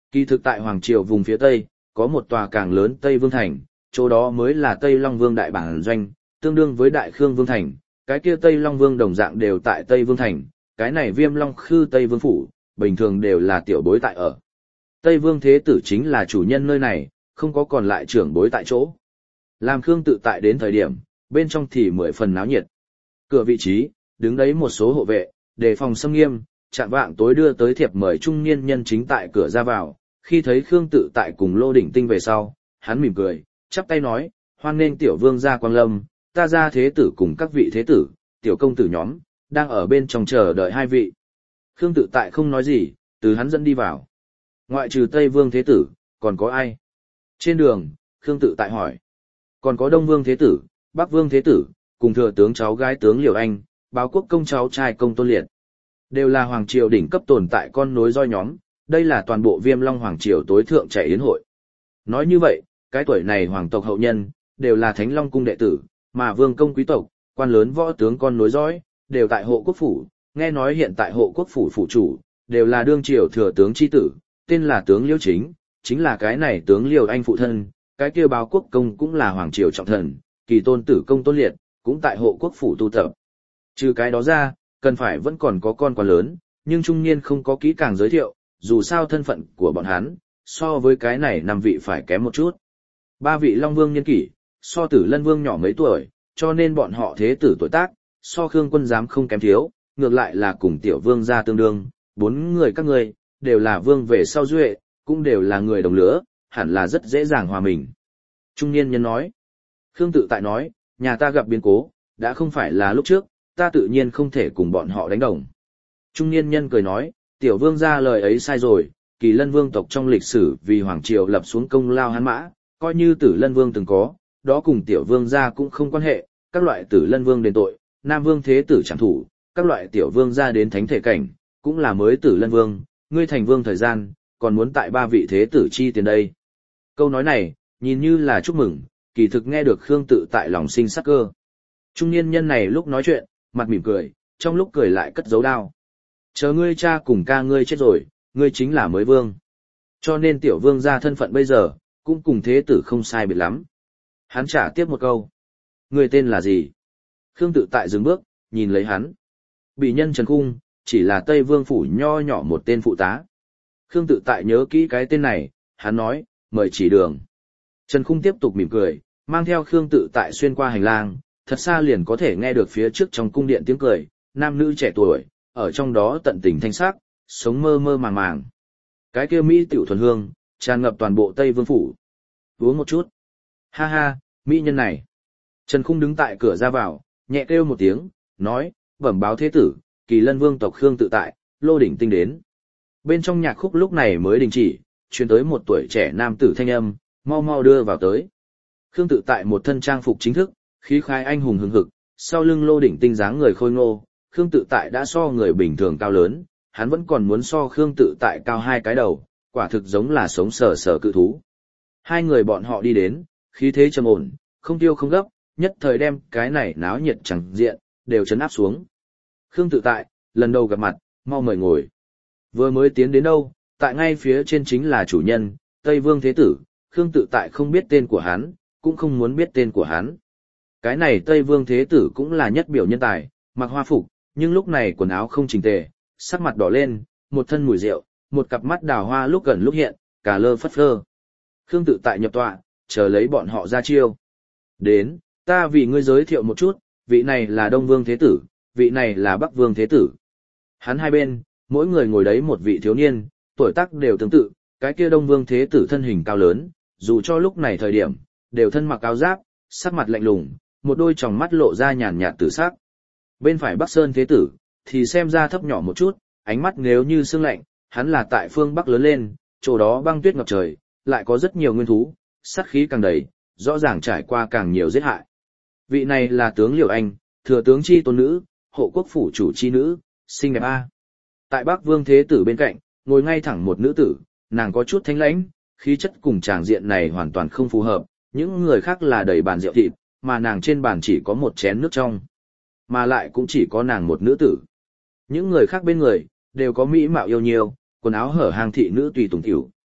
Kỳ thực tại Hoàng Triều vùng phía Tây, có một tòa càng lớn Tây Vương Thành, chỗ đó mới là Tây Long Vương đại bản doanh, tương đương với Đại Khương Vương Thành, cái kia Tây Long Vương đồng dạng đều tại Tây Vương Thành, cái này Viêm Long Khư Tây Vương Phủ, bình thường đều là tiểu bối tại ở. Tây Vương Thế Tử chính là chủ nhân nơi này, không có còn lại trưởng bối tại chỗ. Làm Khương Tự Tại đến thời điểm, bên trong thì 10 phần náo nhiệt. Cửa vị trí, đứng đấy một số hộ vệ, đề phòng xâm nghiêm, chạm vạng tối đưa tới thiệp mời trung niên nhân chính tại cửa ra vào, khi thấy Khương Tự Tại cùng Lô Đỉnh Tinh về sau, hắn mỉm cười, chắp tay nói, hoan nghênh tiểu vương gia quang lâm, ta gia thế tử cùng các vị thế tử, tiểu công tử nhóm, đang ở bên trong chờ đợi hai vị. Khương Tự Tại không nói gì, từ hắn dẫn đi vào. Ngoại trừ Tây Vương thế tử, còn có ai? Trên đường, Khương Tự Tại hỏi. Còn có Đông Vương thế tử, Bắc Vương thế tử, cùng thừa tướng cháu gái tướng Liễu Anh, báo quốc công cháu trai công Tôn Liệt. Đều là hoàng triều đỉnh cấp tồn tại con nối roi nhóm, đây là toàn bộ Viêm Long hoàng triều tối thượng chạy yến hội. Nói như vậy, cái tuổi này hoàng tộc hậu nhân, đều là Thánh Long cung đệ tử, mà vương công quý tộc, quan lớn võ tướng con nối dõi, đều tại hộ quốc phủ, nghe nói hiện tại hộ quốc phủ phủ chủ, đều là đương triều thừa tướng chi tử, tên là tướng Liễu Chính, chính là cái này tướng Liễu Anh phụ thân, cái kia báo quốc công cũng là hoàng triều trọng thần, kỳ tôn tử công Tôn Liệt, cũng tại hộ quốc phủ tu tập. Trừ cái đó ra, cần phải vẫn còn có con quan lớn, nhưng trung niên không có kỹ càng giới thiệu, dù sao thân phận của bọn hắn, so với cái này 5 vị phải kém một chút. 3 vị Long Vương niên kỷ, so Tử Lân Vương nhỏ mấy tuổi, cho nên bọn họ thế tử tuổi tác, so Khương Quân giám không kém thiếu, ngược lại là cùng tiểu vương gia tương đương, 4 người các ngươi, đều là vương về sau duệ, cũng đều là người đồng lứa, hẳn là rất dễ dàng hòa mình. Trung niên nhân nói. Khương Tự Tại nói, nhà ta gặp biến cố, đã không phải là lúc trước, ta tự nhiên không thể cùng bọn họ đánh đồng. Trung niên nhân cười nói, tiểu vương gia lời ấy sai rồi, Kỳ Lân Vương tộc trong lịch sử vì hoàng triều lập xuống công lao hắn mã, coi như Tử Lân Vương từng có, đó cùng tiểu vương gia cũng không quan hệ, các loại Tử Lân Vương đền tội, Nam Vương thế tử chẳng thủ, các loại tiểu vương gia đến thánh thể cảnh, cũng là mới Tử Lân Vương, ngươi thành vương thời gian, còn muốn tại 3 vị thế tử chi tiền đây. Câu nói này, nhìn như là chúc mừng, kỳ thực nghe được Khương Tự Tại lòng sinh sắc cơ. Trung niên nhân này lúc nói chuyện, mặt mỉm cười, trong lúc cười lại cất giấu đao. Chờ ngươi cha cùng ca ngươi chết rồi, ngươi chính là mới vương. Cho nên tiểu vương gia thân phận bây giờ, cũng cùng thế tử không sai biệt lắm. Hắn trả tiếp một câu. Ngươi tên là gì? Khương Tự Tại dừng bước, nhìn lấy hắn. Bị nhân Trần Khung, chỉ là Tây Vương phủ nho nhỏ một tên phụ tá. Khương Tự Tại nhớ kỹ cái tên này, hắn nói, mời chỉ đường. Trần Khung tiếp tục mỉm cười, mang theo Khương Tự Tại xuyên qua hành lang, thật xa liền có thể nghe được phía trước trong cung điện tiếng cười, nam nữ trẻ tuổi, ở trong đó tận tình thanh sắc, sống mơ mơ màng màng. Cái kia mỹ tiểu thuần hương, tràn ngập toàn bộ Tây Vương phủ. Uống một chút. Ha ha, mỹ nhân này. Trần Khung đứng tại cửa ra vào, nhẹ kêu một tiếng, nói, bẩm báo thế tử, Kỳ Lân Vương tộc Khương Tự Tại, Lô Đỉnh Tinh đến. Bên trong nhạc khúc lúc này mới đình chỉ, truyền tới một tuổi trẻ nam tử thanh âm, mau mau đưa vào tới. Khương Tự Tại một thân trang phục chính thức, khí khái anh hùng hừng hực, sau lưng Lô Đỉnh Tinh dáng người khôi ngô, Khương Tự Tại đã so người bình thường cao lớn, hắn vẫn còn muốn so Khương Tự Tại cao 2 cái đầu, quả thực giống là sống sờ sờ cự thú. Hai người bọn họ đi đến, khí thế trầm ổn, không tiêu không gấp, nhất thời đem cái này náo nhiệt chẳng diện, đều chấn áp xuống. Khương Tự Tại, lần đầu gặp mặt, mau mời ngồi. Vừa mới tiến đến đâu, tại ngay phía trên chính là chủ nhân, Tây Vương Thế Tử, Khương Tự Tại không biết tên của hắn, cũng không muốn biết tên của hắn. Cái này Tây Vương Thế Tử cũng là nhất biểu nhân tài, mặc hoa phục, nhưng lúc này quần áo không chỉnh tề, sắc mặt đỏ lên, một thân mùi rượu, một cặp mắt đào hoa lúc gần lúc hiện, cả lơ phất phơ. Khương Tự Tại nhập tọa, chờ lấy bọn họ ra chiêu. Đến, ta vì ngươi giới thiệu một chút, vị này là Đông Vương Thế Tử, vị này là Bắc Vương Thế Tử. Hắn hai bên, mỗi người ngồi đấy một vị thiếu niên, tuổi tác đều tương tự, cái kia Đông Vương Thế Tử thân hình cao lớn, dù cho lúc này thời điểm, đều thân mặc áo giáp, sắc mặt lạnh lùng, một đôi tròng mắt lộ ra nhàn nhạt tử sắc. Bên phải Bắc Sơn Thế Tử, thì xem ra thấp nhỏ một chút, ánh mắt nếu như sương lạnh, hắn là tại phương Bắc lớn lên, chỗ đó băng tuyết ngập trời, lại có rất nhiều nguyên thú, sát khí càng đầy, rõ ràng trải qua càng nhiều giết hại. Vị này là tướng Liễu Anh, thừa tướng chi tôn nữ, hộ quốc phủ chủ chi nữ, xinh đẹp a. Tại Bắc Vương Thế Tử bên cạnh, ngồi ngay thẳng một nữ tử, nàng có chút thanh lãnh, khí chất cùng tràng diện này hoàn toàn không phù hợp, những người khác là đầy bàn rượu thịt, mà nàng trên bàn chỉ có một chén nước trong, mà lại cũng chỉ có nàng một nữ tử. Những người khác bên người, đều có mỹ mạo yêu nhiều, quần áo hở hàng thị nữ tùy tùng tiểu,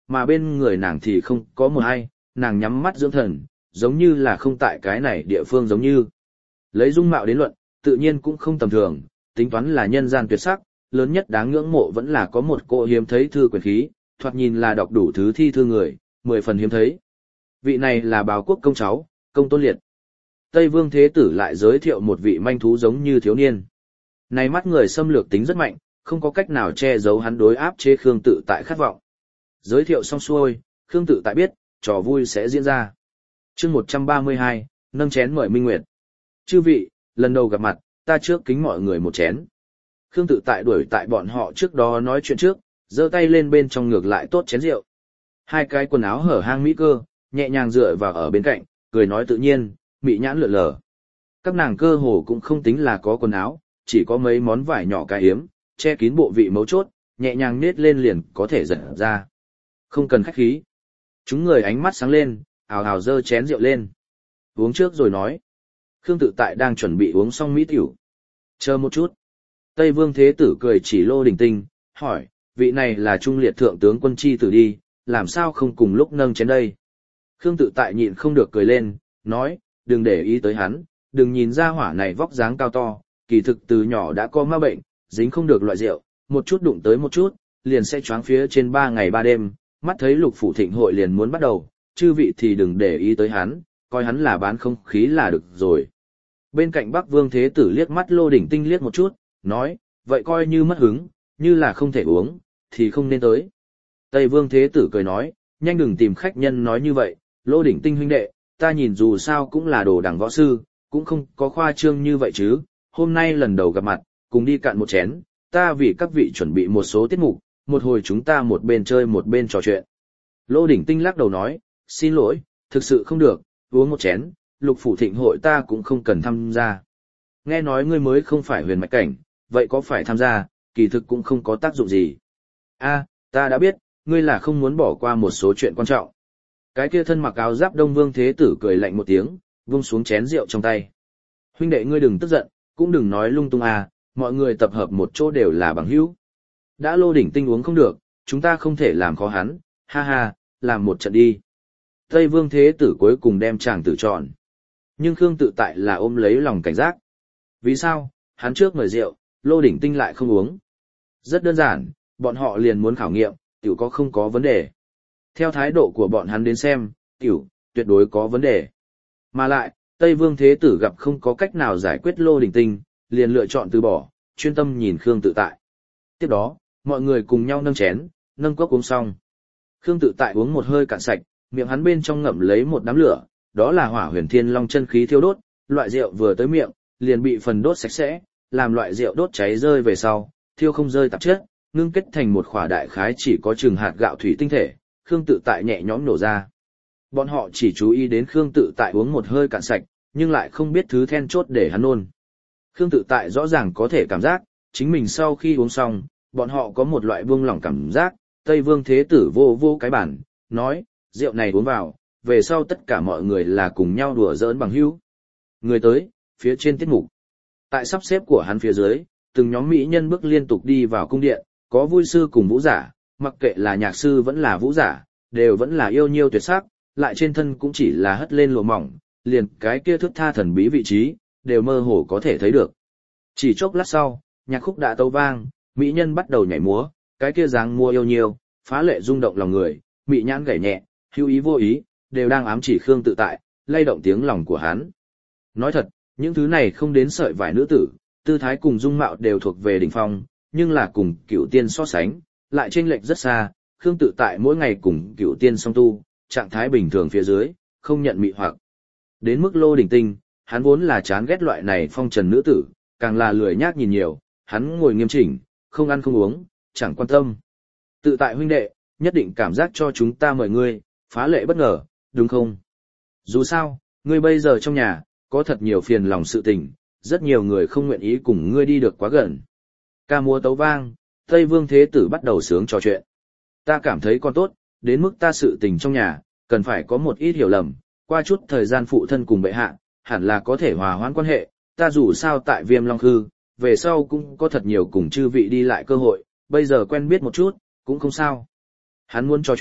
mà bên người nàng thì không có một ai, nàng nhắm mắt dưỡng thần, giống như là không tại cái này địa phương giống như. Lấy dung mạo đến luận, tự nhiên cũng không tầm thường, tính toán là nhân gian tuyệt sắc, lớn nhất đáng ngưỡng mộ vẫn là có một cô hiếm thấy thư quyền khí, thoạt nhìn là đọc đủ thứ thi thư người, 10 phần hiếm thấy. Vị này là Báo Quốc công cháu, Công Tôn Liệt. Tây Vương Thế Tử lại giới thiệu một vị manh thú giống như thiếu niên. Này mắt người xâm lược tính rất mạnh, không có cách nào che giấu hắn đối áp chế Khương Tự Tại khát vọng. Giới thiệu xong xuôi, Khương Tự Tại biết, trò vui sẽ diễn ra. Chương 132, nâng chén mời Minh Nguyệt. Chư vị, lần đầu gặp mặt, ta trước kính mọi người một chén. Khương Tự Tại đuổi tại bọn họ trước đó nói chuyện trước, giơ tay lên bên trong ngược lại tốt chén rượu. Hai cái quần áo hở hang mỹ cơ, nhẹ nhàng dựa vào ở bên cạnh, cười nói tự nhiên, mị nhãn lượn lờ. Các nàng cơ hồ cũng không tính là có quần áo, chỉ có mấy món vải nhỏ cái hiếm, che kín bộ vị mấu chốt, nhẹ nhàng nết lên liền có thể giật ra. Không cần khách khí. Chúng người ánh mắt sáng lên, ào ào dơ chén rượu lên. Uống trước rồi nói. Khương Tự Tại đang chuẩn bị uống xong mỹ tiểu. Chờ một chút. Tây Vương Thế Tử cười chỉ Lô Đình Tinh, hỏi, vị này là trung liệt thượng tướng quân chi tử đi, làm sao không cùng lúc nâng chén đây? Khương Tự Tại nhịn không được cười lên, nói, đừng để ý tới hắn, đừng nhìn ra hỏa này vóc dáng cao to, kỳ thực từ nhỏ đã có ma bệnh, dính không được loại rượu, một chút đụng tới một chút, liền sẽ choáng phía trên 3 ngày 3 đêm, mắt thấy Lục phủ thịnh hội liền muốn bắt đầu, chư vị thì đừng để ý tới hắn, coi hắn là bán không khí là được rồi. Bên cạnh Bắc Vương Thế Tử liếc mắt Lô Đỉnh Tinh liếc một chút, nói, vậy coi như mất hứng, như là không thể uống, thì không nên tới. Tây Vương Thế Tử cười nói, nhanh đừng tìm khách nhân nói như vậy, Lô Đỉnh Tinh huynh đệ, ta nhìn dù sao cũng là đồ đẳng võ sư, cũng không có khoa trương như vậy chứ, hôm nay lần đầu gặp mặt, cùng đi cạn một chén, ta vì các vị chuẩn bị một số tiết mục, một hồi chúng ta một bên chơi một bên trò chuyện. Lô Đỉnh Tinh lắc đầu nói, xin lỗi, thực sự không được, uống một chén, Lục phủ thịnh hội ta cũng không cần tham gia. Nghe nói ngươi mới không phải huyền mạch cảnh, vậy có phải tham gia, kỳ thực cũng không có tác dụng gì. A, ta đã biết, ngươi là không muốn bỏ qua một số chuyện quan trọng. Cái kia thân mặc áo giáp Đông Vương Thế Tử cười lạnh một tiếng, vung xuống chén rượu trong tay. Huynh đệ ngươi đừng tức giận, cũng đừng nói lung tung à, mọi người tập hợp một chỗ đều là bằng hữu. Đã Lô Đỉnh Tinh uống không được, chúng ta không thể làm khó hắn, ha ha, làm một trận đi. Tây Vương Thế Tử cuối cùng đem chàng tử chọn. Nhưng Khương Tự Tại là ôm lấy lòng cảnh giác. Vì sao, hắn trước mời rượu, Lô Đỉnh Tinh lại không uống. Rất đơn giản, bọn họ liền muốn khảo nghiệm, tiểu có không có vấn đề. Theo thái độ của bọn hắn đến xem, tiểu, tuyệt đối có vấn đề. Mà lại, Tây Vương Thế Tử gặp không có cách nào giải quyết Lô Đỉnh Tinh, liền lựa chọn từ bỏ, chuyên tâm nhìn Khương Tự Tại. Tiếp đó, mọi người cùng nhau nâng chén, nâng cốc uống xong. Khương Tự Tại uống một hơi cạn sạch, miệng hắn bên trong ngậm lấy một đám lửa, đó là Hỏa Huyền Thiên Long chân khí thiêu đốt, loại rượu vừa tới miệng, liền bị phần đốt sạch sẽ, làm loại rượu đốt cháy rơi về sau, thiêu không rơi tạp chất, ngưng kết thành một khỏa đại khái chỉ có chừng hạt gạo thủy tinh thể, Khương Tự Tại nhẹ nhõm nổ ra. Bọn họ chỉ chú ý đến Khương Tự Tại uống một hơi cạn sạch, nhưng lại không biết thứ then chốt để hắn nôn. Khương Tự Tại rõ ràng có thể cảm giác, chính mình sau khi uống xong, bọn họ có một loại buông lỏng cảm giác, Tây Vương Thế Tử vô vô cái bản, nói, rượu này uống vào, về sau tất cả mọi người là cùng nhau đùa giỡn bằng hữu. Người tới, phía trên tiết mục. Tại sắp xếp của hắn phía dưới, từng nhóm mỹ nhân bước liên tục đi vào cung điện, có vui sư cùng vũ giả, mặc kệ là nhạc sư vẫn là vũ giả, đều vẫn là yêu nhiêu tuyệt sắc, lại trên thân cũng chỉ là hất lên lụa mỏng, liền cái kia thước tha thần bí vị trí, đều mơ hồ có thể thấy được. Chỉ chốc lát sau, nhạc khúc đã tấu vang, mỹ nhân bắt đầu nhảy múa, cái kia dáng mua yêu nhiêu, phá lệ rung động lòng người, mỹ nhãn gảy nhẹ, hữu ý vô ý, đều đang ám chỉ Khương Tự Tại, lay động tiếng lòng của hắn. Nói thật, những thứ này không đến sợi vải nữ tử, tư thái cùng dung mạo đều thuộc về đỉnh phong, nhưng là cùng Cửu Tiên so sánh, lại chênh lệch rất xa. Khương Tự Tại mỗi ngày cùng Cửu Tiên song tu, trạng thái bình thường phía dưới, không nhận mị hoặc. Đến mức Lô Đỉnh Tinh, hắn vốn là chán ghét loại này phong trần nữ tử, càng là lười nhác nhìn nhiều, hắn ngồi nghiêm chỉnh, không ăn không uống, chẳng quan tâm. Tự Tại huynh đệ, nhất định cảm giác cho chúng ta mời ngươi, phá lệ bất ngờ, đúng không? Dù sao, ngươi bây giờ trong nhà, có thật nhiều phiền lòng sự tình, rất nhiều người không nguyện ý cùng ngươi đi được quá gần. Ca múa tấu vang, Tây Vương Thế Tử bắt đầu sướng trò chuyện. Ta cảm thấy còn tốt, đến mức ta sự tình trong nhà, cần phải có một ít hiểu lầm, qua chút thời gian phụ thân cùng bệ hạ, hẳn là có thể hòa hoãn quan hệ, ta dù sao tại Viêm Long Khư, về sau cũng có thật nhiều cùng chư vị đi lại cơ hội, bây giờ quen biết một chút, cũng không sao. Hắn muốn trò chuyện,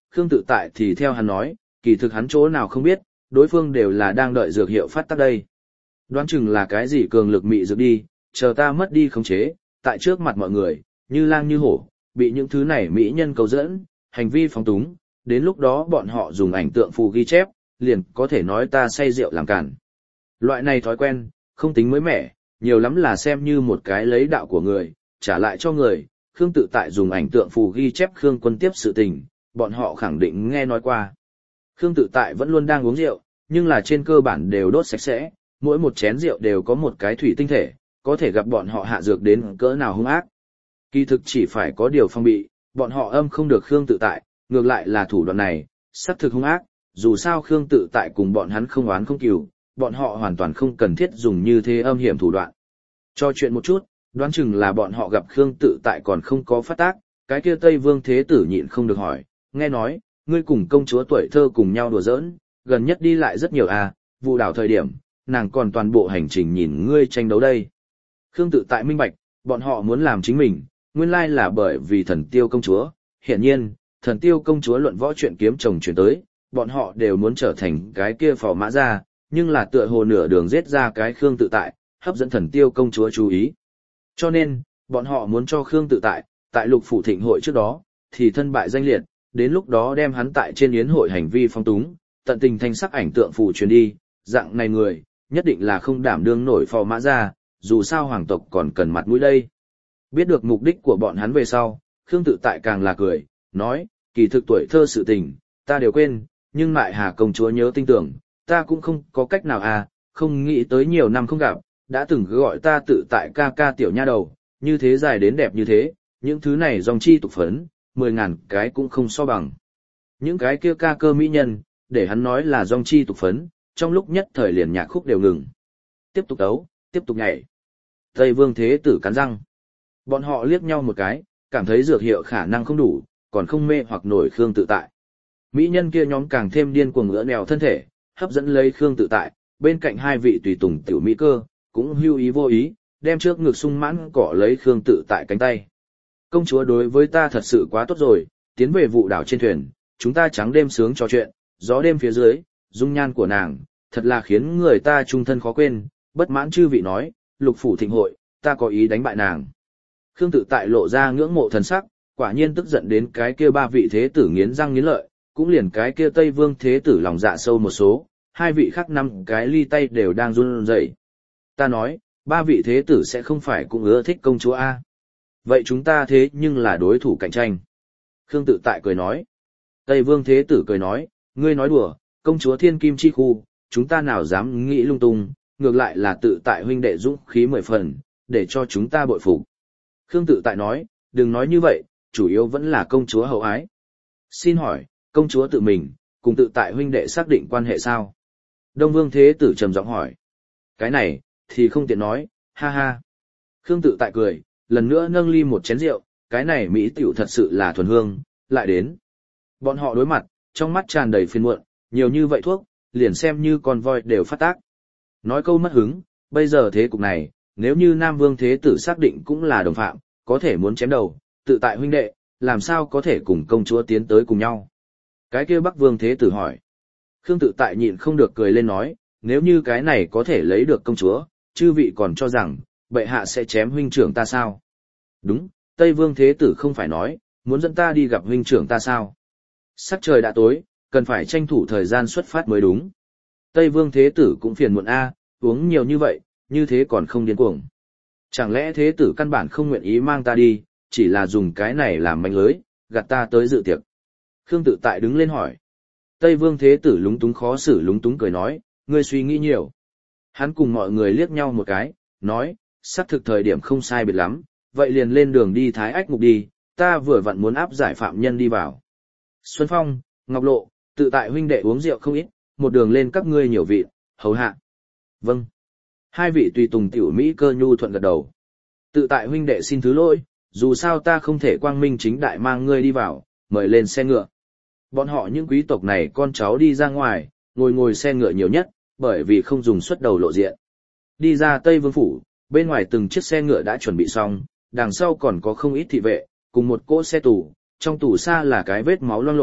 Khương Tự Tại thì theo hắn nói, kỳ thực hắn chỗ nào không biết, đối phương đều là đang đợi dược hiệu phát tác đây. Đoán chừng là cái gì cường lực mị dược đi, chờ ta mất đi khống chế, tại trước mặt mọi người, như lang như hổ, bị những thứ này mỹ nhân cầu dẫn, hành vi phóng túng, đến lúc đó bọn họ dùng ảnh tượng phù ghi chép, liền có thể nói ta say rượu làm cản. Loại này thói quen, không tính mới mẻ, nhiều lắm là xem như một cái lấy đạo của người, trả lại cho người. Khương Tự Tại dùng ảnh tượng phù ghi chép Khương Quân tiếp sự tình, bọn họ khẳng định nghe nói qua. Khương Tự Tại vẫn luôn đang uống rượu, nhưng là trên cơ bản đều đốt sạch sẽ, mỗi một chén rượu đều có một cái thủy tinh thể, có thể gặp bọn họ hạ dược đến cỡ nào hung ác. Kỳ thực chỉ phải có điều phong bị, bọn họ âm không được Khương Tự Tại, ngược lại là thủ đoạn này, sắc thực hung ác, dù sao Khương Tự Tại cùng bọn hắn không oán không cừu, bọn họ hoàn toàn không cần thiết dùng như thế âm hiểm thủ đoạn. Cho chuyện một chút, đoán chừng là bọn họ gặp Khương Tự Tại còn không có phát tác, cái kia Tây Vương Thế Tử nhịn không được hỏi, nghe nói, ngươi cùng công chúa tuổi thơ cùng nhau đùa giỡn, gần nhất đi lại rất nhiều à, vụ đảo thời điểm, nàng còn toàn bộ hành trình nhìn ngươi tranh đấu đây. Khương Tự Tại minh bạch, bọn họ muốn làm chính mình, nguyên lai là bởi vì Thần Tiêu công chúa, hiển nhiên, Thần Tiêu công chúa luận võ chuyện kiếm chồng chuyển tới, bọn họ đều muốn trở thành cái kia phò mã ra, nhưng là tựa hồ nửa đường giết ra cái Khương Tự Tại, hấp dẫn Thần Tiêu công chúa chú ý. Cho nên, bọn họ muốn cho Khương Tự Tại, tại Lục Phủ Thịnh hội trước đó, thì thân bại danh liệt, đến lúc đó đem hắn tại trên yến hội hành vi phong túng, tận tình thanh sắc ảnh tượng phù truyền đi, dạng này người, nhất định là không đảm đương nổi phò mã ra, dù sao hoàng tộc còn cần mặt mũi đây. Biết được mục đích của bọn hắn về sau, Khương Tự Tại càng là cười, nói, kỳ thực tuổi thơ sự tình, ta đều quên, nhưng Mại Hà công chúa nhớ tinh tưởng, ta cũng không có cách nào à, không nghĩ tới nhiều năm không gặp, đã từng gọi ta Tự Tại ca ca tiểu nha đầu, như thế dài đến đẹp như thế, những thứ này dòng chi tục phấn, 10.000 cái cũng không so bằng. Những cái kia ca cơ mỹ nhân, để hắn nói là dòng chi tục phấn, trong lúc nhất thời liền nhạc khúc đều ngừng. Tiếp tục đấu, tiếp tục nhảy. Tây Vương Thế Tử cắn răng. Bọn họ liếc nhau một cái, cảm thấy dược hiệu khả năng không đủ, còn không mê hoặc nổi Khương Tự Tại. Mỹ nhân kia nhóm càng thêm điên cuồng ngỡ nèo thân thể, hấp dẫn lấy Khương Tự Tại, bên cạnh hai vị tùy tùng tiểu mỹ cơ, cũng hưu ý vô ý, đem trước ngực sung mãn cỏ lấy Khương Tự Tại cánh tay. Công chúa đối với ta thật sự quá tốt rồi, tiến về vụ đảo trên thuyền, chúng ta trắng đêm sướng trò chuyện, gió đêm phía dưới, dung nhan của nàng, thật là khiến người ta trung thân khó quên, bất mãn chư vị nói, Lục Phủ Thịnh hội, ta có ý đánh bại nàng. Khương Tự Tại lộ ra ngưỡng mộ thần sắc, quả nhiên tức giận đến cái kia ba vị thế tử nghiến răng nghiến lợi, cũng liền cái kia Tây Vương Thế Tử lòng dạ sâu một số, hai vị khác năm cái ly tay đều đang run rẩy. Ta nói, ba vị thế tử sẽ không phải cũng ưa thích công chúa a? Vậy chúng ta thế nhưng là đối thủ cạnh tranh. Khương Tự Tại cười nói. Tây Vương Thế Tử cười nói, ngươi nói đùa, công chúa thiên kim chi khu, chúng ta nào dám nghĩ lung tung, ngược lại là Tự Tại huynh đệ dũng khí 10 phần, để cho chúng ta bội phục. Khương Tự Tại nói, đừng nói như vậy, chủ yếu vẫn là công chúa hậu ái. Xin hỏi, công chúa tự mình, cùng Tự Tại huynh đệ xác định quan hệ sao? Đông Vương Thế Tử trầm giọng hỏi. Cái này, thì không tiện nói, ha ha. Khương Tự Tại cười, lần nữa nâng ly một chén rượu, cái này mỹ tiểu thật sự là thuần hương, lại đến. Bọn họ đối mặt, trong mắt tràn đầy phiền muộn, nhiều như vậy thuốc, liền xem như con voi đều phát tác. Nói câu mất hứng, bây giờ thế cục này, nếu như Nam Vương Thế Tử xác định cũng là đồng phạm, có thể muốn chém đầu, Tự Tại huynh đệ, làm sao có thể cùng công chúa tiến tới cùng nhau. Cái kia Bắc Vương Thế Tử hỏi. Khương Tự Tại nhịn không được cười lên nói, nếu như cái này có thể lấy được công chúa, chư vị còn cho rằng, bệ hạ sẽ chém huynh trưởng ta sao? Đúng, Tây Vương Thế Tử không phải nói, muốn dẫn ta đi gặp huynh trưởng ta sao? Sắc trời đã tối, cần phải tranh thủ thời gian xuất phát mới đúng. Tây Vương Thế Tử cũng phiền muộn a, uống nhiều như vậy, như thế còn không điên cuồng. Chẳng lẽ Thế Tử căn bản không nguyện ý mang ta đi, chỉ là dùng cái này làm manh lưới, gạt ta tới dự tiệc. Khương Tự Tại đứng lên hỏi. Tây Vương Thế Tử lúng túng khó xử lúng túng cười nói, ngươi suy nghĩ nhiều. Hắn cùng mọi người liếc nhau một cái, nói, sắp thực thời điểm không sai biệt lắm, vậy liền lên đường đi Thái Ách Ngục đi, ta vừa vặn muốn áp giải phạm nhân đi vào. Xuân Phong, Ngọc Lộ, Tự Tại huynh đệ uống rượu không ít, một đường lên các ngươi nhiều vị, hầu hạ. Vâng. Hai vị tùy tùng tiểu Mỹ cơ nhu thuận gật đầu. Tự Tại huynh đệ xin thứ lỗi, dù sao ta không thể quang minh chính đại mang ngươi đi vào, mời lên xe ngựa. Bọn họ những quý tộc này con cháu đi ra ngoài, ngồi xe ngựa nhiều nhất, bởi vì không dùng xuất đầu lộ diện. Đi ra Tây Vương Phủ, bên ngoài từng chiếc xe ngựa đã chuẩn bị xong, đằng sau còn có không ít thị vệ, cùng một cỗ xe tù, trong tù xa là cái vết máu loang lổ,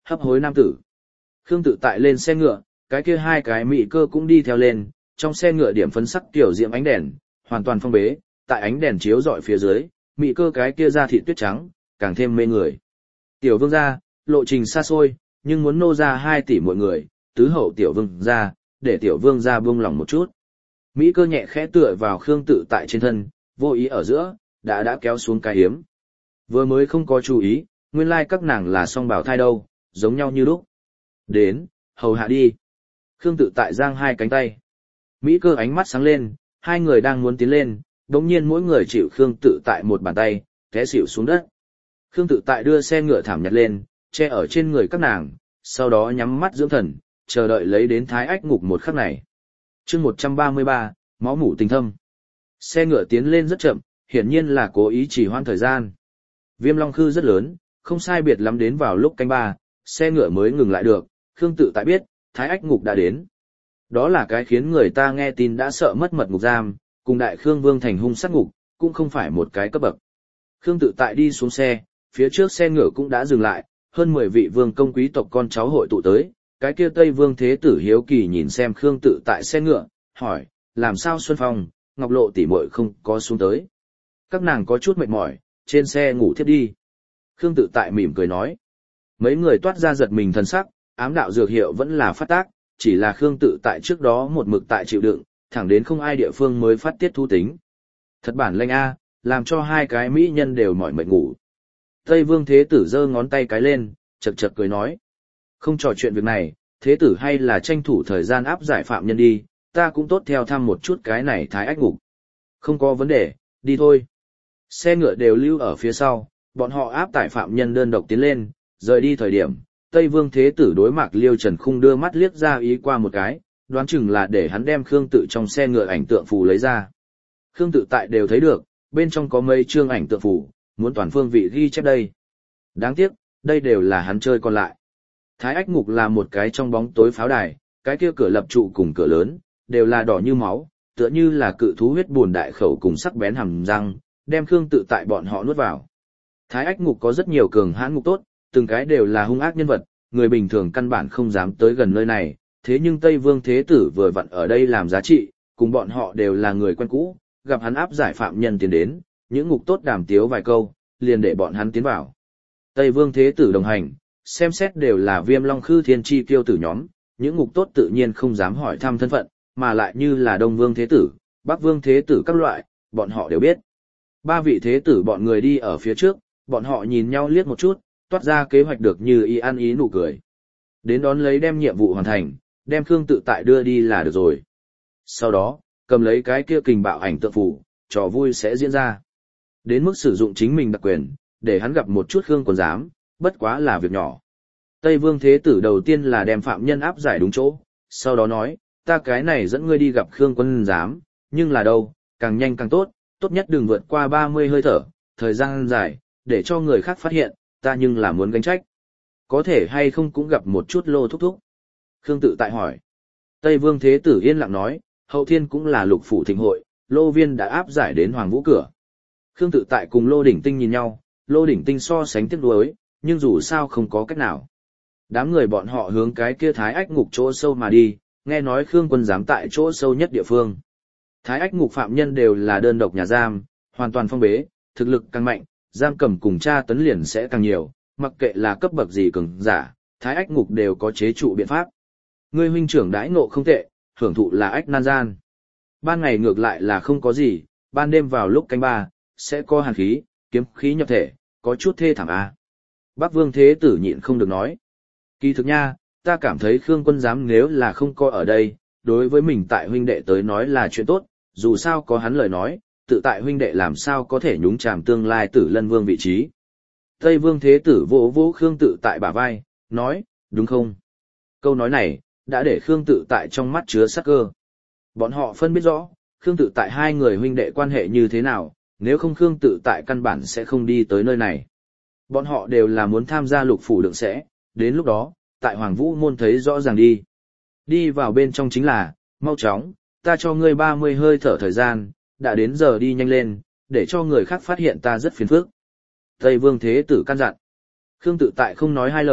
hấp hối nam tử. Khương Tự Tại lên xe ngựa, cái kia hai cái mỹ cơ cũng đi theo lên, trong xe ngựa điểm phấn sắc tiểu diệm ánh đèn, hoàn toàn phong bế, tại ánh đèn chiếu rọi phía dưới, mỹ cơ cái kia da thịt tuyết trắng, càng thêm mê người. Tiểu vương gia, lộ trình xa xôi, nhưng muốn nô ra 2 tỷ mọi người, tứ hậu tiểu vương gia, để tiểu vương gia buông lòng một chút. Mỹ cơ nhẹ khẽ tựa vào Khương Tự Tại trên thân, vô ý ở giữa, đã kéo xuống cái hiếm. Vừa mới không có chú ý, nguyên lai các nàng là song bào thai đâu, giống nhau như lúc. Đến, hầu hạ đi. Khương Tự Tại giang 2 cánh tay. Mỹ cơ ánh mắt sáng lên, 2 người đang muốn tiến lên, đống nhiên mỗi người chịu Khương Tự Tại một bàn tay, té xỉu xuống đất. Khương Tự Tại đưa xe ngựa thảm nhặt lên, che ở trên người các nàng, sau đó nhắm mắt dưỡng thần, chờ đợi lấy đến Thái Ách Ngục một khắc này. Chương 133, máu mủ tình thâm. Xe ngựa tiến lên rất chậm, hiển nhiên là cố ý trì hoãn thời gian. Viêm Long Khư rất lớn, không sai biệt lắm đến vào lúc canh 3, xe ngựa mới ngừng lại được, Khương Tự Tại biết, Thái Ách Ngục đã đến. Đó là cái khiến người ta nghe tin đã sợ mất mật ngục giam, cùng Đại Khương Vương thành hung sát ngục, cũng không phải một cái cấp bậc. Khương Tự Tại đi xuống xe, phía trước xe ngựa cũng đã dừng lại, hơn 10 vị vương công quý tộc con cháu hội tụ tới, cái kia Tây Vương Thế Tử hiếu kỳ nhìn xem Khương Tự Tại xe ngựa, hỏi, làm sao Xuân Phong, Ngọc Lộ tỷ muội không có xuống tới. Các nàng có chút mệt mỏi, trên xe ngủ thiếp đi. Khương Tự Tại mỉm cười nói. Mấy người toát ra giật mình thần sắc, ám đạo dược hiệu vẫn là phát tác, chỉ là Khương Tự Tại trước đó một mực tại chịu đựng, thẳng đến không ai địa phương mới phát tiết thu tính. Thật bản lĩnh a, làm cho 2 cái mỹ nhân đều mỏi mệt ngủ. Tây Vương Thế Tử giơ ngón tay cái lên, chật chật cười nói. Không trò chuyện việc này, Thế Tử hay là tranh thủ thời gian áp giải phạm nhân đi, ta cũng tốt theo thăm một chút cái này Thái Ách Ngục. Không có vấn đề, đi thôi. Xe ngựa đều lưu ở phía sau, bọn họ áp tải phạm nhân đơn độc tiến lên, rời đi thời điểm, Tây Vương Thế Tử đối Mạc Liêu Trần Khung đưa mắt liếc ra ý qua một cái, đoán chừng là để hắn đem Khương Tự trong xe ngựa ảnh tượng phù lấy ra. Khương Tự Tại đều thấy được, bên trong có mấy chương ảnh tượng phù, muốn toàn phương vị ghi chép đây. Đáng tiếc, đây đều là hắn chơi còn lại. Thái Ách Ngục là một cái trong bóng tối pháo đài, cái kia cửa lập trụ cùng cửa lớn, đều là đỏ như máu, tựa như là cự thú huyết buồn đại khẩu cùng sắc bén hàm răng, đem Khương Tự Tại bọn họ nuốt vào. Thái Ách Ngục có rất nhiều cường hãn ngục tốt, từng cái đều là hung ác nhân vật, người bình thường căn bản không dám tới gần nơi này, thế nhưng Tây Vương Thế Tử vừa vặn ở đây làm giá trị, cùng bọn họ đều là người quen cũ, gặp hắn áp giải phạm nhân tiến đến, những ngục tốt đàm tiếu vài câu, liền để bọn hắn tiến vào. Tây Vương Thế Tử đồng hành, xem xét đều là Viêm Long Khư Thiên Chi kiêu tử nhóm, những ngục tốt tự nhiên không dám hỏi thăm thân phận, mà lại như là Đông Vương Thế Tử, Bắc Vương Thế Tử các loại, bọn họ đều biết. 3 vị Thế Tử bọn người đi ở phía trước, bọn họ nhìn nhau liếc một chút, toát ra kế hoạch được như ý ăn ý nụ cười. Đến đón lấy đem nhiệm vụ hoàn thành, đem Khương Tự Tại đưa đi là được rồi. Sau đó, cầm lấy cái kia kình bạo ảnh tượng phù, trò vui sẽ diễn ra. Đến mức sử dụng chính mình đặc quyền, để hắn gặp một chút Khương Quân Giám, bất quá là việc nhỏ. Tây Vương Thế Tử đầu tiên là đem phạm nhân áp giải đúng chỗ, sau đó nói, ta cái này dẫn ngươi đi gặp Khương Quân Giám, nhưng là đâu, càng nhanh càng tốt, tốt nhất đừng vượt qua 30 hơi thở, thời gian dài, để cho người khác phát hiện, ta nhưng là muốn gánh trách. Có thể hay không cũng gặp một chút Lô thúc thúc. Khương Tự Tại hỏi. Tây Vương Thế Tử yên lặng nói, hậu thiên cũng là lục phủ thịnh hội, Lô Viên đã áp giải đến Hoàng Vũ cửa. Khương Tự Tại cùng Lô Đỉnh Tinh nhìn nhau, Lô Đỉnh Tinh so sánh tiếc nuối, nhưng dù sao không có cách nào. Đám người bọn họ hướng cái kia Thái Ách Ngục chỗ sâu mà đi, nghe nói Khương Quân Giám tại chỗ sâu nhất địa phương. Thái Ách Ngục phạm nhân đều là đơn độc nhà giam, hoàn toàn phong bế, thực lực càng mạnh, giam cầm cùng tra tấn liền sẽ càng nhiều, mặc kệ là cấp bậc gì cường giả, Thái Ách Ngục đều có chế trụ biện pháp. Ngươi huynh trưởng đãi ngộ không tệ, hưởng thụ là ách nan gian. Ban ngày ngược lại là không có gì, ban đêm vào lúc canh 3, sẽ có hàn khí, kiếm khí nhập thể, có chút thê thảm a. Bắc Vương Thế Tử nhịn không được nói. Kỳ thực nha, ta cảm thấy Khương Quân Giám nếu là không coi ở đây, đối với mình tại huynh đệ tới nói là chuyện tốt, dù sao có hắn lời nói, tự tại huynh đệ làm sao có thể nhúng chàm tương lai Tử Lân Vương vị trí. Tây Vương Thế Tử vỗ vỗ Khương Tự Tại bả vai, nói, đúng không? Câu nói này, đã để Khương Tự Tại trong mắt chứa sắc cơ. Bọn họ phân biết rõ, Khương Tự Tại 2 người huynh đệ quan hệ như thế nào, nếu không Khương Tự Tại căn bản sẽ không đi tới nơi này. Bọn họ đều là muốn tham gia lục phủ đựng sẽ, đến lúc đó, tại Hoàng Vũ môn thấy rõ ràng đi. Đi vào bên trong chính là, mau chóng, ta cho ngươi 30 hơi thở thời gian, đã đến giờ đi nhanh lên, để cho người khác phát hiện ta rất phiền phức. Tây Vương Thế Tử căn dặn. Khương Tự Tại không nói 2 lời,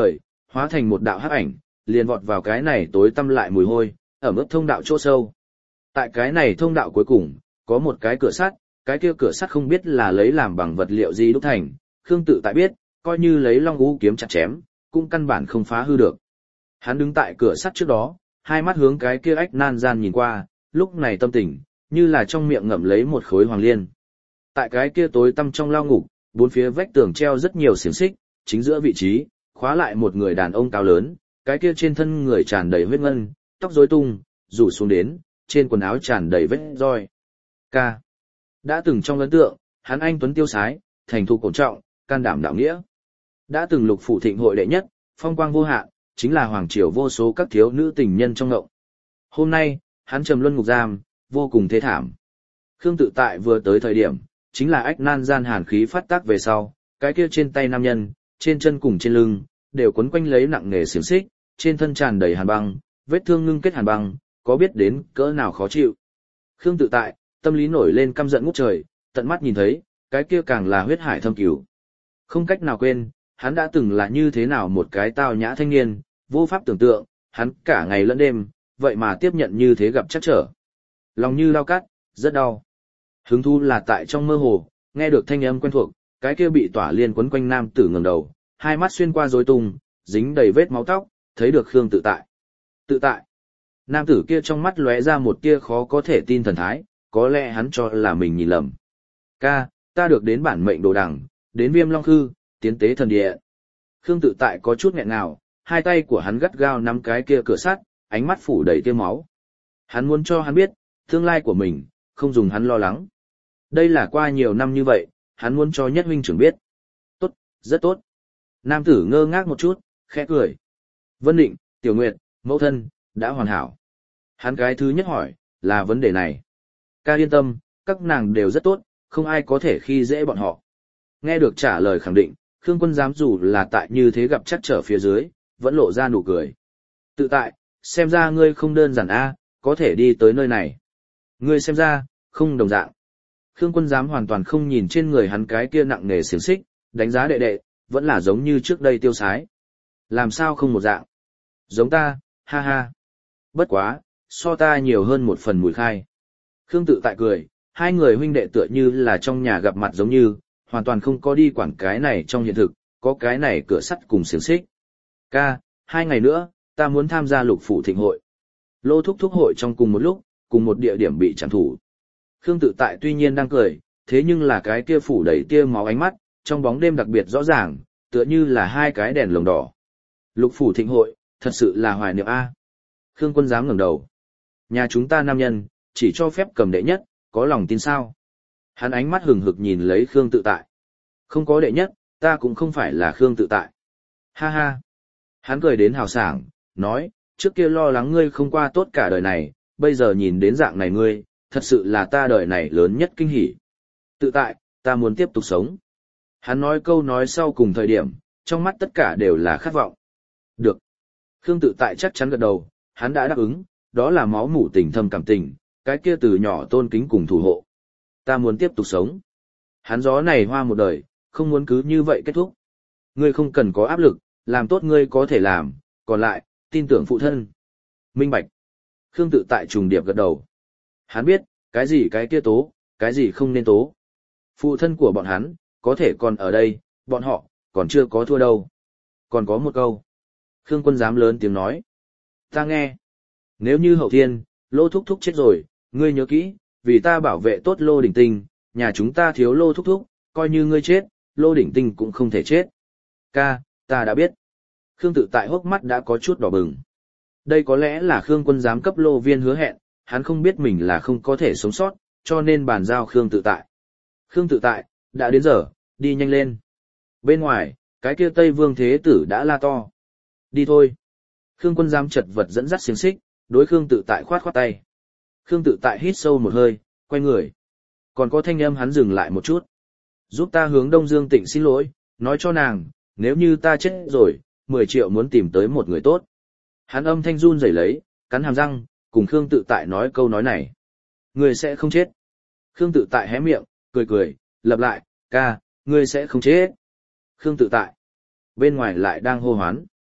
hóa thành một đạo hắc ảnh, liền vọt vào cái này tối tăm lại mùi hôi, ở mức thông đạo chỗ sâu. Tại cái này thông đạo cuối cùng, có một cái cửa sắt, cái kia cửa sắt không biết là lấy làm bằng vật liệu gì đúc thành, Khương Tự Tại biết, coi như lấy long ngũ kiếm chặt chém, cũng căn bản không phá hư được. Hắn đứng tại cửa sắt trước đó, hai mắt hướng cái kia ách nan gian nhìn qua, lúc này tâm tình, như là trong miệng ngậm lấy một khối hoàng liên. Tại cái kia tối tăm trong lao ngục, bốn phía vách tường treo rất nhiều xiềng xích, chính giữa vị trí, khóa lại một người đàn ông cao lớn, cái kia trên thân người tràn đầy huyết ngân, tóc rối tung, rủ xuống đến, trên quần áo tràn đầy vết roi. Ca. Đã từng trong ấn tượng, hắn anh tuấn tiêu sái, thành thục cổ trọng, can đảm đạo nghĩa. Đã từng lục phủ thịnh hội đệ nhất, phong quang vô hạn, chính là hoàng triều vô số các thiếu nữ tình nhân trong ngộng. Hôm nay, hắn trầm luân ngục giam, vô cùng thê thảm. Khương Tự Tại vừa tới thời điểm, chính là ách nan gian hàn khí phát tác về sau, cái kia trên tay nam nhân, trên chân cùng trên lưng, đều quấn quanh lấy nặng nề xiềng xích, trên thân tràn đầy hàn băng, vết thương ngưng kết hàn băng, có biết đến cỡ nào khó chịu. Khương Tự Tại, tâm lý nổi lên căm giận ngút trời, tận mắt nhìn thấy, cái kia càng là huyết hải thâm cửu. Không cách nào quên, hắn đã từng là như thế nào một cái tao nhã thanh niên, vô pháp tưởng tượng, hắn cả ngày lẫn đêm, vậy mà tiếp nhận như thế gặp chắc trở. Lòng như lao cắt, rất đau. Hứng thú là tại trong mơ hồ, nghe được thanh âm quen thuộc, cái kia bị tỏa liên quấn quanh nam tử ngẩng đầu, hai mắt xuyên qua rối tung, dính đầy vết máu tóc, thấy được Khương Tự Tại. Tự tại. Nam tử kia trong mắt lóe ra một tia khó có thể tin thần thái, có lẽ hắn cho là mình nhìn lầm. Ca, ta được đến bản mệnh đồ đằng, đến Viêm Long Khư, tiến tế thần địa. Khương Tự Tại có chút nghẹn ngào, hai tay của hắn gắt gao nắm cái kia cửa sắt, ánh mắt phủ đầy tia máu. Hắn muốn cho hắn biết, tương lai của mình, không dùng hắn lo lắng. Đây là qua nhiều năm như vậy, hắn muốn cho Nhất huynh trưởng biết. Tốt, rất tốt. Nam tử ngơ ngác một chút, khẽ cười. Vân Định, Tiểu Nguyệt, mẫu thân, đã hoàn hảo. Hắn cái thứ nhất hỏi, là vấn đề này. Ca yên tâm, các nàng đều rất tốt, không ai có thể khi dễ bọn họ. Nghe được trả lời khẳng định, Khương Quân dám dù là tại như thế gặp chắc trở phía dưới, vẫn lộ ra nụ cười. Tự tại, xem ra ngươi không đơn giản a, có thể đi tới nơi này. Ngươi xem ra, không đồng dạng. Khương Quân dám hoàn toàn không nhìn trên người hắn cái kia nặng nề xiềng xích, đánh giá đệ đệ, vẫn là giống như trước đây tiêu sái. Làm sao không một dạng? Giống ta, ha ha. Bất quá, so ta nhiều hơn một phần mùi khai. Khương Tự Tại cười, hai người huynh đệ tựa như là trong nhà gặp mặt giống như, hoàn toàn không có đi quản cái này trong hiện thực, có cái này cửa sắt cùng xiềng xích. Ca, 2 ngày nữa, ta muốn tham gia lục phủ thịnh hội. Lô thúc thúc hội trong cùng một lúc, cùng một địa điểm bị chặn thủ. Khương Tự Tại tuy nhiên đang cười, thế nhưng là cái kia phủ đầy tia máu ánh mắt, trong bóng đêm đặc biệt rõ ràng, tựa như là hai cái đèn lồng đỏ. Lục phủ thịnh hội, thật sự là hoài niệm a. Khương Quân dám ngẩng đầu. Nhà chúng ta nam nhân, chỉ cho phép cầm đệ nhất, có lòng tin sao? Hắn ánh mắt hừng hực nhìn lấy Khương Tự Tại. Không có đệ nhất, ta cũng không phải là Khương Tự Tại. Ha ha. Hắn cười đến hào sảng, nói, trước kia lo lắng ngươi không qua tốt cả đời này, bây giờ nhìn đến dạng này ngươi, thật sự là ta đời này lớn nhất kinh hỉ. Tự tại, ta muốn tiếp tục sống. Hắn nói câu nói sau cùng thời điểm, trong mắt tất cả đều là khát vọng. Được. Khương Tự Tại chắc chắn gật đầu, hắn đã đáp ứng, đó là máu mủ tình thâm cảm tình, cái kia từ nhỏ tôn kính cùng thủ hộ. Ta muốn tiếp tục sống. Hắn gió này hoa một đời, không muốn cứ như vậy kết thúc. Ngươi không cần có áp lực, làm tốt ngươi có thể làm, còn lại, tin tưởng phụ thân. Minh bạch. Khương Tự Tại trùng điệp gật đầu. Hắn biết, cái gì cái kia tố, cái gì không nên tố. Phụ thân của bọn hắn, có thể còn ở đây, bọn họ, còn chưa có thua đâu. Còn có một câu. Khương Quân dám lớn tiếng nói. Ta nghe. Nếu như hậu thiên, Lô Thúc Thúc chết rồi, ngươi nhớ kỹ, vì ta bảo vệ tốt Lô Đỉnh Tinh, nhà chúng ta thiếu Lô Thúc Thúc, coi như ngươi chết, Lô Đỉnh Tinh cũng không thể chết. Ca, ta đã biết. Khương Tự Tại hốc mắt đã có chút đỏ bừng. Đây có lẽ là Khương Quân giám cấp Lô Viên hứa hẹn, hắn không biết mình là không có thể sống sót, cho nên bàn giao Khương Tự Tại. Khương Tự Tại, đã đến giờ, đi nhanh lên. Bên ngoài, cái kia Tây Vương Thế Tử đã la to. Đi thôi. Khương Quân giám chật vật dẫn dắt xiềng xích, đối Khương Tự Tại khoát khoát tay. Khương Tự Tại hít sâu một hơi, quay người. Còn có thanh âm hắn dừng lại một chút. Giúp ta hướng Đông Dương Tịnh xin lỗi, nói cho nàng, nếu như ta chết rồi, 10 triệu muốn tìm tới một người tốt. Hắn âm thanh run rẩy lấy, cắn hàm răng, cùng Khương Tự Tại nói câu nói này. Ngươi sẽ không chết. Khương Tự Tại hé miệng, cười cười, lặp lại, ca, ngươi sẽ không chết. Khương Tự Tại. Bên ngoài lại đang hô hoán.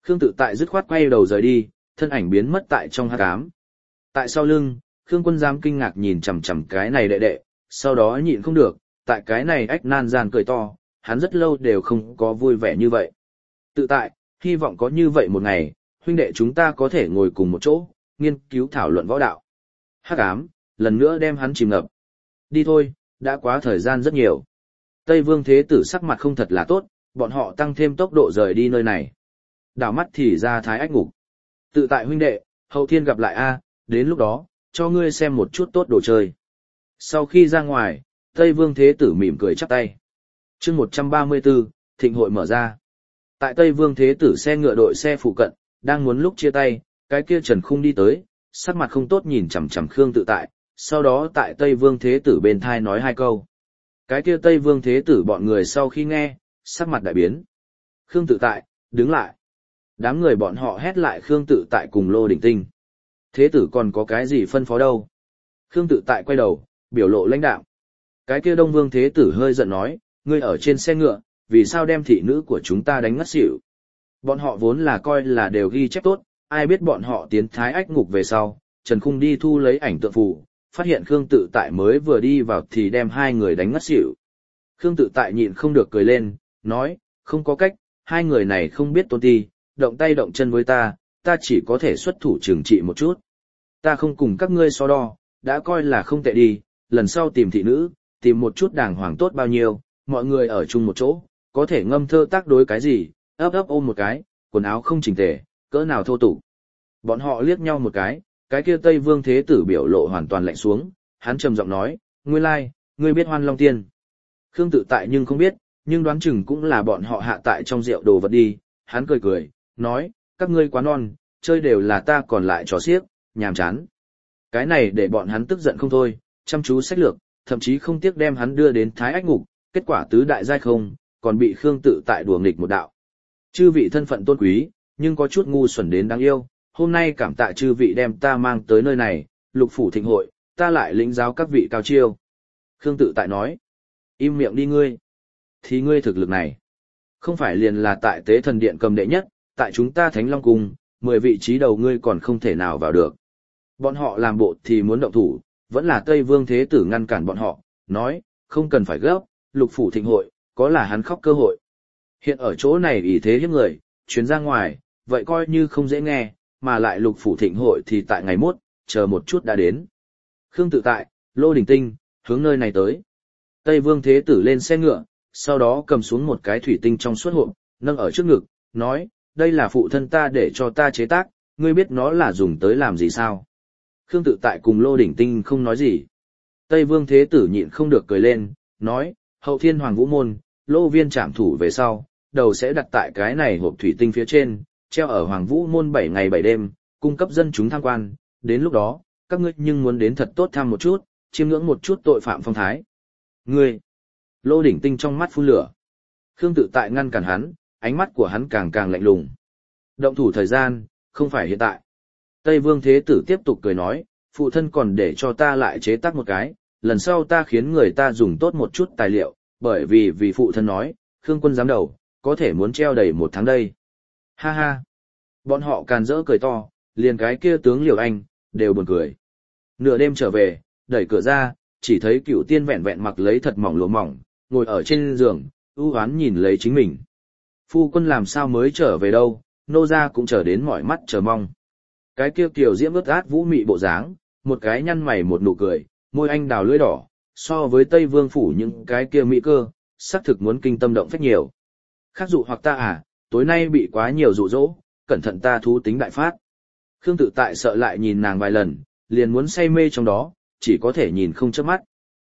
Khương Tự Tại dứt khoát quay đầu rời đi, thân ảnh biến mất tại trong hắc ám. Tại sau lưng, Khương Quân Giám kinh ngạc nhìn chằm chằm cái này đệ đệ, sau đó nhịn không được, tại cái này ách nan gian cười to, hắn rất lâu đều không có vui vẻ như vậy. Tự Tại, hy vọng có như vậy một ngày, huynh đệ chúng ta có thể ngồi cùng một chỗ, nghiên cứu thảo luận võ đạo. Hắc ám, lần nữa đem hắn chìm ngập. Đi thôi, đã quá thời gian rất nhiều. Tây Vương Thế Tử sắc mặt không thật là tốt, bọn họ tăng thêm tốc độ rời đi nơi này. Đảo mắt thì ra Thái Ách Ngục. Tự Tại huynh đệ, hậu thiên gặp lại a, đến lúc đó, cho ngươi xem một chút tốt đồ chơi. Sau khi ra ngoài, Tây Vương Thế Tử mỉm cười chắp tay. Chương 134, thịnh hội mở ra. Tại Tây Vương Thế Tử xe ngựa đội xe phụ cận, đang muốn lúc chia tay, cái kia Trần Khung đi tới, sắc mặt không tốt nhìn chằm chằm Khương Tự Tại, sau đó tại Tây Vương Thế Tử bên thai nói hai câu. Cái kia Tây Vương Thế Tử bọn người sau khi nghe, sắc mặt đại biến. Khương Tự Tại, đứng lại. Đám người bọn họ hét lại Khương Tự Tại cùng Lô Đỉnh Tinh. Thế tử còn có cái gì phân phó đâu? Khương Tự Tại quay đầu, biểu lộ lãnh đạm. Cái kia Đông Vương Thế Tử hơi giận nói, ngươi ở trên xe ngựa, vì sao đem thị nữ của chúng ta đánh ngất xỉu? Bọn họ vốn là coi là đều ghi chép tốt, ai biết bọn họ tiến Thái Ách Ngục về sau, Trần Khung đi thu lấy ảnh tượng phù, phát hiện Khương Tự Tại mới vừa đi vào thì đem hai người đánh ngất xỉu. Khương Tự Tại nhịn không được cười lên, nói, không có cách, hai người này không biết tôn ti, động tay động chân với ta chỉ có thể xuất thủ trừng trị một chút. Ta không cùng các ngươi so đo, đã coi là không tệ đi, lần sau tìm thị nữ, tìm một chút đàng hoàng tốt bao nhiêu, mọi người ở chung một chỗ, có thể ngâm thơ tác đối cái gì, ấp ấp ôm một cái, quần áo không chỉnh tề, cỡ nào thô tục. Bọn họ liếc nhau một cái kia Tây Vương Thế Tử biểu lộ hoàn toàn lạnh xuống, hắn trầm giọng nói, nguyên lai, ngươi biết Hoan Long Tiên. Khương Tự Tại nhưng không biết, nhưng đoán chừng cũng là bọn họ hạ tại trong rượu đồ vật đi, hắn cười cười, nói, các ngươi quá non, chơi đều là ta còn lại trò xiếc, nhàm chán. Cái này để bọn hắn tức giận không thôi, chăm chú sách lược, thậm chí không tiếc đem hắn đưa đến Thái Ách Ngục, kết quả tứ đại giai không, còn bị Khương Tự Tại đùa nghịch một đạo. Chư vị thân phận tôn quý, nhưng có chút ngu xuẩn đến đáng yêu, hôm nay cảm tạ chư vị đem ta mang tới nơi này, Lục phủ thịnh hội, ta lại lĩnh giáo các vị cao chiêu. Khương Tự Tại nói, im miệng đi ngươi. Thì ngươi thực lực này, không phải liền là tại Tế Thần Điện cầm đệ nhất, tại chúng ta Thánh Long Cung, 10 vị trí đầu ngươi còn không thể nào vào được. Bọn họ làm bộ thì muốn động thủ, vẫn là Tây Vương Thế Tử ngăn cản bọn họ, nói, không cần phải gấp, Lục phủ thịnh hội, có là hắn khóc cơ hội. Hiện ở chỗ này ý thế hiếp người, chuyến ra ngoài, vậy coi như không dễ nghe, mà lại Lục phủ thịnh hội thì tại ngày mốt, chờ một chút đã đến. Khương Tự Tại, Lô Đình Tinh, hướng nơi này tới. Tây Vương Thế Tử lên xe ngựa, sau đó cầm xuống một cái thủy tinh trong suốt hộp, nâng ở trước ngực, nói, đây là phụ thân ta để cho ta chế tác, ngươi biết nó là dùng tới làm gì sao? Khương Tự Tại cùng Lô Đỉnh Tinh không nói gì. Tây Vương Thế Tử nhịn không được cười lên, nói, hậu thiên Hoàng Vũ Môn, Lô Viên trảm thủ về sau, đầu sẽ đặt tại cái này hộp thủy tinh phía trên, treo ở Hoàng Vũ Môn 7 ngày 7 đêm, cung cấp dân chúng tham quan, đến lúc đó, các ngươi nhưng muốn đến thật tốt thăm một chút, chiêm ngưỡng một chút tội phạm phong thái. Ngươi! Lô Đỉnh Tinh trong mắt phun lửa. Khương Tự Tại ngăn cản hắn, ánh mắt của hắn càng càng lạnh lùng. Động thủ thời gian, không phải hiện tại. Tây Vương Thế Tử tiếp tục cười nói, phụ thân còn để cho ta lại chế tác một cái, lần sau ta khiến người ta dùng tốt một chút tài liệu, bởi vì phụ thân nói, Khương Quân giám đầu, có thể muốn treo đầy 1 tháng đây. Ha ha! Bọn họ càn rỡ cười to, liền cái kia tướng Liều Anh, đều buồn cười. Nửa đêm trở về, đẩy cửa ra, chỉ thấy Cửu Tiên vẹn vẹn mặc lấy thật mỏng lụa mỏng, ngồi ở trên giường, ưu hoán nhìn lấy chính mình. Phu quân làm sao mới trở về đâu, nô gia cũng chờ đến mỏi mắt chờ mong. Cái kia Kiều Diễm ướt át vũ mị bộ dáng, một cái nhăn mày một nụ cười, môi anh đào lưỡi đỏ, so với Tây Vương phủ những cái kia mỹ cơ, xác thực muốn kinh tâm động phách nhiều. Khác dụ hoặc ta à, tối nay bị quá nhiều dụ dỗ, cẩn thận ta thú tính đại phát. Khương Tự Tại sợ lại nhìn nàng vài lần, liền muốn say mê trong đó, chỉ có thể nhìn không chớp mắt.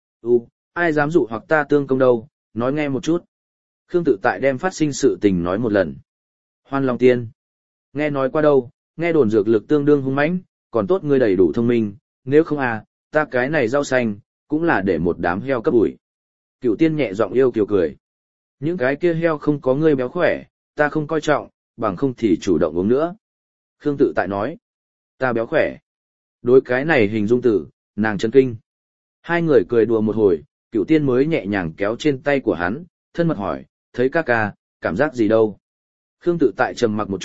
Ai dám dụ hoặc ta tương công đâu, nói nghe một chút. Khương Tự Tại đem phát sinh sự tình nói một lần. Hoan Long Tiên. Nghe nói qua đâu, nghe đồn dược lực tương đương hung mãnh, còn tốt ngươi đầy đủ thông minh, nếu không à, ta cái này rau xanh, cũng là để một đám heo cấp ủi. Cửu Tiên nhẹ giọng yêu kiều cười. Những cái kia heo không có ngươi béo khỏe, ta không coi trọng, bằng không thì chủ động uống nữa. Khương Tự Tại nói. Ta béo khỏe. Đối cái này hình dung tử, nàng chấn kinh. Hai người cười đùa một hồi, Cửu Tiên mới nhẹ nhàng kéo trên tay của hắn, thân mật hỏi, thấy ca ca, cảm giác gì đâu? Khương Tự Tại trầm mặc một chút,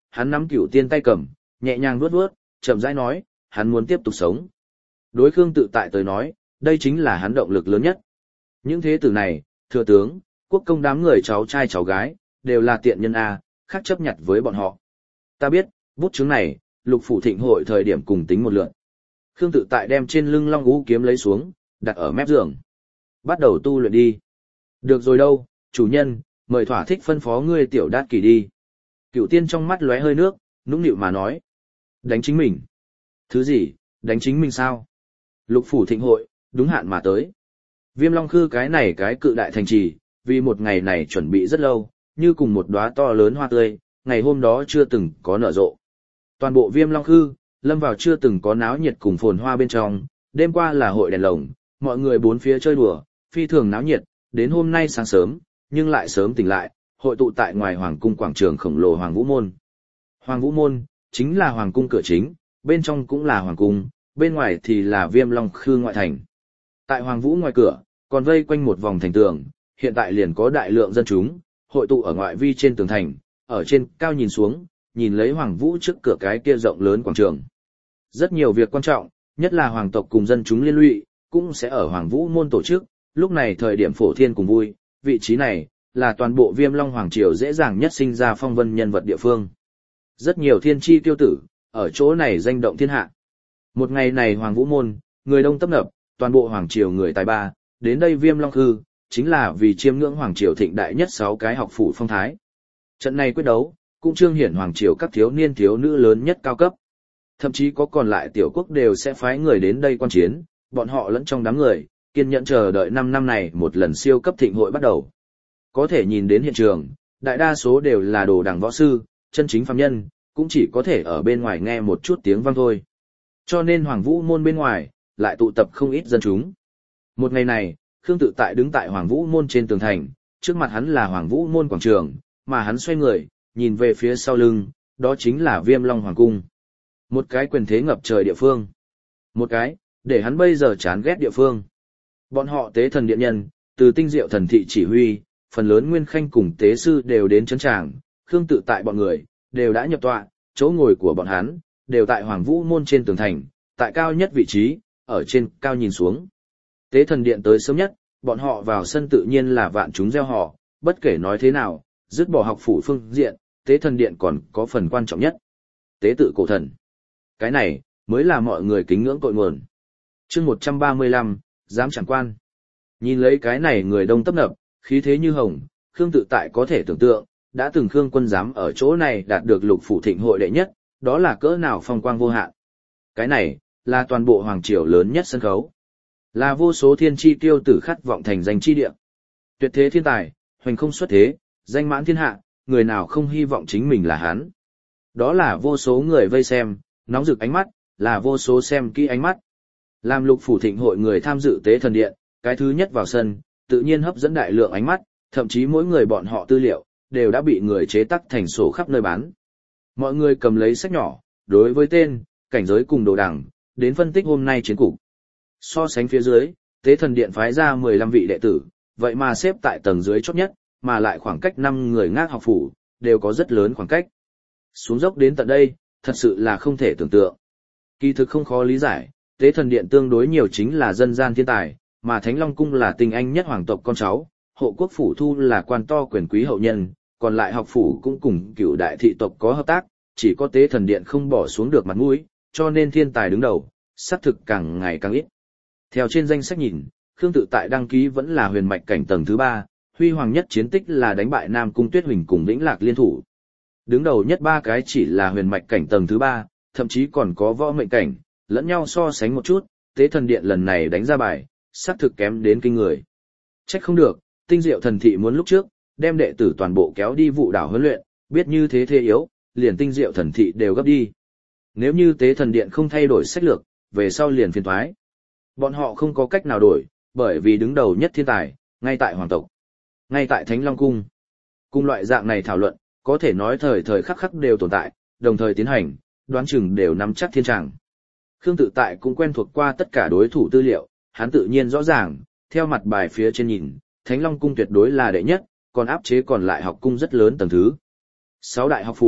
hắn nắm Cửu Tiên tay cầm, nhẹ nhàng vuốt vuốt, chậm rãi nói, hắn muốn tiếp tục sống. Đối Khương Tự Tại tới nói, đây chính là hắn động lực lớn nhất. Những thế tử này, thừa tướng, quốc công đám người cháu trai cháu gái, đều là tiện nhân A, khác chấp nhặt với bọn họ. Ta biết, bút chứng này, Lục Phủ thịnh hội thời điểm cùng tính một lượt. Khương Tự Tại đem trên lưng Long Ú kiếm lấy xuống, đặt ở mép giường. Bắt đầu tu luyện đi. Được rồi đâu, chủ nhân, mời thỏa thích phân phó ngươi Tiểu Đát Kỷ đi. Cửu Tiên trong mắt lóe hơi nước, nũng nịu mà nói. Đánh chính mình. Thứ gì, đánh chính mình sao? Lục Phủ thịnh hội, đúng hạn mà tới. Viêm Long Khư cái này cái cự đại thành trì, vì một ngày này chuẩn bị rất lâu, như cùng một đóa to lớn hoa tươi, ngày hôm đó chưa từng có nở rộ. Toàn bộ Viêm Long Khư, lâm vào chưa từng có náo nhiệt cùng phồn hoa bên trong, đêm qua là hội đèn lồng, mọi người bốn phía chơi đùa, phi thường náo nhiệt, đến hôm nay sáng sớm, nhưng lại sớm tỉnh lại, hội tụ tại ngoài hoàng cung quảng trường khổng lồ Hoàng Vũ Môn. Hoàng Vũ Môn, chính là hoàng cung cửa chính, bên trong cũng là hoàng cung, bên ngoài thì là Viêm Long Khư ngoại thành. Tại Hoàng Vũ ngoài cửa, còn vây quanh một vòng thành tường, hiện tại liền có đại lượng dân chúng, hội tụ ở ngoại vi trên tường thành, ở trên cao nhìn xuống, nhìn lấy Hoàng Vũ trước cửa cái kia rộng lớn quảng trường. Rất nhiều việc quan trọng, nhất là hoàng tộc cùng dân chúng liên lụy, cũng sẽ ở Hoàng Vũ Môn tổ chức, lúc này thời điểm phổ thiên cùng vui, vị trí này, là toàn bộ Viêm Long Hoàng Triều dễ dàng nhất sinh ra phong vân nhân vật địa phương. Rất nhiều thiên chi tiêu tử, ở chỗ này danh động thiên hạ. Một ngày này Hoàng Vũ Môn, người đông tấp nập, toàn bộ Hoàng Triều người tài ba, đến đây Viêm Long Khư, chính là vì chiêm ngưỡng Hoàng Triều thịnh đại nhất 6 cái học phủ phong thái. Trận này quyết đấu, cũng trương hiển Hoàng Triều các thiếu niên thiếu nữ lớn nhất cao cấp. Thậm chí có còn lại tiểu quốc đều sẽ phái người đến đây quan chiến, bọn họ lẫn trong đám người, kiên nhẫn chờ đợi 5 năm này một lần siêu cấp thịnh hội bắt đầu. Có thể nhìn đến hiện trường, đại đa số đều là đồ đẳng võ sư, chân chính phàm nhân, cũng chỉ có thể ở bên ngoài nghe một chút tiếng vang thôi. Cho nên Hoàng Vũ Môn bên ngoài, lại tụ tập không ít dân chúng. Một ngày này, Khương Tự Tại đứng tại Hoàng Vũ Môn trên tường thành, trước mặt hắn là Hoàng Vũ Môn quảng trường, mà hắn xoay người, nhìn về phía sau lưng, đó chính là Viêm Long Hoàng Cung. Một cái quyền thế ngập trời địa phương. Một cái, để hắn bây giờ chán ghét địa phương. Bọn họ tế thần điện nhân, từ tinh diệu thần thị chỉ huy, phần lớn nguyên khanh cùng tế sư đều đến chấn tràng, Khương Tự Tại bọn người, đều đã nhập tọa, chỗ ngồi của bọn hắn, đều tại Hoàng Vũ Môn trên tường thành, tại cao nhất vị trí, ở trên cao nhìn xuống. Tế thần điện tới sớm nhất, bọn họ vào sân tự nhiên là vạn chúng reo hò, bất kể nói thế nào, dứt bỏ học phủ phương diện, tế thần điện còn có phần quan trọng nhất. Tế tự cổ thần. Cái này, mới là mọi người kính ngưỡng cội nguồn. Chương 135, giám chẳng quan. Nhìn lấy cái này người đông tấp nập, khí thế như hồng, Khương Tự Tại có thể tưởng tượng, đã từng Khương quân giám ở chỗ này đạt được Lục Phủ thịnh hội đệ nhất, đó là cỡ nào phong quang vô hạn. Cái này, là toàn bộ hoàng triều lớn nhất sân khấu. Là vô số thiên chi tiêu tử khát vọng thành danh chi địa. Tuyệt thế thiên tài, hoành không xuất thế, danh mãn thiên hạ, người nào không hy vọng chính mình là hắn. Đó là vô số người vây xem, nóng rực ánh mắt, là vô số xem kỹ ánh mắt. Làm Lục Phủ thịnh hội người tham dự tế thần điện, cái thứ nhất vào sân, tự nhiên hấp dẫn đại lượng ánh mắt, thậm chí mỗi người bọn họ tư liệu, đều đã bị người chế tác thành sổ khắp nơi bán. Mọi người cầm lấy sách nhỏ, đối với tên, cảnh giới cùng đồ đẳng, đến phân tích hôm nay chiến cục. So sánh phía dưới, tế thần điện phái ra 15 vị đệ tử, vậy mà xếp tại tầng dưới chót nhất, mà lại khoảng cách 5 người ngác học phủ, đều có rất lớn khoảng cách. Xuống dốc đến tận đây, thật sự là không thể tưởng tượng. Kỳ thực không khó lý giải, tế thần điện tương đối nhiều chính là dân gian thiên tài, mà Thánh Long Cung là tinh anh nhất hoàng tộc con cháu, hộ quốc phủ thu là quan to quyền quý hậu nhân, còn lại học phủ cũng cùng cựu đại thị tộc có hợp tác, chỉ có tế thần điện không bỏ xuống được mặt mũi, cho nên thiên tài đứng đầu, xác thực càng ngày càng ít. Theo trên danh sách nhìn, Khương Tự Tại đăng ký vẫn là huyền mạch cảnh tầng thứ 3, huy hoàng nhất chiến tích là đánh bại Nam Cung Tuyết Huỳnh cùng Vĩnh Lạc liên thủ. Đứng đầu nhất 3 cái chỉ là huyền mạch cảnh tầng thứ 3, thậm chí còn có võ mệnh cảnh, lẫn nhau so sánh một chút, tế thần điện lần này đánh ra bài, xác thực kém đến kinh người. Trách không được, tinh diệu thần thị muốn lúc trước, đem đệ tử toàn bộ kéo đi vụ đảo huấn luyện, biết như thế thế yếu, liền tinh diệu thần thị đều gấp đi. Nếu như tế thần điện không thay đổi sách lược, về sau liền phiền toái. Bọn họ không có cách nào đổi, bởi vì đứng đầu nhất thiên tài, ngay tại hoàng tộc, ngay tại Thánh Long Cung. Cùng loại dạng này thảo luận, có thể nói thời thời khắc khắc đều tồn tại, đồng thời tiến hành, đoán chừng đều nắm chắc thiên tràng. Khương Tự Tại cũng quen thuộc qua tất cả đối thủ tư liệu, hắn tự nhiên rõ ràng, theo mặt bài phía trên nhìn, Thánh Long Cung tuyệt đối là đệ nhất, còn áp chế còn lại học cung rất lớn tầng thứ. 6 đại học phủ,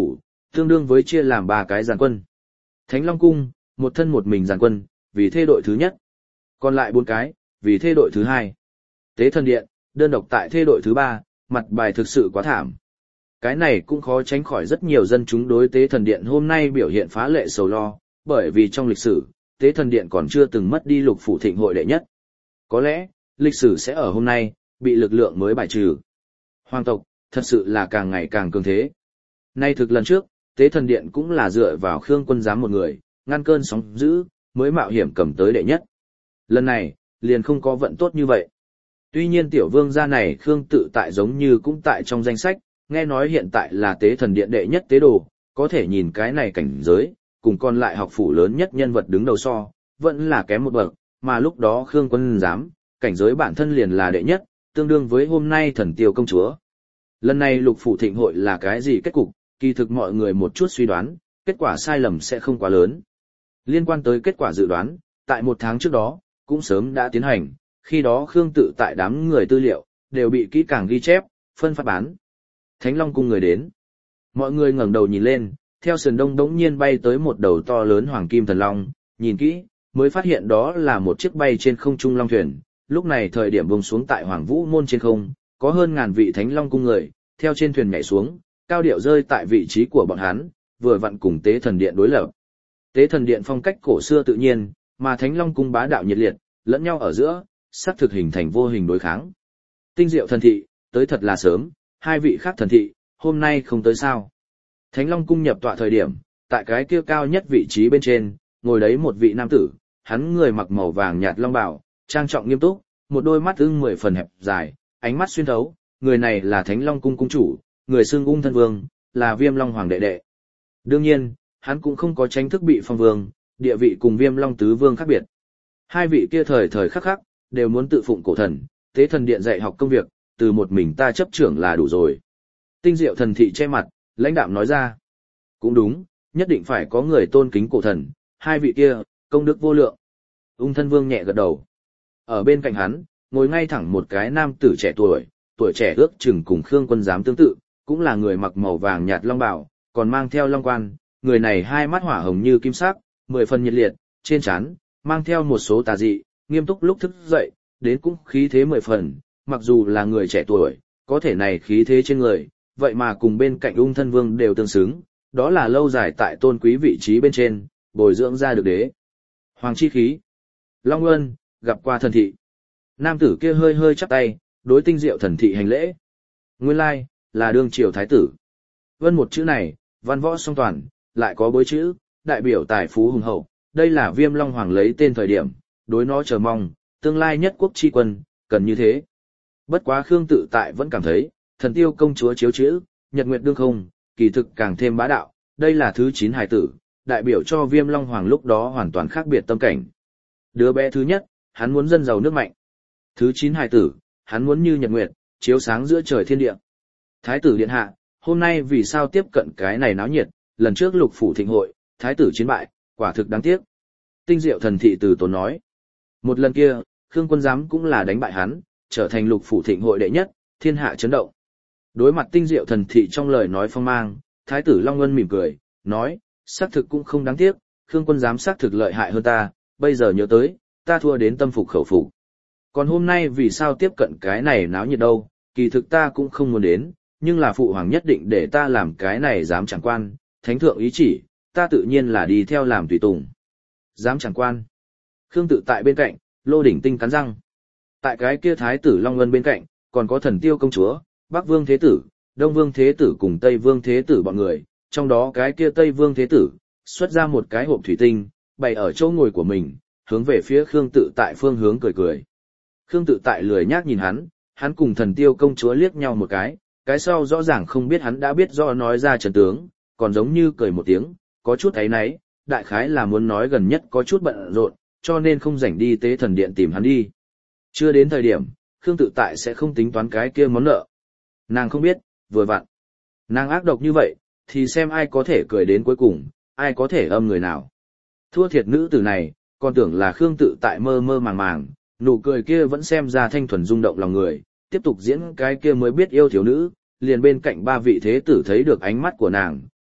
tương đương với chia làm 3 cái giàn quân. Thánh Long Cung, một thân một mình giàn quân, vì thê đội thứ nhất. Còn lại 4 cái, vì thê đội thứ 2. Tế thần điện, đơn độc tại thê đội thứ 3, mặt bài thực sự quá thảm. Cái này cũng khó tránh khỏi rất nhiều dân chúng đối tế thần điện hôm nay biểu hiện phá lệ sầu lo, bởi vì trong lịch sử, tế thần điện còn chưa từng mất đi lục phủ thịnh hội đệ nhất. Có lẽ, lịch sử sẽ ở hôm nay, bị lực lượng mới bài trừ. Hoàng tộc, thật sự là càng ngày càng cường thế. Nay thực lần trước, tế thần điện cũng là dựa vào Khương Quân Giám một người, ngăn cơn sóng dữ, mới mạo hiểm cầm tới đệ nhất. Lần này, liền không có vận tốt như vậy. Tuy nhiên tiểu vương gia này Khương Tự Tại giống như cũng tại trong danh sách, nghe nói hiện tại là tế thần điện đệ nhất tế đồ, có thể nhìn cái này cảnh giới, cùng còn lại học phủ lớn nhất nhân vật đứng đầu so, vẫn là kém một bậc, mà lúc đó Khương Quân Giám, cảnh giới bản thân liền là đệ nhất, tương đương với hôm nay thần tiêu công chúa. Lần này lục phủ thịnh hội là cái gì kết cục, kỳ thực mọi người một chút suy đoán, kết quả sai lầm sẽ không quá lớn. Liên quan tới kết quả dự đoán, tại 1 tháng trước đó, cũng sớm đã tiến hành, khi đó Khương Tự Tại đám người tư liệu, đều bị kỹ càng ghi chép, phân phát bán. Thánh Long Cung người đến. Mọi người ngẩng đầu nhìn lên, theo sườn đông đống nhiên bay tới một đầu to lớn hoàng kim thần long, nhìn kỹ, mới phát hiện đó là một chiếc bay trên không trung long thuyền, lúc này thời điểm buông xuống tại Hoàng Vũ môn trên không, có hơn ngàn vị Thánh Long Cung người, theo trên thuyền nhảy xuống, cao điệu rơi tại vị trí của bọn hắn, vừa vặn cùng Tế Thần Điện đối lập. Tế Thần Điện phong cách cổ xưa tự nhiên, mà Thánh Long Cung bá đạo nhiệt liệt, lẫn nhau ở giữa, sắp thực hình thành vô hình đối kháng. Tinh Diệu thần thị, tới thật là sớm, 2 vị khác thần thị, hôm nay không tới sao. Thánh Long Cung nhập tọa thời điểm, tại cái kia cao nhất vị trí bên trên, ngồi đấy một vị nam tử, hắn người mặc màu vàng nhạt long bào, trang trọng nghiêm túc, một đôi mắt ưng 10 phần hẹp dài, ánh mắt xuyên thấu, người này là Thánh Long Cung cung chủ, người xưng Ung Thân Vương, là Viêm Long Hoàng đệ đệ. Đương nhiên, hắn cũng không có tranh thức bị phong vương, địa vị cùng Viêm Long Tứ Vương khác biệt. 2 vị kia thời thời khắc khắc, đều muốn tự phụng cổ thần, Tế Thần Điện dạy học công việc, từ một mình ta chấp trưởng là đủ rồi. Tinh Diệu thần thị che mặt, lãnh đạm nói ra. Cũng đúng, nhất định phải có người tôn kính cổ thần, 2 vị kia, công đức vô lượng. Ung Thân Vương nhẹ gật đầu. Ở bên cạnh hắn, ngồi ngay thẳng một cái nam tử trẻ tuổi, tuổi trẻ ước chừng cùng Khương Quân Giám tương tự, cũng là người mặc màu vàng nhạt long bào, còn mang theo long quan, người này 2 mắt hỏa hồng như kim sắc, 10 phần nhiệt liệt, trên trán mang theo một số tà dị, nghiêm túc lúc thức dậy, đến cũng khí thế 10 phần, mặc dù là người trẻ tuổi, có thể này khí thế trên người, vậy mà cùng bên cạnh Ung Thân Vương đều tương xứng, đó là lâu dài tại tôn quý vị trí bên trên, bồi dưỡng ra được đế. Hoàng chi khí. Long Ân, gặp qua thần thị. Nam tử kia hơi hơi chắp tay, đối Tinh Diệu thần thị hành lễ. Nguyên lai, là đương triều thái tử. Vân một chữ này, văn võ song toàn, lại có bối chữ, đại biểu tài phú hùng hậu, đây là Viêm Long Hoàng lấy tên thời điểm, đối nó chờ mong, tương lai nhất quốc chi quân, cần như thế. Bất quá Khương Tự Tại vẫn cảm thấy, thần tiêu công chúa chiếu chữ, nhật nguyệt đương không, kỳ thực càng thêm bá đạo, đây là thứ 9 hài tử, đại biểu cho Viêm Long Hoàng lúc đó hoàn toàn khác biệt tâm cảnh. Đứa bé thứ nhất, hắn muốn dân giàu nước mạnh. Thứ 9 hài tử, hắn muốn như nhật nguyệt, chiếu sáng giữa trời thiên địa. Thái tử điện hạ, hôm nay vì sao tiếp cận cái này náo nhiệt, lần trước lục phủ thịnh hội, thái tử chiến bại, quả thực đáng tiếc. Tinh Diệu thần thị từ tốn nói. Một lần kia, Khương Quân Giám cũng là đánh bại hắn, trở thành lục phủ thịnh hội đệ nhất, thiên hạ chấn động. Đối mặt Tinh Diệu thần thị trong lời nói phong mang, thái tử Long Ân mỉm cười, nói, xác thực cũng không đáng tiếc, Khương Quân Giám xác thực lợi hại hơn ta, bây giờ nhớ tới, ta thua đến tâm phục khẩu phục. Còn hôm nay vì sao tiếp cận cái này náo nhiệt đâu, kỳ thực ta cũng không muốn đến, nhưng là phụ hoàng nhất định để ta làm cái này dám chẳng quan, thánh thượng ý chỉ, ta tự nhiên là đi theo làm tùy tùng. Dám chẳng quan. Khương Tự Tại bên cạnh, Lô Đỉnh Tinh cắn răng. Tại cái kia thái tử Long Ân bên cạnh, còn có Thần Tiêu công chúa, Bắc Vương Thế Tử, Đông Vương Thế Tử cùng Tây Vương Thế Tử bọn người, trong đó cái kia Tây Vương Thế Tử, xuất ra một cái hộp thủy tinh, bày ở chỗ ngồi của mình, hướng về phía Khương Tự Tại phương hướng cười cười. Khương Tự Tại lười nhác nhìn hắn cùng Thần Tiêu công chúa liếc nhau một cái sau rõ ràng không biết hắn đã biết do nói ra trận tướng, còn giống như cười một tiếng, có chút áy náy, đại khái là muốn nói gần nhất có chút bận rộn, cho nên không rảnh đi Tế Thần Điện tìm hắn đi. Chưa đến thời điểm, Khương Tự Tại sẽ không tính toán cái kia món nợ. Nàng không biết, vừa vặn. Nàng ác độc như vậy, thì xem ai có thể cười đến cuối cùng, ai có thể âm người nào. Thua thiệt nữ tử này, còn tưởng là Khương Tự Tại mơ mơ màng màng, nụ cười kia vẫn xem ra thanh thuần rung động lòng người, tiếp tục diễn cái kia mới biết yêu thiếu nữ, liền bên cạnh 3 vị thế tử thấy được ánh mắt của nàng,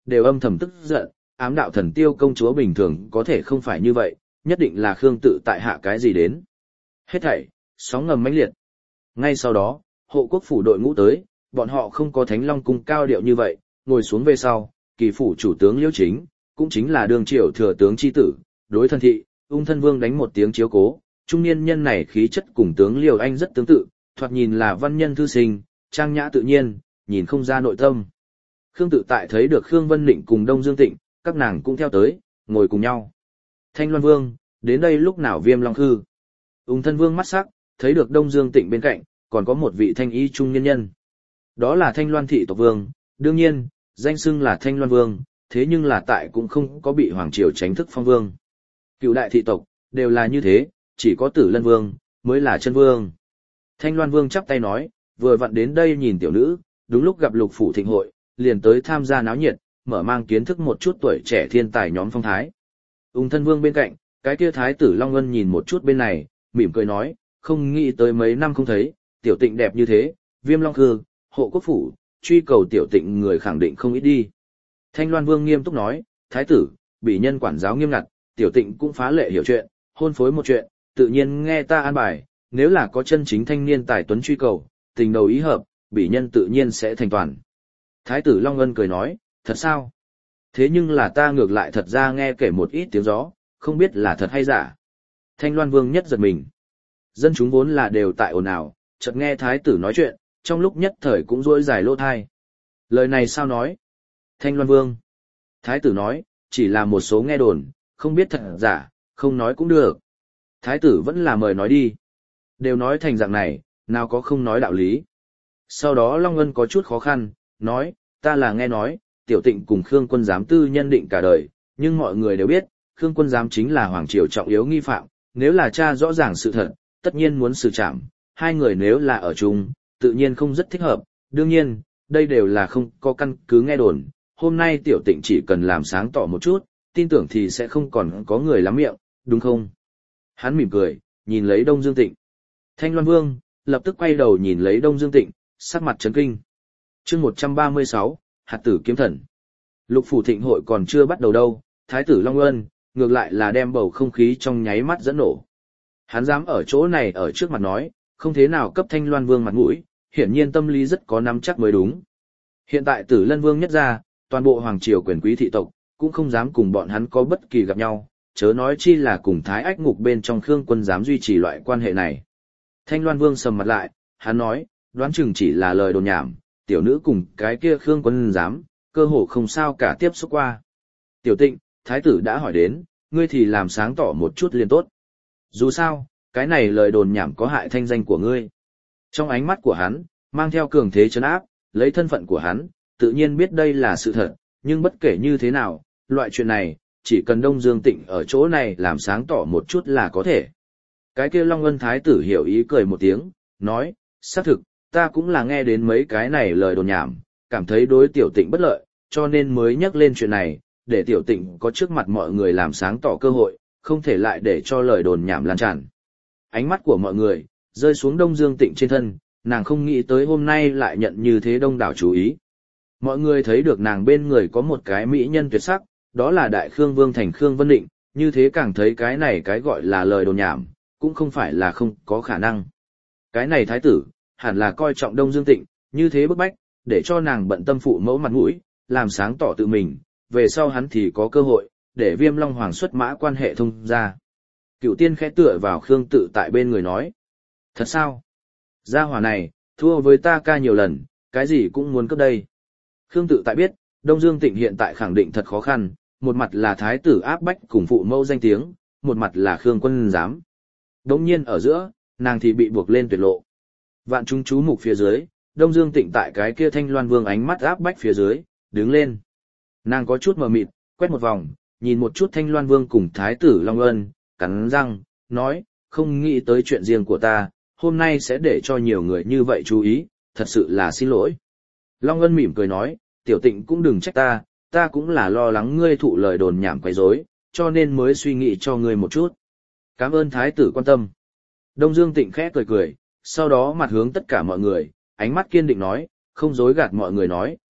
đều âm thầm tức giận, ám đạo thần tiêu công chúa bình thường có thể không phải như vậy, nhất định là Khương Tự tại hạ cái gì đến. Hết thảy, sóng ngầm mãnh liệt. Ngay sau đó, hộ quốc phủ đội ngũ tới, bọn họ không có Thánh Long cung cao điệu như vậy, ngồi xuống về sau, kỳ phủ chủ tướng Liễu Chính, cũng chính là đương triều thừa tướng chi tử, đối thân thị, Ung Thân Vương đánh một tiếng chiếu cố, trung niên nhân này khí chất cùng tướng Liêu Anh rất tương tự, thoạt nhìn là văn nhân thư sinh, trang nhã tự nhiên, nhìn không ra nội tâm. Khương Tự tại thấy được Khương Vân Định cùng Đông Dương Tịnh, các nàng cũng theo tới, ngồi cùng nhau. Thanh Loan Vương, đến đây lúc nào Viêm Long Khư? Ung Thân Vương mắt sắc, thấy được Đông Dương Tịnh bên cạnh, còn có một vị thanh y trung niên nhân. Đó là Thanh Loan thị tộc vương, đương nhiên, danh xưng là Thanh Loan Vương, thế nhưng là tại cũng không có bị hoàng triều tránh thức phong vương. Cựu đại thị tộc đều là như thế, chỉ có Tử Lân Vương mới là chân vương. Thanh Loan Vương chắp tay nói, vừa vặn đến đây nhìn tiểu nữ, đúng lúc gặp Lục phủ thịnh hội, liền tới tham gia náo nhiệt, mở mang kiến thức một chút tuổi trẻ thiên tài nhóm phong thái. Ung Thân Vương bên cạnh, cái kia thái tử Long Ngân nhìn một chút bên này, mỉm cười nói, không nghĩ tới mấy năm không thấy, tiểu tịnh đẹp như thế, Viêm Long Khư, hộ quốc phủ, truy cầu tiểu tịnh người khẳng định không ít đi. Thanh Loan Vương nghiêm túc nói, thái tử, bị nhân quản giáo nghiêm ngặt, tiểu tịnh cũng phá lệ hiểu chuyện, hôn phối một chuyện, tự nhiên nghe ta an bài, nếu là có chân chính thanh niên tài tuấn truy cầu, tình đầu ý hợp, bị nhân tự nhiên sẽ thành toàn. Thái tử Long Ngân cười nói, thật sao? Thế nhưng là ta ngược lại thật ra nghe kể một ít tiếng gió, không biết là thật hay giả. Thanh Loan Vương nhất giật mình. Dân chúng vốn là đều tại ồn ào, chợt nghe thái tử nói chuyện, trong lúc nhất thời cũng rỗi dài lỗ thai. Lời này sao nói? Thanh Loan Vương. Thái tử nói, chỉ là một số nghe đồn, không biết thật giả, không nói cũng được. Thái tử vẫn là mời nói đi. Đều nói thành dạng này, nào có không nói đạo lý. Sau đó Long Ngân có chút khó khăn, nói, ta là nghe nói, tiểu tịnh cùng Khương Quân Giám tư nhân định cả đời, nhưng mọi người đều biết, Khương Quân Giám chính là hoàng triều trọng yếu nghi phạm, nếu là cha rõ ràng sự thật, tất nhiên muốn xử trảm, hai người nếu là ở chung, tự nhiên không rất thích hợp, đương nhiên, đây đều là không có căn cứ nghe đồn, hôm nay tiểu tịnh chỉ cần làm sáng tỏ một chút, tin tưởng thì sẽ không còn có người lắm miệng, đúng không? Hắn mỉm cười, nhìn lấy Đông Dương Tịnh. Thanh Loan Vương, lập tức quay đầu nhìn lấy Đông Dương Tịnh, sắc mặt chấn kinh. Chương 136, Hạt tử kiếm thần. Lục phủ thịnh hội còn chưa bắt đầu đâu, Thái tử Long Ân, ngược lại là đem bầu không khí trong nháy mắt dẫn nổ. Hắn dám ở chỗ này ở trước mặt nói, không thế nào cấp Thanh Loan Vương mặt mũi, hiển nhiên tâm lý rất có nắm chắc mới đúng. Hiện tại Tử Lân Vương nhất ra, toàn bộ hoàng triều quyền quý thị tộc, cũng không dám cùng bọn hắn có bất kỳ gặp nhau, chớ nói chi là cùng Thái Ách Ngục bên trong Khương Quân dám duy trì loại quan hệ này. Thanh Loan Vương sầm mặt lại, hắn nói, đoán chừng chỉ là lời đồn nhảm, tiểu nữ cùng cái kia Khương Quân dám, cơ hồ không sao cả tiếp xúc qua. Tiểu Tịnh, Thái tử đã hỏi đến, ngươi thì làm sáng tỏ một chút liền tốt. Dù sao, cái này lời đồn nhảm có hại thanh danh của ngươi. Trong ánh mắt của hắn, mang theo cường thế trấn áp, lấy thân phận của hắn, tự nhiên biết đây là sự thật, nhưng bất kể như thế nào, loại chuyện này, chỉ cần Đông Dương Tịnh ở chỗ này làm sáng tỏ một chút là có thể. Cái kia Long Ân Thái tử hiểu ý cười một tiếng, nói, xác thực, ta cũng là nghe đến mấy cái này lời đồn nhảm, cảm thấy đối tiểu tịnh bất lợi, cho nên mới nhắc lên chuyện này, để tiểu tịnh có trước mặt mọi người làm sáng tỏ cơ hội, không thể lại để cho lời đồn nhảm lan tràn. Ánh mắt của mọi người, rơi xuống Đông Dương Tịnh trên thân, nàng không nghĩ tới hôm nay lại nhận như thế đông đảo chú ý. Mọi người thấy được nàng bên người có một cái mỹ nhân tuyệt sắc, đó là Đại Khương Vương thành Khương Vân Định, như thế càng thấy cái này cái gọi là lời đồn nhảm, cũng không phải là không có khả năng. Cái này thái tử, hẳn là coi trọng Đông Dương Tịnh, như thế bức bách, để cho nàng bận tâm phụ mẫu mặt mũi, làm sáng tỏ tự mình, về sau hắn thì có cơ hội, để Viêm Long Hoàng xuất mã quan hệ thông ra. Cựu tiên khẽ tựa vào Khương Tự tại bên người nói. Thật sao? Gia hỏa này, thua với ta ca nhiều lần, cái gì cũng muốn cấp đây. Khương Tự tại biết, Đông Dương Tịnh hiện tại khẳng định thật khó khăn, một mặt là thái tử áp bách cùng phụ mẫu danh tiếng, một mặt là Khương Quân giám. Đống nhiên ở giữa, nàng thì bị buộc lên tuyệt lộ. Vạn chúng chú mục phía dưới, Đông Dương Tịnh tại cái kia Thanh Loan Vương ánh mắt áp bách phía dưới, đứng lên. Nàng có chút mờ mịt, quét một vòng, nhìn một chút Thanh Loan Vương cùng thái tử Long Ân, cắn răng, nói, không nghĩ tới chuyện riêng của ta, hôm nay sẽ để cho nhiều người như vậy chú ý, thật sự là xin lỗi. Long Ân mỉm cười nói, tiểu tịnh cũng đừng trách ta cũng là lo lắng ngươi thụ lời đồn nhảm quấy rối, cho nên mới suy nghĩ cho ngươi một chút. Cảm ơn thái tử quan tâm. Đông Dương Tịnh khẽ cười cười, sau đó mặt hướng tất cả mọi người, ánh mắt kiên định nói, không dối gạt mọi người nói,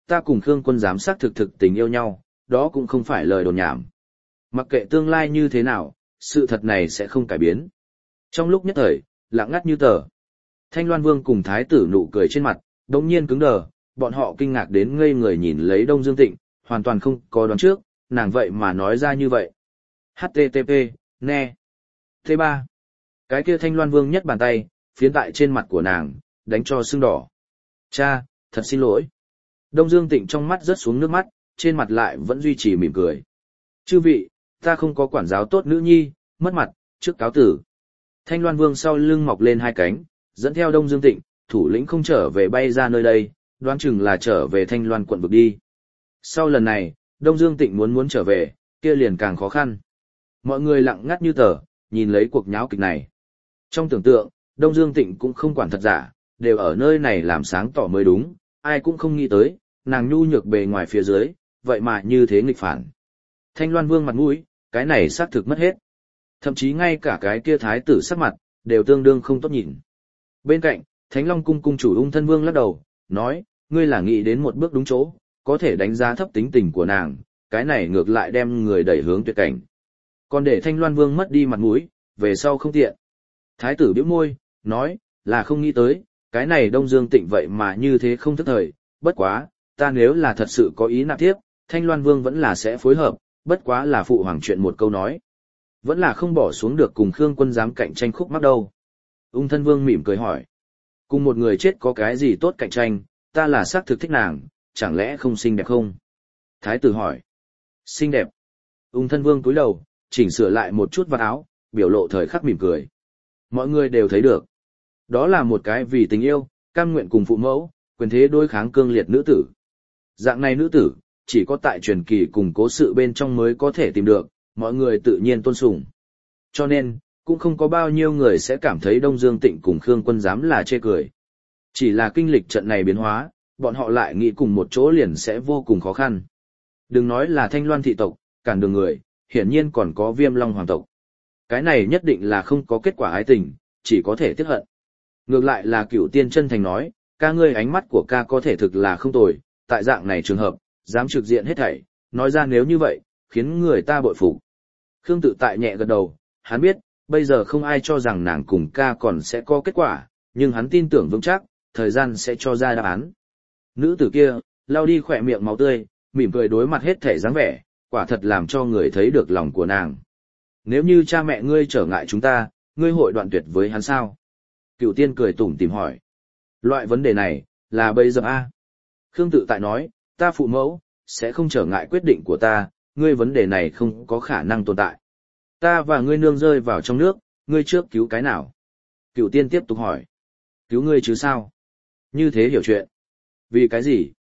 ta cùng Khương Quân giám xác thực tình yêu nhau, đó cũng không phải lời đồn nhảm. Mặc kệ tương lai như thế nào, sự thật này sẽ không cải biến. Trong lúc nhất thời, lặng ngắt như tờ. Thanh Loan Vương cùng thái tử nụ cười trên mặt, đống nhiên cứng đờ, bọn họ kinh ngạc đến ngây người nhìn lấy Đông Dương Tịnh, hoàn toàn không có đoán trước, nàng vậy mà nói ra như vậy. HTTP, ne. T3. Cái kia Thanh Loan Vương nhất bàn tay, phiến tại trên mặt của nàng, đánh cho sưng đỏ. Cha, thật xin lỗi. Đông Dương Tịnh trong mắt rớt xuống nước mắt, trên mặt lại vẫn duy trì mỉm cười. Chư vị, ta không có quản giáo tốt nữ nhi, mất mặt, trước cáo tử. Thanh Loan Vương sau lưng mọc lên hai cánh, dẫn theo Đông Dương Tịnh, thủ lĩnh không trở về bay ra nơi đây, đoán chừng là trở về Thanh Loan quận vực đi. Sau lần này, Đông Dương Tịnh muốn trở về, kia liền càng khó khăn. Mọi người lặng ngắt như tờ, nhìn lấy cuộc nháo kịch này. Trong tưởng tượng, Đông Dương Tịnh cũng không quản thật giả, đều ở nơi này làm sáng tỏ mới đúng, ai cũng không nghĩ tới, nàng nhu nhược bề ngoài phía dưới, vậy mà như thế nghịch phản. Thanh Loan Vương mặt mũi, cái này xác thực mất hết. Thậm chí ngay cả cái kia thái tử sắc mặt, đều tương đương không tốt nhìn. Bên cạnh, Thánh Long cung cung chủ Ung Thân Vương lắc đầu, nói, ngươi là nghĩ đến một bước đúng chỗ, có thể đánh giá thấp tính tình của nàng, cái này ngược lại đem người đẩy hướng tuyệt cảnh. Còn để Thanh Loan Vương mất đi mặt mũi, về sau không tiện. Thái tử bĩu môi, nói, là không nghĩ tới, cái này Đông Dương Tịnh vậy mà như thế không thức thời, bất quá, ta nếu là thật sự có ý nạp tiếp, Thanh Loan Vương vẫn là sẽ phối hợp, bất quá là phụ hoàng chuyện một câu nói. Vẫn là không bỏ xuống được cùng Khương Quân dám cạnh tranh khúc mắc đâu. Ung Thân Vương mỉm cười hỏi. Cùng một người chết có cái gì tốt cạnh tranh, ta là xác thực thích nàng, chẳng lẽ không xinh đẹp không? Thái tử hỏi. Xinh đẹp. Ung Thân Vương cúi đầu, chỉnh sửa lại một chút vạt áo, biểu lộ thời khắc mỉm cười. Mọi người đều thấy được. Đó là một cái vì tình yêu, cam nguyện cùng phụ mẫu, quyền thế đối kháng cương liệt nữ tử. Dạng này nữ tử, chỉ có tại truyền kỳ cùng cố sự bên trong mới có thể tìm được, mọi người tự nhiên tôn sùng. Cho nên, cũng không có bao nhiêu người sẽ cảm thấy Đông Dương Tịnh cùng Khương Quân dám là chê cười. Chỉ là kinh lịch trận này biến hóa, bọn họ lại nghĩ cùng một chỗ liền sẽ vô cùng khó khăn. Đừng nói là Thanh Loan thị tộc, cản đường người, hiển nhiên còn có Viêm Long hoàng tộc. Cái này nhất định là không có kết quả ái tình, chỉ có thể tiếc hận. Ngược lại là Cửu Tiên chân thành nói, ca ngươi ánh mắt của ca có thể thực là không tồi, tại dạng này trường hợp, dám trực diện hết thảy, nói ra nếu như vậy, khiến người ta bội phục. Khương Tự Tại nhẹ gật đầu, hắn biết, bây giờ không ai cho rằng nàng cùng ca còn sẽ có kết quả, nhưng hắn tin tưởng vững chắc, thời gian sẽ cho ra đáp án. Nữ tử kia, lau đi khỏe miệng máu tươi, mỉm cười đối mặt hết thể dáng vẻ, quả thật làm cho người thấy được lòng của nàng. Nếu như cha mẹ ngươi trở ngại chúng ta, ngươi hội đoạn tuyệt với hắn sao? Cửu Tiên cười tủm tỉm hỏi. Loại vấn đề này, là bây giờ a? Khương Tự Tại nói, ta phụ mẫu, sẽ không trở ngại quyết định của ta, ngươi vấn đề này không có khả năng tồn tại. Ta và ngươi nương rơi vào trong nước, ngươi trước cứu cái nào? Cửu Tiên tiếp tục hỏi. Cứu ngươi chứ sao? Như thế hiểu chuyện. Vì cái gì?